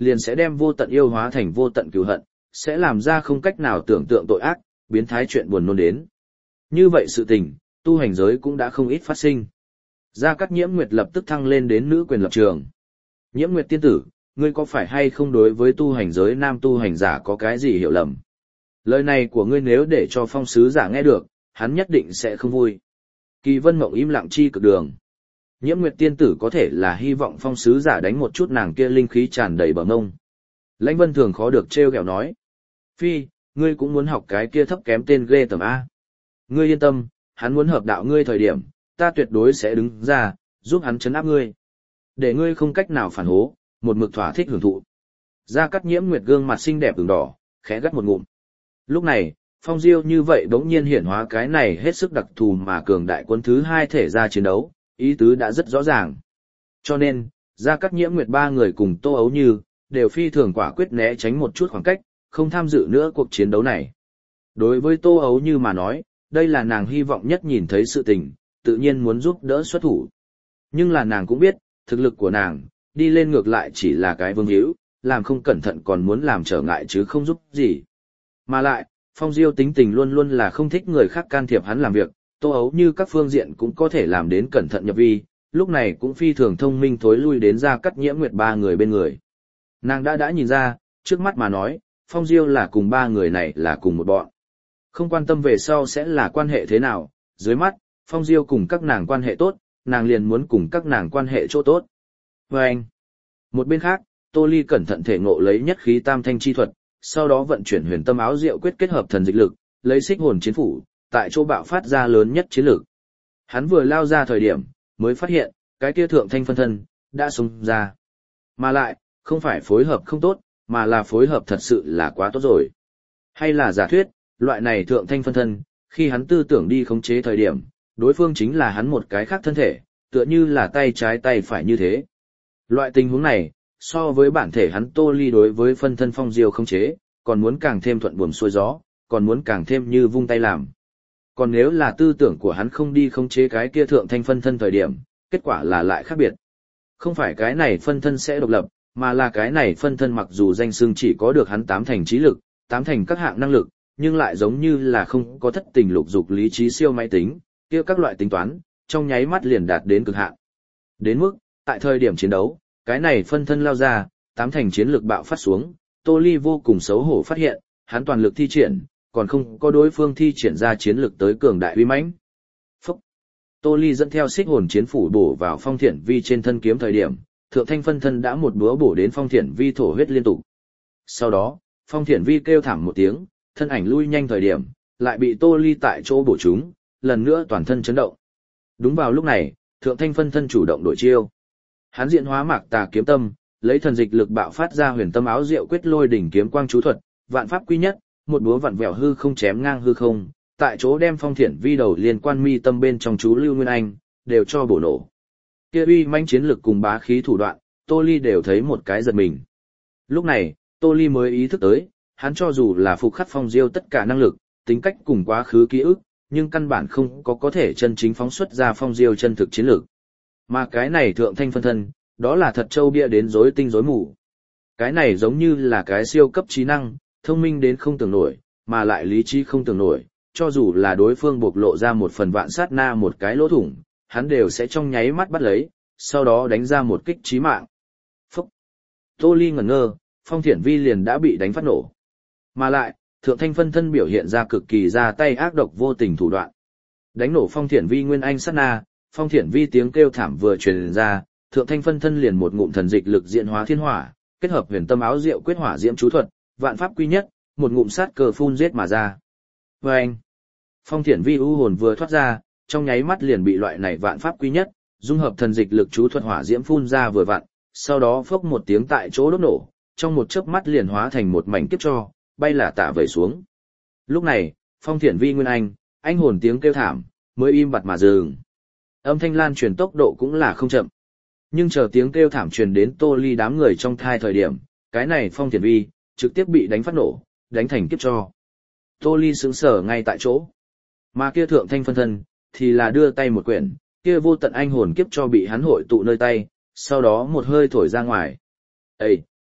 liền sẽ đem vô tận yêu hóa thành vô tận cừu hận, sẽ làm ra không cách nào tưởng tượng tội ác, biến thái chuyện buồn nôn đến. Như vậy sự tình, tu hành giới cũng đã không ít phát sinh. Gia Cát Nhiễm Nguyệt lập tức thăng lên đến nữ quyền lập trường. Nhiễm Nguyệt tiên tử, ngươi có phải hay không đối với tu hành giới nam tu hành giả có cái gì hiểu lầm? Lời này của ngươi nếu để cho phong sứ giả nghe được, hắn nhất định sẽ không vui. Kỳ Vân Mộng im lặng chi cực đường. Nhiễm Nguyệt tiên tử có thể là hy vọng phong sứ giả đánh một chút nàng kia linh khí tràn đầy bờ ngông. Lãnh Vân Thường khó được trêu ghẹo nói. Phi, ngươi cũng muốn học cái kia thấp kém tên ghê tởm A. Ngươi yên tâm, hắn muốn hợp đạo ngươi thời điểm, ta tuyệt đối sẽ đứng ra, giúp hắn chấn áp ngươi. Để ngươi không cách nào phản hố, một mực thỏa thích hưởng thụ. Gia Cát Nhiễm Nguyệt gương mặt xinh đẹp ửng đỏ, khẽ gắt một ngụm. Lúc này, Phong Diêu như vậy bỗng nhiên hiển hóa cái này hết sức đặc thù mà cường đại quân thứ hai thể ra chiến đấu, ý tứ đã rất rõ ràng. Cho nên, Gia Cát Nhiễm Nguyệt ba người cùng Tô Ấu Như, đều phi thường quả quyết né tránh một chút khoảng cách, không tham dự nữa cuộc chiến đấu này. Đối với Tô Ấu Như mà nói, đây là nàng hy vọng nhất nhìn thấy sự tình, tự nhiên muốn giúp đỡ xuất thủ. Nhưng là nàng cũng biết, thực lực của nàng, đi lên ngược lại chỉ là cái vương hữu, làm không cẩn thận còn muốn làm trở ngại chứ không giúp gì. Mà lại, Phong Diêu tính tình luôn luôn là không thích người khác can thiệp hắn làm việc, Tô Ấu Như các phương diện cũng có thể làm đến cẩn thận nhập vi, lúc này cũng phi thường thông minh thối lui đến Gia Cát Nhiễm Nguyệt ba người bên người. Nàng đã đã nhìn ra, trước mắt mà nói, Phong Diêu là cùng ba người này là cùng một bọn. Không quan tâm về sau sẽ là quan hệ thế nào, dưới mắt, Phong Diêu cùng các nàng quan hệ tốt, nàng liền muốn cùng các nàng quan hệ chỗ tốt. Và anh, một bên khác, Tô Ly cẩn thận thể ngộ lấy nhất khí tam thanh chi thuật, sau đó vận chuyển huyền tâm áo diệu quyết kết hợp thần dịch lực, lấy xích hồn chiến phủ, tại chỗ bạo phát ra lớn nhất chiến lực. Hắn vừa lao ra thời điểm, mới phát hiện, cái kia thượng thanh phân thân, đã xông ra. Mà lại, không phải phối hợp không tốt, mà là phối hợp thật sự là quá tốt rồi. Hay là giả thuyết, loại này thượng thanh phân thân, khi hắn tư tưởng đi khống chế thời điểm, đối phương chính là hắn một cái khác thân thể, tựa như là tay trái tay phải như thế. Loại tình huống này, so với bản thể hắn Tô Ly đối với phân thân Phong Diêu khống chế, còn muốn càng thêm thuận buồm xuôi gió, còn muốn càng thêm như vung tay làm. Còn nếu là tư tưởng của hắn không đi khống chế cái kia thượng thanh phân thân thời điểm, kết quả là lại khác biệt. Không phải cái này phân thân sẽ độc lập, mà là cái này phân thân mặc dù danh xưng chỉ có được hắn tám thành trí lực, tám thành các hạng năng lực, nhưng lại giống như là không có thất tình lục dục lý trí siêu máy tính, kia các loại tính toán, trong nháy mắt liền đạt đến cực hạn. Đến mức, tại thời điểm chiến đấu, cái này phân thân lao ra, tám thành chiến lực bạo phát xuống, Tô Ly vô cùng xấu hổ phát hiện, hắn toàn lực thi triển, còn không có đối phương thi triển ra chiến lực tới cường đại uy mãnh. Phúc! Tô Ly dẫn theo xích hồn chiến phủ bổ vào Phong Thiển Vi trên thân kiếm thời điểm, thượng thanh phân thân đã một búa bổ đến Phong Thiển Vi thổ huyết liên tục. Sau đó, Phong Thiển Vi kêu thảm một tiếng, thân ảnh lui nhanh thời điểm, lại bị Tô Ly tại chỗ bổ trúng, lần nữa toàn thân chấn động. Đúng vào lúc này, thượng thanh phân thân chủ động đổi chiêu. Hắn diện hóa mạc tà kiếm tâm, lấy thần dịch lực bạo phát ra huyền tâm áo diệu quyết lôi đỉnh kiếm quang chú thuật, vạn pháp quy nhất, một búa vặn vẹo hư không chém ngang hư không, tại chỗ đem Phong Thiển Vi đầu liên quan mi tâm bên trong chú Lưu Nguyên Anh, đều cho bổ nổ. Kia uy manh chiến lực cùng bá khí thủ đoạn, Tô Ly đều thấy một cái giật mình. Lúc này, Tô Ly mới ý thức tới, hắn cho dù là phục khắc Phong Diêu tất cả năng lực, tính cách cùng quá khứ ký ức, nhưng căn bản không có có thể chân chính phóng xuất ra Phong Diêu chân thực chiến lược. Mà cái này thượng thanh phân thân, đó là thật châu bia đến rối tinh rối mù. Cái này giống như là cái siêu cấp trí năng, thông minh đến không tưởng nổi, mà lại lý trí không tưởng nổi, cho dù là đối phương bộc lộ ra một phần vạn sát na một cái lỗ thủng, hắn đều sẽ trong nháy mắt bắt lấy, sau đó đánh ra một kích chí mạng. Phúc! Tô Ly ngẩn ngơ, Phong Thiển Vi liền đã bị đánh phát nổ. Mà lại, thượng thanh phân thân biểu hiện ra cực kỳ ra tay ác độc vô tình thủ đoạn. Đánh nổ Phong Thiển Vi nguyên anh sát na, Phong Thiển Vi tiếng kêu thảm vừa truyền ra, thượng thanh phân thân liền một ngụm thần dịch lực diễn hóa thiên hỏa, kết hợp huyền tâm áo diệu quyết hỏa diễm chú thuật, vạn pháp quy nhất, một ngụm sát cờ phun giết mà ra. Và anh, Phong Thiển Vi u hồn vừa thoát ra, trong nháy mắt liền bị loại này vạn pháp quy nhất, dung hợp thần dịch lực chú thuật hỏa diễm phun ra vừa vặn, sau đó phốc một tiếng tại chỗ đốt nổ, trong một chớp mắt liền hóa thành một mảnh kiếp tro, bay là tả vẩy xuống. Lúc này, Phong Thiển Vi nguyên anh, anh hồn tiếng kêu thảm, mới im bặt mà dừng. Âm thanh lan truyền tốc độ cũng là không chậm. Nhưng chờ tiếng kêu thảm truyền đến Tô Ly đám người trong thai thời điểm, cái này Phong Thiển Vi trực tiếp bị đánh phát nổ, đánh thành kiếp tro. Tô Ly sững sờ ngay tại chỗ. Mà kia thượng thanh phân thân thì là đưa tay một quyển, kia vô tận anh hồn kiếp cho bị hắn hội tụ nơi tay, sau đó một hơi thổi ra ngoài. Ê,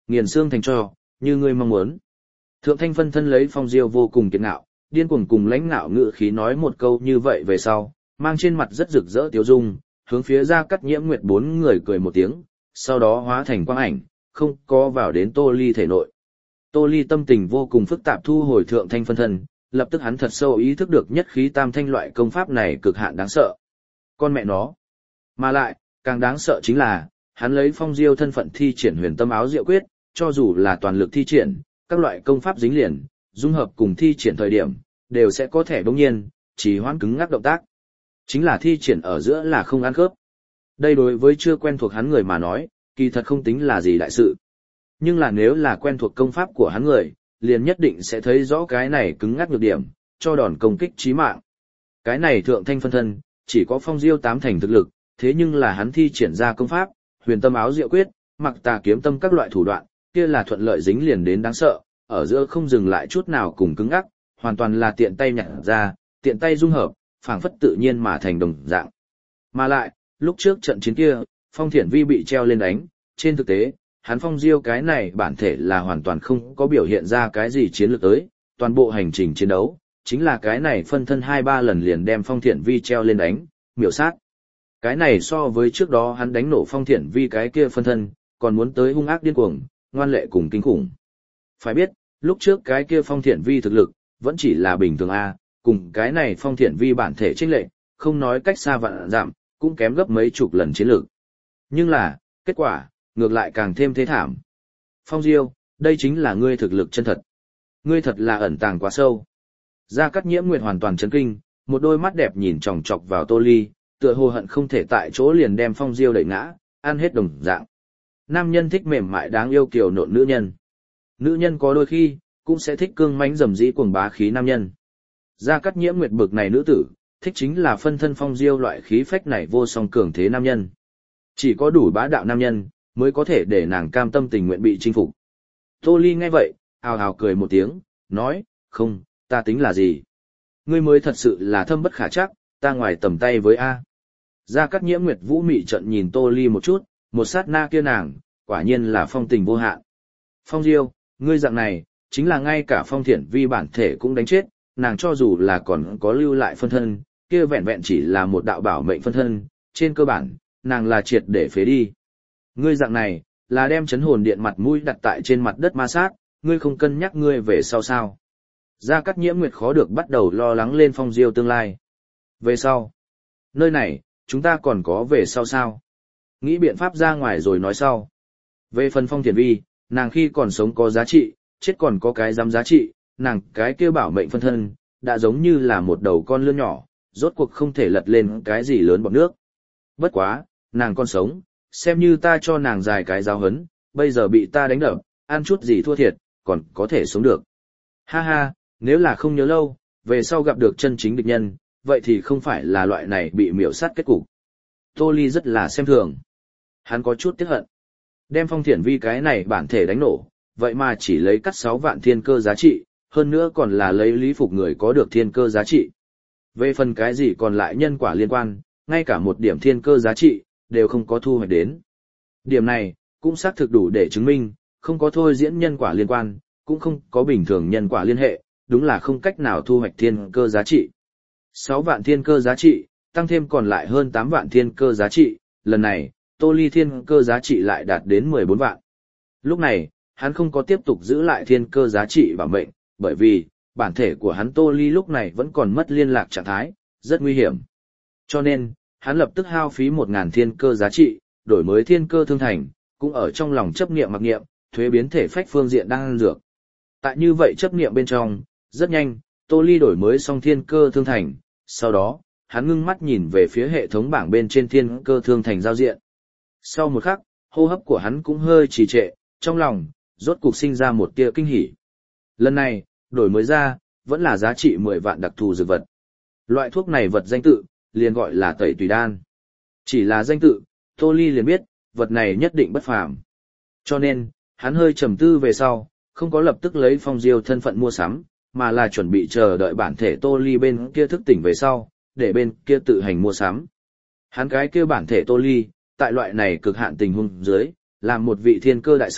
Nghiền xương thành tro, như ngươi mong muốn. Thượng thanh phân thân lấy phong diêu vô cùng kiệt ngạo, điên cuồng cùng lãnh ngạo ngự khí nói một câu như vậy về sau, mang trên mặt rất rực rỡ tiếu dung, hướng phía Gia Cát Nhiễm Nguyệt bốn người cười một tiếng, sau đó hóa thành quang ảnh, không có vào đến Tô Ly thể nội. Tô Ly tâm tình vô cùng phức tạp thu hồi thượng thanh phân thân, lập tức hắn thật sâu ý thức được nhất khí tam thanh loại công pháp này cực hạn đáng sợ. Con mẹ nó. Mà lại, càng đáng sợ chính là, hắn lấy phong diêu thân phận thi triển huyền tâm áo diệu quyết, cho dù là toàn lực thi triển, các loại công pháp dính liền, dung hợp cùng thi triển thời điểm, đều sẽ có thể bỗng nhiên, chỉ hoãn cứng ngắc động tác. Chính là thi triển ở giữa là không ăn khớp. Đây đối với chưa quen thuộc hắn người mà nói, kỳ thật không tính là gì đại sự. Nhưng là nếu là quen thuộc công pháp của hắn người, liền nhất định sẽ thấy rõ cái này cứng ngắc nhược điểm, cho đòn công kích chí mạng. Cái này thượng thanh phân thân, chỉ có phong diêu tám thành thực lực, thế nhưng là hắn thi triển ra công pháp, huyền tâm áo diệu quyết, mặc tà kiếm tâm các loại thủ đoạn, kia là thuận lợi dính liền đến đáng sợ, ở giữa không dừng lại chút nào cùng cứng ngắc, hoàn toàn là tiện tay nhặt ra, tiện tay dung hợp, phảng phất tự nhiên mà thành đồng dạng. Mà lại, lúc trước trận chiến kia, Phong Thiển Vi bị treo lên đánh, trên thực tế, hắn Phong Diêu cái này bản thể là hoàn toàn không có biểu hiện ra cái gì chiến lược tới, toàn bộ hành trình chiến đấu, chính là cái này phân thân hai ba lần liền đem Phong Thiển Vi treo lên đánh, miểu sát. Cái này so với trước đó hắn đánh nổ Phong Thiển Vi cái kia phân thân, còn muốn tới hung ác điên cuồng, ngoan lệ cùng kinh khủng. Phải biết, lúc trước cái kia Phong Thiển Vi thực lực, vẫn chỉ là bình thường A, cùng cái này Phong Thiển Vi bản thể chênh lệch, không nói cách xa vạn dặm, cũng kém gấp mấy chục lần chiến lược. Nhưng là, kết quả, ngược lại càng thêm thế thảm. Phong Diêu, đây chính là ngươi thực lực chân thật. Ngươi thật là ẩn tàng quá sâu. Gia Cát Nhiễm Nguyệt hoàn toàn chấn kinh, một đôi mắt đẹp nhìn chòng chọc vào Tô Ly, tựa hồ hận không thể tại chỗ liền đem Phong Diêu đẩy ngã, ăn hết đồng dạng. Nam nhân thích mềm mại đáng yêu kiều nộn nữ nhân. Nữ nhân có đôi khi, cũng sẽ thích cương mãnh rầm rĩ cuồng bá khí nam nhân. Gia Cát Nhiễm Nguyệt bực này nữ tử, thích chính là phân thân Phong Diêu loại khí phách này vô song cường thế nam nhân. Chỉ có đủ bá đạo nam nhân, mới có thể để nàng cam tâm tình nguyện bị chinh phục. Tô Ly nghe vậy, ào ào cười một tiếng, nói, không, ta tính là gì? Ngươi mới thật sự là thâm bất khả trắc, ta ngoài tầm tay với A. Gia Cát Nhiễm Nguyệt vũ mị trận nhìn Tô Ly một chút, một sát na kia nàng, quả nhiên là phong tình vô hạn. Phong Diêu, ngươi dạng này, chính là ngay cả Phong Thiển Vi bản thể cũng đánh chết, nàng cho dù là còn có lưu lại phân thân, kia vẹn vẹn chỉ là một đạo bảo mệnh phân thân, trên cơ bản, nàng là triệt để phế đi. Ngươi dạng này, là đem chấn hồn điện mặt mũi đặt tại trên mặt đất ma sát, ngươi không cân nhắc ngươi về sau sao. Gia Cát Nhiễm Nguyệt khó được bắt đầu lo lắng lên Phong Diêu tương lai. Về sau, nơi này, chúng ta còn có về sau sao? Nghĩ biện pháp ra ngoài rồi nói sau. Về phần Phong Thiển Vi, nàng khi còn sống có giá trị, chết còn có cái dám giá trị, nàng cái kia bảo mệnh phân thân, đã giống như là một đầu con lươn nhỏ, rốt cuộc không thể lật lên cái gì lớn bọt nước. Bất quá, nàng còn sống, xem như ta cho nàng dài cái giáo hấn, bây giờ bị ta đánh đập, ăn chút gì thua thiệt, còn có thể sống được. Ha ha, nếu là không nhớ lâu, về sau gặp được chân chính địch nhân, vậy thì không phải là loại này bị miểu sát kết cục. Tô Ly rất là xem thường. Hắn có chút tiếc hận. Đem Phong Thiển Vi cái này bản thể đánh nổ, vậy mà chỉ lấy cắt sáu vạn thiên cơ giá trị, hơn nữa còn là lấy lý phục người có được thiên cơ giá trị. Về phần cái gì còn lại nhân quả liên quan, ngay cả một điểm thiên cơ giá trị, đều không có thu hoạch đến. Điểm này, cũng xác thực đủ để chứng minh, không có thôi diễn nhân quả liên quan, cũng không có bình thường nhân quả liên hệ, đúng là không cách nào thu hoạch thiên cơ giá trị. sáu vạn thiên cơ giá trị, tăng thêm còn lại hơn tám vạn thiên cơ giá trị, lần này, Tô Ly thiên cơ giá trị lại đạt đến mười bốn vạn. Lúc này, hắn không có tiếp tục giữ lại thiên cơ giá trị bảo mệnh, bởi vì, bản thể của hắn Tô Ly lúc này vẫn còn mất liên lạc trạng thái, rất nguy hiểm. Cho nên, hắn lập tức hao phí một ngàn thiên cơ giá trị, đổi mới thiên cơ thương thành, cũng ở trong lòng chấp niệm mặc niệm, thuế biến thể phách phương diện đang ăn dược. Tại như vậy chấp niệm bên trong, rất nhanh, Tô Ly đổi mới xong thiên cơ thương thành, sau đó, hắn ngưng mắt nhìn về phía hệ thống bảng bên trên thiên cơ thương thành giao diện. Sau một khắc, hô hấp của hắn cũng hơi trì trệ, trong lòng, rốt cục sinh ra một tia kinh hỉ. Lần này, đổi mới ra, vẫn là giá trị mười vạn đặc thù dược vật. Loại thuốc này vật danh tự, liền gọi là tẩy tùy đan. Chỉ là danh tự, Tô Ly liền biết, vật này nhất định bất phàm. Cho nên, hắn hơi trầm tư về sau, không có lập tức lấy Phong Diêu thân phận mua sắm, mà là chuẩn bị chờ đợi bản thể Tô Ly bên kia thức tỉnh về sau, để bên kia tự hành mua sắm. Hắn cái kia bản thể Tô Ly, tại loại này cực hạn tình huống dưới, làm một vị thiên cơ đại sư,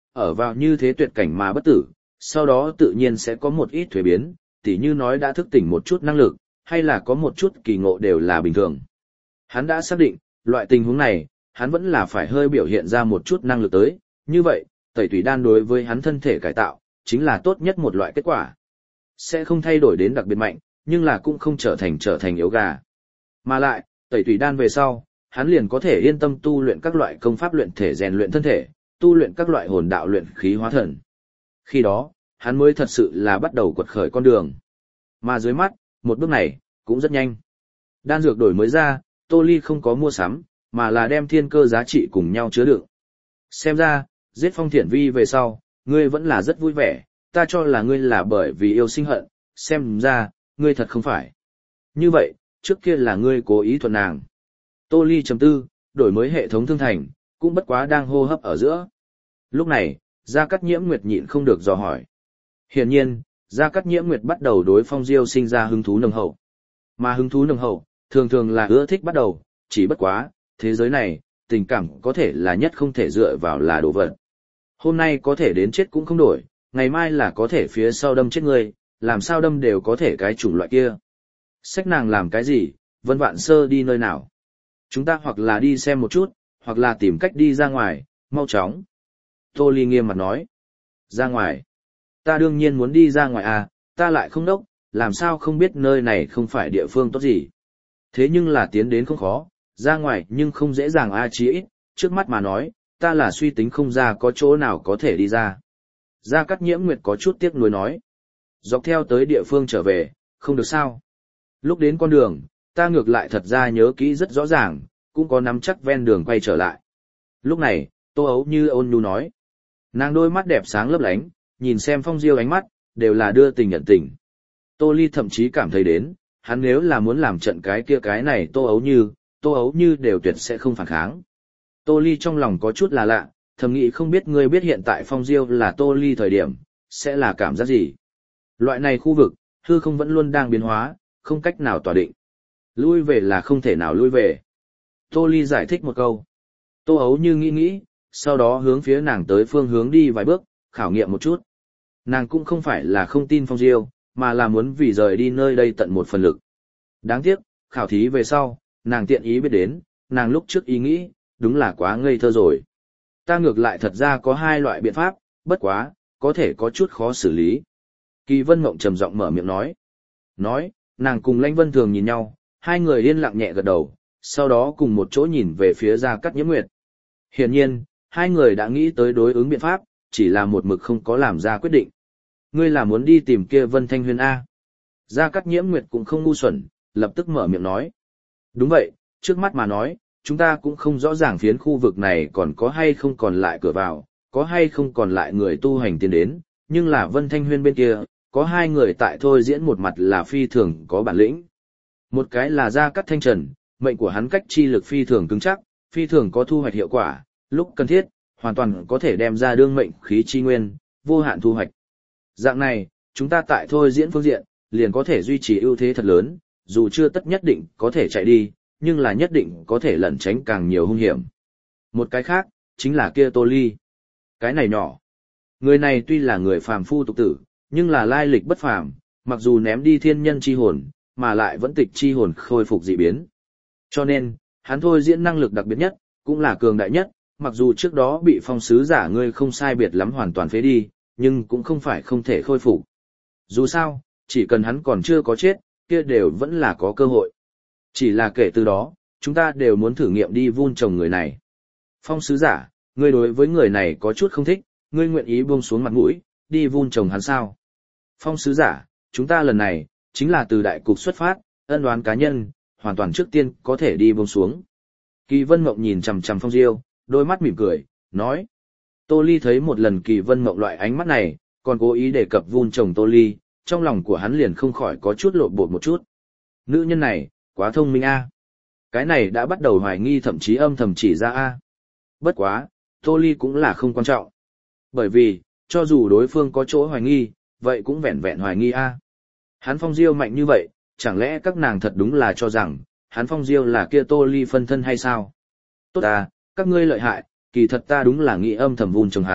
ở vào như thế tuyệt cảnh mà bất tử, sau đó tự nhiên sẽ có một ít thuế biến, tỉ như nói đã thức tỉnh một chút năng lực, hay là có một chút kỳ ngộ đều là bình thường. Hắn đã xác định, loại tình huống này, hắn vẫn là phải hơi biểu hiện ra một chút năng lực tới, như vậy, tẩy tùy đan đối với hắn thân thể cải tạo, chính là tốt nhất một loại kết quả. Sẽ không thay đổi đến đặc biệt mạnh, nhưng là cũng không trở thành trở thành yếu gà. Mà lại, tẩy tùy đan về sau, hắn liền có thể yên tâm tu luyện các loại công pháp luyện thể rèn luyện thân thể, tu luyện các loại hồn đạo luyện khí hóa thần. Khi đó, hắn mới thật sự là bắt đầu quật khởi con đường. Mà dưới mắt, một bước này, cũng rất nhanh. Đan dược đổi mới ra, Tô Ly không có mua sắm, mà là đem thiên cơ giá trị cùng nhau chứa đựng. Xem ra, giết Phong Thiển Vi về sau, ngươi vẫn là rất vui vẻ, ta cho là ngươi là bởi vì yêu sinh hận, xem ra, ngươi thật không phải. Như vậy, trước kia là ngươi cố ý thuận nàng. Tô Ly chấm tư, đổi mới hệ thống thương thành, cũng bất quá đang hô hấp ở giữa. Lúc này, Gia Cát Nhiễm Nguyệt nhịn không được dò hỏi. Hiển nhiên, Gia Cát Nhiễm Nguyệt bắt đầu đối Phong Diêu sinh ra hứng thú nồng hậu. Mà hứng thú nồng hậu, thường thường là ưa thích bắt đầu, chỉ bất quá, thế giới này, tình cảm có thể là nhất không thể dựa vào là đồ vật. Hôm nay có thể đến chết cũng không đổi, ngày mai là có thể phía sau đâm chết người, làm sao đâm đều có thể cái chủng loại kia. Sách nàng làm cái gì, Vân Vạn Sơ đi nơi nào. Chúng ta hoặc là đi xem một chút, hoặc là tìm cách đi ra ngoài, mau chóng. Tô Ly nghiêm mặt nói. Ra ngoài. Ta đương nhiên muốn đi ra ngoài à, ta lại không đốc, làm sao không biết nơi này không phải địa phương tốt gì. Thế nhưng là tiến đến không khó, ra ngoài nhưng không dễ dàng a chí ít, trước mắt mà nói, ta là suy tính không ra có chỗ nào có thể đi ra. Gia Cát Nhiễm Nguyệt có chút tiếc nuối nói. Dọc theo tới địa phương trở về, không được sao. Lúc đến con đường, ta ngược lại thật ra nhớ kỹ rất rõ ràng, cũng có nắm chắc ven đường quay trở lại. Lúc này, Tô Ấu Như ôn nhu nói. Nàng đôi mắt đẹp sáng lấp lánh, nhìn xem Phong Diêu ánh mắt, đều là đưa tình nhận tình. Tô Ly thậm chí cảm thấy đến, hắn nếu là muốn làm trận cái kia cái này Tô Ấu Như, Tô Ấu Như đều tuyệt sẽ không phản kháng. Tô Ly trong lòng có chút là lạ, thầm nghĩ không biết ngươi biết hiện tại Phong Diêu là Tô Ly thời điểm, sẽ là cảm giác gì. Loại này khu vực, hư không vẫn luôn đang biến hóa, không cách nào tỏa định. Lui về là không thể nào lui về. Tô Ly giải thích một câu. Tô Ấu Như nghĩ nghĩ, sau đó hướng phía nàng tới phương hướng đi vài bước, khảo nghiệm một chút. Nàng cũng không phải là không tin Phong Diêu, mà là muốn vì rời đi nơi đây tận một phần lực. Đáng tiếc, khảo thí về sau, nàng tiện ý biết đến, nàng lúc trước ý nghĩ, đúng là quá ngây thơ rồi. Ta ngược lại thật ra có hai loại biện pháp, bất quá, có thể có chút khó xử lý. Kỳ Vân Mộng trầm giọng mở miệng nói. Nói, nàng cùng Lãnh Vân Thường nhìn nhau, hai người yên lặng nhẹ gật đầu, sau đó cùng một chỗ nhìn về phía Gia Cát Nhiễm Nguyệt. Hiển nhiên, hai người đã nghĩ tới đối ứng biện pháp, chỉ là một mực không có làm ra quyết định. Ngươi là muốn đi tìm kia Vân Thanh Huyền A. Gia Cát Nhiễm Nguyệt cũng không ngu xuẩn, lập tức mở miệng nói. Đúng vậy, trước mắt mà nói, chúng ta cũng không rõ ràng phiến khu vực này còn có hay không còn lại cửa vào, có hay không còn lại người tu hành tiến đến, nhưng là Vân Thanh Huyên bên kia, có hai người tại thôi diễn một mặt là phi thường có bản lĩnh. Một cái là Gia Cát Thanh Trần, mệnh của hắn cách chi lực phi thường cứng chắc, phi thường có thu hoạch hiệu quả, lúc cần thiết, hoàn toàn có thể đem ra đương mệnh khí chi nguyên, vô hạn thu hoạch. Dạng này, chúng ta tại thôi diễn phương diện, liền có thể duy trì ưu thế thật lớn, dù chưa tất nhất định có thể chạy đi, nhưng là nhất định có thể lẩn tránh càng nhiều hung hiểm. Một cái khác, chính là kia Tô Ly. Cái này nhỏ. Người này tuy là người phàm phu tục tử, nhưng là lai lịch bất phàm, mặc dù ném đi thiên nhân chi hồn, mà lại vẫn tịch chi hồn khôi phục dị biến. Cho nên, hắn thôi diễn năng lực đặc biệt nhất, cũng là cường đại nhất, mặc dù trước đó bị phong sứ giả ngươi không sai biệt lắm hoàn toàn phế đi, nhưng cũng không phải không thể khôi phục. Dù sao, chỉ cần hắn còn chưa có chết, kia đều vẫn là có cơ hội. Chỉ là kể từ đó, chúng ta đều muốn thử nghiệm đi vun trồng người này. Phong sứ giả, ngươi đối với người này có chút không thích, ngươi nguyện ý buông xuống mặt mũi, đi vun trồng hắn sao? Phong sứ giả, chúng ta lần này, chính là từ đại cục xuất phát, ân oán cá nhân, hoàn toàn trước tiên có thể đi buông xuống. Kỳ Vân Mộng nhìn chằm chằm Phong Diêu, đôi mắt mỉm cười, nói. Tô Ly thấy một lần Kỳ Vân Mộng loại ánh mắt này, còn cố ý đề cập vun trồng Tô Ly, trong lòng của hắn liền không khỏi có chút lộn bột một chút. Nữ nhân này, quá thông minh a. Cái này đã bắt đầu hoài nghi thậm chí âm thầm chỉ ra a. Bất quá, Tô Ly cũng là không quan trọng. Bởi vì, cho dù đối phương có chỗ hoài nghi, vậy cũng vẹn vẹn hoài nghi a. Hắn Phong Diêu mạnh như vậy, chẳng lẽ các nàng thật đúng là cho rằng, hắn Phong Diêu là kia Tô Ly phân thân hay sao? Tốt à, các ngươi lợi hại, kỳ thật ta đúng là nghĩ âm thầm vun trồng hắn,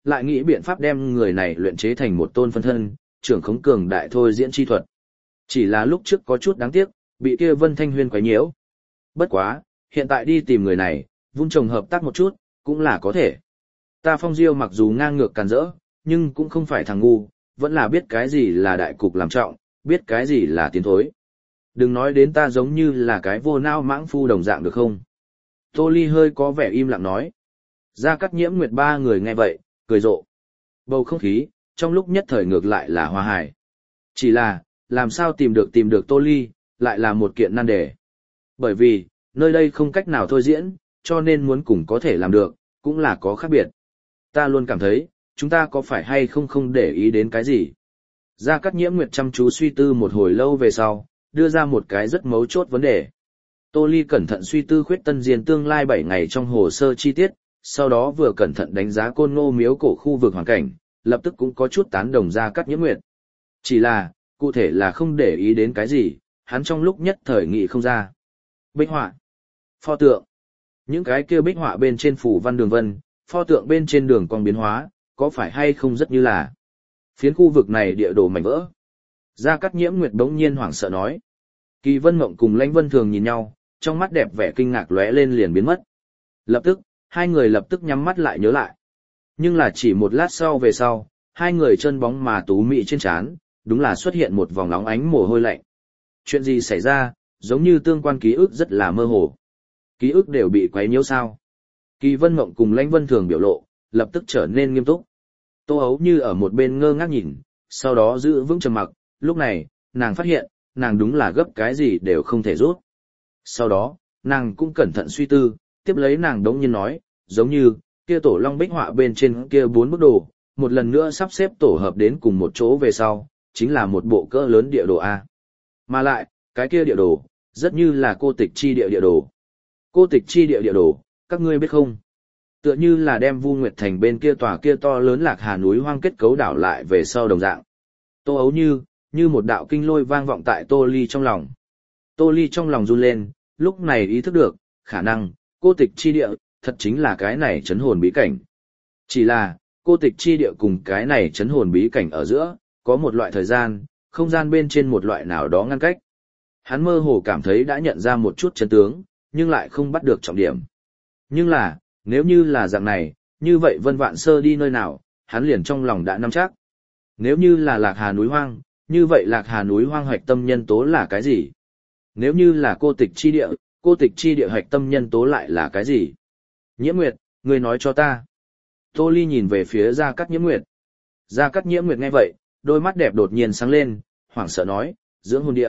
lại nghĩ biện pháp đem người này luyện chế thành một tôn phân thân, trưởng khống cường đại thôi diễn chi thuật. Chỉ là lúc trước có chút đáng tiếc, bị kia Vân Thanh Huyên quấy nhiễu. Bất quá, hiện tại đi tìm người này, vun trồng hợp tác một chút, cũng là có thể. Ta Phong Diêu mặc dù ngang ngược càn rỡ, nhưng cũng không phải thằng ngu, vẫn là biết cái gì là đại cục làm trọng, biết cái gì là tiến thối. Đừng nói đến ta giống như là cái vô nao mãng phu đồng dạng được không? Tô Ly hơi có vẻ im lặng nói. Gia Cát Nhiễm Nguyệt ba người nghe vậy, cười rộ. Bầu không khí, trong lúc nhất thời ngược lại là hòa hài. Chỉ là, làm sao tìm được tìm được Tô Ly, lại là một kiện nan đề. Bởi vì, nơi đây không cách nào thôi diễn, cho nên muốn cùng có thể làm được, cũng là có khác biệt. Ta luôn cảm thấy, chúng ta có phải hay không không để ý đến cái gì. Gia Cát Nhiễm Nguyệt chăm chú suy tư một hồi lâu về sau, đưa ra một cái rất mấu chốt vấn đề. Tô Ly cẩn thận suy tư Khuyết Tân Diên tương lai bảy ngày trong hồ sơ chi tiết, sau đó vừa cẩn thận đánh giá Côn Ngô miếu cổ khu vực hoàn cảnh, lập tức cũng có chút tán đồng Gia Cát Nhiễm Nguyệt. Chỉ là, cụ thể là không để ý đến cái gì, hắn trong lúc nhất thời nghị không ra. Bích họa, pho tượng, những cái kia bích họa bên trên phủ văn đường vân, pho tượng bên trên đường cong biến hóa, có phải hay không rất như là phiến khu vực này địa đồ mảnh vỡ. Gia Cát Nhiễm Nguyệt bỗng nhiên hoảng sợ nói. Kỳ Vân Mộng cùng Lãnh Vân Thường nhìn nhau, trong mắt đẹp vẻ kinh ngạc lóe lên liền biến mất. Lập tức, hai người lập tức nhắm mắt lại nhớ lại. Nhưng là chỉ một lát sau về sau, hai người chân bóng mà tú mị trên trán, đúng là xuất hiện một vòng nóng ánh mồ hôi lạnh. Chuyện gì xảy ra, giống như tương quan ký ức rất là mơ hồ. Ký ức đều bị quấy nhiễu sao. Kỳ Vân Mộng cùng Lãnh Vân Thường biểu lộ, lập tức trở nên nghiêm túc. Tô Ấu Như ở một bên ngơ ngác nhìn, sau đó giữ vững trầm mặc, lúc này, nàng phát hiện, nàng đúng là gấp cái gì đều không thể rút. Sau đó, nàng cũng cẩn thận suy tư, tiếp lấy nàng đống nhiên nói, giống như, kia tổ long bích họa bên trên kia bốn bức đồ, một lần nữa sắp xếp tổ hợp đến cùng một chỗ về sau, chính là một bộ cỡ lớn địa đồ A. Mà lại, cái kia địa đồ, rất như là cô tịch chi địa địa đồ. Cô tịch chi địa địa đồ, các ngươi biết không? Tựa như là đem Vu Nguyệt Thành bên kia tòa kia to lớn Lạc Hà núi hoang kết cấu đảo lại về sau đồng dạng. Tô Ấu Như, như một đạo kinh lôi vang vọng tại Tô Ly trong lòng. Tô Ly trong lòng run lên, lúc này ý thức được, khả năng, cô tịch chi địa, thật chính là cái này chấn hồn bí cảnh. Chỉ là, cô tịch chi địa cùng cái này chấn hồn bí cảnh ở giữa, có một loại thời gian, không gian bên trên một loại nào đó ngăn cách. Hắn mơ hồ cảm thấy đã nhận ra một chút chân tướng, nhưng lại không bắt được trọng điểm. Nhưng là, nếu như là dạng này, như vậy Vân Vạn Sơ đi nơi nào, hắn liền trong lòng đã nắm chắc. Nếu như là Lạc Hà núi hoang, như vậy Lạc Hà núi hoang hoạch tâm nhân tố là cái gì? Nếu như là cô tịch chi địa, cô tịch chi địa hoạch tâm nhân tố lại là cái gì? Nhiễm Nguyệt, ngươi nói cho ta. Tô Ly nhìn về phía Gia Cát Nhiễm Nguyệt. Gia Cát Nhiễm Nguyệt nghe vậy, đôi mắt đẹp đột nhiên sáng lên, hoảng sợ nói, dưỡng hồn địa.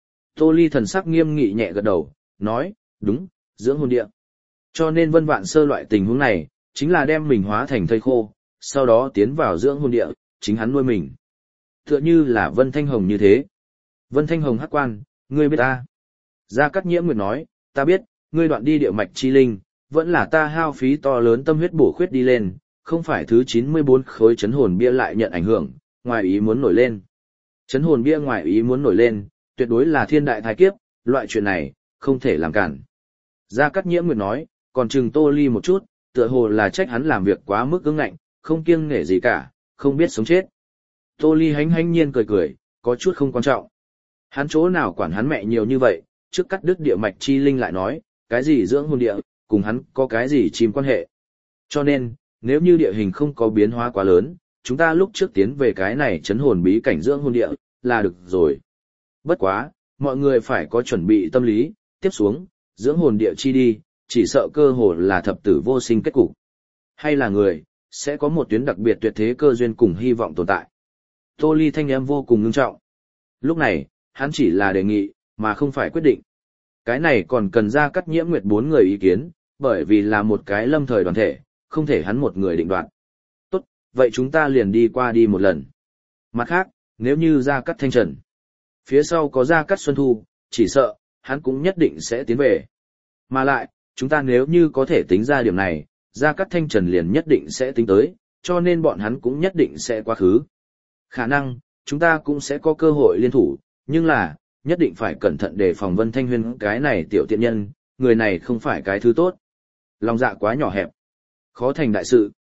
Tô Ly thần sắc nghiêm nghị nhẹ gật đầu, nói, đúng, dưỡng hồn địa. Cho nên Vân Vạn Sơ loại tình huống này, chính là đem mình hóa thành thây khô, sau đó tiến vào dưỡng hồn địa, chính hắn nuôi mình. Tựa như là Vân Thanh Hồng như thế. Vân Thanh Hồng hắc quan, ngươi biết ta. Gia Cát Nhiễm Nguyệt nói, ta biết, ngươi đoạn đi địa mạch chi linh, vẫn là ta hao phí to lớn tâm huyết bổ khuyết đi lên, không phải thứ chín mươi bốn khối chấn hồn bia lại nhận ảnh hưởng, ngoài ý muốn nổi lên. Chấn hồn bia ngoài ý muốn nổi lên, tuyệt đối là thiên đại thái kiếp, loại chuyện này, không thể làm cản. Gia Cát Nhiễm Nguyệt nói, còn chừng Tô Ly một chút, tựa hồ là trách hắn làm việc quá mức ương ngạnh, không kiêng nể gì cả, không biết sống chết. Tô Ly hánh hánh nhiên cười cười, có chút không quan trọng. Hắn chỗ nào quản hắn mẹ nhiều như vậy, trước cắt đứt địa mạch chi linh lại nói, cái gì dưỡng hồn địa, cùng hắn có cái gì chìm quan hệ. Cho nên, nếu như địa hình không có biến hóa quá lớn, chúng ta lúc trước tiến về cái này chấn hồn bí cảnh dưỡng hồn địa, là được rồi. Bất quá, mọi người phải có chuẩn bị tâm lý, tiếp xuống, dưỡng hồn địa chi đi, chỉ sợ cơ hồ là thập tử vô sinh kết cục. Hay là người, sẽ có một tuyến đặc biệt tuyệt thế cơ duyên cùng hy vọng tồn tại. Tô Ly thanh em vô cùng ngưng trọng. Lúc này, hắn chỉ là đề nghị, mà không phải quyết định. Cái này còn cần Gia Cát Nhiễm Nguyệt bốn người ý kiến, bởi vì là một cái lâm thời đoàn thể, không thể hắn một người định đoạt. Tốt, vậy chúng ta liền đi qua đi một lần. Mặt khác, nếu như Gia Cát Thanh Trần, phía sau có Gia Cát Xuân Thu, chỉ sợ, hắn cũng nhất định sẽ tiến về. Mà lại, chúng ta nếu như có thể tính ra điểm này, Gia Cát Thanh Trần liền nhất định sẽ tính tới, cho nên bọn hắn cũng nhất định sẽ quá khứ. Khả năng, chúng ta cũng sẽ có cơ hội liên thủ, nhưng là, nhất định phải cẩn thận để phòng Vân Thanh Huyên cái này tiểu tiện nhân, người này không phải cái thứ tốt. Lòng dạ quá nhỏ hẹp, khó thành đại sự.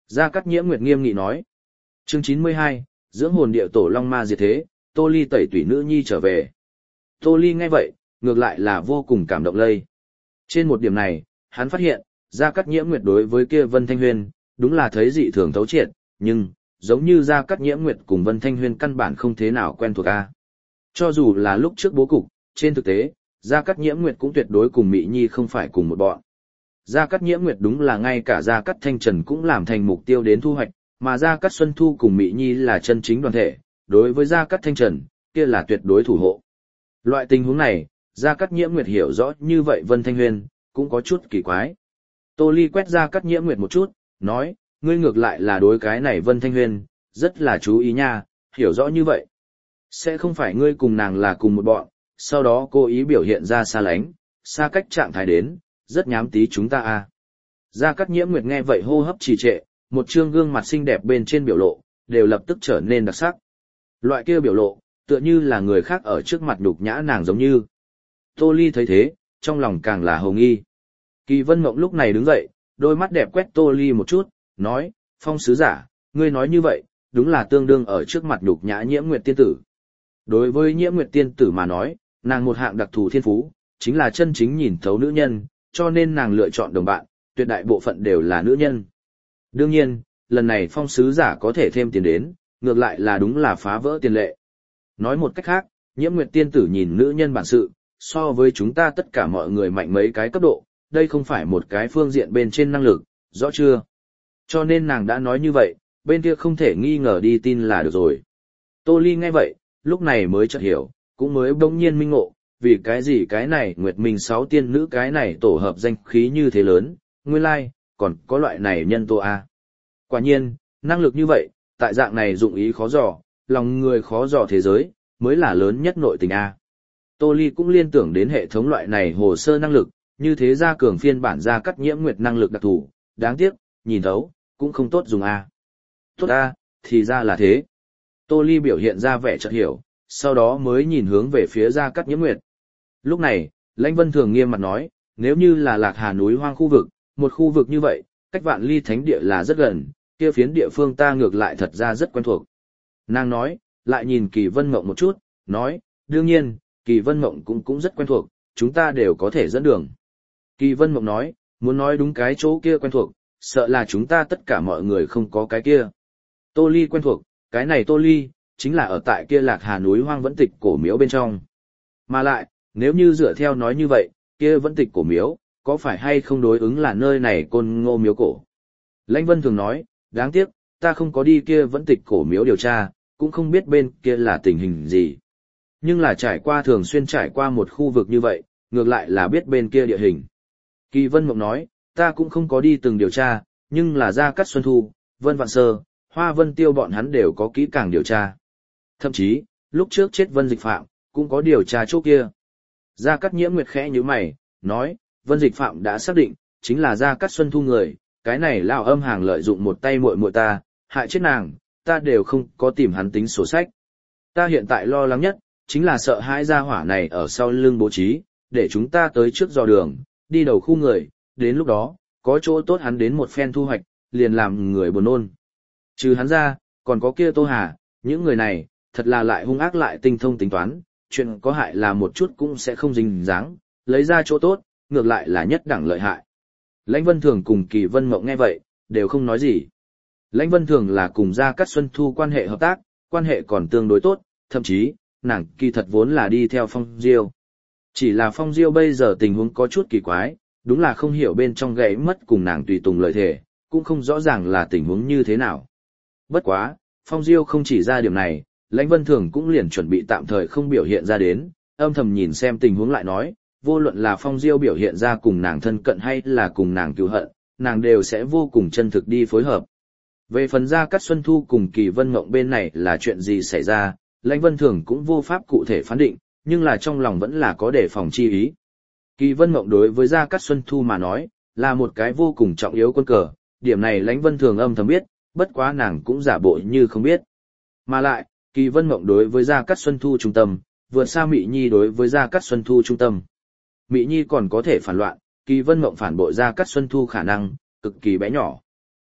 Gia Cát Nhiễm Nguyệt nghiêm nghị nói. Chương chín mươi hai, dưỡng hồn địa tổ long ma diệt thế, Tô Ly tẩy tủy nữ nhi trở về. Tô Ly nghe vậy, ngược lại là vô cùng cảm động lây. Trên một điểm này, hắn phát hiện, Gia Cát Nhiễm Nguyệt đối với kia Vân Thanh Huyên, đúng là thấy dị thường thấu triệt, nhưng, giống như Gia Cát Nhiễm Nguyệt cùng Vân Thanh Huyên căn bản không thế nào quen thuộc a. Cho dù là lúc trước bố cục, trên thực tế, Gia Cát Nhiễm Nguyệt cũng tuyệt đối cùng Mị Nhi không phải cùng một bọn. Gia Cát Nhiễm Nguyệt đúng là ngay cả Gia Cát Thanh Trần cũng làm thành mục tiêu đến thu hoạch, mà Gia Cát Xuân Thu cùng Mị Nhi là chân chính đoàn thể, đối với Gia Cát Thanh Trần, kia là tuyệt đối thủ hộ. Loại tình huống này, Gia Cát Nhiễm Nguyệt hiểu rõ như vậy Vân Thanh Huyên, cũng có chút kỳ quái. Tô Ly quét Gia Cát Nhiễm Nguyệt một chút, nói, ngươi ngược lại là đối cái này Vân Thanh Huyên, rất là chú ý nha, hiểu rõ như vậy. Sẽ không phải ngươi cùng nàng là cùng một bọn, sau đó cố ý biểu hiện ra xa lánh, xa cách trạng thái đến, rất nhám tí chúng ta à. Gia Cát Nhiễm Nguyệt nghe vậy hô hấp trì trệ, một trương gương mặt xinh đẹp bên trên biểu lộ, đều lập tức trở nên đặc sắc. Loại kia biểu lộ, tựa như là người khác ở trước mặt nhục nhã nàng giống như. Tô Ly thấy thế, trong lòng càng là hồ nghi. Kỳ Vân Mộng lúc này đứng dậy, đôi mắt đẹp quét Tô Ly một chút, nói, Phong sứ giả, ngươi nói như vậy, đúng là tương đương ở trước mặt nhục nhã Nhiễm Nguyệt tiên tử. Đối với Nhiễm Nguyệt tiên tử mà nói, nàng một hạng đặc thù thiên phú, chính là chân chính nhìn thấu nữ nhân, cho nên nàng lựa chọn đồng bạn, tuyệt đại bộ phận đều là nữ nhân. Đương nhiên, lần này Phong sứ giả có thể thêm tiền đến, ngược lại là đúng là phá vỡ tiền lệ. Nói một cách khác, Nhiễm Nguyệt tiên tử nhìn nữ nhân bản sự, so với chúng ta tất cả mọi người mạnh mấy cái cấp độ, đây không phải một cái phương diện bên trên năng lực, rõ chưa? Cho nên nàng đã nói như vậy, bên kia không thể nghi ngờ đi tin là được rồi. Tô Ly nghe vậy, lúc này mới chợt hiểu, cũng mới bỗng nhiên minh ngộ, vì cái gì cái này Nguyệt Minh sáu tiên nữ cái này tổ hợp danh khí như thế lớn, nguyên lai, like, còn có loại này nhân tố A. Quả nhiên, năng lực như vậy, tại dạng này dụng ý khó dò, lòng người khó dò thế giới, mới là lớn nhất nội tình A. Tô Ly cũng liên tưởng đến hệ thống loại này hồ sơ năng lực, như thế ra cường phiên bản Gia Cát Nhiễm Nguyệt năng lực đặc thù, đáng tiếc, nhìn thấu, cũng không tốt dùng A. Tốt A, thì ra là thế. Tô Ly biểu hiện ra vẻ chợt hiểu, sau đó mới nhìn hướng về phía Gia Cát Nhiễm Nguyệt. Lúc này, Lãnh Vân Thường nghiêm mặt nói, nếu như là Lạc Hà núi hoang khu vực, một khu vực như vậy, cách Vạn Ly Thánh Địa là rất gần, kia phiến địa phương ta ngược lại thật ra rất quen thuộc. Nàng nói, lại nhìn Kỳ Vân Mộng một chút, nói, đương nhiên, Kỳ Vân Mộng cũng cũng rất quen thuộc, chúng ta đều có thể dẫn đường. Kỳ Vân Mộng nói, muốn nói đúng cái chỗ kia quen thuộc, sợ là chúng ta tất cả mọi người không có cái kia. Tô Ly quen thuộc, cái này Tô Ly, chính là ở tại kia Lạc Hà núi hoang vẫn tịch cổ miếu bên trong. Mà lại, nếu như dựa theo nói như vậy, kia vẫn tịch cổ miếu, có phải hay không đối ứng là nơi này Côn Ngô miếu cổ? Lãnh Vân thường nói, đáng tiếc, ta không có đi kia vẫn tịch cổ miếu điều tra, cũng không biết bên kia là tình hình gì. Nhưng là trải qua thường xuyên trải qua một khu vực như vậy, ngược lại là biết bên kia địa hình. Kỳ Vân Mộng nói, ta cũng không có đi từng điều tra, nhưng là Gia Cát Xuân Thu, Vân Vạn Sơ, Hoa Vân Tiêu bọn hắn đều có kỹ càng điều tra. Thậm chí, lúc trước chết Vân Dịch Phạm, cũng có điều tra chỗ kia. Gia Cát Nhiễm Nguyệt khẽ nhíu mày, nói, Vân Dịch Phạm đã xác định, chính là Gia Cát Xuân Thu người, cái này lão âm hàng lợi dụng một tay muội muội ta, hại chết nàng, ta đều không có tìm hắn tính sổ sách. Ta hiện tại lo lắng nhất, chính là sợ hãi gia hỏa này ở sau lưng bố trí, để chúng ta tới trước dò đường, đi đầu khu người, đến lúc đó, có chỗ tốt hắn đến một phen thu hoạch, liền làm người buồn nôn. Trừ hắn ra, còn có kia Tô Hà, những người này, thật là lại hung ác lại tinh thông tính toán, chuyện có hại là một chút cũng sẽ không dính dáng, lấy ra chỗ tốt, ngược lại là nhất đẳng lợi hại. Lãnh Vân Thường cùng Kỳ Vân Mộng nghe vậy, đều không nói gì. Lãnh Vân Thường là cùng Gia Cát Xuân Thu quan hệ hợp tác, quan hệ còn tương đối tốt, thậm chí, nàng kỳ thật vốn là đi theo Phong Diêu. Chỉ là Phong Diêu bây giờ tình huống có chút kỳ quái, đúng là không hiểu bên trong gãy mất cùng nàng tùy tùng lợi thể, cũng không rõ ràng là tình huống như thế nào. Bất quá, Phong Diêu không chỉ ra điểm này, Lãnh Vân Thường cũng liền chuẩn bị tạm thời không biểu hiện ra đến, âm thầm nhìn xem tình huống lại nói, vô luận là Phong Diêu biểu hiện ra cùng nàng thân cận hay là cùng nàng cứu hận, nàng đều sẽ vô cùng chân thực đi phối hợp. Về phần Gia Cát Xuân Thu cùng Kỳ Vân Mộng bên này là chuyện gì xảy ra, Lãnh Vân Thường cũng vô pháp cụ thể phán định, nhưng là trong lòng vẫn là có đề phòng chi ý. Kỳ Vân Mộng đối với Gia Cát Xuân Thu mà nói, là một cái vô cùng trọng yếu quân cờ, điểm này Lãnh Vân Thường âm thầm biết, bất quá nàng cũng giả bộ như không biết. Mà lại, Kỳ Vân Mộng đối với Gia Cát Xuân Thu trung tâm, vượt xa Mị Nhi đối với Gia Cát Xuân Thu trung tâm. Mị Nhi còn có thể phản loạn, Kỳ Vân Mộng phản bội Gia Cát Xuân Thu khả năng cực kỳ bé nhỏ.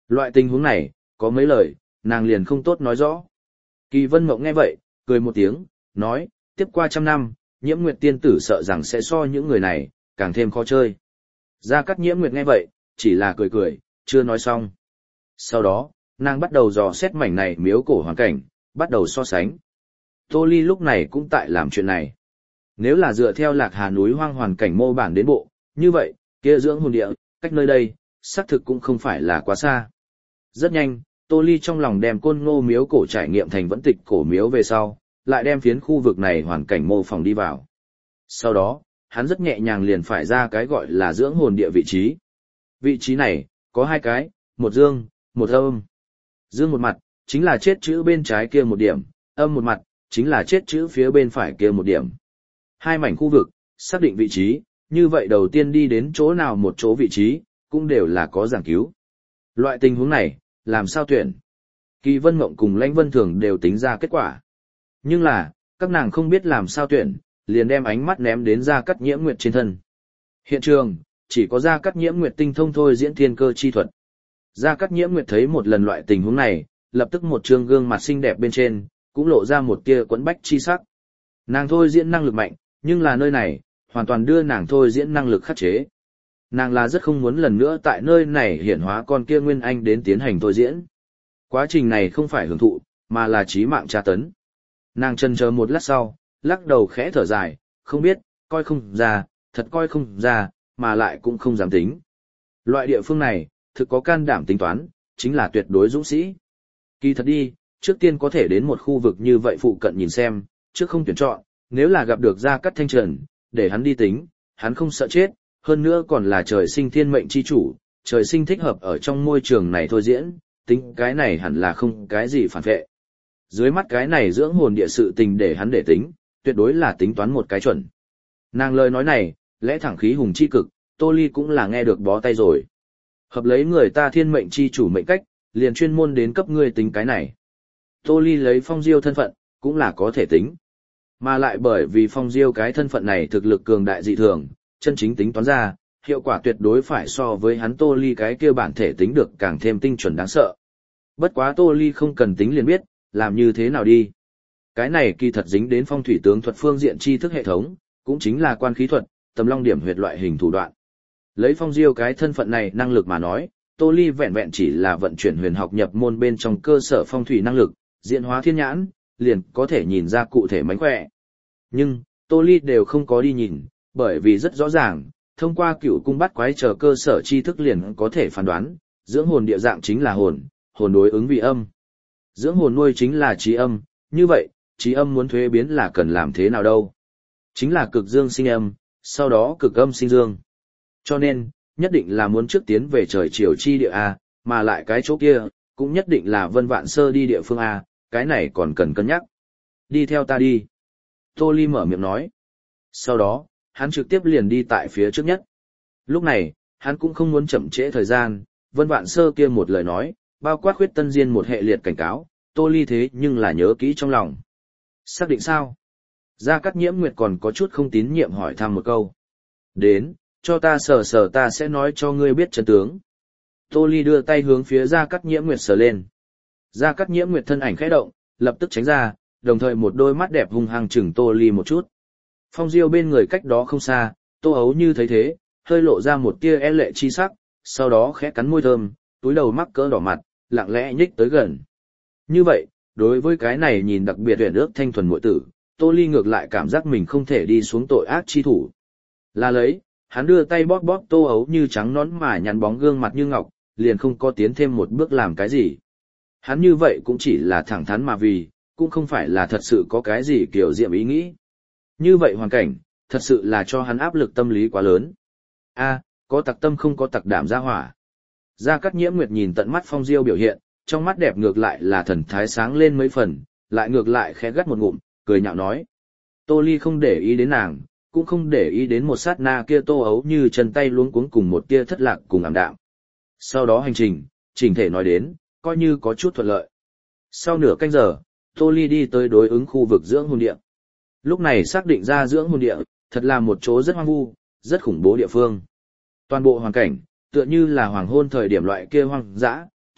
Loại tình huống này, có mấy lời, nàng liền không tốt nói rõ. Kỳ Vân Mộng nghe vậy, cười một tiếng, nói, tiếp qua trăm năm, Nhiễm Nguyệt tiên tử sợ rằng sẽ so những người này, càng thêm khó chơi. Gia Cát Nhiễm Nguyệt nghe vậy, chỉ là cười cười, chưa nói xong. Sau đó, nàng bắt đầu dò xét mảnh này miếu cổ hoàn cảnh, bắt đầu so sánh. Tô Ly lúc này cũng tại làm chuyện này. Nếu là dựa theo Lạc Hà núi hoang hoàn cảnh mô bản đến bộ, như vậy, kia dưỡng hồn địa, cách nơi đây, xác thực cũng không phải là quá xa. Rất nhanh, Tô Ly trong lòng đem Côn Ngô miếu cổ trải nghiệm thành vẫn tịch cổ miếu về sau, lại đem phiến khu vực này hoàn cảnh mô phỏng đi vào. Sau đó, hắn rất nhẹ nhàng liền phải ra cái gọi là dưỡng hồn địa vị trí. Vị trí này, có hai cái, một dương, một âm. Dương một mặt, chính là chết chữ bên trái kia một điểm, âm một mặt, chính là chết chữ phía bên phải kia một điểm. Hai mảnh khu vực, xác định vị trí, như vậy đầu tiên đi đến chỗ nào một chỗ vị trí, cũng đều là có giảng cứu. Loại tình huống này, làm sao tuyển? Kỳ Vân Mộng cùng Lãnh Vân Thường đều tính ra kết quả. Nhưng là, các nàng không biết làm sao tuyển, liền đem ánh mắt ném đến Gia Cát Nhiễm Nguyệt trên thân. Hiện trường, chỉ có Gia Cát Nhiễm Nguyệt tinh thông thôi diễn thiên cơ chi thuật. Gia Cát Nhiễm Nguyệt thấy một lần loại tình huống này, lập tức một trương gương mặt xinh đẹp bên trên, cũng lộ ra một tia quẫn bách chi sắc. Nàng thôi diễn năng lực mạnh, nhưng là nơi này, hoàn toàn đưa nàng thôi diễn năng lực khắc chế. Nàng là rất không muốn lần nữa tại nơi này hiển hóa con kia Nguyên Anh đến tiến hành thôi diễn. Quá trình này không phải hưởng thụ, mà là chí mạng tra tấn. Nàng chần chờ một lát sau, lắc đầu khẽ thở dài, không biết, coi không ra, thật coi không ra, mà lại cũng không dám tính. Loại địa phương này, thực có can đảm tính toán, chính là tuyệt đối dũng sĩ. Kỳ thật đi, trước tiên có thể đến một khu vực như vậy phụ cận nhìn xem, trước không tuyển chọn, nếu là gặp được Gia Cát Thanh Trần, để hắn đi tính, hắn không sợ chết, hơn nữa còn là trời sinh thiên mệnh chi chủ, trời sinh thích hợp ở trong môi trường này thôi diễn, tính cái này hẳn là không cái gì phản vệ. Dưới mắt cái này dưỡng hồn địa sự tình để hắn để tính, tuyệt đối là tính toán một cái chuẩn. Nàng lời nói này, lẽ thẳng khí hùng chi cực, Tô Ly cũng là nghe được bó tay rồi. Hợp lấy người ta thiên mệnh chi chủ mệnh cách, liền chuyên môn đến cấp ngươi tính cái này. Tô Ly lấy Phong Diêu thân phận, cũng là có thể tính. Mà lại bởi vì Phong Diêu cái thân phận này thực lực cường đại dị thường, chân chính tính toán ra, hiệu quả tuyệt đối phải so với hắn Tô Ly cái kia bản thể tính được càng thêm tinh chuẩn đáng sợ. Bất quá Tô Ly không cần tính liền biết, làm như thế nào đi. Cái này kỳ thật dính đến phong thủy tướng thuật phương diện tri thức hệ thống, cũng chính là quan khí thuật, tầm long điểm huyệt loại hình thủ đoạn. Lấy Phong Diêu cái thân phận này năng lực mà nói, Tô Ly vẹn vẹn chỉ là vận chuyển huyền học nhập môn bên trong cơ sở phong thủy năng lực, diễn hóa thiên nhãn, liền có thể nhìn ra cụ thể mánh khỏe. Nhưng, Tô Ly đều không có đi nhìn, bởi vì rất rõ ràng, thông qua cựu cung bắt quái chờ cơ sở tri thức liền có thể phán đoán, dưỡng hồn địa dạng chính là hồn, hồn đối ứng vị âm. Dưỡng hồn nuôi chính là trí âm, như vậy, trí âm muốn thuế biến là cần làm thế nào đâu? Chính là cực dương sinh âm, sau đó cực âm sinh dương. Cho nên, nhất định là muốn trước tiến về trời chiều chi địa A, mà lại cái chỗ kia, cũng nhất định là Vân Vạn Sơ đi địa phương A, cái này còn cần cân nhắc. Đi theo ta đi. Tô Ly mở miệng nói. Sau đó, hắn trực tiếp liền đi tại phía trước nhất. Lúc này, hắn cũng không muốn chậm trễ thời gian, Vân Vạn Sơ kia một lời nói, bao quát Khuyết Tân Diên một hệ liệt cảnh cáo, Tô Ly thế nhưng là nhớ kỹ trong lòng. Xác định sao? Gia Cát Nhiễm Nguyệt còn có chút không tín nhiệm hỏi thăm một câu. Đến, cho ta sờ sờ ta sẽ nói cho ngươi biết chân tướng. Tô Ly đưa tay hướng phía Gia Cát Nhiễm Nguyệt sờ lên. Gia Cát Nhiễm Nguyệt thân ảnh khẽ động, lập tức tránh ra, đồng thời một đôi mắt đẹp hung hăng chừng Tô Ly một chút. Phong Diêu bên người cách đó không xa, Tô Ấu Như thấy thế, hơi lộ ra một tia e lệ chi sắc, sau đó khẽ cắn môi thơm, túi đầu mắc cỡ đỏ mặt, lặng lẽ nhích tới gần. Như vậy, đối với cái này nhìn đặc biệt huyền ước thanh thuần muội tử, Tô Ly ngược lại cảm giác mình không thể đi xuống tội ác chi thủ. Là lấy, hắn đưa tay bóp bóp Tô Ấu Như trắng nõn mà nhắn bóng gương mặt như ngọc, liền không có tiến thêm một bước làm cái gì. Hắn như vậy cũng chỉ là thẳng thắn mà vì, cũng không phải là thật sự có cái gì kiểu diệm ý nghĩ. Như vậy hoàn cảnh, thật sự là cho hắn áp lực tâm lý quá lớn. A, có tặc tâm không có tặc đảm ra hỏa. Gia Cát Nhiễm Nguyệt nhìn tận mắt Phong Diêu biểu hiện, trong mắt đẹp ngược lại là thần thái sáng lên mấy phần, lại ngược lại khẽ gắt một ngụm, cười nhạo nói. Tô Ly không để ý đến nàng, cũng không để ý đến một sát na kia Tô Ấu Như chân tay luống cuống cùng một tia thất lạc cùng ảm đạm. Sau đó hành trình, chỉnh thể nói đến, coi như có chút thuận lợi. Sau nửa canh giờ, Tô Ly đi tới đối ứng khu vực dưỡng hồn địa. Lúc này xác định ra dưỡng hồn địa, thật là một chỗ rất hoang vu, rất khủng bố địa phương. Toàn bộ hoàn cảnh, tựa như là hoàng hôn thời điểm loại kia hoang dã,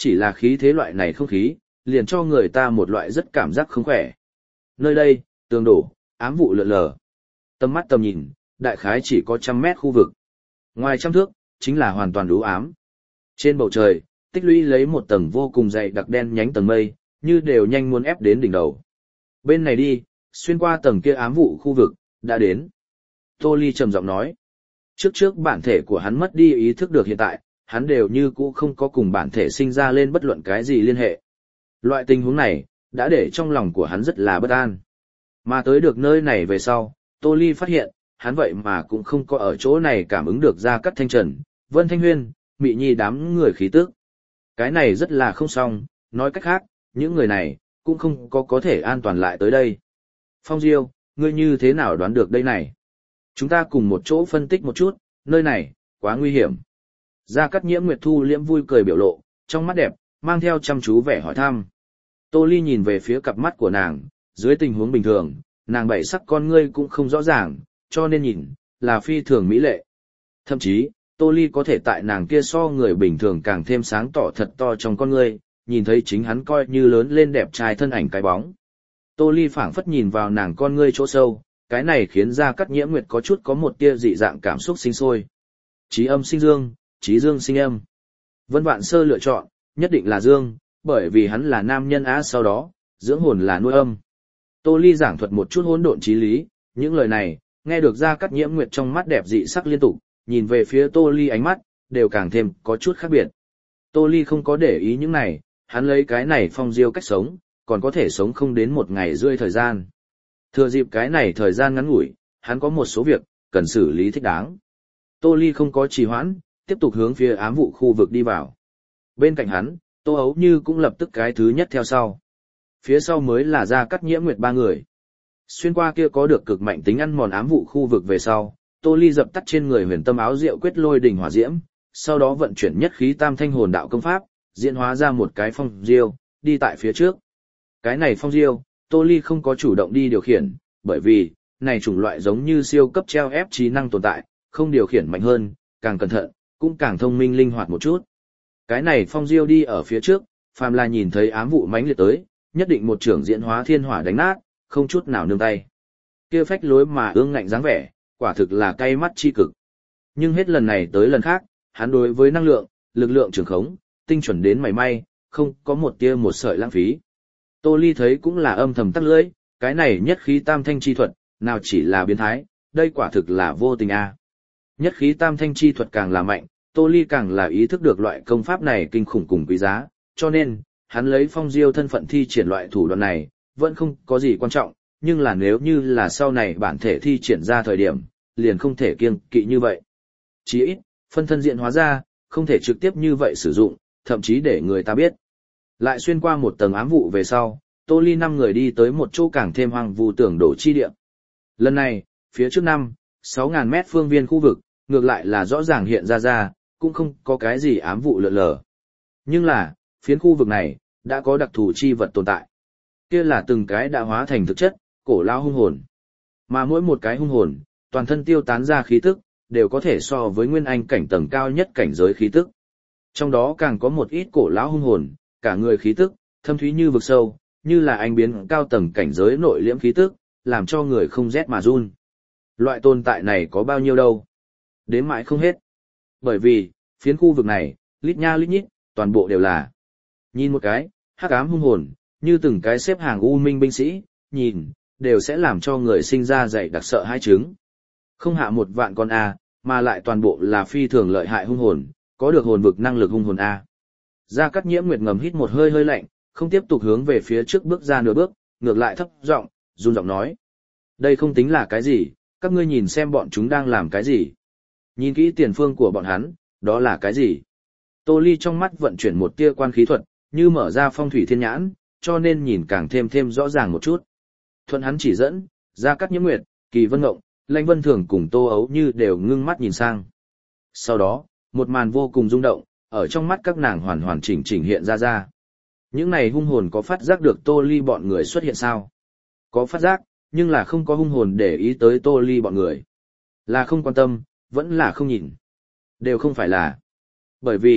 chỉ là khí thế loại này không khí, liền cho người ta một loại rất cảm giác không khỏe. Nơi đây, tường đổ, ám vụ lượn lờ. Tầm mắt tầm nhìn, đại khái chỉ có trăm mét khu vực. Ngoài trăm thước, chính là hoàn toàn u ám. Trên bầu trời, tích lũy lấy một tầng vô cùng dày đặc đen nhánh tầng mây, như đều nhanh muốn ép đến đỉnh đầu. Bên này đi, xuyên qua tầng kia ám vụ khu vực, đã đến. Tô Ly trầm giọng nói. Trước trước bản thể của hắn mất đi ý thức được hiện tại, hắn đều như cũ không có cùng bản thể sinh ra lên bất luận cái gì liên hệ. Loại tình huống này, đã để trong lòng của hắn rất là bất an. Mà tới được nơi này về sau, Tô Ly phát hiện, hắn vậy mà cũng không có ở chỗ này cảm ứng được Gia Cát Thanh Trần, Vân Thanh Huyên, Mị Nhi đám người khí tức. Cái này rất là không xong, nói cách khác, những người này, cũng không có có thể an toàn lại tới đây. Phong Diêu, ngươi như thế nào đoán được đây này? Chúng ta cùng một chỗ phân tích một chút, nơi này, quá nguy hiểm. Gia Cát Nhiễm Nguyệt Thu liễm vui cười biểu lộ, trong mắt đẹp, mang theo chăm chú vẻ hỏi thăm. Tô Ly nhìn về phía cặp mắt của nàng, dưới tình huống bình thường, nàng bảy sắc con ngươi cũng không rõ ràng, cho nên nhìn, là phi thường mỹ lệ. Thậm chí, Tô Ly có thể tại nàng kia so người bình thường càng thêm sáng tỏ thật to trong con ngươi, nhìn thấy chính hắn coi như lớn lên đẹp trai thân ảnh cái bóng. Tô Ly phảng phất nhìn vào nàng con ngươi chỗ sâu, cái này khiến Gia Cát Nhiễm Nguyệt có chút có một tia dị dạng cảm xúc sinh sôi. Chí âm sinh dương, chí dương sinh âm. Vân Vạn Sơ lựa chọn, nhất định là dương, bởi vì hắn là nam nhân á, sau đó, dưỡng hồn là nuôi âm. Tô Ly giảng thuật một chút hỗn độn chí lý, những lời này, nghe được Gia Cát Nhiễm Nguyệt trong mắt đẹp dị sắc liên tục, nhìn về phía Tô Ly ánh mắt, đều càng thêm có chút khác biệt. Tô Ly không có để ý những này, hắn lấy cái này phong diêu cách sống, còn có thể sống không đến một ngày rưỡi thời gian. Thừa dịp cái này thời gian ngắn ngủi, hắn có một số việc, cần xử lý thích đáng. Tô Ly không có trì hoãn, tiếp tục hướng phía ám vụ khu vực đi vào. Bên cạnh hắn, Tô Ấu Như cũng lập tức cái thứ nhất theo sau. Phía sau mới là Gia Cát Nhiễm Nguyệt ba người. Xuyên qua kia có được cực mạnh tính ăn mòn ám vụ khu vực về sau, Tô Ly dập tắt trên người huyền tâm áo diệu quyết lôi đỉnh hỏa diễm, sau đó vận chuyển nhất khí tam thanh hồn đạo công pháp, diễn hóa ra một cái phong diêu, đi tại phía trước. Cái này phong diêu, Tô Ly không có chủ động đi điều khiển, bởi vì, này chủng loại giống như siêu cấp treo ép trí năng tồn tại, không điều khiển mạnh hơn, càng cẩn thận, cũng càng thông minh linh hoạt một chút. Cái này phong diêu đi ở phía trước, phàm là nhìn thấy ám vụ mãnh liệt tới, nhất định một trưởng diễn hóa thiên hỏa đánh nát, không chút nào nương tay. Kia phách lối mà ương ngạnh dáng vẻ, quả thực là cay mắt chi cực. Nhưng hết lần này tới lần khác, hắn đối với năng lượng, lực lượng trường khống, tinh chuẩn đến mảy may, không có một tia một sợi lãng phí. Tô Ly thấy cũng là âm thầm tắc lưỡi, cái này nhất khí tam thanh chi thuật, nào chỉ là biến thái, đây quả thực là vô tình a. Nhất khí tam thanh chi thuật càng là mạnh, Tô Ly càng là ý thức được loại công pháp này kinh khủng cùng quý giá, cho nên, hắn lấy phong diêu thân phận thi triển loại thủ đoạn này, vẫn không có gì quan trọng, nhưng là nếu như là sau này bản thể thi triển ra thời điểm, liền không thể kiêng kỵ như vậy. Chỉ ít, phân thân diện hóa ra, không thể trực tiếp như vậy sử dụng, thậm chí để người ta biết. Lại xuyên qua một tầng ám vụ về sau, Tô Ly năm người đi tới một chỗ càng thêm hoang vu tưởng đổ chi địa. Lần này, phía trước năm, sáu ngàn mét phương viên khu vực, ngược lại là rõ ràng hiện ra ra, cũng không có cái gì ám vụ lượn lờ. Nhưng là, phiến khu vực này, đã có đặc thù chi vật tồn tại. Kia là từng cái đã hóa thành thực chất, cổ lao hung hồn. Mà mỗi một cái hung hồn, toàn thân tiêu tán ra khí tức, đều có thể so với nguyên anh cảnh tầng cao nhất cảnh giới khí tức. Trong đó càng có một ít cổ lão hung hồn, cả người khí tức, thâm thúy như vực sâu, như là anh biến cao tầng cảnh giới nội liễm khí tức, làm cho người không rét mà run. Loại tồn tại này có bao nhiêu đâu? Đến mãi không hết. Bởi vì, phiến khu vực này, lít nha lít nhít, toàn bộ đều là. Nhìn một cái, hắc ám hung hồn, như từng cái xếp hàng u minh binh sĩ, nhìn, đều sẽ làm cho người sinh ra dậy đặc sợ hai chứng. Không hạ một vạn con A, mà lại toàn bộ là phi thường lợi hại hung hồn, có được hồn vực năng lực hung hồn A. Gia Cát Nhiễm Nguyệt ngầm hít một hơi hơi lạnh, không tiếp tục hướng về phía trước bước ra nửa bước, ngược lại thấp giọng, run giọng nói. Đây không tính là cái gì, các ngươi nhìn xem bọn chúng đang làm cái gì. Nhìn kỹ tiền phương của bọn hắn, đó là cái gì. Tô Ly trong mắt vận chuyển một tia quan khí thuật, như mở ra phong thủy thiên nhãn, cho nên nhìn càng thêm thêm rõ ràng một chút. Thuận hắn chỉ dẫn, Gia Cát Nhiễm Nguyệt, Kỳ Vân Ngộng, Lãnh Vân Thường cùng Tô Ấu Như đều ngưng mắt nhìn sang. Sau đó, một màn vô cùng rung động, ở trong mắt các nàng hoàn hoàn chỉnh chỉnh hiện ra ra. Những này hung hồn có phát giác được Tô Ly bọn người xuất hiện sao? Có phát giác, nhưng là không có hung hồn để ý tới Tô Ly bọn người. Là không quan tâm, vẫn là không nhìn. Đều không phải là. Bởi vì,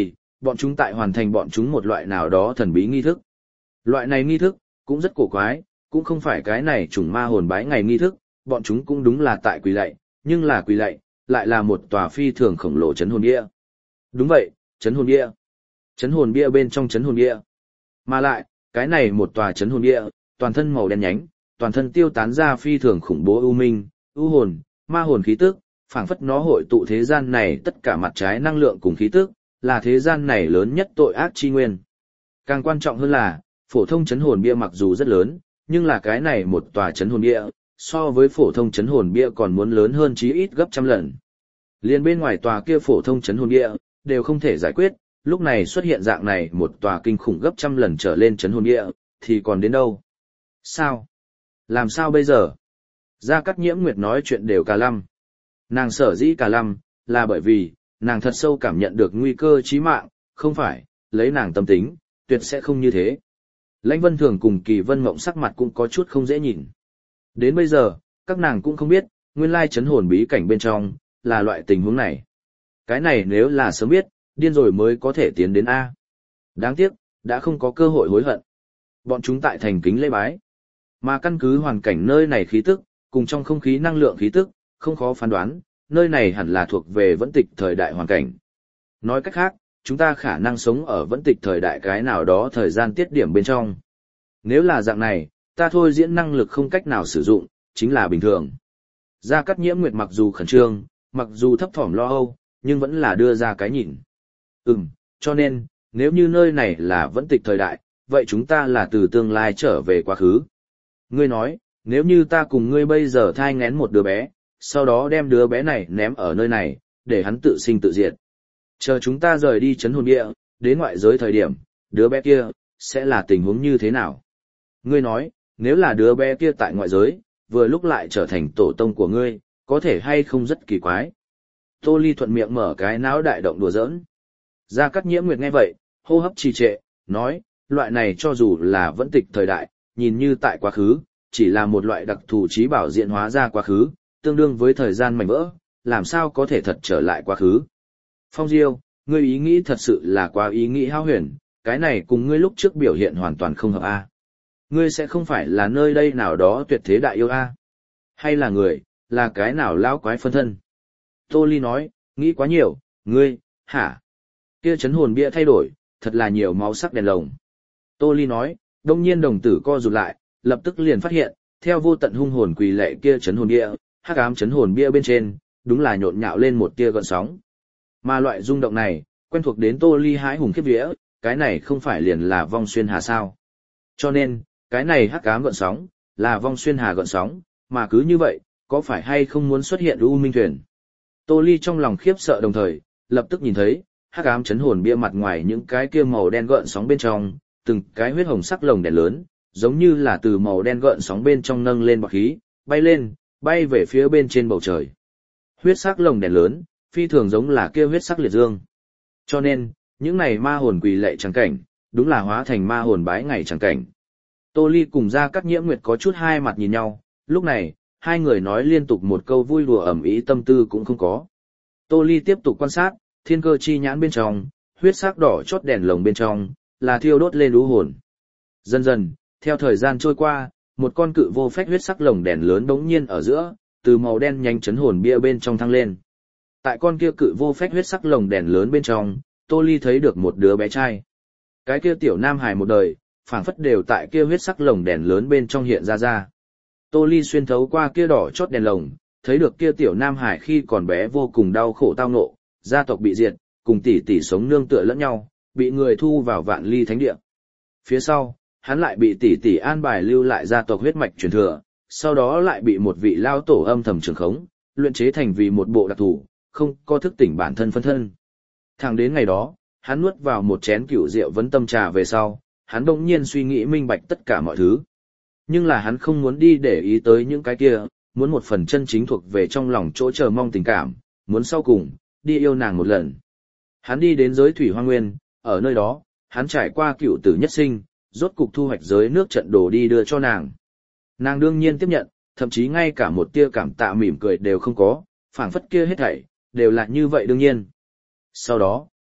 bọn chúng tại hoàn thành bọn chúng một loại nào đó thần bí nghi thức. Loại này nghi thức, cũng rất cổ quái, cũng không phải cái này trùng ma hồn bái ngày nghi thức, bọn chúng cũng đúng là tại quỳ lạy, nhưng là quỳ lạy, lại là một tòa phi thường khổng lồ chấn hồn bia. Đúng vậy, chấn hồn bia. Chấn hồn bia bên trong chấn hồn bia. Mà lại, cái này một tòa chấn hồn bia, toàn thân màu đen nhánh, toàn thân tiêu tán ra phi thường khủng bố ưu minh, ưu hồn, ma hồn khí tức, phảng phất nó hội tụ thế gian này tất cả mặt trái năng lượng cùng khí tức, là thế gian này lớn nhất tội ác chi nguyên. Càng quan trọng hơn là, phổ thông chấn hồn bia mặc dù rất lớn, nhưng là cái này một tòa chấn hồn bia, so với phổ thông chấn hồn bia còn muốn lớn hơn chí ít gấp trăm lần. Liên bên ngoài tòa kia phổ thông chấn hồn bia, đều không thể giải quyết, lúc này xuất hiện dạng này một tòa kinh khủng gấp trăm lần trở lên chấn hồn bia, thì còn đến đâu? Sao? Làm sao bây giờ? Gia Cát Nhiễm Nguyệt nói chuyện đều cả lăm. Nàng sở dĩ cả lăm, là bởi vì, nàng thật sâu cảm nhận được nguy cơ chí mạng, không phải, lấy nàng tâm tính, tuyệt sẽ không như thế. Lãnh Vân Thường cùng Kỳ Vân Mộng sắc mặt cũng có chút không dễ nhìn. Đến bây giờ, các nàng cũng không biết, nguyên lai chấn hồn bí cảnh bên trong, là loại tình huống này. Cái này nếu là sớm biết, điên rồi mới có thể tiến đến A. Đáng tiếc, đã không có cơ hội hối hận. Bọn chúng tại thành kính lễ bái. Mà căn cứ hoàn cảnh nơi này khí tức, cùng trong không khí năng lượng khí tức, không khó phán đoán, nơi này hẳn là thuộc về vẫn tịch thời đại hoàn cảnh. Nói cách khác, chúng ta khả năng sống ở vẫn tịch thời đại cái nào đó thời gian tiết điểm bên trong. Nếu là dạng này, ta thôi diễn năng lực không cách nào sử dụng, chính là bình thường. Gia Cát Nhiễm Nguyệt mặc dù khẩn trương, mặc dù thấp thỏm lo âu, nhưng vẫn là đưa ra cái nhìn. Ừm, cho nên, nếu như nơi này là vẫn tịch thời đại, vậy chúng ta là từ tương lai trở về quá khứ. Ngươi nói, nếu như ta cùng ngươi bây giờ thai nghén một đứa bé, sau đó đem đứa bé này ném ở nơi này, để hắn tự sinh tự diệt. Chờ chúng ta rời đi chấn hồn địa, đến ngoại giới thời điểm, đứa bé kia, sẽ là tình huống như thế nào? Ngươi nói, nếu là đứa bé kia tại ngoại giới, vừa lúc lại trở thành tổ tông của ngươi, có thể hay không rất kỳ quái. Tô Ly thuận miệng mở cái não đại động đùa giỡn. Gia Cát Nhiễm Nguyệt nghe vậy, hô hấp trì trệ, nói, loại này cho dù là vẫn tịch thời đại, nhìn như tại quá khứ, chỉ là một loại đặc thù trí bảo diện hóa ra quá khứ, tương đương với thời gian mảnh vỡ, làm sao có thể thật trở lại quá khứ. Phong Diêu, ngươi ý nghĩ thật sự là quá ý nghĩ hao huyền, cái này cùng ngươi lúc trước biểu hiện hoàn toàn không hợp a. Ngươi sẽ không phải là nơi đây nào đó tuyệt thế đại yêu a, hay là người, là cái nào lão quái phân thân. Tô Ly nói, nghĩ quá nhiều, ngươi, hả? Kia chấn hồn bia thay đổi, thật là nhiều máu sắc đèn lồng. Tô Ly nói, đông nhiên đồng tử co rụt lại, lập tức liền phát hiện, theo vô tận hung hồn quỳ lệ kia chấn hồn bia, hắc ám chấn hồn bia bên trên, đúng là nhộn nhạo lên một tia gợn sóng. Mà loại rung động này, quen thuộc đến Tô Ly hãi hùng khiếp vía, cái này không phải liền là vong xuyên hà sao. Cho nên, cái này hắc ám gợn sóng, là vong xuyên hà gợn sóng, mà cứ như vậy, có phải hay không muốn xuất hiện U Minh Thuyền? Tô Ly trong lòng khiếp sợ đồng thời, lập tức nhìn thấy, hắc ám chấn hồn bia mặt ngoài những cái kia màu đen gợn sóng bên trong, từng cái huyết hồng sắc lồng đèn lớn, giống như là từ màu đen gợn sóng bên trong nâng lên bọt khí, bay lên, bay về phía bên trên bầu trời. Huyết sắc lồng đèn lớn, phi thường giống là kia huyết sắc liệt dương. Cho nên, những này ma hồn quỳ lệ chẳng cảnh, đúng là hóa thành ma hồn bái ngày chẳng cảnh. Tô Ly cùng Gia Cát Nhiễm Nguyệt có chút hai mặt nhìn nhau, lúc này, hai người nói liên tục một câu vui đùa ẩm ý tâm tư cũng không có. Tô Ly tiếp tục quan sát, thiên cơ chi nhãn bên trong, huyết sắc đỏ chót đèn lồng bên trong, là thiêu đốt lên lũ hồn. Dần dần, theo thời gian trôi qua, một con cự vô phách huyết sắc lồng đèn lớn bỗng nhiên ở giữa, từ màu đen nhanh chấn hồn bia bên trong thăng lên. Tại con kia cự vô phách huyết sắc lồng đèn lớn bên trong, Tô Ly thấy được một đứa bé trai. Cái kia tiểu nam hài một đời, phảng phất đều tại kia huyết sắc lồng đèn lớn bên trong hiện ra ra. Tô Ly xuyên thấu qua kia đỏ chót đèn lồng, thấy được kia tiểu nam hải khi còn bé vô cùng đau khổ tao ngộ, gia tộc bị diệt, cùng tỷ tỷ sống nương tựa lẫn nhau, bị người thu vào Vạn Ly Thánh Địa. Phía sau, hắn lại bị tỷ tỷ an bài lưu lại gia tộc huyết mạch truyền thừa, sau đó lại bị một vị lao tổ âm thầm trường khống, luyện chế thành vì một bộ đặc thù, không có thức tỉnh bản thân phân thân. Thẳng đến ngày đó, hắn nuốt vào một chén cửu rượu vấn tâm trà về sau, hắn bỗng nhiên suy nghĩ minh bạch tất cả mọi thứ. Nhưng là hắn không muốn đi để ý tới những cái kia, muốn một phần chân chính thuộc về trong lòng chỗ chờ mong tình cảm, muốn sau cùng, đi yêu nàng một lần. Hắn đi đến giới thủy hoang nguyên, ở nơi đó, hắn trải qua cựu tử nhất sinh, rốt cục thu hoạch giới nước trận đồ đi đưa cho nàng. Nàng đương nhiên tiếp nhận, thậm chí ngay cả một tia cảm tạ mỉm cười đều không có, phảng phất kia hết thảy, đều là như vậy đương nhiên. Sau đó,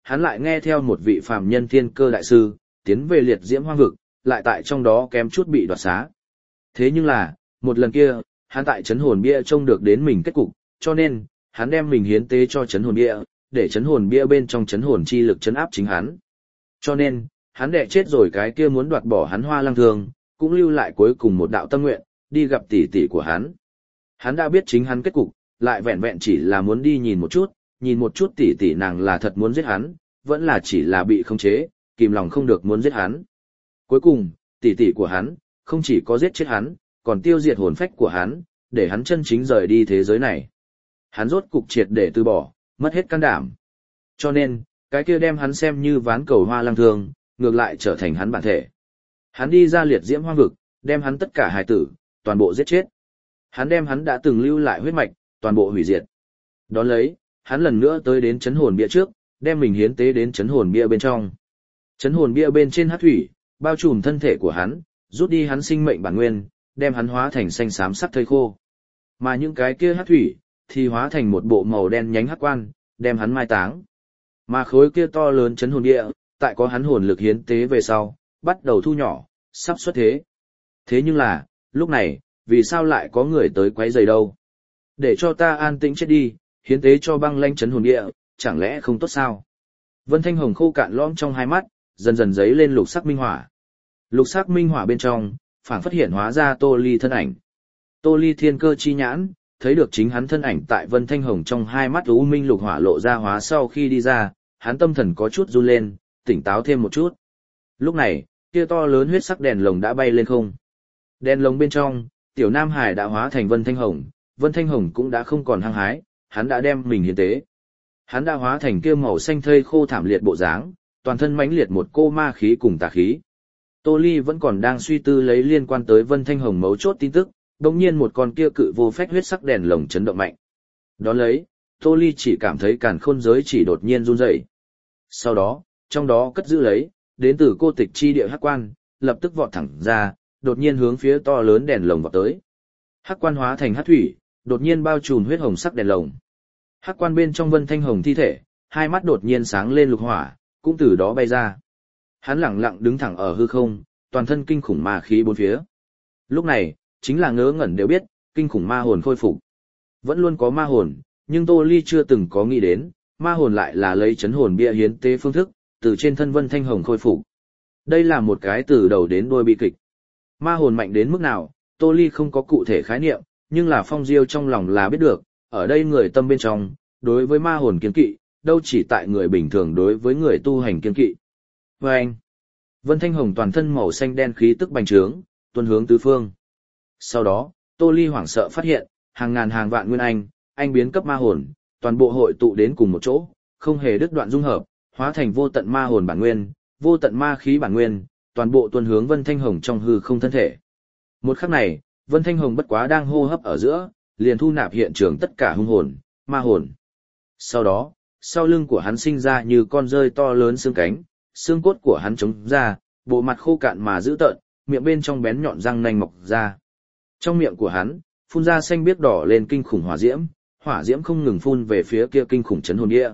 hắn lại nghe theo một vị phàm nhân thiên cơ đại sư, tiến về liệt diễm hoang vực, lại tại trong đó kém chút bị đoạt xá. Thế nhưng là, một lần kia, hắn tại chấn hồn bia trông được đến mình kết cục, cho nên, hắn đem mình hiến tế cho chấn hồn bia, để chấn hồn bia bên trong chấn hồn chi lực chấn áp chính hắn. Cho nên, hắn đẻ chết rồi cái kia muốn đoạt bỏ hắn Hoa Lăng Thương, cũng lưu lại cuối cùng một đạo tâm nguyện, đi gặp tỷ tỷ của hắn. Hắn đã biết chính hắn kết cục, lại vẹn vẹn chỉ là muốn đi nhìn một chút, nhìn một chút tỷ tỷ nàng là thật muốn giết hắn, vẫn là chỉ là bị khống chế, kìm lòng không được muốn giết hắn. Cuối cùng, tỷ tỷ của hắn, không chỉ có giết chết hắn, còn tiêu diệt hồn phách của hắn, để hắn chân chính rời đi thế giới này. Hắn rốt cục triệt để từ bỏ, mất hết can đảm. Cho nên, cái kia đem hắn xem như ván cầu Hoa Lăng Thương, ngược lại trở thành hắn bản thể. Hắn đi ra liệt diễm hoang vực, đem hắn tất cả hài tử, toàn bộ giết chết. Hắn đem hắn đã từng lưu lại huyết mạch, toàn bộ hủy diệt. Đón lấy, hắn lần nữa tới đến chấn hồn bia trước, đem mình hiến tế đến chấn hồn bia bên trong. Chấn hồn bia bên trên hắc thủy, bao trùm thân thể của hắn, rút đi hắn sinh mệnh bản nguyên, đem hắn hóa thành xanh xám sắc thây khô. Mà những cái kia hắc thủy, thì hóa thành một bộ màu đen nhánh hắc quan, đem hắn mai táng. Mà khối kia to lớn chấn hồn bia, tại có hắn hồn lực hiến tế về sau, bắt đầu thu nhỏ, sắp xuất thế. Thế nhưng là, lúc này, vì sao lại có người tới quấy rầy đâu? Để cho ta an tĩnh chết đi, hiến tế cho băng lanh chấn hồn địa, chẳng lẽ không tốt sao? Vân Thanh Hồng khô cạn lõm trong hai mắt, dần dần dấy lên lục sắc minh hỏa. Lục sắc minh hỏa bên trong, phảng phất hiện hóa ra Tô Ly thân ảnh. Tô Ly thiên cơ chi nhãn, thấy được chính hắn thân ảnh tại Vân Thanh Hồng trong hai mắt u minh lục hỏa lộ ra hóa sau khi đi ra, hắn tâm thần có chút run lên, tỉnh táo thêm một chút. Lúc này, kia to lớn huyết sắc đèn lồng đã bay lên không. Đèn lồng bên trong, Tiểu Nam Hải đã hóa thành Vân Thanh Hồng, Vân Thanh Hồng cũng đã không còn hăng hái, hắn đã đem mình hiến tế. Hắn đã hóa thành kia màu xanh thây khô thảm liệt bộ dáng, toàn thân mãnh liệt một cô ma khí cùng tà khí. Tô Ly vẫn còn đang suy tư lấy liên quan tới Vân Thanh Hồng mấu chốt tin tức, đột nhiên một con kia cự vô phách huyết sắc đèn lồng chấn động mạnh. Đón lấy, Tô Ly chỉ cảm thấy càn khôn giới chỉ đột nhiên run rẩy. Sau đó, trong đó cất giữ lấy, đến từ cô tịch chi địa hắc quan, lập tức vọt thẳng ra, đột nhiên hướng phía to lớn đèn lồng vọt tới. Hắc quan hóa thành hắc thủy, đột nhiên bao trùm huyết hồng sắc đèn lồng. Hắc quan bên trong Vân Thanh Hồng thi thể, hai mắt đột nhiên sáng lên lục hỏa, cũng từ đó bay ra. Hắn lẳng lặng đứng thẳng ở hư không, toàn thân kinh khủng ma khí bốn phía. Lúc này, chính là ngớ ngẩn đều biết, kinh khủng ma hồn khôi phục. Vẫn luôn có ma hồn, nhưng Tô Ly chưa từng có nghĩ đến, ma hồn lại là lấy chấn hồn bia hiến tế phương thức, từ trên thân Vân Thanh Hồng khôi phục. Đây là một cái từ đầu đến đuôi bi kịch. Ma hồn mạnh đến mức nào, Tô Ly không có cụ thể khái niệm, nhưng là Phong Diêu trong lòng là biết được, ở đây người tâm bên trong, đối với ma hồn kiên kỵ, đâu chỉ tại người bình thường đối với người tu hành kiên kỵ. Và anh, Vân Thanh Hồng toàn thân màu xanh đen khí tức bành trướng, tuôn hướng tứ phương. Sau đó, Tô Ly hoảng sợ phát hiện, hàng ngàn hàng vạn nguyên anh, anh biến cấp ma hồn, toàn bộ hội tụ đến cùng một chỗ, không hề đứt đoạn dung hợp, hóa thành vô tận ma hồn bản nguyên, vô tận ma khí bản nguyên, toàn bộ tuôn hướng Vân Thanh Hồng trong hư không thân thể. Một khắc này, Vân Thanh Hồng bất quá đang hô hấp ở giữa, liền thu nạp hiện trường tất cả hung hồn, ma hồn. Sau đó, sau lưng của hắn sinh ra như con rơi to lớn xương cánh, xương cốt của hắn trống ra, bộ mặt khô cạn mà dữ tợn, miệng bên trong bén nhọn răng nanh mọc ra. Trong miệng của hắn, phun ra xanh biếc đỏ lên kinh khủng hỏa diễm, hỏa diễm không ngừng phun về phía kia kinh khủng chấn hồn địa.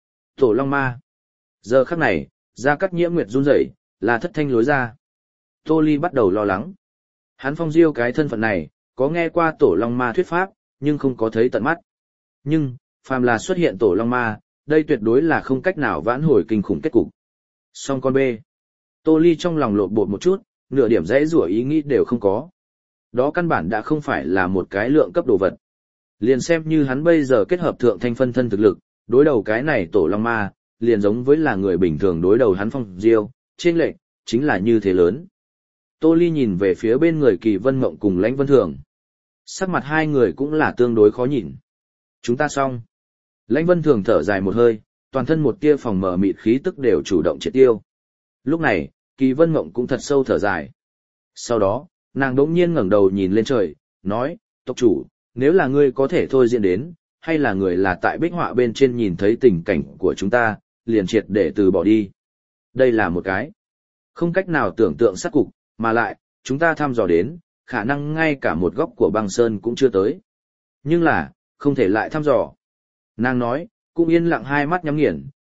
Tổ Long Ma. Giờ khắc này, Gia Cát Nhiễm Nguyệt run rẩy, là thất thanh lối ra. Tô Ly bắt đầu lo lắng. Hắn Phong Diêu cái thân phận này, có nghe qua Tổ Long Ma thuyết pháp, nhưng không có thấy tận mắt. Nhưng, phàm là xuất hiện Tổ Long Ma, đây tuyệt đối là không cách nào vãn hồi kinh khủng kết cục. Song con B. Tô Ly trong lòng lộn bột một chút, nửa điểm dãy rủa ý nghĩ đều không có. Đó căn bản đã không phải là một cái lượng cấp đồ vật. Liền xem như hắn bây giờ kết hợp thượng thanh phân thân thực lực, đối đầu cái này Tổ Long Ma, liền giống với là người bình thường đối đầu hắn Phong Diêu, trên lệnh, chính là như thế lớn. Tô Ly nhìn về phía bên người Kỳ Vân Mộng cùng Lãnh Vân Thường. Sắc mặt hai người cũng là tương đối khó nhìn. Chúng ta xong. Lãnh Vân Thường thở dài một hơi, toàn thân một tia phòng mở mịt khí tức đều chủ động triệt tiêu. Lúc này, Kỳ Vân Mộng cũng thật sâu thở dài. Sau đó, nàng đống nhiên ngẩng đầu nhìn lên trời, nói, tộc chủ, nếu là ngươi có thể thôi diễn đến, hay là người là tại bích họa bên trên nhìn thấy tình cảnh của chúng ta, liền triệt để từ bỏ đi. Đây là một cái không cách nào tưởng tượng sát cục, mà lại, chúng ta thăm dò đến, khả năng ngay cả một góc của băng sơn cũng chưa tới. Nhưng là, không thể lại thăm dò. Nàng nói, cũng yên lặng hai mắt nhắm nghiền,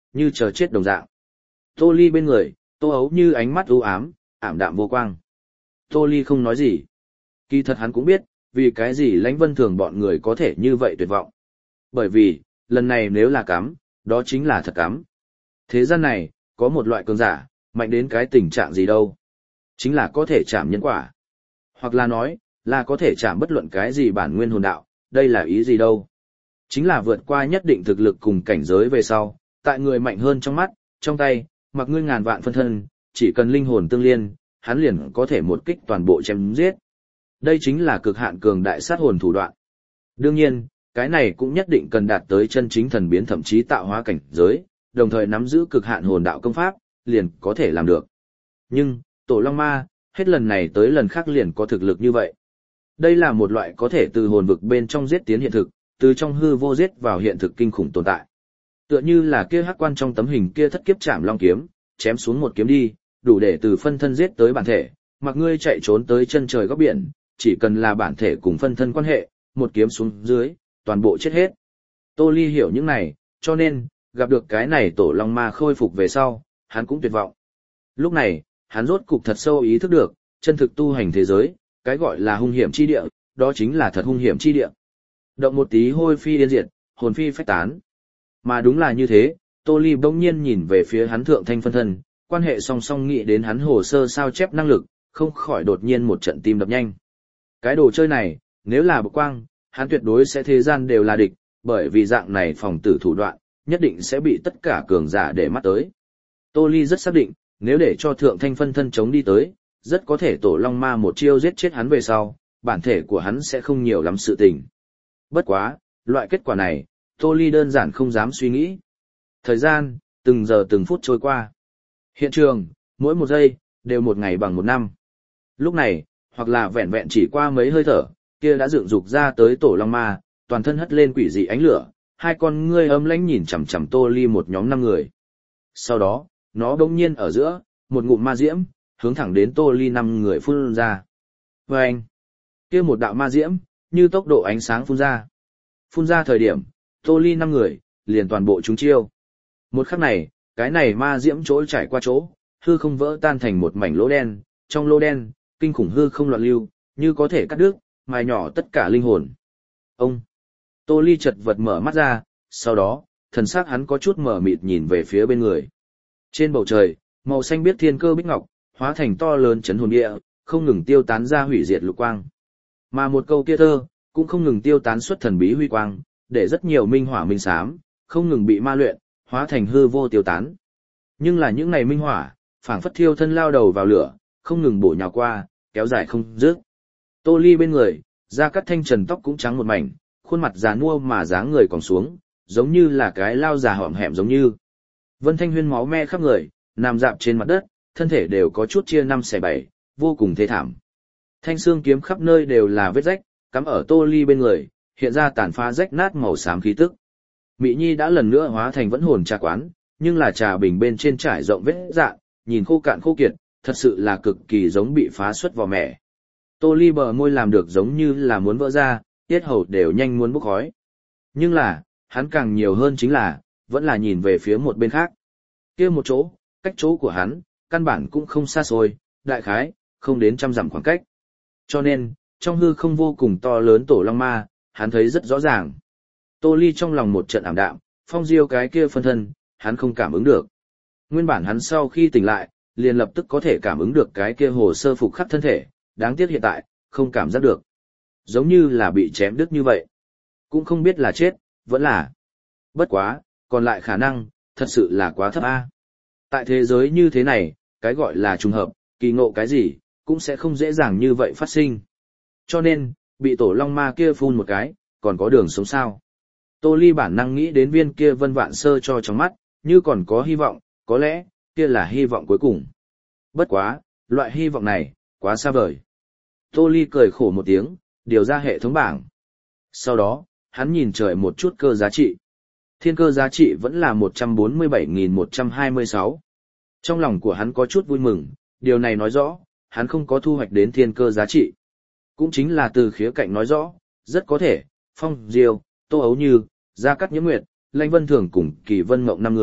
như chờ chết đồng dạng. Tô Ly bên người, Tô Ấu Như ánh mắt u ám, ảm đạm vô quang. Tô Ly không nói gì. Kỳ thật hắn cũng biết, vì cái gì Lãnh Vân Thường bọn người có thể như vậy tuyệt vọng. Bởi vì, lần này nếu là cắm, đó chính là thật cắm. Thế gian này, có một loại cường giả, mạnh đến cái tình trạng gì đâu. Chính là có thể chạm nhân quả. Hoặc là nói, là có thể chạm bất luận cái gì bản nguyên hồn đạo, đây là ý gì đâu. Chính là vượt qua nhất định thực lực cùng cảnh giới về sau, tại người mạnh hơn trong mắt, trong tay, mặc ngươi ngàn vạn phân thân, chỉ cần linh hồn tương liên, hắn liền có thể một kích toàn bộ chém giết. Đây chính là cực hạn cường đại sát hồn thủ đoạn. Đương nhiên, cái này cũng nhất định cần đạt tới chân chính thần biến thậm chí tạo hóa cảnh giới, đồng thời nắm giữ cực hạn hồn đạo công pháp, liền có thể làm được. Nhưng, Tổ Long Ma, hết lần này tới lần khác liền có thực lực như vậy. Đây là một loại có thể từ hồn vực bên trong giết tiến hiện thực, từ trong hư vô giết vào hiện thực kinh khủng tồn tại. Tựa như là kia hắc quan trong tấm hình kia thất kiếp chạm long kiếm, chém xuống một kiếm đi, đủ để từ phân thân giết tới bản thể, mặc ngươi chạy trốn tới chân trời góc biển, chỉ cần là bản thể cùng phân thân quan hệ, một kiếm xuống dưới, toàn bộ chết hết. Tô Ly hiểu những này, cho nên, gặp được cái này Tổ Long Ma khôi phục về sau, hắn cũng tuyệt vọng. Lúc này, hắn rốt cục thật sâu ý thức được, chân thực tu hành thế giới, cái gọi là hung hiểm chi địa, đó chính là thật hung hiểm chi địa. Động một tí hôi phi điên diệt, hồn phi phách tán. Mà đúng là như thế, Tô Ly bỗng nhiên nhìn về phía hắn thượng thanh phân thân, quan hệ song song nghĩ đến hắn hồ sơ sao chép năng lực, không khỏi đột nhiên một trận tim đập nhanh. Cái đồ chơi này, nếu là bực quang, hắn tuyệt đối sẽ thế gian đều là địch, bởi vì dạng này phòng tử thủ đoạn, nhất định sẽ bị tất cả cường giả để mắt tới. Tô Ly rất xác định, nếu để cho thượng thanh phân thân chống đi tới, rất có thể Tổ Long Ma một chiêu giết chết hắn về sau, bản thể của hắn sẽ không nhiều lắm sự tình. Bất quá, loại kết quả này, Tô Ly đơn giản không dám suy nghĩ. Thời gian, từng giờ từng phút trôi qua. Hiện trường, mỗi một giây, đều một ngày bằng một năm. Lúc này, hoặc là vẹn vẹn chỉ qua mấy hơi thở, kia đã dựng dục ra tới Tổ Long Ma, toàn thân hất lên quỷ dị ánh lửa, hai con ngươi âm lãnh nhìn chằm chằm Tô Ly một nhóm năm người. Sau đó, nó đột nhiên ở giữa, một ngụm ma diễm, hướng thẳng đến Tô Ly năm người phun ra. Và anh, kia một đạo ma diễm, như tốc độ ánh sáng phun ra. Phun ra thời điểm, Tô Ly năm người, liền toàn bộ trúng chiêu. Một khắc này, cái này ma diễm chỗ trải qua chỗ, hư không vỡ tan thành một mảnh lỗ đen, trong lỗ đen, kinh khủng hư không loạn lưu, như có thể cắt đứt, mài nhỏ tất cả linh hồn. Ông, Tô Ly chật vật mở mắt ra, sau đó, thần sắc hắn có chút mở mịt nhìn về phía bên người. Trên bầu trời, màu xanh biếc thiên cơ bích ngọc, hóa thành to lớn chấn hồn địa, không ngừng tiêu tán ra hủy diệt lục quang. Mà một câu kia thơ, cũng không ngừng tiêu tán xuất thần bí huy quang, để rất nhiều minh hỏa minh xám, không ngừng bị ma luyện, hóa thành hư vô tiêu tán. Nhưng là những ngày minh hỏa, phảng phất thiêu thân lao đầu vào lửa, không ngừng bổ nhào qua, kéo dài không dứt. Tô Ly bên người, da cắt thanh trần tóc cũng trắng một mảnh, khuôn mặt già nua mà dáng người còn xuống, giống như là cái lao già hõm hẹm giống như. Vân Thanh Huyên máu me khắp người, nằm dạp trên mặt đất, thân thể đều có chút chia năm xẻ bảy, vô cùng thê thảm. Thanh xương kiếm khắp nơi đều là vết rách, cắm ở Tô Ly bên người, hiện ra tàn phá rách nát màu xám khí tức. Mị Nhi đã lần nữa hóa thành vẫn hồn trà quán, nhưng là trà bình bên trên trải rộng vết dạn, nhìn khô cạn khô kiệt, thật sự là cực kỳ giống bị phá xuất vỏ mẻ. Tô Ly bờ môi làm được giống như là muốn vỡ ra, tiết hầu đều nhanh muốn bốc khói. Nhưng là, hắn càng nhiều hơn chính là, vẫn là nhìn về phía một bên khác. Kia một chỗ, cách chỗ của hắn, căn bản cũng không xa xôi, đại khái, không đến trăm dặm khoảng cách. Cho nên, trong hư không vô cùng to lớn Tổ Long Ma, hắn thấy rất rõ ràng. Tô Ly trong lòng một trận ảm đạm, Phong Diêu cái kia phân thân, hắn không cảm ứng được. Nguyên bản hắn sau khi tỉnh lại, liền lập tức có thể cảm ứng được cái kia hồ sơ phục khắc thân thể, đáng tiếc hiện tại, không cảm giác được. Giống như là bị chém đứt như vậy. Cũng không biết là chết, vẫn là. Bất quá, còn lại khả năng, thật sự là quá thấp a. Tại thế giới như thế này, cái gọi là trùng hợp, kỳ ngộ cái gì, cũng sẽ không dễ dàng như vậy phát sinh. Cho nên, bị Tổ Long Ma kia phun một cái, còn có đường sống sao. Tô Ly bản năng nghĩ đến viên kia Vân Vạn Sơ cho trong mắt, như còn có hy vọng, có lẽ, kia là hy vọng cuối cùng. Bất quá, loại hy vọng này, quá xa vời. Tô Ly cười khổ một tiếng, điều ra hệ thống bảng. Sau đó, hắn nhìn trời một chút cơ giá trị. Thiên cơ giá trị vẫn là một trăm bốn mươi bảy nghìn một trăm hai mươi sáu. Trong lòng của hắn có chút vui mừng, điều này nói rõ, hắn không có thu hoạch đến thiên cơ giá trị. Cũng chính là từ khía cạnh nói rõ, rất có thể, Phong Diêu, Tô Ấu Như, Gia Cát Nhiễm Nguyệt, Lãnh Vân Thường cùng Kỳ Vân Mộng năm người,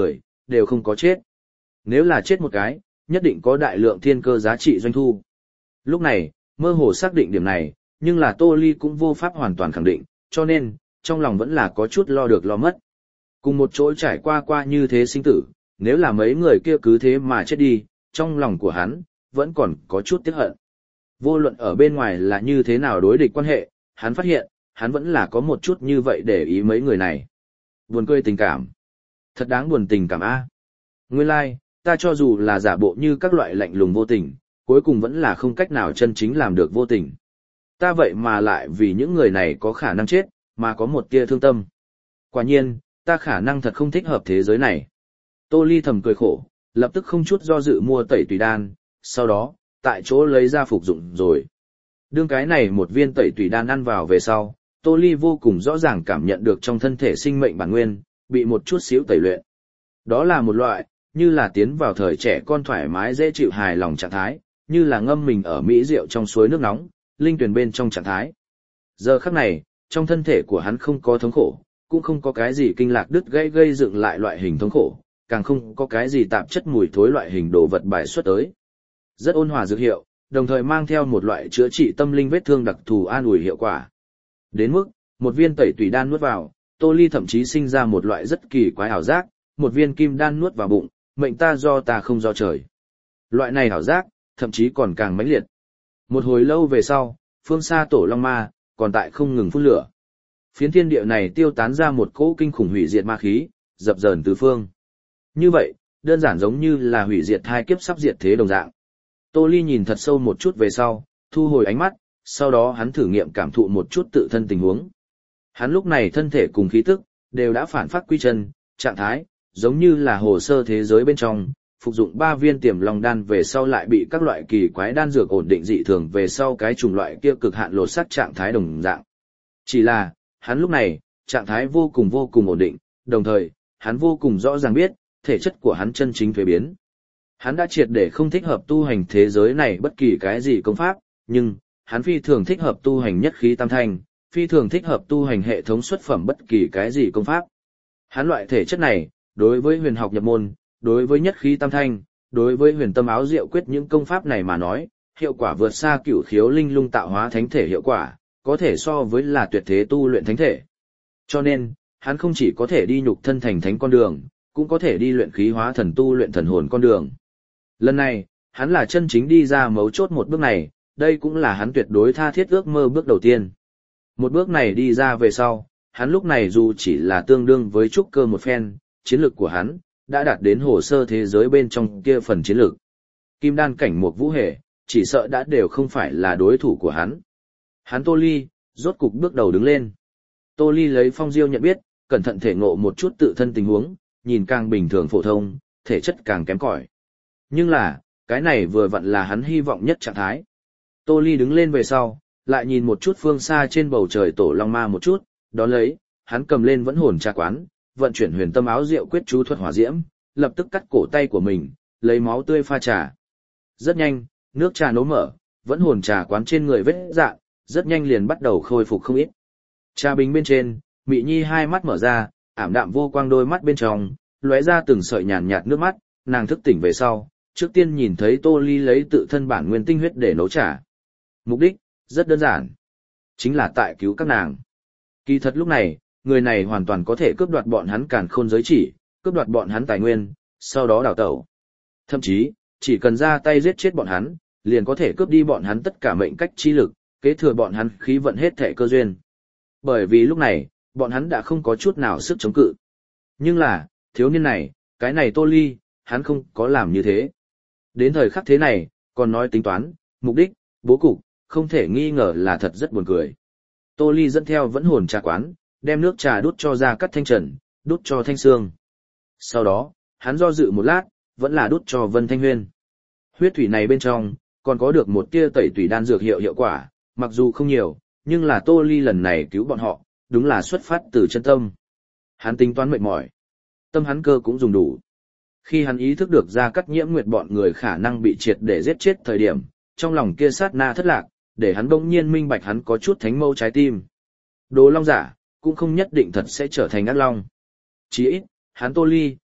đều không có chết. Nếu là chết một cái, nhất định có đại lượng thiên cơ giá trị doanh thu. Lúc này, mơ hồ xác định điểm này, nhưng là Tô Ly cũng vô pháp hoàn toàn khẳng định, cho nên, trong lòng vẫn là có chút lo được lo mất. Cùng một chỗ trải qua qua như thế sinh tử, nếu là mấy người kia cứ thế mà chết đi, trong lòng của hắn, vẫn còn có chút tiếc hận. Vô luận ở bên ngoài là như thế nào đối địch quan hệ, hắn phát hiện, hắn vẫn là có một chút như vậy để ý mấy người này. Buồn cười tình cảm. Thật đáng buồn tình cảm a. Nguyên lai, like, ta cho dù là giả bộ như các loại lạnh lùng vô tình, cuối cùng vẫn là không cách nào chân chính làm được vô tình. Ta vậy mà lại vì những người này có khả năng chết, mà có một tia thương tâm. Quả nhiên, ta khả năng thật không thích hợp thế giới này. Tô Ly thầm cười khổ, lập tức không chút do dự mua tẩy tùy đan, sau đó, tại chỗ lấy ra phục dụng rồi. Đương cái này một viên tẩy tùy đan ăn vào về sau, Tô Ly vô cùng rõ ràng cảm nhận được trong thân thể sinh mệnh bản nguyên, bị một chút xíu tẩy luyện. Đó là một loại, như là tiến vào thời trẻ con thoải mái dễ chịu hài lòng trạng thái, như là ngâm mình ở mỹ rượu trong suối nước nóng, linh tuyền bên trong trạng thái. Giờ khắc này, trong thân thể của hắn không có thống khổ, cũng không có cái gì kinh lạc đứt gây gây dựng lại loại hình thống khổ, càng không có cái gì tạp chất mùi thối loại hình đồ vật bài xuất tới. Rất ôn hòa dược hiệu, đồng thời mang theo một loại chữa trị tâm linh vết thương đặc thù an ủi hiệu quả. Đến mức, một viên tẩy tùy đan nuốt vào, Tô Ly thậm chí sinh ra một loại rất kỳ quái ảo giác, một viên kim đan nuốt vào bụng, mệnh ta do ta không do trời. Loại này ảo giác, thậm chí còn càng mãnh liệt. Một hồi lâu về sau, phương xa tổ long ma, còn tại không ngừng phun lửa. Phiến thiên địa này tiêu tán ra một cỗ kinh khủng hủy diệt ma khí, dập dờn tứ phương. Như vậy, đơn giản giống như là hủy diệt hai kiếp sắp diệt thế đồng dạng. Tô Ly nhìn thật sâu một chút về sau, thu hồi ánh mắt, sau đó hắn thử nghiệm cảm thụ một chút tự thân tình huống. Hắn lúc này thân thể cùng khí tức, đều đã phản phát quy chân, trạng thái, giống như là hồ sơ thế giới bên trong, phục dụng ba viên tiềm long đan về sau lại bị các loại kỳ quái đan dược ổn định dị thường về sau cái chủng loại kia cực hạn lột xác trạng thái đồng dạng. Chỉ là, hắn lúc này, trạng thái vô cùng vô cùng ổn định, đồng thời, hắn vô cùng rõ ràng biết, thể chất của hắn chân chính thuế biến. Hắn đã triệt để không thích hợp tu hành thế giới này bất kỳ cái gì công pháp, nhưng, hắn phi thường thích hợp tu hành nhất khí tam thanh, phi thường thích hợp tu hành hệ thống xuất phẩm bất kỳ cái gì công pháp. Hắn loại thể chất này, đối với huyền học nhập môn, đối với nhất khí tam thanh, đối với huyền tâm áo diệu quyết những công pháp này mà nói, hiệu quả vượt xa cửu khiếu linh lung tạo hóa thánh thể hiệu quả, có thể so với là tuyệt thế tu luyện thánh thể. Cho nên, hắn không chỉ có thể đi nhục thân thành thánh con đường, cũng có thể đi luyện khí hóa thần tu luyện thần hồn con đường. Lần này, hắn là chân chính đi ra mấu chốt một bước này, đây cũng là hắn tuyệt đối tha thiết ước mơ bước đầu tiên. Một bước này đi ra về sau, hắn lúc này dù chỉ là tương đương với trúc cơ một phen, chiến lược của hắn đã đạt đến hồ sơ thế giới bên trong kia phần chiến lược. Kim đan cảnh một vũ hệ, chỉ sợ đã đều không phải là đối thủ của hắn. Hắn Tô Ly, rốt cục bước đầu đứng lên. Tô Ly lấy phong diêu nhận biết, cẩn thận thể ngộ một chút tự thân tình huống, nhìn càng bình thường phổ thông, thể chất càng kém cỏi. Nhưng là, cái này vừa vặn là hắn hy vọng nhất trạng thái. Tô Ly đứng lên về sau, lại nhìn một chút phương xa trên bầu trời tổ long ma một chút, đón lấy, hắn cầm lên vẫn hồn trà quán, vận chuyển huyền tâm áo diệu quyết chú thuật hỏa diễm, lập tức cắt cổ tay của mình, lấy máu tươi pha trà. Rất nhanh, nước trà nấu mở, vẫn hồn trà quán trên người vết dạn, rất nhanh liền bắt đầu khôi phục không ít. Trà bình bên trên, Mị Nhi hai mắt mở ra, ảm đạm vô quang đôi mắt bên trong, lóe ra từng sợi nhàn nhạt nước mắt, nàng thức tỉnh về sau, trước tiên nhìn thấy Tô Ly lấy tự thân bản nguyên tinh huyết để nấu trà. Mục đích, rất đơn giản. Chính là tại cứu các nàng. Kỳ thật lúc này, người này hoàn toàn có thể cướp đoạt bọn hắn càn khôn giới chỉ, cướp đoạt bọn hắn tài nguyên, sau đó đào tẩu. Thậm chí, chỉ cần ra tay giết chết bọn hắn, liền có thể cướp đi bọn hắn tất cả mệnh cách chi lực, kế thừa bọn hắn khí vận hết thể cơ duyên. Bởi vì lúc này, bọn hắn đã không có chút nào sức chống cự. Nhưng là, thiếu niên này, cái này Tô Ly, hắn không có làm như thế. Đến thời khắc thế này, còn nói tính toán, mục đích, bố cục, không thể nghi ngờ là thật rất buồn cười. Tô Ly dẫn theo vẫn hồn trà quán, đem nước trà đút cho Gia Cát Thanh Trần, đút cho Thanh Sương. Sau đó, hắn do dự một lát, vẫn là đút cho Vân Thanh Huyên. Huyết thủy này bên trong, còn có được một tia tẩy tủy đan dược hiệu hiệu quả, mặc dù không nhiều, nhưng là Tô Ly lần này cứu bọn họ, đúng là xuất phát từ chân tâm. Hắn tính toán mệt mỏi. Tâm hắn cơ cũng dùng đủ. Khi hắn ý thức được Gia Cát Nhiễm Nguyệt bọn người khả năng bị triệt để giết chết thời điểm, trong lòng kia sát na thất lạc, để hắn bỗng nhiên minh bạch hắn có chút thánh mâu trái tim. Đồ long giả, cũng không nhất định thật sẽ trở thành ác long. Chỉ ít, hắn Tô Ly,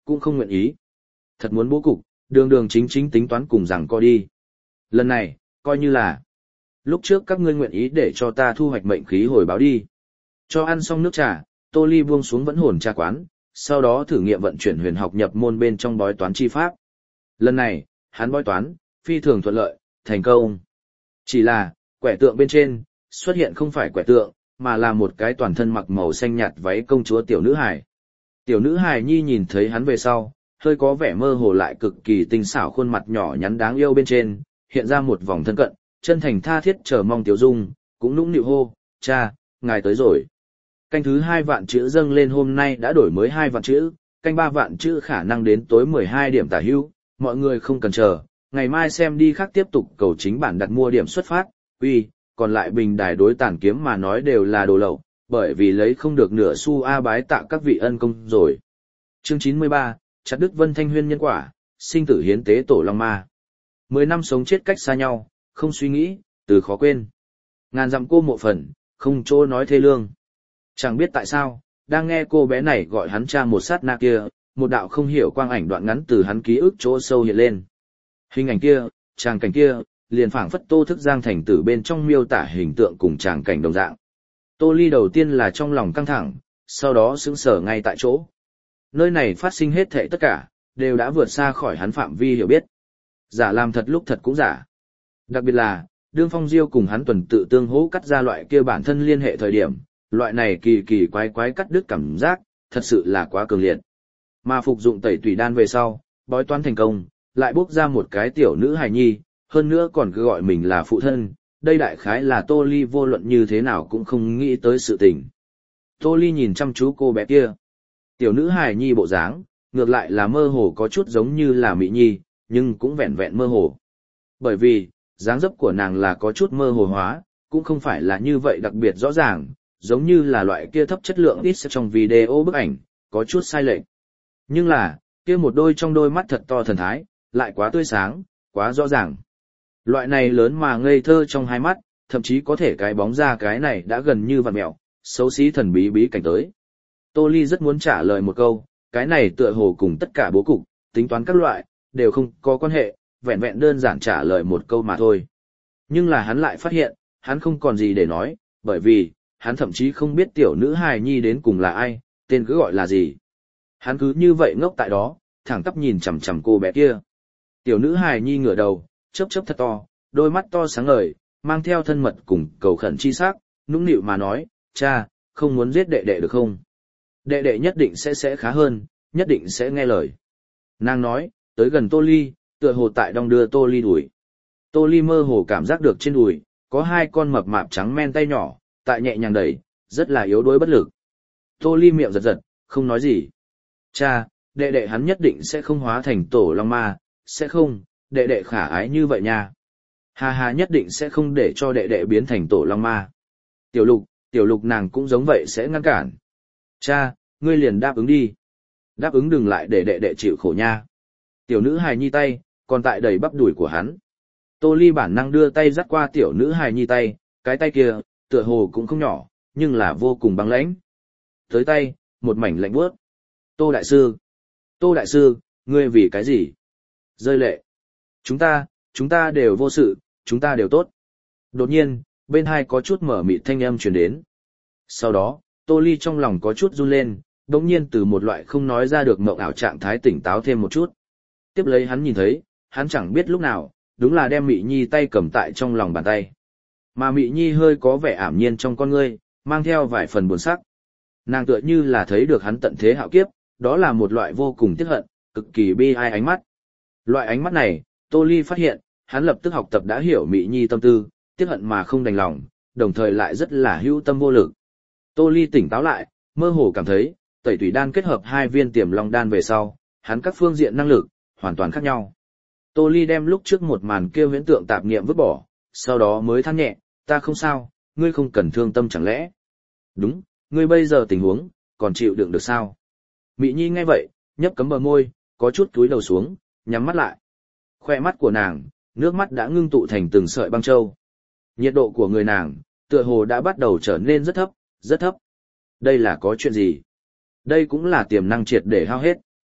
cũng không nguyện ý. Thật muốn bố cục, đường đường chính chính tính toán cùng rằng co đi. Lần này, coi như là, lúc trước các ngươi nguyện ý để cho ta thu hoạch mệnh khí hồi báo đi. Cho ăn xong nước trà, Tô Ly buông xuống vẫn hồn trà quán, sau đó thử nghiệm vận chuyển huyền học nhập môn bên trong bói toán chi pháp. Lần này, hắn bói toán, phi thường thuận lợi, thành công. Chỉ là, quẻ tượng bên trên, xuất hiện không phải quẻ tượng, mà là một cái toàn thân mặc màu xanh nhạt váy công chúa tiểu nữ hài. Tiểu nữ hài nhi nhìn thấy hắn về sau, hơi có vẻ mơ hồ lại cực kỳ tinh xảo khuôn mặt nhỏ nhắn đáng yêu bên trên, hiện ra một vòng thân cận, chân thành tha thiết chờ mong tiểu dung, cũng nũng nịu hô, cha, ngài tới rồi. Canh thứ hai vạn chữ dâng lên hôm nay đã đổi mới hai vạn chữ, canh ba vạn chữ khả năng đến tối mười hai điểm tả hữu, mọi người không cần chờ, ngày mai xem đi khác tiếp tục cầu chính bản đặt mua điểm xuất phát, uy, còn lại bình đài đối tản kiếm mà nói đều là đồ lậu, bởi vì lấy không được nửa xu a bái tạ các vị ân công rồi. Chương chín mươi ba, chặt đứt Vân Thanh Huyên nhân quả, sinh tử hiến tế tổ long ma. Mười năm sống chết cách xa nhau, không suy nghĩ, từ khó quên. Ngàn dặm cô mộ phần, không chỗ nói thê lương. Chẳng biết tại sao, đang nghe cô bé này gọi hắn cha một sát na kia, một đạo không hiểu quang ảnh đoạn ngắn từ hắn ký ức chỗ sâu hiện lên. Hình ảnh kia, tràng cảnh kia, liền phảng phất Tô Thức Giang thành tử bên trong miêu tả hình tượng cùng tràng cảnh đồng dạng. Tô Ly đầu tiên là trong lòng căng thẳng, sau đó sững sờ ngay tại chỗ. Nơi này phát sinh hết thảy tất cả, đều đã vượt xa khỏi hắn phạm vi hiểu biết. Giả làm thật lúc thật cũng giả. Đặc biệt là, đương Phong Diêu cùng hắn tuần tự tương hỗ cắt ra loại kia bản thân liên hệ thời điểm, loại này kỳ kỳ quái quái cắt đứt cảm giác, thật sự là quá cường liệt. Mà phục dụng tẩy tùy đan về sau, bói toán thành công, lại bốc ra một cái tiểu nữ hài nhi, hơn nữa còn cứ gọi mình là phụ thân, đây đại khái là Tô Ly vô luận như thế nào cũng không nghĩ tới sự tình. Tô Ly nhìn chăm chú cô bé kia. Tiểu nữ hài nhi bộ dáng, ngược lại là mơ hồ có chút giống như là Mị Nhi, nhưng cũng vẹn vẹn mơ hồ. Bởi vì, dáng dấp của nàng là có chút mơ hồ hóa, cũng không phải là như vậy đặc biệt rõ ràng, giống như là loại kia thấp chất lượng ít trong video bức ảnh, có chút sai lệch. Nhưng là, kia một đôi trong đôi mắt thật to thần thái, lại quá tươi sáng, quá rõ ràng. Loại này lớn mà ngây thơ trong hai mắt, thậm chí có thể cái bóng ra cái này đã gần như vặn mẹo, xấu xí thần bí bí cảnh tới. Tô Ly rất muốn trả lời một câu, cái này tựa hồ cùng tất cả bố cục, tính toán các loại, đều không có quan hệ, vẹn vẹn đơn giản trả lời một câu mà thôi. Nhưng là hắn lại phát hiện, hắn không còn gì để nói, bởi vì, hắn thậm chí không biết tiểu nữ hài nhi đến cùng là ai, tên cứ gọi là gì. Hắn cứ như vậy ngốc tại đó, thẳng tắp nhìn chằm chằm cô bé kia. Tiểu nữ hài nhi ngửa đầu, chớp chớp thật to, đôi mắt to sáng ngời, mang theo thân mật cùng cầu khẩn chi sắc, nũng nịu mà nói, cha, không muốn giết đệ đệ được không? Đệ đệ nhất định sẽ sẽ khá hơn, nhất định sẽ nghe lời. Nàng nói, tới gần Tô Ly, tựa hồ tại đong đưa Tô Ly đùi. Tô Ly mơ hồ cảm giác được trên đùi, có hai con mập mạp trắng men tay nhỏ, tại nhẹ nhàng đẩy, rất là yếu đuối bất lực. Tô Ly miệng giật giật, không nói gì. Cha, đệ đệ hắn nhất định sẽ không hóa thành tổ long ma, sẽ không, đệ đệ khả ái như vậy nha. Hà hà nhất định sẽ không để cho đệ đệ biến thành tổ long ma. Tiểu lục, tiểu lục nàng cũng giống vậy sẽ ngăn cản. Cha, ngươi liền đáp ứng đi. Đáp ứng đừng lại để đệ đệ chịu khổ nha. Tiểu nữ hài nhi tay, còn tại đầy bắp đùi của hắn. Tô Ly bản năng đưa tay dắt qua tiểu nữ hài nhi tay, cái tay kia, tựa hồ cũng không nhỏ, nhưng là vô cùng băng lãnh. Tới tay, một mảnh lạnh buốt. Tô đại sư, Tô đại sư, ngươi vì cái gì? Rơi lệ. Chúng ta, chúng ta đều vô sự, chúng ta đều tốt. Đột nhiên, bên hai có chút mở mịt thanh âm truyền đến. Sau đó, Tô Ly trong lòng có chút run lên, đột nhiên từ một loại không nói ra được mộng ảo trạng thái tỉnh táo thêm một chút. Tiếp lấy hắn nhìn thấy, hắn chẳng biết lúc nào, đúng là đem Mị Nhi tay cầm tại trong lòng bàn tay. Mà Mị Nhi hơi có vẻ ảm nhiên trong con ngươi, mang theo vài phần buồn sắc. Nàng tựa như là thấy được hắn tận thế hạo kiếp, đó là một loại vô cùng tiếc hận, cực kỳ bi ai ánh mắt. Loại ánh mắt này, Tô Ly phát hiện, hắn lập tức học tập đã hiểu Mị Nhi tâm tư, tiếc hận mà không đành lòng, đồng thời lại rất là hữu tâm vô lực. Tô Ly tỉnh táo lại, mơ hồ cảm thấy, tẩy tùy đan kết hợp hai viên tiềm long đan về sau, hắn các phương diện năng lực, hoàn toàn khác nhau. Tô Ly đem lúc trước một màn kêu huyễn tượng tạp niệm vứt bỏ, sau đó mới than nhẹ, ta không sao, ngươi không cần thương tâm chẳng lẽ. Đúng, ngươi bây giờ tình huống, còn chịu đựng được sao? Mị Nhi nghe vậy, nhấp cấm bờ môi, có chút cúi đầu xuống, nhắm mắt lại. Khoe mắt của nàng, nước mắt đã ngưng tụ thành từng sợi băng châu. Nhiệt độ của người nàng, tựa hồ đã bắt đầu trở nên rất thấp, rất thấp. Đây là có chuyện gì? Đây cũng là tiềm năng triệt để hao hết.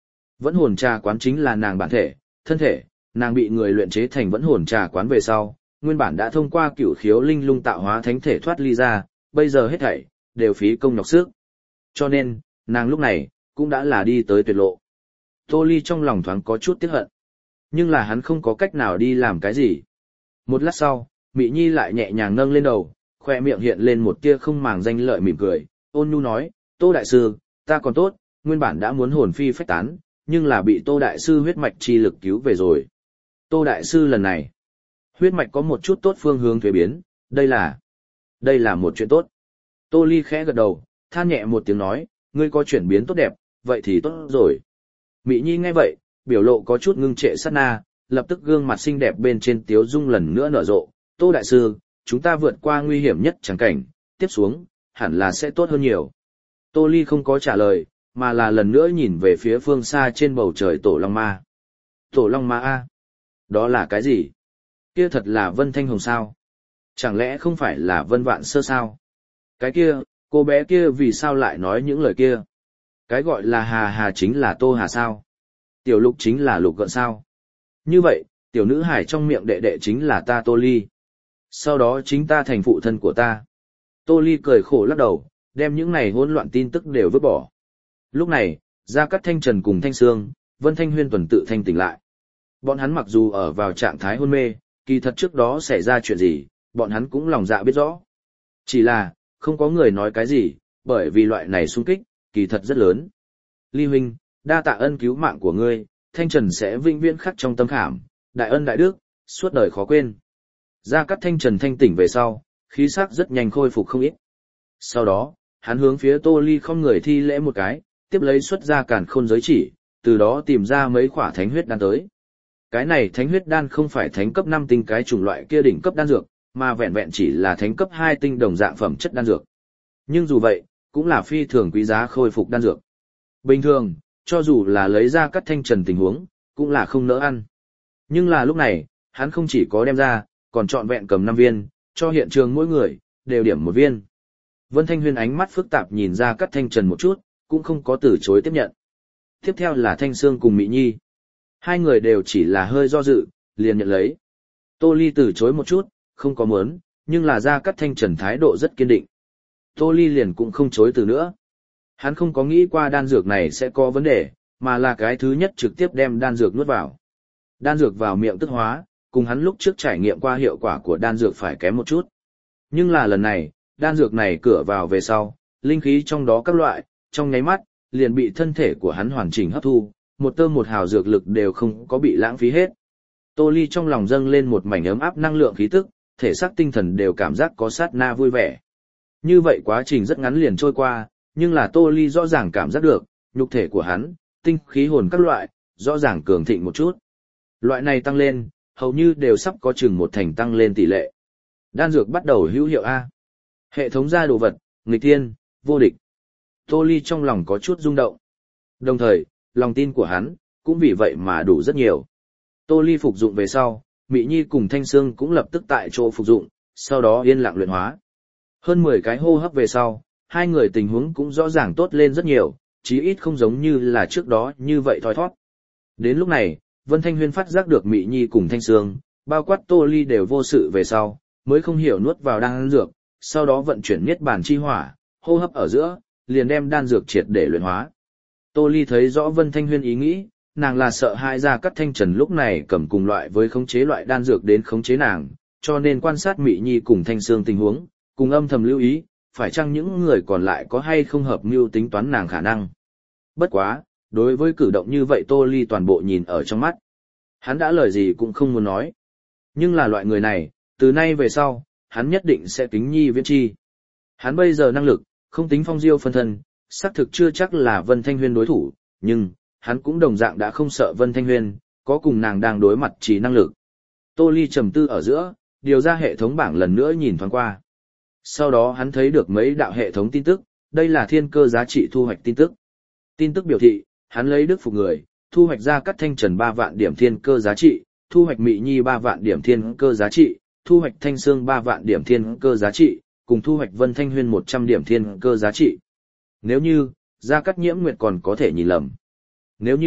Vẫn hồn trà quán chính là nàng bản thể, thân thể, nàng bị người luyện chế thành vẫn hồn trà quán về sau, nguyên bản đã thông qua cửu khiếu linh lung tạo hóa thánh thể thoát ly ra, bây giờ hết thảy đều phí công nhọc sức. Cho nên, nàng lúc này cũng đã là đi tới tuyệt lộ. Tô Ly trong lòng thoáng có chút tiếc hận, nhưng là hắn không có cách nào đi làm cái gì. Một lát sau, Mị Nhi lại nhẹ nhàng nâng lên đầu, khoe miệng hiện lên một tia không màng danh lợi mỉm cười, ôn nhu nói, Tô Đại Sư, ta còn tốt, nguyên bản đã muốn hồn phi phách tán, nhưng là bị Tô Đại Sư huyết mạch chi lực cứu về rồi. Tô Đại Sư lần này, huyết mạch có một chút tốt phương hướng thuế biến, đây là, đây là một chuyện tốt. Tô Ly khẽ gật đầu, than nhẹ một tiếng nói, ngươi có chuyển biến tốt đẹp, vậy thì tốt rồi. Mị Nhi nghe vậy, biểu lộ có chút ngưng trệ sát na, lập tức gương mặt xinh đẹp bên trên tiếu dung lần nữa nở rộ. Tô Đại Sư, chúng ta vượt qua nguy hiểm nhất chẳng cảnh, tiếp xuống, hẳn là sẽ tốt hơn nhiều. Tô Ly không có trả lời, mà là lần nữa nhìn về phía phương xa trên bầu trời Tổ Long Ma. Tổ Long Ma A? Đó là cái gì? Kia thật là Vân Thanh Hồng sao? Chẳng lẽ không phải là Vân Vạn Sơ sao? Cái kia, cô bé kia vì sao lại nói những lời kia? Cái gọi là Hà Hà chính là Tô Hà sao? Tiểu Lục chính là Lục Gợn sao? Như vậy, tiểu nữ hải trong miệng đệ đệ chính là ta Tô Ly. Sau đó chính ta thành phụ thân của ta. Tô Ly cười khổ lắc đầu, đem những này hỗn loạn tin tức đều vứt bỏ. Lúc này, Gia Cát Thanh Trần cùng Thanh Sương, Vân Thanh Huyên tuần tự thanh tỉnh lại. Bọn hắn mặc dù ở vào trạng thái hôn mê, kỳ thật trước đó xảy ra chuyện gì, bọn hắn cũng lòng dạ biết rõ. Chỉ là, không có người nói cái gì, bởi vì loại này xung kích, kỳ thật rất lớn. Ly huynh, đa tạ ân cứu mạng của ngươi, Thanh Trần sẽ vĩnh viễn khắc trong tâm khảm, đại ân đại đức, suốt đời khó quên. Gia Cát Thanh Trần thanh tỉnh về sau, khí sắc rất nhanh khôi phục không ít. Sau đó, hắn hướng phía Tô Ly không người thi lễ một cái, tiếp lấy xuất ra càn khôn giới chỉ, từ đó tìm ra mấy khỏa thánh huyết đan tới. Cái này thánh huyết đan không phải thánh cấp năm tinh cái chủng loại kia đỉnh cấp đan dược, mà vẹn vẹn chỉ là thánh cấp hai tinh đồng dạng phẩm chất đan dược. Nhưng dù vậy, cũng là phi thường quý giá khôi phục đan dược. Bình thường, cho dù là lấy ra Cát Thanh Trần tình huống, cũng là không nỡ ăn. Nhưng là lúc này, hắn không chỉ có đem ra, còn chọn vẹn cầm năm viên, cho hiện trường mỗi người, đều điểm một viên. Vân Thanh Huyên ánh mắt phức tạp nhìn ra Cát Thanh Trần một chút, cũng không có từ chối tiếp nhận. Tiếp theo là Thanh Sương cùng Mị Nhi. Hai người đều chỉ là hơi do dự, liền nhận lấy. Tô Ly từ chối một chút, không có muốn, nhưng là ra Cát Thanh Trần thái độ rất kiên định. Tô Ly liền cũng không chối từ nữa. Hắn không có nghĩ qua đan dược này sẽ có vấn đề, mà là cái thứ nhất trực tiếp đem đan dược nuốt vào. Đan dược vào miệng tức hóa, cùng hắn lúc trước trải nghiệm qua hiệu quả của đan dược phải kém một chút. Nhưng là lần này, đan dược này cửa vào về sau, linh khí trong đó các loại, trong nháy mắt, liền bị thân thể của hắn hoàn chỉnh hấp thu, một tơ một hào dược lực đều không có bị lãng phí hết. Tô Ly trong lòng dâng lên một mảnh ấm áp năng lượng khí tức, thể xác tinh thần đều cảm giác có sát na vui vẻ. Như vậy quá trình rất ngắn liền trôi qua, nhưng là Tô Ly rõ ràng cảm giác được, nhục thể của hắn, tinh khí hồn các loại, rõ ràng cường thịnh một chút. Loại này tăng lên, hầu như đều sắp có chừng một thành tăng lên tỷ lệ. Đan dược bắt đầu hữu hiệu A. Hệ thống ra đồ vật, nghịch thiên, vô địch. Tô Ly trong lòng có chút rung động. Đồng thời, lòng tin của hắn, cũng vì vậy mà đủ rất nhiều. Tô Ly phục dụng về sau, Mị Nhi cùng Thanh Sương cũng lập tức tại chỗ phục dụng, sau đó yên lặng luyện hóa. Hơn mười cái hô hấp về sau, hai người tình huống cũng rõ ràng tốt lên rất nhiều, chí ít không giống như là trước đó như vậy thoi thoát. Đến lúc này, Vân Thanh Huyên phát giác được Mị Nhi cùng Thanh Sương, bao quát Tô Ly đều vô sự về sau, mới không hiểu nuốt vào đan dược, sau đó vận chuyển niết bàn chi hỏa, hô hấp ở giữa, liền đem đan dược triệt để luyện hóa. Tô Ly thấy rõ Vân Thanh Huyên ý nghĩ, nàng là sợ hai Gia Cát Thanh Trần lúc này cầm cùng loại với khống chế loại đan dược đến khống chế nàng, cho nên quan sát Mị Nhi cùng Thanh Sương tình huống, cùng âm thầm lưu ý, phải chăng những người còn lại có hay không hợp mưu tính toán nàng khả năng. Bất quá, đối với cử động như vậy Tô Ly toàn bộ nhìn ở trong mắt. Hắn đã lời gì cũng không muốn nói. Nhưng là loại người này, từ nay về sau, hắn nhất định sẽ kính nhi viễn chi. Hắn bây giờ năng lực, không tính phong diêu phân thân, xác thực chưa chắc là Vân Thanh Huyên đối thủ, nhưng, hắn cũng đồng dạng đã không sợ Vân Thanh Huyên, có cùng nàng đang đối mặt chỉ năng lực. Tô Ly trầm tư ở giữa, điều ra hệ thống bảng lần nữa nhìn thoáng qua. Sau đó hắn thấy được mấy đạo hệ thống tin tức, đây là thiên cơ giá trị thu hoạch tin tức. Tin tức biểu thị, hắn lấy đức phục người, thu hoạch ra Cát Thanh Trần ba vạn điểm thiên cơ giá trị, thu hoạch Mị Nhi ba vạn điểm thiên cơ giá trị, thu hoạch Thanh Sương ba vạn điểm thiên cơ giá trị, cùng thu hoạch Vân Thanh Huyên một trăm điểm thiên cơ giá trị. Nếu như, Gia Cát Nhiễm Nguyệt còn có thể nhìn lầm. Nếu như,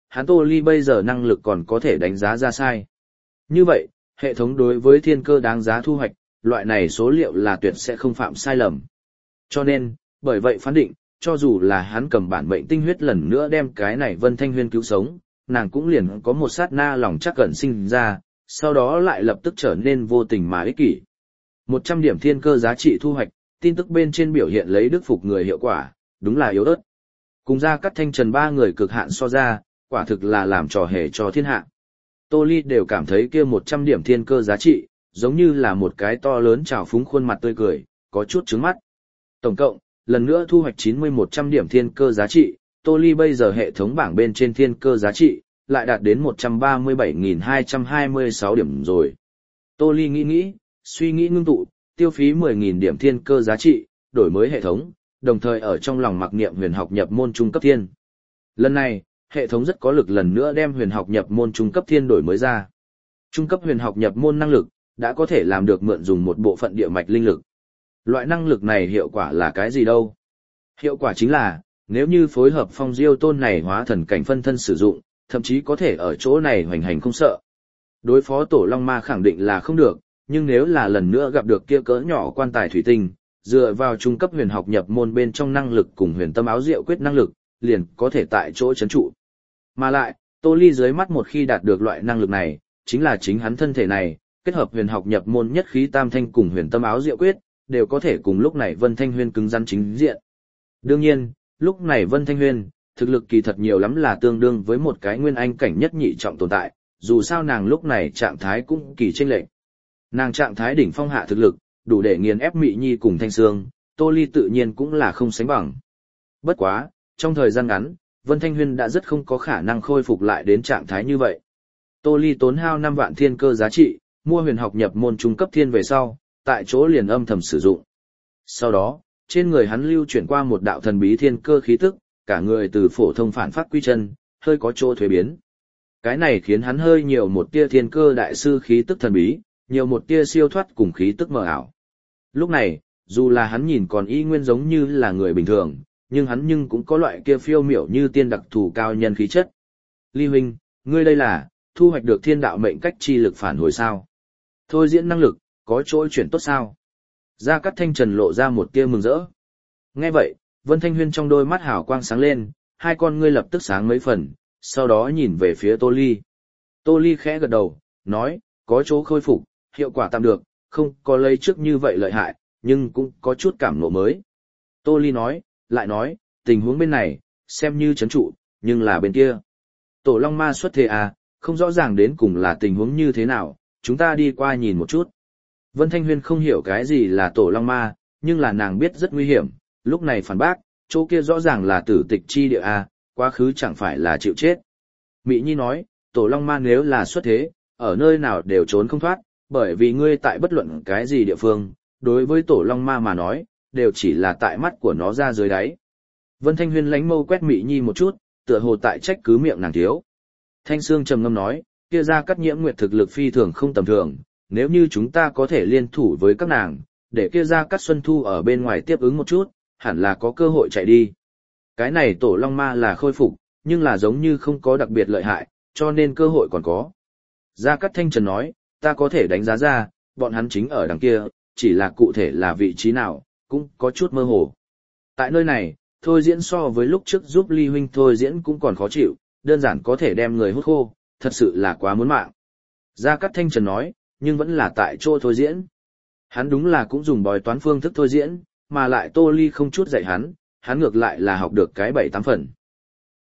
hắn Tô Ly bây giờ năng lực còn có thể đánh giá ra sai. Như vậy, hệ thống đối với thiên cơ đáng giá thu hoạch, loại này số liệu là tuyệt sẽ không phạm sai lầm. Cho nên, bởi vậy phán định, cho dù là hắn cầm bản mệnh tinh huyết lần nữa đem cái này Vân Thanh Huyên cứu sống, nàng cũng liền có một sát na lòng chắc cẩn sinh ra, sau đó lại lập tức trở nên vô tình mà ích kỷ. một trăm điểm thiên cơ giá trị thu hoạch, tin tức bên trên biểu hiện lấy đức phục người hiệu quả, đúng là yếu ớt. Cùng ra cắt thanh trần ba người cực hạn so ra, quả thực là làm trò hề cho thiên hạ. Tô Ly đều cảm thấy kia một trăm điểm thiên cơ giá trị, giống như là một cái to lớn trào phúng khuôn mặt tươi cười, có chút trứng mắt. Tổng cộng, lần nữa thu hoạch chín mươi một trăm điểm thiên cơ giá trị, Tô Ly bây giờ hệ thống bảng bên trên thiên cơ giá trị, lại đạt đến một trăm ba mươi bảy nghìn hai trăm hai mươi sáu điểm rồi. Tô Ly nghĩ nghĩ, suy nghĩ ngưng tụ, tiêu phí mười nghìn điểm thiên cơ giá trị, đổi mới hệ thống, đồng thời ở trong lòng mặc niệm huyền học nhập môn trung cấp thiên. Lần này, hệ thống rất có lực lần nữa đem huyền học nhập môn trung cấp thiên đổi mới ra. Trung cấp huyền học nhập môn năng lực, đã có thể làm được mượn dùng một bộ phận địa mạch linh lực. Loại năng lực này hiệu quả là cái gì đâu? Hiệu quả chính là, nếu như phối hợp phong diêu tôn này hóa thần cảnh phân thân sử dụng, thậm chí có thể ở chỗ này hoành hành không sợ. Đối phó tổ long ma khẳng định là không được, nhưng nếu là lần nữa gặp được kia cỡ nhỏ quan tài thủy tinh, dựa vào trung cấp huyền học nhập môn bên trong năng lực cùng huyền tâm áo diệu quyết năng lực, liền có thể tại chỗ chấn trụ. Mà lại, Tô Ly dưới mắt một khi đạt được loại năng lực này, chính là chính hắn thân thể này, kết hợp huyền học nhập môn nhất khí tam thanh cùng huyền tâm áo diệu quyết, đều có thể cùng lúc này Vân Thanh Huyên cứng rắn chính diện. Đương nhiên, lúc này Vân Thanh Huyên, thực lực kỳ thật nhiều lắm là tương đương với một cái nguyên anh cảnh nhất nhị trọng tồn tại, dù sao nàng lúc này trạng thái cũng kỳ chênh lệch. Nàng trạng thái đỉnh phong hạ thực lực, đủ để nghiền ép Mị Nhi cùng Thanh Sương, Tô Ly tự nhiên cũng là không sánh bằng. Bất quá, trong thời gian ngắn, Vân Thanh Huyên đã rất không có khả năng khôi phục lại đến trạng thái như vậy. Tô Ly tốn hao năm vạn thiên cơ giá trị, mua huyền học nhập môn trung cấp thiên về sau, tại chỗ liền âm thầm sử dụng. Sau đó, trên người hắn lưu chuyển qua một đạo thần bí thiên cơ khí tức, cả người từ phổ thông phản phát quy chân, hơi có chỗ thuế biến. Cái này khiến hắn hơi nhiều một tia thiên cơ đại sư khí tức thần bí, nhiều một tia siêu thoát cùng khí tức mờ ảo. Lúc này, dù là hắn nhìn còn y nguyên giống như là người bình thường, nhưng hắn nhưng cũng có loại kia phiêu miểu như tiên đặc thù cao nhân khí chất. Ly huynh, ngươi đây là, thu hoạch được thiên đạo mệnh cách chi lực phản hồi sao? Thôi diễn năng lực, có chỗ chuyển tốt sao? Gia Cát Thanh Trần lộ ra một tia mừng rỡ. Nghe vậy, Vân Thanh Huyên trong đôi mắt hào quang sáng lên, hai con ngươi lập tức sáng mấy phần, sau đó nhìn về phía Tô Ly. Tô Ly khẽ gật đầu, nói, có chỗ khôi phục, hiệu quả tạm được, không có lấy trước như vậy lợi hại, nhưng cũng có chút cảm ngộ mới. Tô Ly nói, lại nói, tình huống bên này, xem như chấn trụ, nhưng là bên kia. Tổ Long Ma xuất thế à, không rõ ràng đến cùng là tình huống như thế nào, chúng ta đi qua nhìn một chút. Vân Thanh Huyên không hiểu cái gì là Tổ Long Ma, nhưng là nàng biết rất nguy hiểm, lúc này phản bác, chỗ kia rõ ràng là tử tịch chi địa à, quá khứ chẳng phải là chịu chết. Mị Nhi nói, Tổ Long Ma nếu là xuất thế, ở nơi nào đều trốn không thoát, bởi vì ngươi tại bất luận cái gì địa phương, đối với Tổ Long Ma mà nói, đều chỉ là tại mắt của nó ra dưới đáy. Vân Thanh Huyên lánh mâu quét Mị Nhi một chút, tựa hồ tại trách cứ miệng nàng thiếu. Thanh Sương trầm ngâm nói, kia Gia Cát Nhiễm Nguyệt thực lực phi thường không tầm thường, nếu như chúng ta có thể liên thủ với các nàng, để kia Gia Cát Xuân Thu ở bên ngoài tiếp ứng một chút, hẳn là có cơ hội chạy đi. Cái này Tổ Long Ma là khôi phục, nhưng là giống như không có đặc biệt lợi hại, cho nên cơ hội còn có. Gia Cát Thanh Trần nói, ta có thể đánh giá ra, bọn hắn chính ở đằng kia, chỉ là cụ thể là vị trí nào, cũng có chút mơ hồ. Tại nơi này, thôi diễn so với lúc trước giúp Ly huynh thôi diễn cũng còn khó chịu, đơn giản có thể đem người hút khô, thật sự là quá muốn mạng. Gia Cát Thanh Trần nói, nhưng vẫn là tại chỗ thôi diễn. Hắn đúng là cũng dùng bói toán phương thức thôi diễn, mà lại Tô Ly không chút dạy hắn, hắn ngược lại là học được cái bảy tám phần.